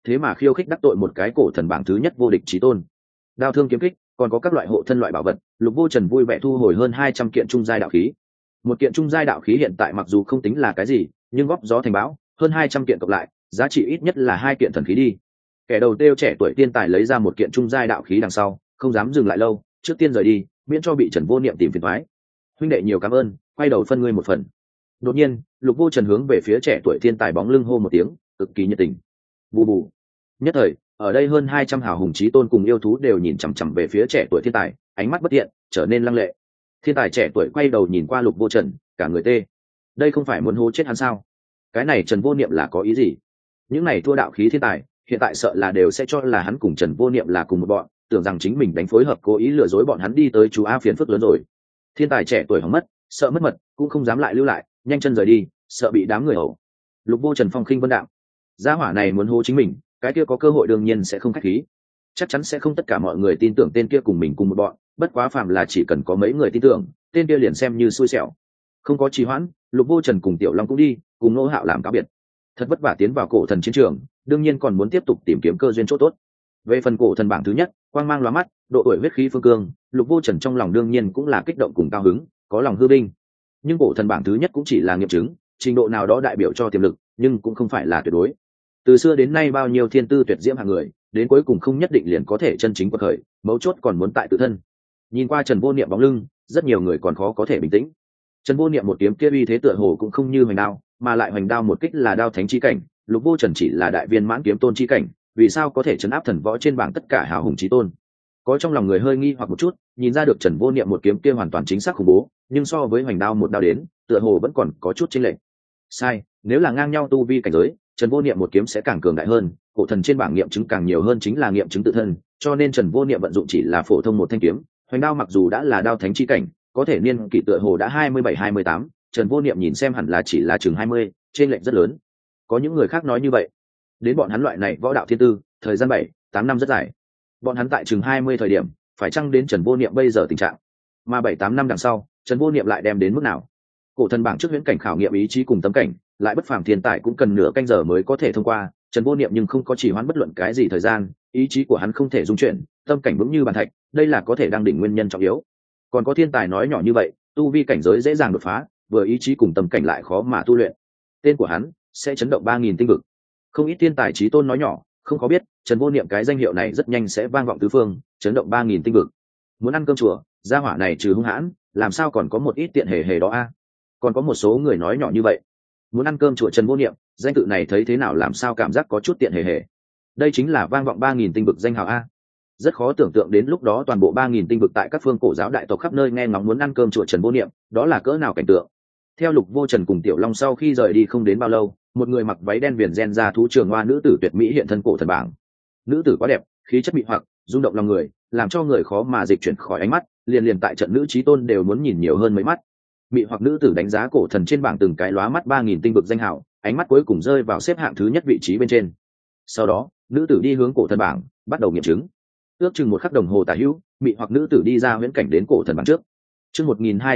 thế mà khiêu khích đắc tội một cái cổ thần bảng thứ nhất vô địch chí tôn. Đao thương kiếm kích, còn có các loại hộ thân loại bảo vật, Lục Vô Trần vui vẻ thu hồi hơn 200 kiện trung giai đạo khí. Một kiện trung giai đạo khí hiện tại mặc dù không tính là cái gì, nhưng góp gió thành bão, hơn 200 kiện cộng lại, giá trị ít nhất là 2 kiện thần khí đi. Kẻ đầu tiêu trẻ tuổi tiên tài lấy ra một kiện trung giai đạo khí đằng sau, không dám dừng lại lâu, trước tiên rời đi, miễn cho bị Trần Vô Niệm tìm phiền toái. Huynh đệ nhiều cảm ơn, quay đầu phân ngươi một phần. Đột nhiên, Lục Vô Trần hướng về phía trẻ tuổi tiên tài bóng lưng hô một tiếng, cực kỳ nhiệt tình. Bù bù. Nhất thời, ở đây hơn 200 hào hùng chí tôn cùng yêu thú đều nhìn chằm chằm về phía trẻ tuổi thiên tài, ánh mắt bất thiện, trở nên lăng lệ. Thiên tài trẻ tuổi quay đầu nhìn qua Lục Vô Trần, cả người tê. Đây không phải muốn hố chết hắn sao? Cái này Trần Vô Niệm là có ý gì? Những này thua đạo khí thiên tài, hiện tại sợ là đều sẽ cho là hắn cùng Trần Vô Niệm là cùng một bọn, tưởng rằng chính mình đánh phối hợp cố ý lừa dối bọn hắn đi tới chú A phiền phức lớn rồi. Thiên tài trẻ tuổi hỏng mất, sợ mất mật, cũng không dám lại lưu lại, nhanh chân rời đi, sợ bị đám người hầu. Lục Vô Trần phong khinh vân đạm. Gia hỏa này muốn hô chính mình, cái kia có cơ hội đương nhiên sẽ không khách khí. Chắc chắn sẽ không tất cả mọi người tin tưởng tên kia cùng mình cùng một bọn, bất quá phàm là chỉ cần có mấy người tin tưởng, tên kia liền xem như xui xẻo. Không có trì hoãn, Lục Vô Trần cùng Tiểu Long cũng đi, cùng Nô Hạo làm cáo biệt. Thật vất vả tiến vào cổ thần chiến trường, đương nhiên còn muốn tiếp tục tìm kiếm cơ duyên chỗ tốt. Về phần cổ thần bảng thứ nhất, quang mang lóa mắt, độ tuổi huyết khí phương cương, Lục Vô Trần trong lòng đương nhiên cũng là kích động cùng cao hứng, có lòng hư vinh. Nhưng cổ thần bảng thứ nhất cũng chỉ là nghiệm chứng, trình độ nào đó đại biểu cho tiềm lực, nhưng cũng không phải là tuyệt đối. Từ xưa đến nay bao nhiêu thiên tư tuyệt diễm hạng người, đến cuối cùng không nhất định liền có thể chân chính quật khởi, mấu chốt còn muốn tại tự thân. Nhìn qua Trần Vô Niệm bóng lưng, rất nhiều người còn khó có thể bình tĩnh. Trần Vô Niệm một kiếm kia uy thế tựa hồ cũng không như hoành đao, mà lại hoành đao một kích là đao thánh chi cảnh, Lục Vô Trần chỉ là đại viên mãn kiếm tôn chi cảnh, vì sao có thể trấn áp thần võ trên bảng tất cả hào hùng chí tôn? Có trong lòng người hơi nghi hoặc một chút, nhìn ra được Trần Vô Niệm một kiếm kia hoàn toàn chính xác khủng bố, nhưng so với hoành đao một đao đến, tựa hồ vẫn còn có chút chênh lệch. Sai, nếu là ngang nhau tu vi cảnh giới, Trần Vô Niệm một kiếm sẽ càng cường đại hơn, cổ thần trên bảng nghiệm chứng càng nhiều hơn chính là nghiệm chứng tự thân, cho nên Trần Vô Niệm vận dụng chỉ là phổ thông một thanh kiếm, hoành đao mặc dù đã là đao thánh chi cảnh, có thể niên kỷ tựa hồ đã 27-28, Trần Vô Niệm nhìn xem hẳn là chỉ là chừng 20, trên lệch rất lớn. Có những người khác nói như vậy. Đến bọn hắn loại này võ đạo thiên tư, thời gian 7-8 năm rất dài. Bọn hắn tại chừng 20 thời điểm, phải chăng đến Trần Vô Niệm bây giờ tình trạng? Mà 7-8 năm đằng sau, Trần Vô Niệm lại đem đến mức nào? Cổ thần bảng trước huyễn cảnh khảo nghiệm ý chí cùng tâm cảnh, lại bất phàm thiên tài cũng cần nửa canh giờ mới có thể thông qua, Trần Vô Niệm nhưng không có chỉ hoãn bất luận cái gì thời gian, ý chí của hắn không thể dung chuyển, tâm cảnh vững như bàn thạch, đây là có thể đang đỉnh nguyên nhân trọng yếu. Còn có thiên tài nói nhỏ như vậy, tu vi cảnh giới dễ dàng đột phá, vừa ý chí cùng tâm cảnh lại khó mà tu luyện. Tên của hắn sẽ chấn động 3000 tinh vực. Không ít thiên tài chí tôn nói nhỏ, không có biết, Trần Vô Niệm cái danh hiệu này rất nhanh sẽ vang vọng tứ phương, chấn động 3000 tinh vực. Muốn ăn cơm chùa, gia hỏa này trừ hung hãn, làm sao còn có một ít tiện hề hề đó a? Còn có một số người nói nhỏ như vậy. Muốn ăn cơm chùa Trần Vô Niệm, danh tự này thấy thế nào làm sao cảm giác có chút tiện hề hề. Đây chính là vang vọng 3000 tinh vực danh hào a. Rất khó tưởng tượng đến lúc đó toàn bộ 3000 tinh vực tại các phương cổ giáo đại tộc khắp nơi nghe ngóng muốn ăn cơm chùa Trần Vô Niệm, đó là cỡ nào cảnh tượng. Theo Lục Vô Trần cùng Tiểu Long sau khi rời đi không đến bao lâu, một người mặc váy đen viền ren ra thú trường hoa nữ tử tuyệt mỹ hiện thân cổ thần bảng. Nữ tử quá đẹp, khí chất mị hoặc, rung động lòng người, làm cho người khó mà dịch chuyển khỏi ánh mắt, liền tại trận nữ chí tôn đều muốn nhìn nhiều hơn mấy mắt. Mị hoặc nữ tử đánh giá cổ thần trên bảng từng cái lóa mắt 3000 tinh vực danh hào, ánh mắt cuối cùng rơi vào xếp hạng thứ nhất vị trí bên trên. Sau đó, nữ tử đi hướng cổ thần bảng, bắt đầu nghiệm chứng. Ước chừng một khắc đồng hồ tả hữu, mị hoặc nữ tử đi ra huyễn cảnh đến cổ thần bảng trước. Chương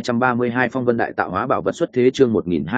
1232 Phong Vân Đại Tạo Hóa Bảo Vật xuất thế, chương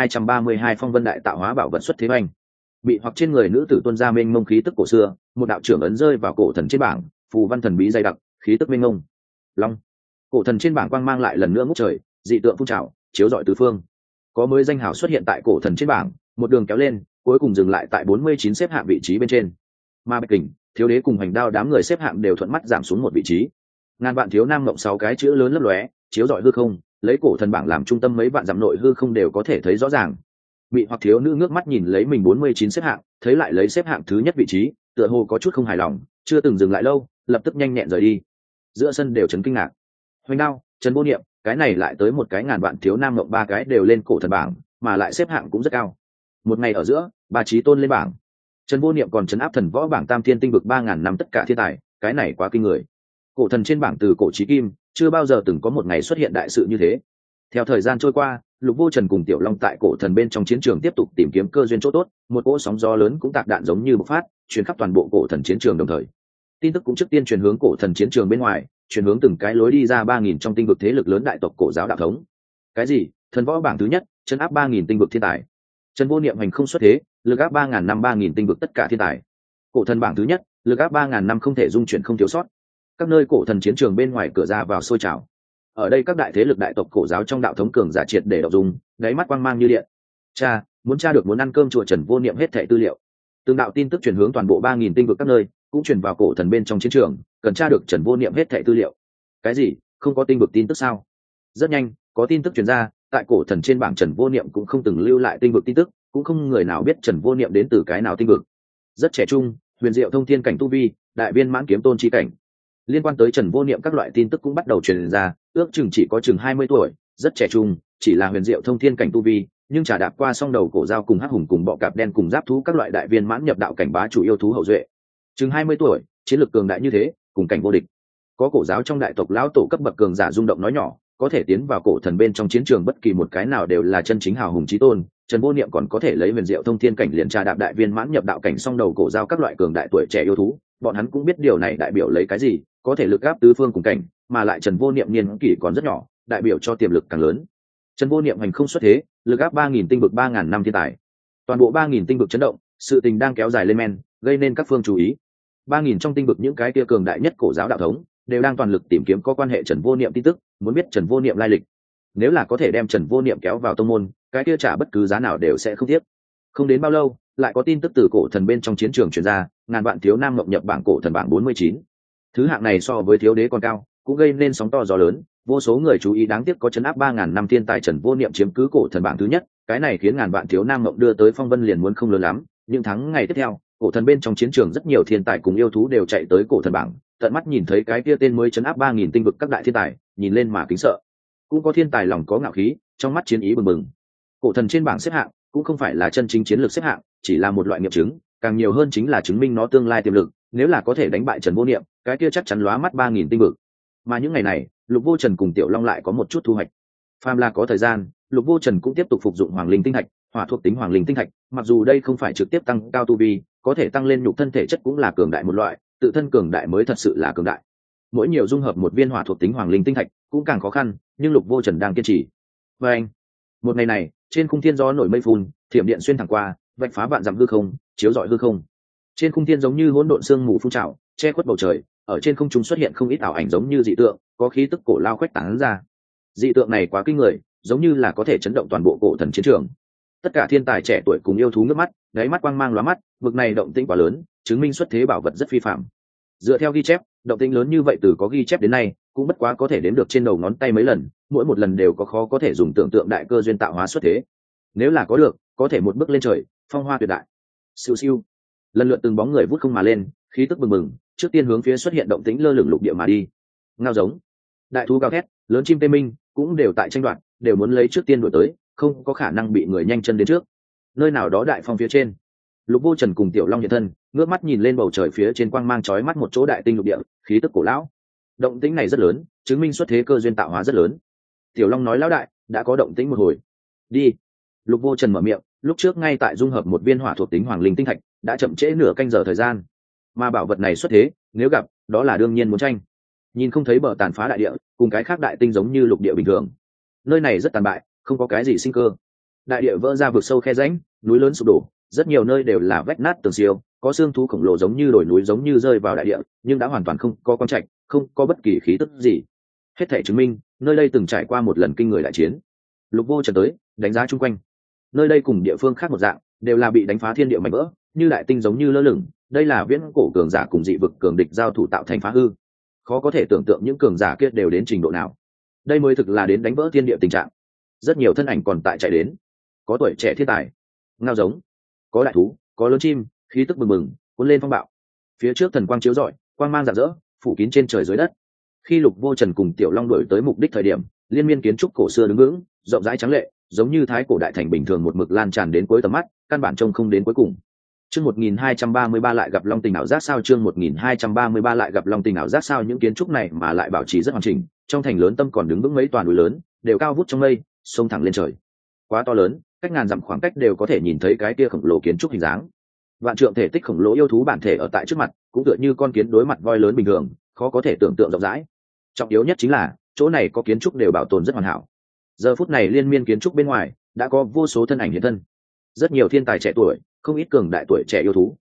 1232 Phong Vân Đại Tạo Hóa Bảo Vật xuất thế oanh. Mị hoặc trên người nữ tử tuôn ra mênh mông khí tức cổ xưa, một đạo trưởng ấn rơi vào cổ thần trên bảng, phù văn thần bí dày đặc, khí tức mênh mông. Long. Cổ thần trên bảng quang mang lại lần nữa ngút trời, dị tượng phun trào, chiếu rọi tứ phương. Có mới danh hào xuất hiện tại cổ thần trên bảng, một đường kéo lên, cuối cùng dừng lại tại 49 xếp hạng vị trí bên trên. Ma Bạch Kình, Thiếu Đế cùng Hoành Đao đám người xếp hạng đều thuận mắt giảm xuống một vị trí. Ngàn vạn thiếu nam ngộng 6 cái chữ lớn lấp lóe, chiếu rọi hư không, lấy cổ thần bảng làm trung tâm mấy vạn dặm nội hư không đều có thể thấy rõ ràng. Mị hoặc thiếu nữ ngước mắt nhìn lấy mình 49 xếp hạng, thấy lại lấy xếp hạng thứ nhất vị trí, tựa hồ có chút không hài lòng, chưa từng dừng lại lâu, lập tức nhanh nhẹn rời đi. Giữa sân đều chấn kinh ngạc. Hoành Đao, Trần Vô Niệm, cái này lại tới một cái ngàn vạn thiếu nam ngộng 3 cái đều lên cổ thần bảng, mà lại xếp hạng cũng rất cao. Một ngày ở giữa, ba chí tôn lên bảng. Trần Vô Niệm còn trấn áp thần võ bảng tam thiên tinh vực 3000 năm tất cả thiên tài, cái này quá kinh người. Cổ thần trên bảng từ cổ chí kim, chưa bao giờ từng có một ngày xuất hiện đại sự như thế. Theo thời gian trôi qua, Lục Vô Trần cùng Tiểu Long tại cổ thần bên trong chiến trường tiếp tục tìm kiếm cơ duyên chỗ tốt, một cỗ sóng gió lớn cũng tạc đạn giống như bộc phát, truyền khắp toàn bộ cổ thần chiến trường đồng thời. Tin tức cũng trước tiên truyền hướng cổ thần chiến trường bên ngoài, truyền hướng từng cái lối đi ra 3000 trong tinh vực thế lực lớn đại tộc cổ giáo đạo thống. Cái gì? Thần võ bảng thứ nhất, trấn áp 3000 tinh vực thiên tài. Trần Vô Niệm hành không xuất thế, lực áp 3000 năm 3000 tinh vực tất cả thiên tài. Cổ thần bảng thứ nhất, lực áp 3.000 năm không thể dung chuyển không thiếu sót. Các nơi cổ thần chiến trường bên ngoài cửa ra vào sôi trào. Ở đây các đại thế lực đại tộc cổ giáo trong đạo thống cường giả triệt để đọc dùng, đáy mắt quang mang như điện. Muốn tra được muốn ăn cơm chùa Trần Vô Niệm hết thảy tư liệu. Từng đạo tin tức truyền hướng toàn bộ 3.000 tinh vực các nơi, cũng truyền vào cổ thần bên trong chiến trường, cần tra được Trần Vô Niệm hết thảy tư liệu. Cái gì? Không có tinh vực tin tức sao? Rất nhanh, có tin tức truyền ra, tại cổ thần trên bảng Trần Vô Niệm cũng không từng lưu lại tinh vực tin tức, cũng không người nào biết Trần Vô Niệm đến từ cái nào tinh vực. Rất trẻ trung, huyền diệu thông thiên cảnh tu vi, đại viên mãn kiếm tôn chi cảnh. Liên quan tới Trần Vô Niệm các loại tin tức cũng bắt đầu truyền ra, ước chừng chỉ có chừng 20 tuổi, rất trẻ trung, chỉ là huyền diệu thông thiên cảnh tu vi, nhưng trà đạp qua song đầu cổ dao cùng hắc hùng cùng bọ cạp đen cùng giáp thú các loại đại viên mãn nhập đạo cảnh bá chủ yêu thú hậu duệ. Chừng 20 tuổi, chiến lược cường đại như thế, cùng cảnh vô địch. Có cổ giáo trong đại tộc lão tổ cấp bậc cường giả rung động nói nhỏ, có thể tiến vào cổ thần bên trong chiến trường bất kỳ một cái nào đều là chân chính hào hùng chí tôn. Trần Vô Niệm còn có thể lấy huyền diệu thông thiên cảnh liền trà đạp đại viên mãn nhập đạo cảnh song đầu cổ dao các loại cường đại tuổi trẻ yêu thú, bọn hắn cũng biết điều này đại biểu lấy cái gì, có thể lực áp tứ phương cùng cảnh, mà lại Trần Vô Niệm niên kỷ còn rất nhỏ, đại biểu cho tiềm lực càng lớn. Trần Vô Niệm hành không xuất thế, lực áp 3.000 tinh vực 3.000 năm thiên tài. Toàn bộ 3.000 tinh vực chấn động, sự tình đang kéo dài lên men, gây nên các phương chú ý. 3.000 trong tinh vực những cái kia cường đại nhất cổ giáo đạo thống đều đang toàn lực tìm kiếm có quan hệ Trần Vô Niệm tin tức, muốn biết Trần Vô Niệm lai lịch. Nếu là có thể đem Trần Vô Niệm kéo vào tông môn, cái kia trả bất cứ giá nào đều sẽ không tiếc. Không đến bao lâu, lại có tin tức từ cổ thần bên trong chiến trường truyền ra, ngàn vạn thiếu nam ngọc nhập bảng cổ thần bảng 49. Thứ hạng này so với thiếu đế còn cao, cũng gây nên sóng to gió lớn, vô số người chú ý, đáng tiếc có chấn áp 3.000 năm thiên tài Trần Vô Niệm chiếm cứ cổ thần bảng thứ nhất, cái này khiến ngàn vạn thiếu nam ngọc đưa tới phong vân liền muốn không lớn lắm. Những tháng ngày tiếp theo, cổ thần bên trong chiến trường rất nhiều thiên tài cùng yêu thú đều chạy tới cổ thần bảng, tận mắt nhìn thấy cái kia tên mới chấn áp 3.000 tinh vực các đại thiên tài, nhìn lên mà kính sợ. Cũng có thiên tài lòng có ngạo khí, trong mắt chiến ý bừng bừng. Cổ thần trên bảng xếp hạng cũng không phải là chân chính chiến lược xếp hạng, chỉ là một loại nghiệm chứng, càng nhiều hơn chính là chứng minh nó tương lai tiềm lực, nếu là có thể đánh bại Trần Vô Niệm, cái kia chắc chắn lóa mắt 3.000 tinh vực. Mà những ngày này, Lục Vô Trần cùng Tiểu Long lại có một chút thu hoạch. Phàm là có thời gian, Lục Vô Trần cũng tiếp tục phục dụng Hoàng Linh tinh thạch, hỏa thuộc tính Hoàng Linh tinh thạch, mặc dù đây không phải trực tiếp tăng cao tu vi, có thể tăng lên nhục thân thể chất cũng là cường đại một loại, tự thân cường đại mới thật sự là cường đại. Mỗi nhiều dung hợp một viên hỏa thuộc tính Hoàng Linh tinh thạch cũng càng khó khăn, nhưng Lục Vô Trần đang kiên trì. Và anh, một ngày này, trên khung thiên gió nổi mây phun, thiểm điện xuyên thẳng qua, vạch phá vạn dặm hư không, chiếu rọi hư không. Trên khung thiên giống như hỗn độn sương mù phun trào, che khuất bầu trời, ở trên không trung xuất hiện không ít ảo ảnh giống như dị tượng, có khí tức cổ lao khuếch tán ra. Dị tượng này quá kinh người, giống như là có thể chấn động toàn bộ cổ thần chiến trường. Tất cả thiên tài trẻ tuổi cùng yêu thú nước mắt, đáy mắt quang mang lóa mắt, vực này động tĩnh quá lớn, chứng minh xuất thế bảo vật rất phi phàm. Dựa theo ghi chép, động tĩnh lớn như vậy từ có ghi chép đến nay, cũng bất quá có thể đếm được trên đầu ngón tay mấy lần, mỗi một lần đều có khó có thể dùng tưởng tượng đại cơ duyên tạo hóa xuất thế. Nếu là có được, có thể một bước lên trời, phong hoa tuyệt đại. Siêu siêu, lần lượt từng bóng người vút không mà lên, khí tức bừng bừng, trước tiên hướng phía xuất hiện động tĩnh lơ lửng lục địa mà đi. Ngao giống, đại thú gào thét, lớn chim tê minh cũng đều tại tranh đoạt, đều muốn lấy trước tiên đuổi tới, không có khả năng bị người nhanh chân đến trước. Nơi nào đó đại phong phía trên, Lục Vô Trần cùng Tiểu Long hiện thân, ngước mắt nhìn lên bầu trời phía trên quang mang chói mắt một chỗ đại tinh lục địa, khí tức cổ lão. Động tĩnh này rất lớn, chứng minh xuất thế cơ duyên tạo hóa rất lớn. Tiểu Long nói lão đại, đã có động tĩnh một hồi. Đi. Lục Vô Trần mở miệng, lúc trước ngay tại dung hợp một viên hỏa thuộc tính Hoàng Linh tinh thạch, đã chậm trễ nửa canh giờ thời gian. Mà bảo vật này xuất thế, nếu gặp, đó là đương nhiên muốn tranh. Nhìn không thấy bờ tàn phá đại địa, cùng cái khác đại tinh giống như lục địa bình thường. Nơi này rất tàn bại, không có cái gì sinh cơ. Đại địa vỡ ra vực sâu khe rãnh, núi lớn sụp đổ, rất nhiều nơi đều là vách nát tường siêu, có xương thú khổng lồ giống như đồi núi giống như rơi vào đại địa, nhưng đã hoàn toàn không có quang trạch, không có bất kỳ khí tức gì. Hết thảy chứng minh, nơi đây từng trải qua một lần kinh người đại chiến. Lục Vô Trần tới, đánh giá chung quanh. Nơi đây cùng địa phương khác một dạng, đều là bị đánh phá thiên địa mảnh vỡ, như đại tinh giống như lơ lửng. Đây là viễn cổ cường giả cùng dị vực cường địch giao thủ tạo thành phá hư. Khó có thể tưởng tượng những cường giả kia đều đến trình độ nào. Đây mới thực là đến đánh vỡ thiên địa tình trạng. Rất nhiều thân ảnh còn tại chạy đến, có tuổi trẻ thiên tài, ngao giống, có đại thú, có lớn chim, khí tức bừng bừng, cuốn lên phong bạo. Phía trước thần quang chiếu rọi, quang mang rạng rỡ, phủ kín trên trời dưới đất. Khi Lục Vô Trần cùng Tiểu Long đuổi tới mục đích thời điểm, liên miên kiến trúc cổ xưa đứng vững, rộng rãi trắng lệ, giống như thái cổ đại thành bình thường một mực lan tràn đến cuối tầm mắt, căn bản trông không đến cuối cùng. Chương 1233 lại gặp Long Tình ảo giác sao? Chương 1233 lại gặp Long Tình ảo giác sao? Những kiến trúc này mà lại bảo trì rất hoàn chỉnh, trong thành lớn tâm còn đứng vững mấy tòa núi lớn, đều cao vút trong mây, xông thẳng lên trời. Quá to lớn, cách ngàn dặm khoảng cách đều có thể nhìn thấy cái kia khổng lồ kiến trúc hình dáng. Vạn trượng thể tích khổng lồ yêu thú bản thể ở tại trước mặt, cũng tựa như con kiến đối mặt voi lớn bình thường, khó có thể tưởng tượng rộng rãi. Trọng yếu nhất chính là, chỗ này có kiến trúc đều bảo tồn rất hoàn hảo. Giờ phút này liên miên kiến trúc bên ngoài, đã có vô số thân ảnh hiện thân. Rất nhiều thiên tài trẻ tuổi, không ít cường đại tuổi trẻ yêu thú.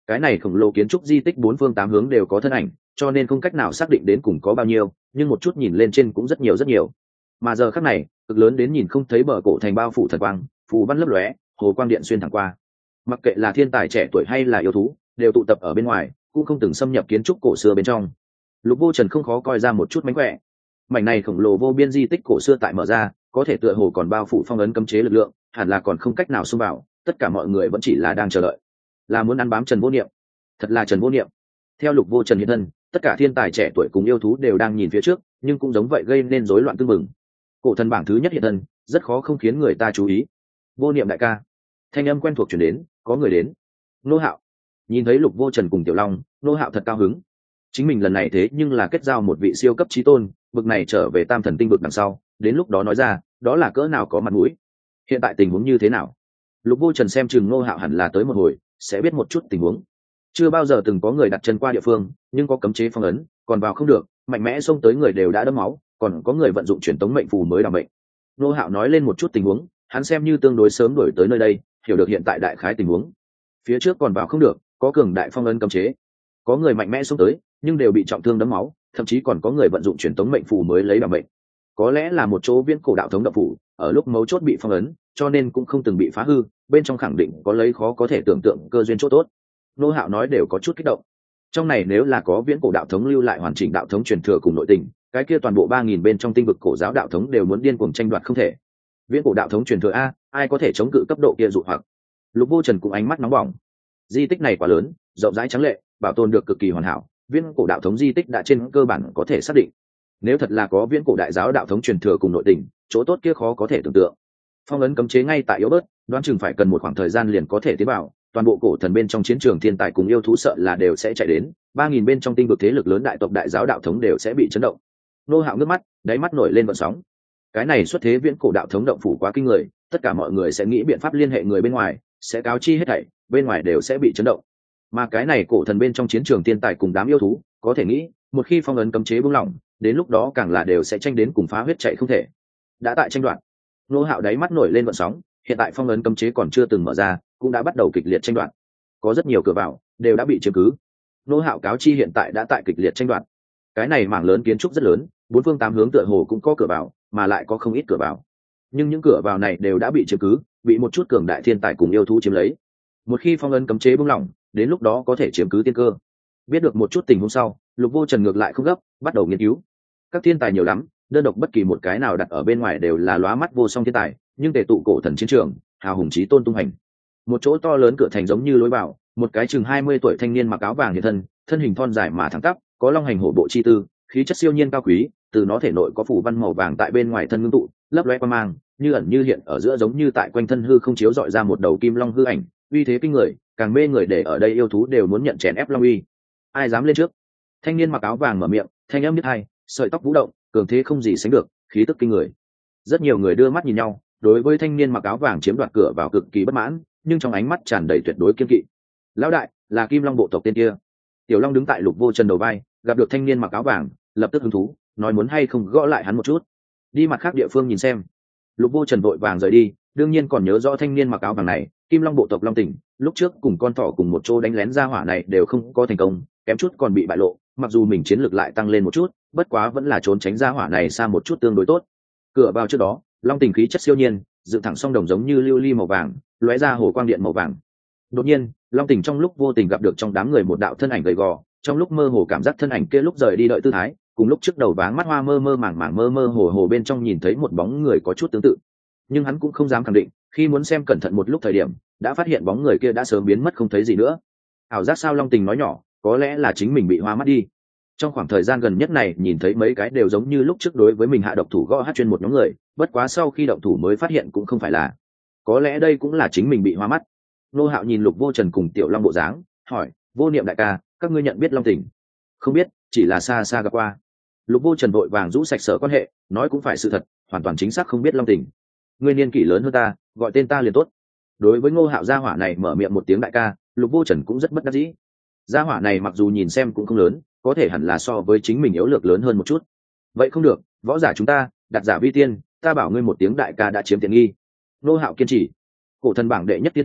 Cái này khổng lồ kiến trúc di tích bốn phương tám hướng đều có thân ảnh, cho nên không cách nào xác định đến cùng có bao nhiêu, nhưng một chút nhìn lên trên cũng rất nhiều rất nhiều. Mà giờ khắc này, cực lớn đến nhìn không thấy bờ cổ thành bao phủ thần quang, phù văn lấp lóe, hồ quang điện xuyên thẳng qua. Mặc kệ là thiên tài trẻ tuổi hay là yêu thú, đều tụ tập ở bên ngoài, cũng không từng xâm nhập kiến trúc cổ xưa bên trong. Lục Vô Trần không khó coi ra một chút mánh khỏe. Mảnh này khổng lồ vô biên di tích cổ xưa tại mở ra, có thể tựa hồ còn bao phủ phong ấn cấm chế lực lượng, hẳn là còn không cách nào xông vào, tất cả mọi người vẫn chỉ là đang chờ đợi, là muốn ăn bám Trần Vô Niệm. Thật là Trần Vô Niệm. Theo Lục Vô Trần hiện thân, tất cả thiên tài trẻ tuổi cùng yêu thú đều đang nhìn phía trước, nhưng cũng giống vậy gây nên rối loạn tương mừng. Cổ thần bảng thứ nhất hiện thân, rất khó không khiến người ta chú ý. Vô Niệm đại ca. Thanh âm quen thuộc truyền đến, có người đến. Nô Hạo. Nhìn thấy Lục Vô Trần cùng Tiểu Long, Nô Hạo thật cao hứng. Chính mình lần này thế nhưng là kết giao một vị siêu cấp chí tôn, bực này trở về Tam Thần Tinh vực đằng sau, đến lúc đó nói ra, đó là cỡ nào có mặt mũi. Hiện tại tình huống như thế nào? Lục Vô Trần xem chừng Nô Hạo hẳn là tới một hồi, sẽ biết một chút tình huống. Chưa bao giờ từng có người đặt chân qua địa phương, nhưng có cấm chế phong ấn, còn vào không được, mạnh mẽ xông tới người đều đã đẫm máu, còn có người vận dụng truyền tống mệnh phù mới đảm mệnh. Nô Hạo nói lên một chút tình huống, hắn xem như tương đối sớm đổi tới nơi đây, hiểu được hiện tại đại khái tình huống. Phía trước còn vào không được, có cường đại phong ấn cấm chế, có người mạnh mẽ xông tới, nhưng đều bị trọng thương đẫm máu, thậm chí còn có người vận dụng truyền tống mệnh phù mới lấy đảm mệnh. Có lẽ là một chỗ viễn cổ đạo thống đạo phủ, ở lúc mấu chốt bị phong ấn, cho nên cũng không từng bị phá hư, bên trong khẳng định có lấy khó có thể tưởng tượng cơ duyên chỗ tốt. Nô Hạo nói đều có chút kích động. Trong này nếu là có viễn cổ đạo thống lưu lại hoàn chỉnh đạo thống truyền thừa cùng nội tình, cái kia toàn bộ 3000 bên trong tinh vực cổ giáo đạo thống đều muốn điên cuồng tranh đoạt không thể. Viễn cổ đạo thống truyền thừa a, ai có thể chống cự cấp độ kia dụ hoặc. Lục Vô Trần cũng ánh mắt nóng bỏng. Di tích này quá lớn, rộng rãi trắng lệ, bảo tồn được cực kỳ hoàn hảo, viễn cổ đạo thống di tích đã trên cơ bản có thể xác định. Nếu thật là có viễn cổ đại giáo đạo thống truyền thừa cùng nội tình, chỗ tốt kia khó có thể tưởng tượng. Phong ấn cấm chế ngay tại yếu bớt, đoán chừng phải cần một khoảng thời gian liền có thể tiến vào, toàn bộ cổ thần bên trong chiến trường thiên tài cùng yêu thú sợ là đều sẽ chạy đến, 3000 bên trong tinh vực thế lực lớn đại tộc đại giáo đạo thống đều sẽ bị chấn động. Nô Hạo nước mắt, đáy mắt nổi lên vận sóng. Cái này xuất thế viễn cổ đạo thống động phủ quá kinh người, tất cả mọi người sẽ nghĩ biện pháp liên hệ người bên ngoài, sẽ cáo chi hết thảy, bên ngoài đều sẽ bị chấn động. Mà cái này cổ thần bên trong chiến trường thiên tài cùng đám yêu thú, có thể nghĩ, một khi phong ấn cấm chế buông lỏng, đến lúc đó càng là đều sẽ tranh đến cùng phá huyết chạy không thể. Đã tại tranh đoạt. Nô Hạo đáy mắt nổi lên vận sóng, hiện tại phong ấn cấm chế còn chưa từng mở ra, cũng đã bắt đầu kịch liệt tranh đoạt. Có rất nhiều cửa vào đều đã bị chiếm cứ. Nô Hạo cáo chi hiện tại đã tại kịch liệt tranh đoạt. Cái này mảng lớn kiến trúc rất lớn, bốn phương tám hướng tựa hồ cũng có cửa vào, mà lại có không ít cửa vào. Nhưng những cửa vào này đều đã bị chiếm cứ, bị một chút cường đại thiên tài cùng yêu thú chiếm lấy. Một khi phong ấn cấm chế buông lỏng, đến lúc đó có thể chiếm cứ tiên cơ. Biết được một chút tình huống sau, Lục Vô Trần ngược lại không gấp, bắt đầu nghiên cứu. Các thiên tài nhiều lắm, đơn độc bất kỳ một cái nào đặt ở bên ngoài đều là lóa mắt vô song thiên tài, nhưng tề tụ cổ thần chiến trường, hào hùng chí tôn tung hành. Một chỗ to lớn cửa thành giống như lối vào, một cái chừng 20 tuổi thanh niên mặc áo vàng hiện thân, thân hình thon dài mà thẳng tắp, có long hành hổ bộ chi tư, khí chất siêu nhiên cao quý, từ nó thể nội có phủ văn màu vàng tại bên ngoài thân ngưng tụ, lấp lóe quang mang, như ẩn như hiện ở giữa, giống như tại quanh thân hư không chiếu dọi ra một đầu kim long hư ảnh, uy thế kinh người, càng mê người, để ở đây yêu thú đều muốn nhận chèn ép long uy. Ai dám lên trước? Thanh niên mặc áo vàng mở miệng, thanh âm biết hay, sợi tóc vũ động, cường thế không gì sánh được, khí tức kinh người. Rất nhiều người đưa mắt nhìn nhau, đối với thanh niên mặc áo vàng chiếm đoạt cửa vào cực kỳ bất mãn, nhưng trong ánh mắt tràn đầy tuyệt đối kiên kỵ. Lão đại, là Kim Long bộ tộc tên kia. Tiểu Long đứng tại Lục Vô Trần đầu vai, gặp được thanh niên mặc áo vàng, lập tức hứng thú, nói muốn hay không gõ lại hắn một chút, đi mặt khác địa phương nhìn xem. Lục Vô Trần vội vàng rời đi, đương nhiên còn nhớ rõ thanh niên mặc áo vàng này, Kim Long bộ tộc Long Tỉnh, lúc trước cùng con thỏ cùng một chỗ đánh lén ra hỏa này đều không có thành công, kém chút còn bị bại lộ, mặc dù mình chiến lược lại tăng lên một chút, bất quá vẫn là trốn tránh ra hỏa này xa một chút tương đối tốt. Cửa vào trước đó, Long Tỉnh khí chất siêu nhiên, dựng thẳng song đồng giống như lưu ly màu vàng, lóe ra hồ quang điện màu vàng. Đột nhiên, Long Tỉnh trong lúc vô tình gặp được trong đám người một đạo thân ảnh gầy gò, trong lúc mơ hồ cảm giác thân ảnh kia lúc rời đi đợi tư thái, cùng lúc trước đầu váng mắt hoa mơ mơ màng mơ mơ hồ hồ bên trong nhìn thấy một bóng người có chút tương tự, nhưng hắn cũng không dám khẳng định, khi muốn xem cẩn thận một lúc thời điểm, đã phát hiện bóng người kia đã sớm biến mất không thấy gì nữa. Ảo giác sao? Long Tình nói nhỏ, có lẽ là chính mình bị hoa mắt đi. Trong khoảng thời gian gần nhất này nhìn thấy mấy cái đều giống như lúc trước đối với mình hạ độc thủ gõ hát chuyên một nhóm người, bất quá sau khi động thủ mới phát hiện cũng không phải là. Có lẽ đây cũng là chính mình bị hoa mắt. Nô Hạo nhìn Lục Vô Trần cùng Tiểu Long bộ dáng, hỏi: Vô Niệm đại ca, các ngươi nhận biết Long Tình? Không biết, chỉ là xa xa gặp qua. Lục Vô Trần vội vàng rũ sạch sở quan hệ, nói cũng phải sự thật, hoàn toàn chính xác không biết Long Tình. Ngươi niên kỷ lớn hơn ta, gọi tên ta liền tốt. Đối với Ngô Hạo gia hỏa này mở miệng một tiếng đại ca, Lục Vô Trần cũng rất bất đắc dĩ. Gia hỏa này mặc dù nhìn xem cũng không lớn, có thể hẳn là so với chính mình yếu lược lớn hơn một chút. Vậy không được, võ giả chúng ta đặt giả vi tiên, ta bảo ngươi một tiếng đại ca đã chiếm tiện nghi. Ngô Hạo kiên trì. Cổ thần bảng đệ nhất thiên tài,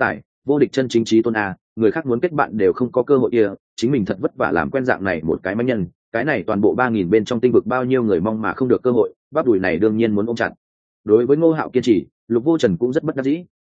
vô địch chân chính trí tôn a, người khác muốn kết bạn đều không có cơ hội kia, chính mình thật vất vả làm quen dạng này một cái manh nhân, cái này toàn bộ 3000 bên trong tinh vực bao nhiêu người mong mà không được cơ hội, bắp đùi này đương nhiên muốn ôm chặt. Đối với Ngô Hạo kiên trì, Lục Vô Trần cũng rất bất đắc dĩ.